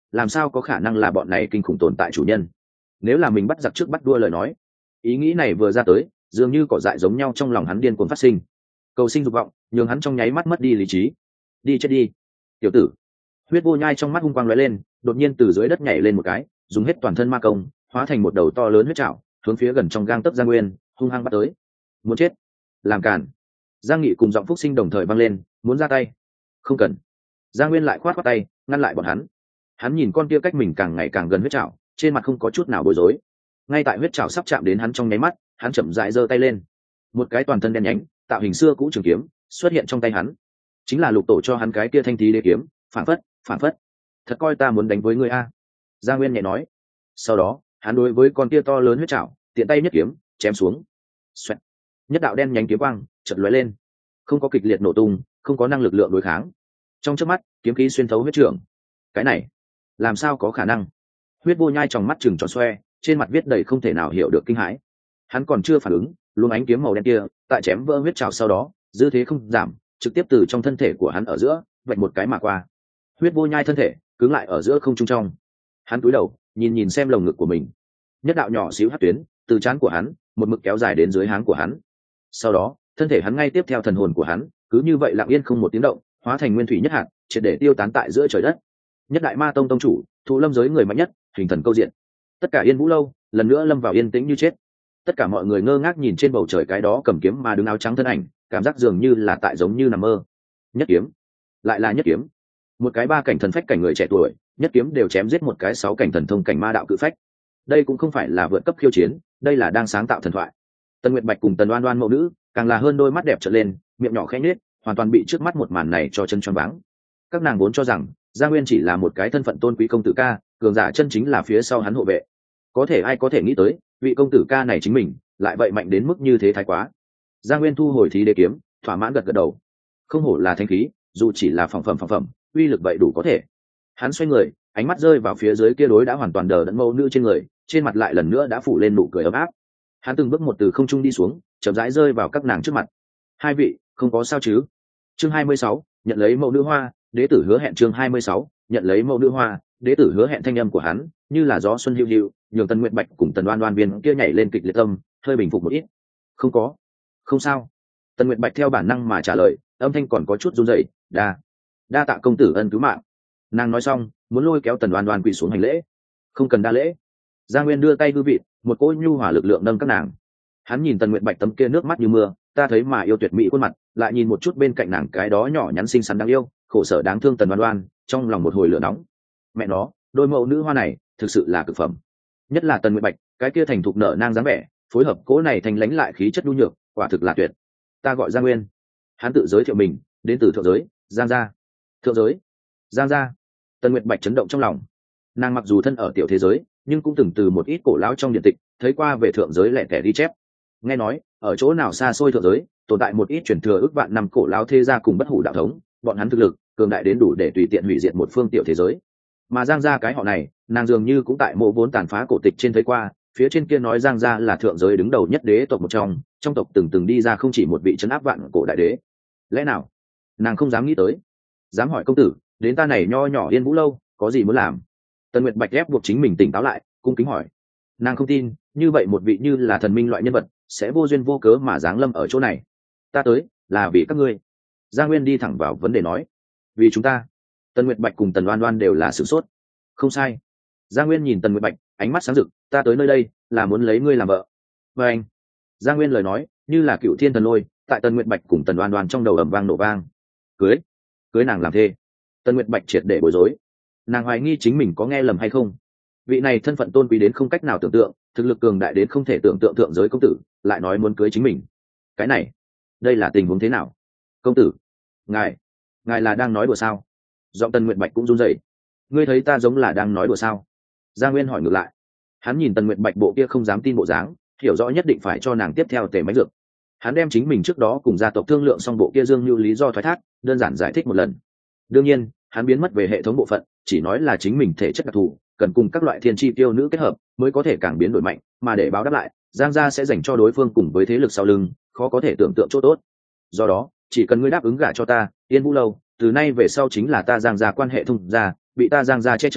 A: làm sao có khả năng là bọn này kinh khủng tồn tại chủ nhân? Nếu là mình bắt giặc trước bắt đua lời nói, ý nghĩ này vừa ra tới, dường như cỏ dại giống nhau trong lòng hắn điên cuồng phát sinh. Cầu sinh dục vọng, nhường hắn trong nháy mắt mất đi lý trí. Đi chết đi, tiểu tử! Huyết vô nhai trong mắt hung quang lóe lên, đột nhiên từ dưới đất nhảy lên một cái, dùng hết toàn thân ma công, hóa thành một đầu to lớn huyết trảo, hướng phía gần trong gang tấc Giang Nguyên, hung hăng bắt tới. Muốn chết, làm cản! Giang Nghị cùng giọng Phúc Sinh đồng thời vang lên, muốn ra tay. Không cần. Giang Nguyên lại khoát khoát tay, ngăn lại bọn hắn. Hắn nhìn con kia cách mình càng ngày càng gần huyết trảo, trên mặt không có chút nào bối rối. Ngay tại huyết trảo sắp chạm đến hắn trong nháy mắt, hắn chậm rãi giơ tay lên. Một cái toàn thân đen nhánh, tạo hình xưa cũ trường kiếm xuất hiện trong tay hắn. Chính là Lục Tổ cho hắn cái kia thanh thí đế kiếm, phản phất, phản phất. Thật coi ta muốn đánh với ngươi a? Giang Nguyên nhẹ nói. Sau đó, hắn đối với con kia to lớn huyết trảo, tiện tay nhất kiếm, chém xuống. Xoẹt. Nhất đạo đen nhánh kiếm quang chợt lóe lên, không có kịch liệt nổ tung, không có năng lực lượng đối kháng. Trong chớp mắt, kiếm khí xuyên thấu huyết trưởng. Cái này, làm sao có khả năng? Huyết vô nhai trong mắt trừng tròn xoe, trên mặt viết đầy không thể nào hiểu được kinh hãi. Hắn còn chưa phản ứng, luồng ánh kiếm màu đen kia, tại chém vỡ huyết trảo sau đó, dư thế không giảm, trực tiếp từ trong thân thể của hắn ở giữa, vạch một cái mà qua. Huyết vô nhai thân thể cứng lại ở giữa không trung trong. Hắn cúi đầu, nhìn nhìn xem lồng ngực của mình. Nhất đạo nhỏ xíu hắc tuyến, từ trán của hắn, một mực kéo dài đến dưới háng của hắn. Sau đó, thân thể hắn ngay tiếp theo thần hồn của hắn, cứ như vậy lặng yên không một tiếng động, hóa thành nguyên thủy nhất hạt, triệt để tiêu tán tại giữa trời đất. Nhất đại ma tông tông chủ, thụ lâm giới người mạnh nhất, hình thần câu diện. Tất cả Yên Vũ lâu lần nữa lâm vào yên tĩnh như chết. Tất cả mọi người ngơ ngác nhìn trên bầu trời cái đó cầm kiếm mà đứng áo trắng thân ảnh, cảm giác dường như là tại giống như nằm mơ. Nhất kiếm, lại là nhất kiếm. Một cái ba cảnh thần phách cảnh người trẻ tuổi, nhất kiếm đều chém giết một cái sáu cảnh thần thông cảnh ma đạo cự phách. Đây cũng không phải là vượt cấp khiêu chiến, đây là đang sáng tạo thần thoại. Tần Nguyệt Bạch cùng Tần Oan Oan mẫu nữ, càng là hơn đôi mắt đẹp trợn lên, miệng nhỏ khẽ nhếch, hoàn toàn bị trước mắt một màn này cho chân choáng váng. Các nàng vốn cho rằng Gia Nguyên chỉ là một cái thân phận tôn quý công tử ca, cường giả chân chính là phía sau hắn hộ vệ. Có thể ai có thể nghĩ tới, vị công tử ca này chính mình lại vậy mạnh đến mức như thế thái quá. Gia Nguyên thu hồi thí đế kiếm, thỏa mãn gật gật đầu. Không hổ là thanh khí, dù chỉ là phẩm phẩm phẩm phẩm, uy lực vậy đủ có thể. Hắn xoay người, ánh mắt rơi vào phía dưới kia đối đã hoàn toàn đờ đẫn mẫu nữ trên người, trên mặt lại lần nữa đã phủ lên nụ cười ấm áp. Hắn từng bước một từ không trung đi xuống, chậm rãi rơi vào các nàng trước mặt. Hai vị, không có sao chứ? Chương hai mươi sáu, nhận lấy mẫu nữ hoa, đế tử hứa hẹn. Chương hai mươi sáu, nhận lấy mẫu nữ hoa, đế tử hứa hẹn. Thanh âm của hắn như là gió xuân hiu hiu, nhường Tần Nguyệt Bạch cùng Tần Oan Oan viên kia nhảy lên kịch liệt tâm, hơi bình phục một ít. Không có, không sao. Tần Nguyệt Bạch theo bản năng mà trả lời, âm thanh còn có chút run rẩy. Đa, đa tạ công tử ân cứu mạng. Nàng nói xong, muốn lôi kéo Tần Oan Oan quỳ xuống hành lễ. Không cần đa lễ. Gia Nguyên đưa tay đưa vị, một cỗ nhu hòa lực lượng nâng các nàng. Hắn nhìn Tần Nguyệt Bạch tấm kia nước mắt như mưa, ta thấy mà yêu tuyệt mỹ khuôn mặt, lại nhìn một chút bên cạnh nàng cái đó nhỏ nhắn xinh xắn đáng yêu, khổ sở đáng thương Tần Oan Oan, trong lòng một hồi lửa nóng. Mẹ nó, đôi mẫu nữ hoa này thực sự là cực phẩm. Nhất là Tần Nguyệt Bạch, cái kia thành thục nở nang dáng vẻ, phối hợp cỗ này thành lánh lại khí chất nhu nhược, quả thực là tuyệt. Ta gọi Giang Nguyên. Hắn tự giới thiệu mình, đến từ thượng giới, Giang gia. Thượng giới, Giang gia. Tần Nguyệt Bạch chấn động trong lòng. Nàng mặc dù thân ở tiểu thế giới, nhưng cũng từng từ một ít cổ lão trong điện tịch thấy qua về thượng giới lẻ tẻ ghi chép. Nghe nói ở chỗ nào xa xôi thượng giới tồn tại một ít truyền thừa ước vạn năm cổ lão thế gia cùng bất hủ đạo thống, bọn hắn thực lực cường đại đến đủ để tùy tiện hủy diệt một phương tiểu thế giới. Mà Giang gia cái họ này, nàng dường như cũng tại mộ vốn tàn phá cổ tịch trên thấy qua, phía trên kia nói Giang gia là thượng giới đứng đầu nhất đế tộc một trong, trong tộc từng từng đi ra không chỉ một vị trấn áp vạn cổ đại đế. Lẽ nào nàng không dám nghĩ tới? Dám hỏi công tử, đến ta này nho nhỏ Yên Vũ lâu có gì muốn làm? Tần Nguyệt Bạch ép buộc chính mình tỉnh táo lại, cung kính hỏi. Nàng không tin như vậy một vị như là thần minh loại nhân vật sẽ vô duyên vô cớ mà giáng lâm ở chỗ này. Ta tới là vì các ngươi. Gia Nguyên đi thẳng vào vấn đề nói. Vì chúng ta? Tần Nguyệt Bạch cùng Tần Oan Oan đều là sửng sốt. Không sai. Gia Nguyên nhìn Tần Nguyệt Bạch, ánh mắt sáng rực. Ta tới nơi đây là muốn lấy ngươi làm vợ. Và anh. Gia Nguyên lời nói như là cựu thiên thần lôi, tại Tần Nguyệt Bạch cùng Tần Oan Oan trong đầu ầm vang nổ vang. Cưới, cưới nàng làm thê. Tần Nguyệt Bạch triệt để bối rối. Nàng hoài nghi chính mình có nghe lầm hay không. Vị này thân phận tôn quý đến không cách nào tưởng tượng, thực lực cường đại đến không thể tưởng tượng thượng giới công tử lại nói muốn cưới chính mình. Cái này, đây là tình huống thế nào? Công tử, ngài ngài là đang nói đùa sao? Giọng Tần Nguyệt Bạch cũng run rẩy. Ngươi thấy ta giống là đang nói đùa sao? Gia Nguyên hỏi ngược lại. Hắn nhìn Tần Nguyệt Bạch bộ kia không dám tin bộ dáng, hiểu rõ nhất định phải cho nàng tiếp theo tề máy dược. Hắn đem chính mình trước đó cùng gia tộc thương lượng xong bộ kia dương như lý do thoái thác, đơn giản giải thích một lần. Đương nhiên, hắn biến mất về hệ thống bộ phận, chỉ nói là chính mình thể chất đặc thù, cần cùng các loại thiên chi tiêu nữ kết hợp mới có thể càng biến đổi mạnh, mà để báo đáp lại, Giang gia sẽ dành cho đối phương cùng với thế lực sau lưng, khó có thể tưởng tượng chỗ tốt. Do đó, chỉ cần ngươi đáp ứng gả cho ta, Yên Vũ lâu, từ nay về sau chính là ta Giang gia quan hệ thông gia, bị ta Giang gia che chở,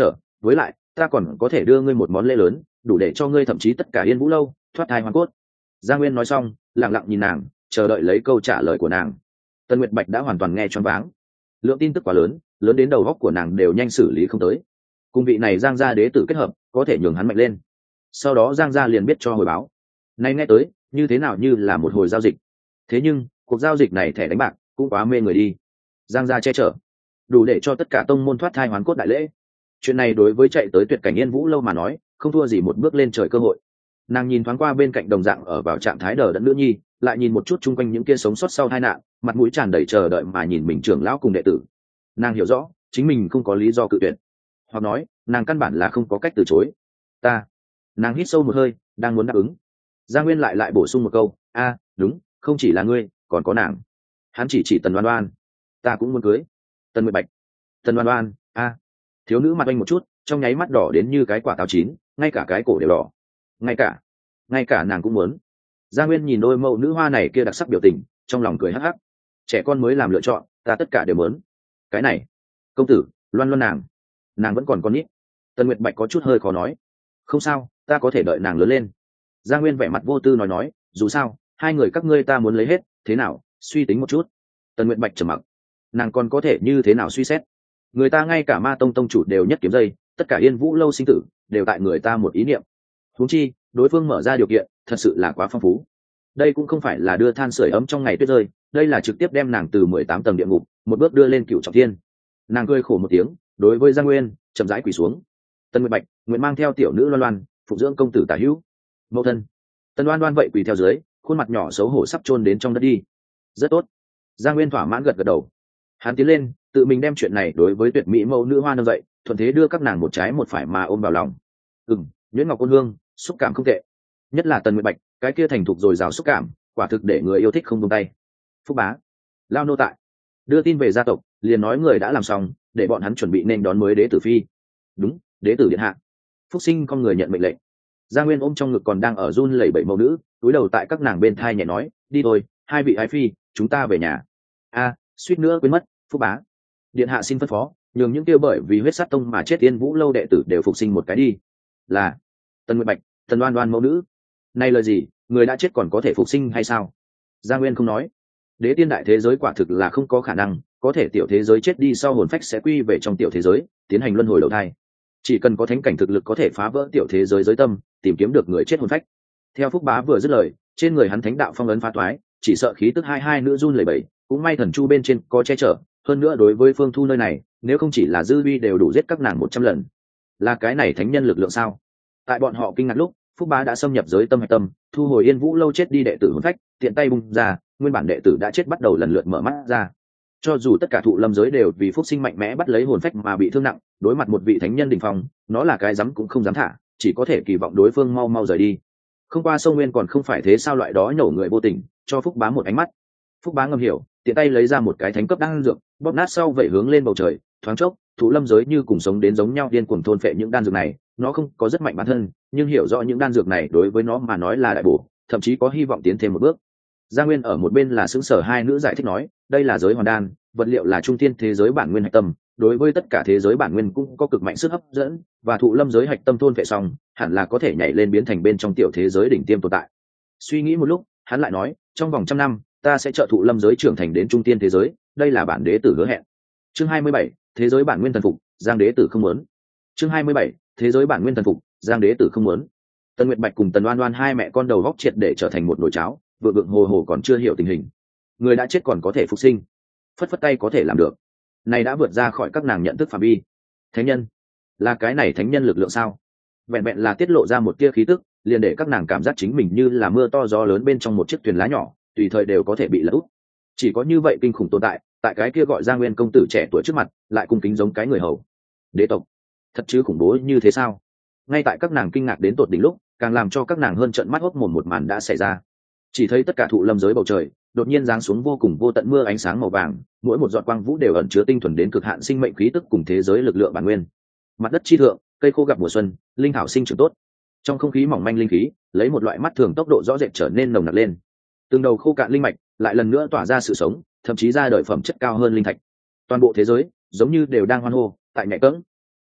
A: với lại ta còn có thể đưa ngươi một món lễ lớn, đủ để cho ngươi thậm chí tất cả Yên Vũ lâu thoát thai hoàn cốt. Giang Nguyên nói xong lặng lặng nhìn nàng, chờ đợi lấy câu trả lời của nàng. Tần Nguyệt Bạch đã hoàn toàn nghe choáng váng, lượng tin tức quá lớn, lớn đến đầu góc của nàng đều nhanh xử lý không tới. Cùng vị này Giang gia đế tử kết hợp có thể nhường hắn mạnh lên, sau đó Giang gia liền biết cho hồi báo. Nay nghe tới như thế nào như là một hồi giao dịch, thế nhưng cuộc giao dịch này thẻ đánh bạc cũng quá mê người đi. Giang gia che chở đủ để cho tất cả tông môn thoát thai hoàn cốt đại lễ, chuyện này đối với chạy tới tuyệt cảnh Yên Vũ lâu mà nói không thua gì một bước lên trời cơ hội. Nàng nhìn thoáng qua bên cạnh đồng dạng ở vào trạng thái đờ đẫn nữ nhi, lại nhìn một chút chung quanh những kia sống sót sau tai nạn, mặt mũi tràn đầy chờ đợi mà nhìn mình trưởng lão cùng đệ tử. Nàng hiểu rõ chính mình không có lý do cự tuyệt, hoặc nói nàng căn bản là không có cách từ chối. Ta nàng hít sâu một hơi đang muốn đáp ứng, Giang Nguyên lại lại bổ sung một câu, a đúng, không chỉ là ngươi còn có nàng. Hắn chỉ chỉ Tần Đoan Đoan. Ta cũng muốn cưới Tần Nguyệt Bạch. Tần Đoan Đoan a thiếu nữ mặt anh một chút, trong nháy mắt đỏ đến như cái quả táo chín, ngay cả cái cổ đều đỏ. Ngay cả ngay cả nàng cũng muốn. Giang Nguyên nhìn đôi mẫu nữ hoa này kia đặc sắc biểu tình, trong lòng cười hắc hắc. Trẻ con mới làm lựa chọn, ta tất cả đều muốn. Cái này công tử Loan Loan nàng nàng vẫn còn con nít. Tần Nguyệt Bạch có chút hơi khó nói. Không sao, ta có thể đợi nàng lớn lên. Giang Nguyên vẻ mặt vô tư nói nói, dù sao hai người các ngươi ta muốn lấy hết, thế nào suy tính một chút. Tần Nguyệt Bạch trầm mặc, nàng còn có thể như thế nào suy xét, người ta ngay cả Ma Tông tông chủ đều nhất kiếm dây, tất cả Yên Vũ lâu sinh tử đều tại người ta một ý niệm. Huống chi đối phương mở ra điều kiện thật sự là quá phong phú. Đây cũng không phải là đưa than sưởi ấm trong ngày tuyết rơi, đây là trực tiếp đem nàng từ mười tám tầng địa ngục một bước đưa lên cựu trọng thiên. Nàng cười khổ một tiếng, đối với Giang Nguyên chậm rãi quỳ xuống. Tần Nguyệt Bạch nguyện mang theo tiểu nữ Loan Loan phụng dưỡng công tử tả hữu. Mẫu thân. Tần Loan Loan vậy quỳ theo dưới, khuôn mặt nhỏ xấu hổ sắp chôn đến trong đất đi. Rất tốt. Giang Nguyên thỏa mãn gật gật đầu. Hắn tiến lên tự mình đem chuyện này đối với tuyệt mỹ mẫu nữ hoa nâng dậy, thuận thế đưa các nàng một trái một phải mà ôm vào lòng. Ừm, nhuyễn ngọc ôn hương, xúc cảm không tệ. Nhất là Tần Nguyệt Bạch, cái kia thành thục dồi dào xúc cảm, quả thực để người yêu thích không buông tay. Phúc bá, lao nô tại, đưa tin về gia tộc, liền nói người đã làm xong, để bọn hắn chuẩn bị nên đón mới đế tử phi. Đúng, đế tử điện hạ. Phúc sinh con người nhận mệnh lệnh. Giang Nguyên ôm trong ngực còn đang ở run lẩy bẩy mẫu nữ, cúi đầu tại các nàng bên thai nhẹ nói, đi thôi, hai vị ái phi, chúng ta về nhà. A, suýt nữa quên mất, Phúc bá, điện hạ xin phân phó, nhường những tiêu bởi vì huyết sát tông mà chết Yên Vũ lâu đệ tử đều phục sinh một cái đi. Là Tần Nguyệt Bạch, Tần Đoan Đoan mẫu nữ. Này lời gì, người đã chết còn có thể phục sinh hay sao? Giang Nguyên không nói. Đế tiên đại thế giới quả thực là không có khả năng, có thể tiểu thế giới chết đi sau hồn phách sẽ quy về trong tiểu thế giới, tiến hành luân hồi đầu thai. Chỉ cần có thánh cảnh thực lực có thể phá vỡ tiểu thế giới giới tâm, tìm kiếm được người chết hồn phách. Theo Phúc bá vừa dứt lời, trên người hắn thánh đạo phong ấn phá toái, chỉ sợ khí tức hai hai nữ run lẩy bẩy, cũng may thần chu bên trên có che chở, hơn nữa đối với Phương Thu nơi này, nếu không chỉ là dư uy đều đủ giết các nàng một trăm lần. Là cái này thánh nhân lực lượng sao? Tại bọn họ kinh ngạc lúc, Phúc bá đã xâm nhập giới tâm hạch tâm, thu hồi Yên Vũ lâu chết đi đệ tử hồn phách, tiện tay bung ra, nguyên bản đệ tử đã chết bắt đầu lần lượt mở mắt ra. Cho dù tất cả thụ lâm giới đều vì phúc sinh mạnh mẽ bắt lấy hồn phách mà bị thương nặng, đối mặt một vị thánh nhân đỉnh phong, nó là cái dám cũng không dám thả, chỉ có thể kỳ vọng đối phương mau mau rời đi. Không qua sông Nguyên còn không phải thế sao, loại đó nhổ người vô tình, cho Phúc bá một ánh mắt. Phúc bá ngầm hiểu, tiện tay lấy ra một cái thánh cấp đan dược, bóp nát sau vậy hướng lên bầu trời, thoáng chốc, thụ lâm giới như cùng sống đến giống nhau điên cuồng thôn phệ những đan dược này. Nó không có rất mạnh bản thân, nhưng hiểu rõ những đan dược này đối với nó mà nói là đại bổ, thậm chí có hy vọng tiến thêm một bước. Giang Nguyên ở một bên là xứng sở hai nữ giải thích nói, đây là giới hoàn đan, vật liệu là trung thiên thế giới bản nguyên hạch tâm, đối với tất cả thế giới bản nguyên cũng có cực mạnh sức hấp dẫn, và thụ lâm giới hạch tâm thôn phệ xong, hẳn là có thể nhảy lên biến thành bên trong tiểu thế giới đỉnh tiêm tồn tại. Suy nghĩ một lúc, hắn lại nói, trong vòng trăm năm, ta sẽ trợ thụ lâm giới trưởng thành đến trung tiên thế giới, đây là bản đế tử hứa hẹn. Chương hai mươi bảy, thế giới bản nguyên thần phục, Giang đế tử không muốn. Chương hai mươi bảy, thế giới bản nguyên thần phục, Giang đế tử không muốn. Tần Nguyệt Bạch cùng Tần Oan Oan hai mẹ con đầu góc triệt để trở thành một nồi cháo, vượng vượng hồ hồ còn chưa hiểu tình hình. Người đã chết còn có thể phục sinh, phất phất tay có thể làm được, này đã vượt ra khỏi các nàng nhận thức phạm vi. Thánh nhân, là cái này thánh nhân lực lượng sao? Vẹn vẹn là tiết lộ ra một tia khí tức, liền để các nàng cảm giác chính mình như là mưa to gió lớn bên trong một chiếc thuyền lá nhỏ, tùy thời đều có thể bị lật úp. Chỉ có như vậy kinh khủng tồn tại, tại cái kia gọi Giang Nguyên công tử trẻ tuổi trước mặt, lại cung kính giống cái người hầu. Đế tộc, thật chứ khủng bố như thế sao? Ngay tại các nàng kinh ngạc đến tột đỉnh lúc, càng làm cho các nàng hơn trợn mắt hốt mồm một màn đã xảy ra. Chỉ thấy tất cả thụ lâm giới bầu trời đột nhiên giáng xuống vô cùng vô tận mưa ánh sáng màu vàng, mỗi một giọt quang vũ đều ẩn chứa tinh thuần đến cực hạn sinh mệnh khí tức cùng thế giới lực lượng bản nguyên. Mặt đất chi thượng, cây khô gặp mùa xuân, linh thảo sinh trưởng tốt. Trong không khí mỏng manh linh khí, lấy một loại mắt thường tốc độ rõ rệt trở nên nồng nặc lên. Từng đầu khô cạn linh mạch lại lần nữa tỏa ra sự sống, thậm chí ra đời phẩm chất cao hơn linh thạch. Toàn bộ thế giới giống như đều đang hoan hô, tại nhẹ cẫng.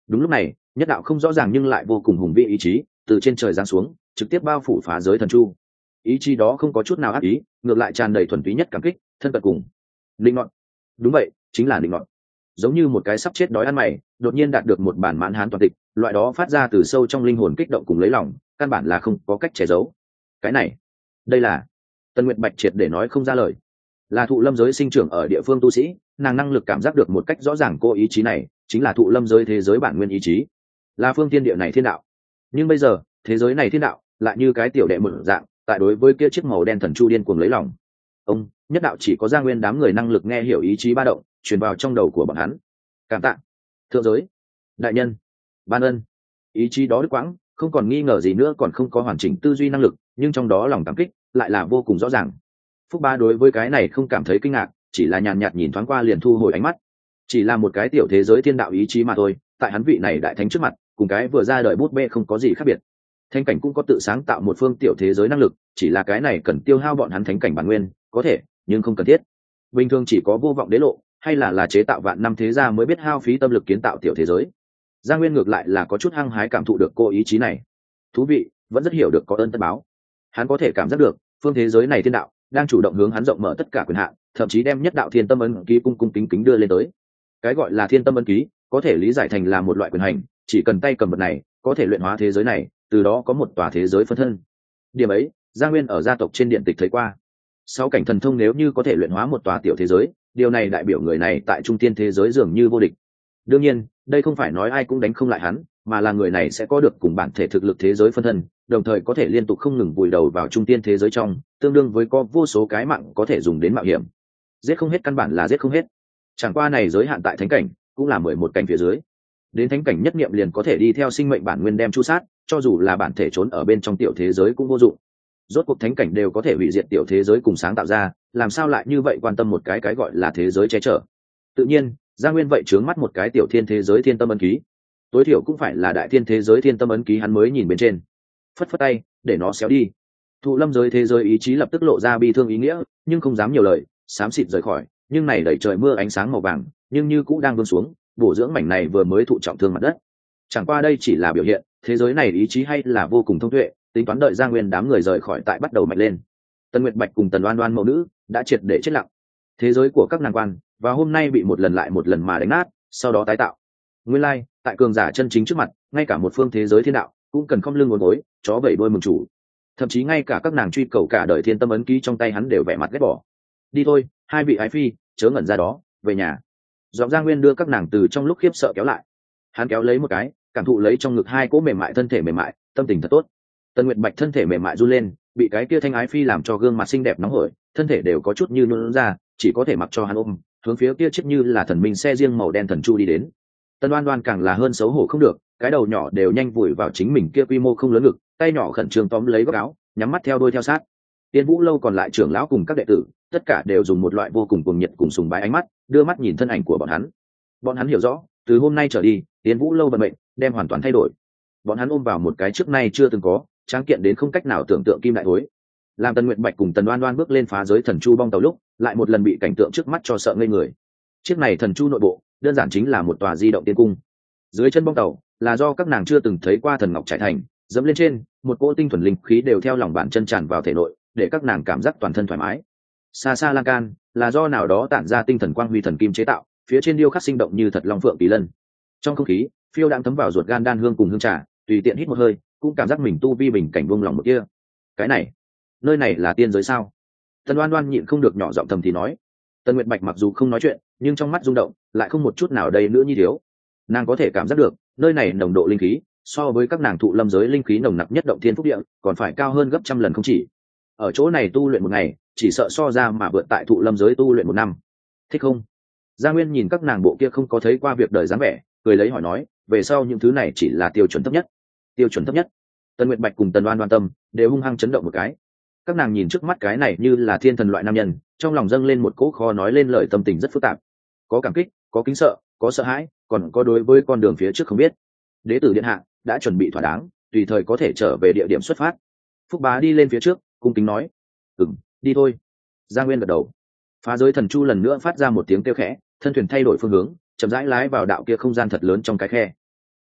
A: Đúng lúc này, nhất đạo không rõ ràng nhưng lại vô cùng hùng vĩ ý chí từ trên trời giáng xuống, trực tiếp bao phủ phá giới thần chu. Ý chí đó không có chút nào ác ý, ngược lại tràn đầy thuần túy nhất cảm kích, thân cận cùng linh ngọn. Đúng vậy, chính là linh ngọn. Giống như một cái sắp chết đói ăn mày, đột nhiên đạt được một bản mãn hán toàn tịch, loại đó phát ra từ sâu trong linh hồn kích động cùng lấy lòng, căn bản là không có cách che giấu. Cái này, đây là Tân Nguyệt Bạch triệt để nói không ra lời. Là thụ lâm giới sinh trưởng ở địa phương tu sĩ, nàng năng lực cảm giác được một cách rõ ràng cô ý chí này chính là thụ lâm giới thế giới bản nguyên ý chí, là phương thiên địa này thiên đạo. Nhưng bây giờ thế giới này thiên đạo lại như cái tiểu đệ một dạng, tại đối với kia chiếc màu đen thần chu điên cuồng lấy lòng. Ông nhất đạo chỉ có Gia Nguyên đám người năng lực nghe hiểu ý chí ba động truyền vào trong đầu của bọn hắn. Cảm tạ thượng giới đại nhân, ban ân. Ý chí đó đứt quãng, không còn nghi ngờ gì nữa, còn không có hoàn chỉnh tư duy năng lực, nhưng trong đó lòng cảm kích lại là vô cùng rõ ràng. Phúc Ba đối với cái này không cảm thấy kinh ngạc, chỉ là nhàn nhạt nhìn thoáng qua liền thu hồi ánh mắt. Chỉ là một cái tiểu thế giới thiên đạo ý chí mà thôi, tại hắn vị này đại thánh trước mặt, cùng cái vừa ra đời bút bê không có gì khác biệt. Thánh cảnh cũng có tự sáng tạo một phương tiểu thế giới năng lực, chỉ là cái này cần tiêu hao bọn hắn thánh cảnh bản nguyên, có thể, nhưng không cần thiết. Bình thường chỉ có vô vọng đế lộ, hay là là chế tạo vạn năm thế gia mới biết hao phí tâm lực kiến tạo tiểu thế giới. Gia Nguyên ngược lại là có chút hăng hái cảm thụ được cô ý chí này. Thú vị, vẫn rất hiểu được có ơn tất báo. Hắn có thể cảm giác được, phương thế giới này thiên đạo đang chủ động hướng hắn rộng mở tất cả quyền hạn, thậm chí đem nhất đạo thiên tâm ấn ký cung cung kính kính đưa lên tới. Cái gọi là thiên tâm ấn ký, có thể lý giải thành là một loại quyền hành, chỉ cần tay cầm vật này, có thể luyện hóa thế giới này, từ đó có một tòa thế giới phân thân. Điểm ấy, Gia Nguyên ở gia tộc trên điện tịch thấy qua. Sáu cảnh thần thông nếu như có thể luyện hóa một tòa tiểu thế giới, điều này đại biểu người này tại trung tiên thế giới dường như vô địch. Đương nhiên, đây không phải nói ai cũng đánh không lại hắn, mà là người này sẽ có được cùng bản thể thực lực thế giới phân thân, đồng thời có thể liên tục không ngừng vùi đầu vào trung tiên thế giới trong, tương đương với có vô số cái mạng có thể dùng đến mạo hiểm. Giết không hết căn bản là giết không hết. Chẳng qua này giới hạn tại thánh cảnh, cũng là mười một cảnh phía dưới. Đến thánh cảnh nhất niệm liền có thể đi theo sinh mệnh bản nguyên đem chu sát, cho dù là bản thể trốn ở bên trong tiểu thế giới cũng vô dụng. Rốt cuộc thánh cảnh đều có thể hủy diệt tiểu thế giới cùng sáng tạo ra, làm sao lại như vậy quan tâm một cái cái gọi là thế giới che chở. Tự nhiên, Gia Nguyên vậy trướng mắt một cái tiểu thiên thế giới thiên tâm ấn ký, tối thiểu cũng phải là đại thiên thế giới thiên tâm ấn ký hắn mới nhìn bên trên. Phất phất tay để nó xéo đi. Thụ lâm giới thế giới ý chí lập tức lộ ra bi thương ý nghĩa, nhưng không dám nhiều lời, xám xịt rời khỏi. Nhưng này đẩy trời mưa ánh sáng màu vàng, nhưng như cũng đang vươn xuống, bổ dưỡng mảnh này vừa mới thụ trọng thương mặt đất. Chẳng qua đây chỉ là biểu hiện, thế giới này ý chí hay là vô cùng thông tuệ, tính toán đợi Gia Nguyên đám người rời khỏi tại bắt đầu mạnh lên. Tần Nguyệt Bạch cùng Tần Oan Oan mẫu nữ đã triệt để chết lặng. Thế giới của các nàng quan và hôm nay bị một lần lại một lần mà đánh nát, sau đó tái tạo. Nguyên lai, like, tại cường giả chân chính trước mặt, ngay cả một phương thế giới thiên đạo cũng cần không lưng ngốn gối, chó vẩy đuôi mừng chủ. Thậm chí ngay cả các nàng truy cầu cả đời thiên tâm ấn ký trong tay hắn đều vẻ mặt ghét bỏ. Đi thôi, hai vị ái phi, chớ ngẩn ra đó, về nhà. Giọng Gia Nguyên đưa các nàng từ trong lúc khiếp sợ kéo lại. Hắn kéo lấy một cái, cảm thụ lấy trong ngực hai cỗ mềm mại thân thể mềm mại, tâm tình thật tốt. Tần Nguyệt Bạch thân thể mềm mại run lên, bị cái kia thanh ái phi làm cho gương mặt xinh đẹp nóng hổi, thân thể đều có chút như nhũn ra, chỉ có thể mặc cho hắn ôm, hướng phía kia chiếc như là thần minh xe riêng màu đen thần chu đi đến. Tần Oan Oan càng là hơn xấu hổ không được, cái đầu nhỏ đều nhanh vùi vào chính mình kia quy mô không lớn ngực, tay nhỏ khẩn trương tóm lấy góc áo, nhắm mắt theo đuôi theo sát. Tiên Vũ lâu còn lại trưởng lão cùng các đệ tử, tất cả đều dùng một loại vô cùng cuồng nhiệt cùng sùng bái ánh mắt, đưa mắt nhìn thân ảnh của bọn hắn. Bọn hắn hiểu rõ, từ hôm nay trở đi, Tiên Vũ lâu vận mệnh đem hoàn toàn thay đổi. Bọn hắn ôm vào một cái trước nay chưa từng có, tráng kiện đến không cách nào tưởng tượng kim đại thối. Làm Tần Nguyệt Bạch cùng Tần Oan Oan bước lên phá giới thần chu bong tàu lúc, lại một lần bị cảnh tượng trước mắt cho sợ ngây người. Chiếc này thần chu nội bộ, đơn giản chính là một tòa di động tiên cung. Dưới chân bong tàu, là do các nàng chưa từng thấy qua thần ngọc trải thành, dẫm lên trên, một cỗ tinh thuần linh khí đều theo lòng bàn chân tràn vào thể nội, để các nàng cảm giác toàn thân thoải mái. Xa xa lan can, là do nào đó tản ra tinh thần quang huy thần kim chế tạo, phía trên điêu khắc sinh động như thật long phượng kỳ lân. Trong không khí, phiêu đang thấm vào ruột gan đan hương cùng hương trà, tùy tiện hít một hơi, cũng cảm giác mình tu vi bình cảnh buông lòng một kia. Cái này, nơi này là tiên giới sao? Tần Oan Oan nhịn không được nhỏ giọng thầm thì nói. Tần Nguyệt Bạch mặc dù không nói chuyện, nhưng trong mắt rung động, lại không một chút nào đầy nữa như thiếu. Nàng có thể cảm giác được, nơi này nồng độ linh khí, so với các nàng thụ lâm giới linh khí nồng nặc nhất động thiên phúc địa, còn phải cao hơn gấp trăm lần không chỉ. Ở chỗ này tu luyện một ngày, chỉ sợ so ra mà vượt tại thụ lâm giới tu luyện một năm. Thích không? Gia Nguyên nhìn các nàng bộ kia không có thấy qua việc đời dáng vẻ, cười lấy hỏi nói, về sau những thứ này chỉ là tiêu chuẩn thấp nhất. Tiêu chuẩn thấp nhất. Tần Nguyệt Bạch cùng Tần Oan Oan tâm đều hung hăng chấn động một cái. Các nàng nhìn trước mắt cái này như là thiên thần loại nam nhân, trong lòng dâng lên một cỗ kho nói lên lời tâm tình rất phức tạp. Có cảm kích, có kính sợ, có sợ hãi, còn có đối với con đường phía trước không biết. Đế tử điện hạ đã chuẩn bị thỏa đáng, tùy thời có thể trở về địa điểm xuất phát. Phúc Bá đi lên phía trước, cung kính nói, ừm, đi thôi. Gia Nguyên gật đầu. Phá giới thần chu lần nữa phát ra một tiếng kêu khẽ, thân thuyền thay đổi phương hướng, chậm rãi lái vào đạo kia không gian thật lớn trong cái khe.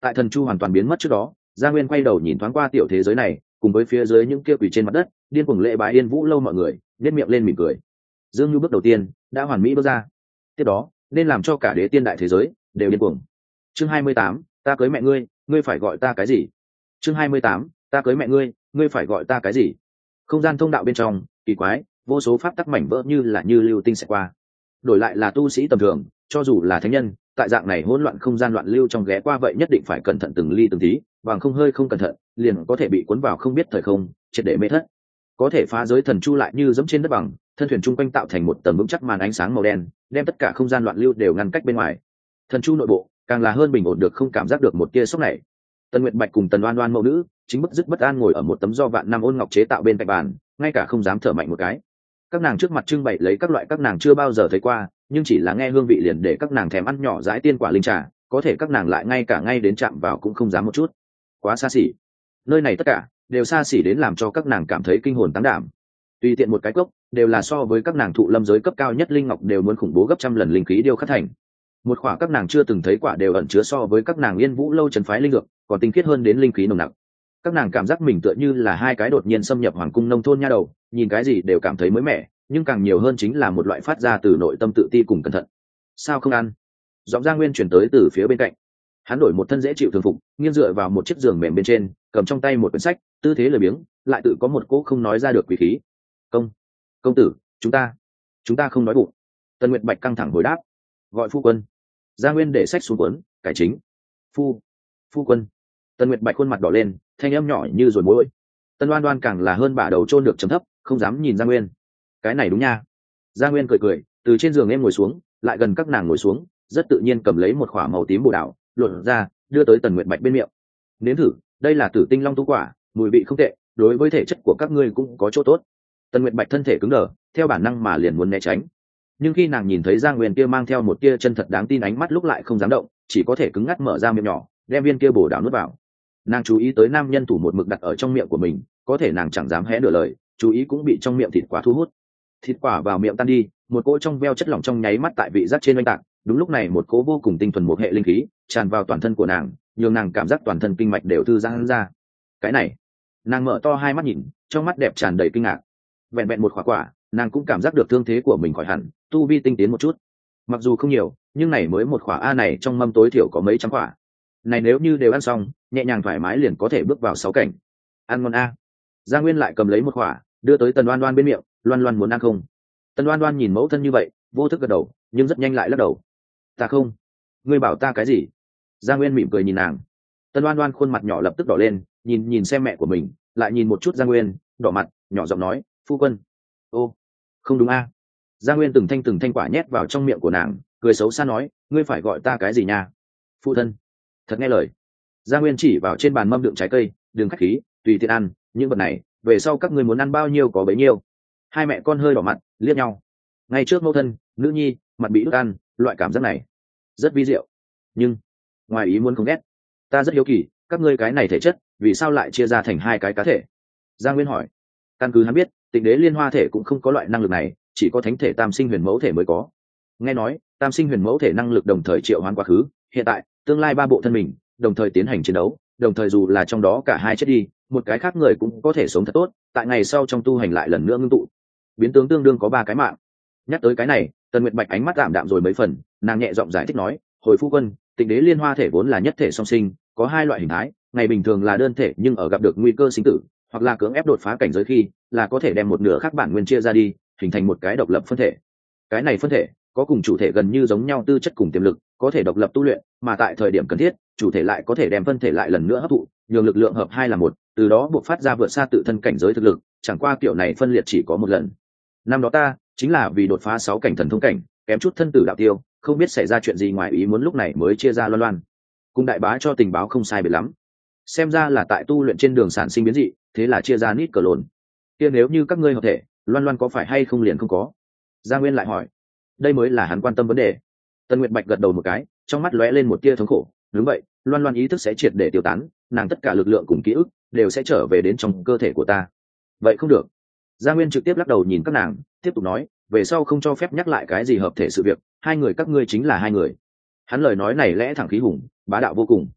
A: Tại thần chu hoàn toàn biến mất trước đó, Gia Nguyên quay đầu nhìn thoáng qua tiểu thế giới này, cùng với phía dưới những kia quỷ trên mặt đất, điên cuồng lễ bái Yên Vũ lâu mọi người, nhếch miệng lên mỉm cười. Dương Nhu bước đầu tiên đã hoàn mỹ bước ra. Tiếp đó, nên làm cho cả đế tiên đại thế giới đều điên cuồng. Chương hai mươi tám, ta cưới mẹ ngươi, ngươi phải gọi ta cái gì? Chương hai mươi tám, ta cưới mẹ ngươi, ngươi phải gọi ta cái gì? Không gian thông đạo bên trong, kỳ quái, vô số pháp tắc mảnh vỡ như là như lưu tinh sẽ qua. Đổi lại là tu sĩ tầm thường, cho dù là thánh nhân, tại dạng này hỗn loạn không gian loạn lưu trong ghé qua vậy nhất định phải cẩn thận từng ly từng tí, bằng không hơi không cẩn thận, liền có thể bị cuốn vào không biết thời không, triệt để mê thất. Có thể phá giới thần chu lại như dẫm trên đất bằng, thân thuyền chung quanh tạo thành một tầng vững chắc màn ánh sáng màu đen, đem tất cả không gian loạn lưu đều ngăn cách bên ngoài. Thần chu nội bộ càng là hơn bình ổn được không cảm giác được một tia sốc này. Tần Nguyệt Bạch cùng Tần Oan Oan mẫu nữ chính bức dứt bất an ngồi ở một tấm do vạn năm ôn ngọc chế tạo bên cạnh bàn, ngay cả không dám thở mạnh một cái. Các nàng trước mặt trưng bày lấy các loại các nàng chưa bao giờ thấy qua, nhưng chỉ là nghe hương vị liền để các nàng thèm ăn nhỏ dãi tiên quả linh trà, có thể các nàng lại ngay cả ngay đến chạm vào cũng không dám một chút. Quá xa xỉ. Nơi này tất cả đều xa xỉ đến làm cho các nàng cảm thấy kinh hồn táng đảm. Tùy tiện một cái cốc đều là so với các nàng thụ lâm giới cấp cao nhất linh ngọc đều muốn khủng bố gấp trăm lần linh khí điêu khắc thành. Một khỏa các nàng chưa từng thấy quả đều ẩn chứa so với các nàng Yên Vũ lâu trấn phái linh dược còn tinh khiết hơn đến linh khí nồng nặc. Các nàng cảm giác mình tựa như là hai cái đột nhiên xâm nhập hoàng cung nông thôn nha đầu, nhìn cái gì đều cảm thấy mới mẻ, nhưng càng nhiều hơn chính là một loại phát ra từ nội tâm tự ti cùng cẩn thận. Sao không ăn? Giọng Gia Nguyên truyền tới từ phía bên cạnh. Hắn đổi một thân dễ chịu thường phục, nghiêng dựa vào một chiếc giường mềm bên trên, cầm trong tay một quyển sách, tư thế lười biếng, lại tự có một cỗ không nói ra được quý khí. Công, công tử, chúng ta, chúng ta không nói bụng. Tần Nguyệt Bạch căng thẳng hồi đáp. Gọi phu quân. Gia Nguyên để sách xuống cuốn, cải chính. Phu, phu quân. Tần Nguyệt Bạch khuôn mặt đỏ lên, thanh âm nhỏ như rồi môi. Tần Oan Oan càng là hơn bả đầu chôn được trầm thấp, không dám nhìn Gia Nguyên. Cái này đúng nha. Gia Nguyên cười cười, từ trên giường em ngồi xuống, lại gần các nàng ngồi xuống, rất tự nhiên cầm lấy một khỏa màu tím bồ đào, luồn ra, đưa tới Tần Nguyệt Bạch bên miệng. Nếm thử, đây là Tử Tinh Long tu quả, mùi vị không tệ, đối với thể chất của các ngươi cũng có chỗ tốt. Tần Nguyệt Bạch thân thể cứng đờ, theo bản năng mà liền muốn né tránh. Nhưng khi nàng nhìn thấy Gia Nguyên kia mang theo một tia chân thật đáng tin ánh mắt lúc lại không dám động, chỉ có thể cứng ngắc mở ra miệng nhỏ, đem viên kia bồ đào nuốt vào. Nàng chú ý tới nam nhân thủ một mực đặt ở trong miệng của mình, có thể nàng chẳng dám hé nửa lời, chú ý cũng bị trong miệng thịt quả thu hút. Thịt quả vào miệng tan đi, một cỗ trong veo chất lỏng trong nháy mắt tại vị giác trên oanh tạc. Đúng lúc này một cỗ vô cùng tinh thuần một hệ linh khí tràn vào toàn thân của nàng, nhường nàng cảm giác toàn thân kinh mạch đều thư giãn ra. Cái này, nàng mở to hai mắt nhìn, trong mắt đẹp tràn đầy kinh ngạc. Vẹn vẹn một quả quả, nàng cũng cảm giác được thương thế của mình khỏi hẳn, tu vi tinh tiến một chút. Mặc dù không nhiều, nhưng này mới một quả a này trong mâm tối thiểu có mấy trăm quả. Này nếu như đều ăn xong, nhẹ nhàng thoải mái liền có thể bước vào sáu cảnh. Ăn ngon a. Gia Nguyên lại cầm lấy một quả, đưa tới Tần Oan Oan bên miệng, Loan Loan muốn ăn không? Tần Oan Oan nhìn mẫu thân như vậy, vô thức gật đầu, nhưng rất nhanh lại lắc đầu. Ta không. Ngươi bảo ta cái gì? Gia Nguyên mỉm cười nhìn nàng. Tần Oan Oan khuôn mặt nhỏ lập tức đỏ lên, nhìn nhìn xem mẹ của mình, lại nhìn một chút Gia Nguyên, đỏ mặt, nhỏ giọng nói, phu quân. Ô, không đúng a. Gia Nguyên từng thanh từng thanh quả nhét vào trong miệng của nàng, cười xấu xa nói, ngươi phải gọi ta cái gì nha? Phụ thân. Thật nghe lời. Gia Nguyên chỉ vào trên bàn mâm đựng trái cây, đừng khách khí, tùy tiện ăn, những vật này, về sau các ngươi muốn ăn bao nhiêu có bấy nhiêu. Hai mẹ con hơi đỏ mặt, liếc nhau. Ngay trước mẫu thân, nữ nhi, mặt bị đứt ăn, loại cảm giác này rất vi diệu. Nhưng, ngoài ý muốn không ghét. Ta rất hiếu kỳ, các ngươi cái này thể chất, vì sao lại chia ra thành hai cái cá thể? Gia Nguyên hỏi. Căn cứ hắn biết, Tịnh Đế Liên Hoa thể cũng không có loại năng lực này, chỉ có thánh thể Tam Sinh Huyền Mẫu thể mới có. Nghe nói, Tam Sinh Huyền Mẫu thể năng lực đồng thời triệu hoán quá khứ, hiện tại, tương lai ba bộ thân mình, đồng thời tiến hành chiến đấu, đồng thời dù là trong đó cả hai chết đi, một cái khác người cũng có thể sống thật tốt, tại ngày sau trong tu hành lại lần nữa ngưng tụ, biến tướng tương đương có ba cái mạng. Nhắc tới cái này, Tần Nguyệt Bạch ánh mắt tạm đạm rồi mấy phần, nàng nhẹ giọng giải thích nói, hồi phu quân, Tịnh Đế Liên Hoa thể vốn là nhất thể song sinh, có hai loại hình thái, ngày bình thường là đơn thể nhưng ở gặp được nguy cơ sinh tử, hoặc là cưỡng ép đột phá cảnh giới khi, là có thể đem một nửa khác bản nguyên chia ra đi, hình thành một cái độc lập phân thể. Cái này phân thể có cùng chủ thể gần như giống nhau tư chất cùng tiềm lực, có thể độc lập tu luyện, mà tại thời điểm cần thiết, chủ thể lại có thể đem phân thể lại lần nữa hấp thụ, nhường lực lượng hợp hai là một, từ đó buộc phát ra vượt xa tự thân cảnh giới thực lực, chẳng qua kiểu này phân liệt chỉ có một lần. Năm đó ta chính là vì đột phá sáu cảnh thần thông cảnh, kém chút thân tử đạo tiêu, không biết xảy ra chuyện gì ngoài ý muốn lúc này mới chia ra Loan Loan. Cùng đại bá cho tình báo không sai biệt lắm. Xem ra là tại tu luyện trên đường sản sinh biến dị, thế là chia ra nít cờ lồn. Kia nếu như các ngươi hợp thể, Loan Loan có phải hay không liền không có? Gia Nguyên lại hỏi. Đây mới là hắn quan tâm vấn đề. Tần Nguyệt Bạch gật đầu một cái, trong mắt lóe lên một tia thống khổ. Đúng vậy, Loan Loan ý thức sẽ triệt để tiêu tán, nàng tất cả lực lượng cùng ký ức đều sẽ trở về đến trong cơ thể của ta. Vậy không được. Gia Nguyên trực tiếp lắc đầu nhìn các nàng, tiếp tục nói, về sau không cho phép nhắc lại cái gì hợp thể sự việc, hai người các ngươi chính là hai người. Hắn lời nói này lẽ thẳng khí hùng, bá đạo vô cùng.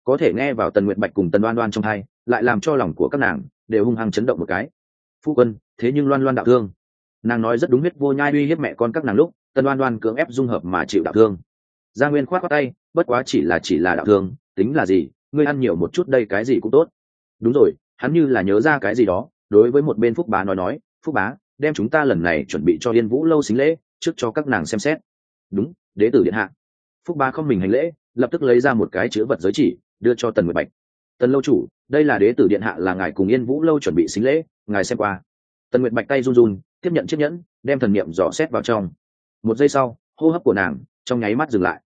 A: có thể nghe vào tần nguyện bạch cùng tần đoan đoan trong hai, lại làm cho lòng của các nàng đều hung hăng chấn động một cái. Phu quân, thế nhưng loan loan đạo thương. Nàng nói rất đúng, huyết vô nhai uy hiếp mẹ con các nàng lúc, tần đoan đoan cưỡng ép dung hợp mà chịu đạo thương. Gia Nguyên khoát khoát tay, bất quá chỉ là chỉ là đạo thương, tính là gì, ngươi ăn nhiều một chút đây, cái gì cũng tốt. Đúng rồi, hắn như là nhớ ra cái gì đó, đối với một bên Phúc Bá nói nói, Phúc Bá, đem chúng ta lần này chuẩn bị cho Yên Vũ lâu xính lễ, trước cho các nàng xem xét. Đúng, đế tử điện hạ. Phúc Bá không mình hành lễ, lập tức lấy ra một cái chữ vật giới chỉ, đưa cho Tần Nguyệt Bạch. Tần lâu chủ, đây là đế tử điện hạ là ngài cùng Yên Vũ lâu chuẩn bị xính lễ, ngài xem qua. Tần Nguyệt Bạch tay run run, tiếp nhận chiếc nhẫn, đem thần niệm dò xét vào trong. Một giây sau, hô hấp của nàng trong nháy mắt dừng lại.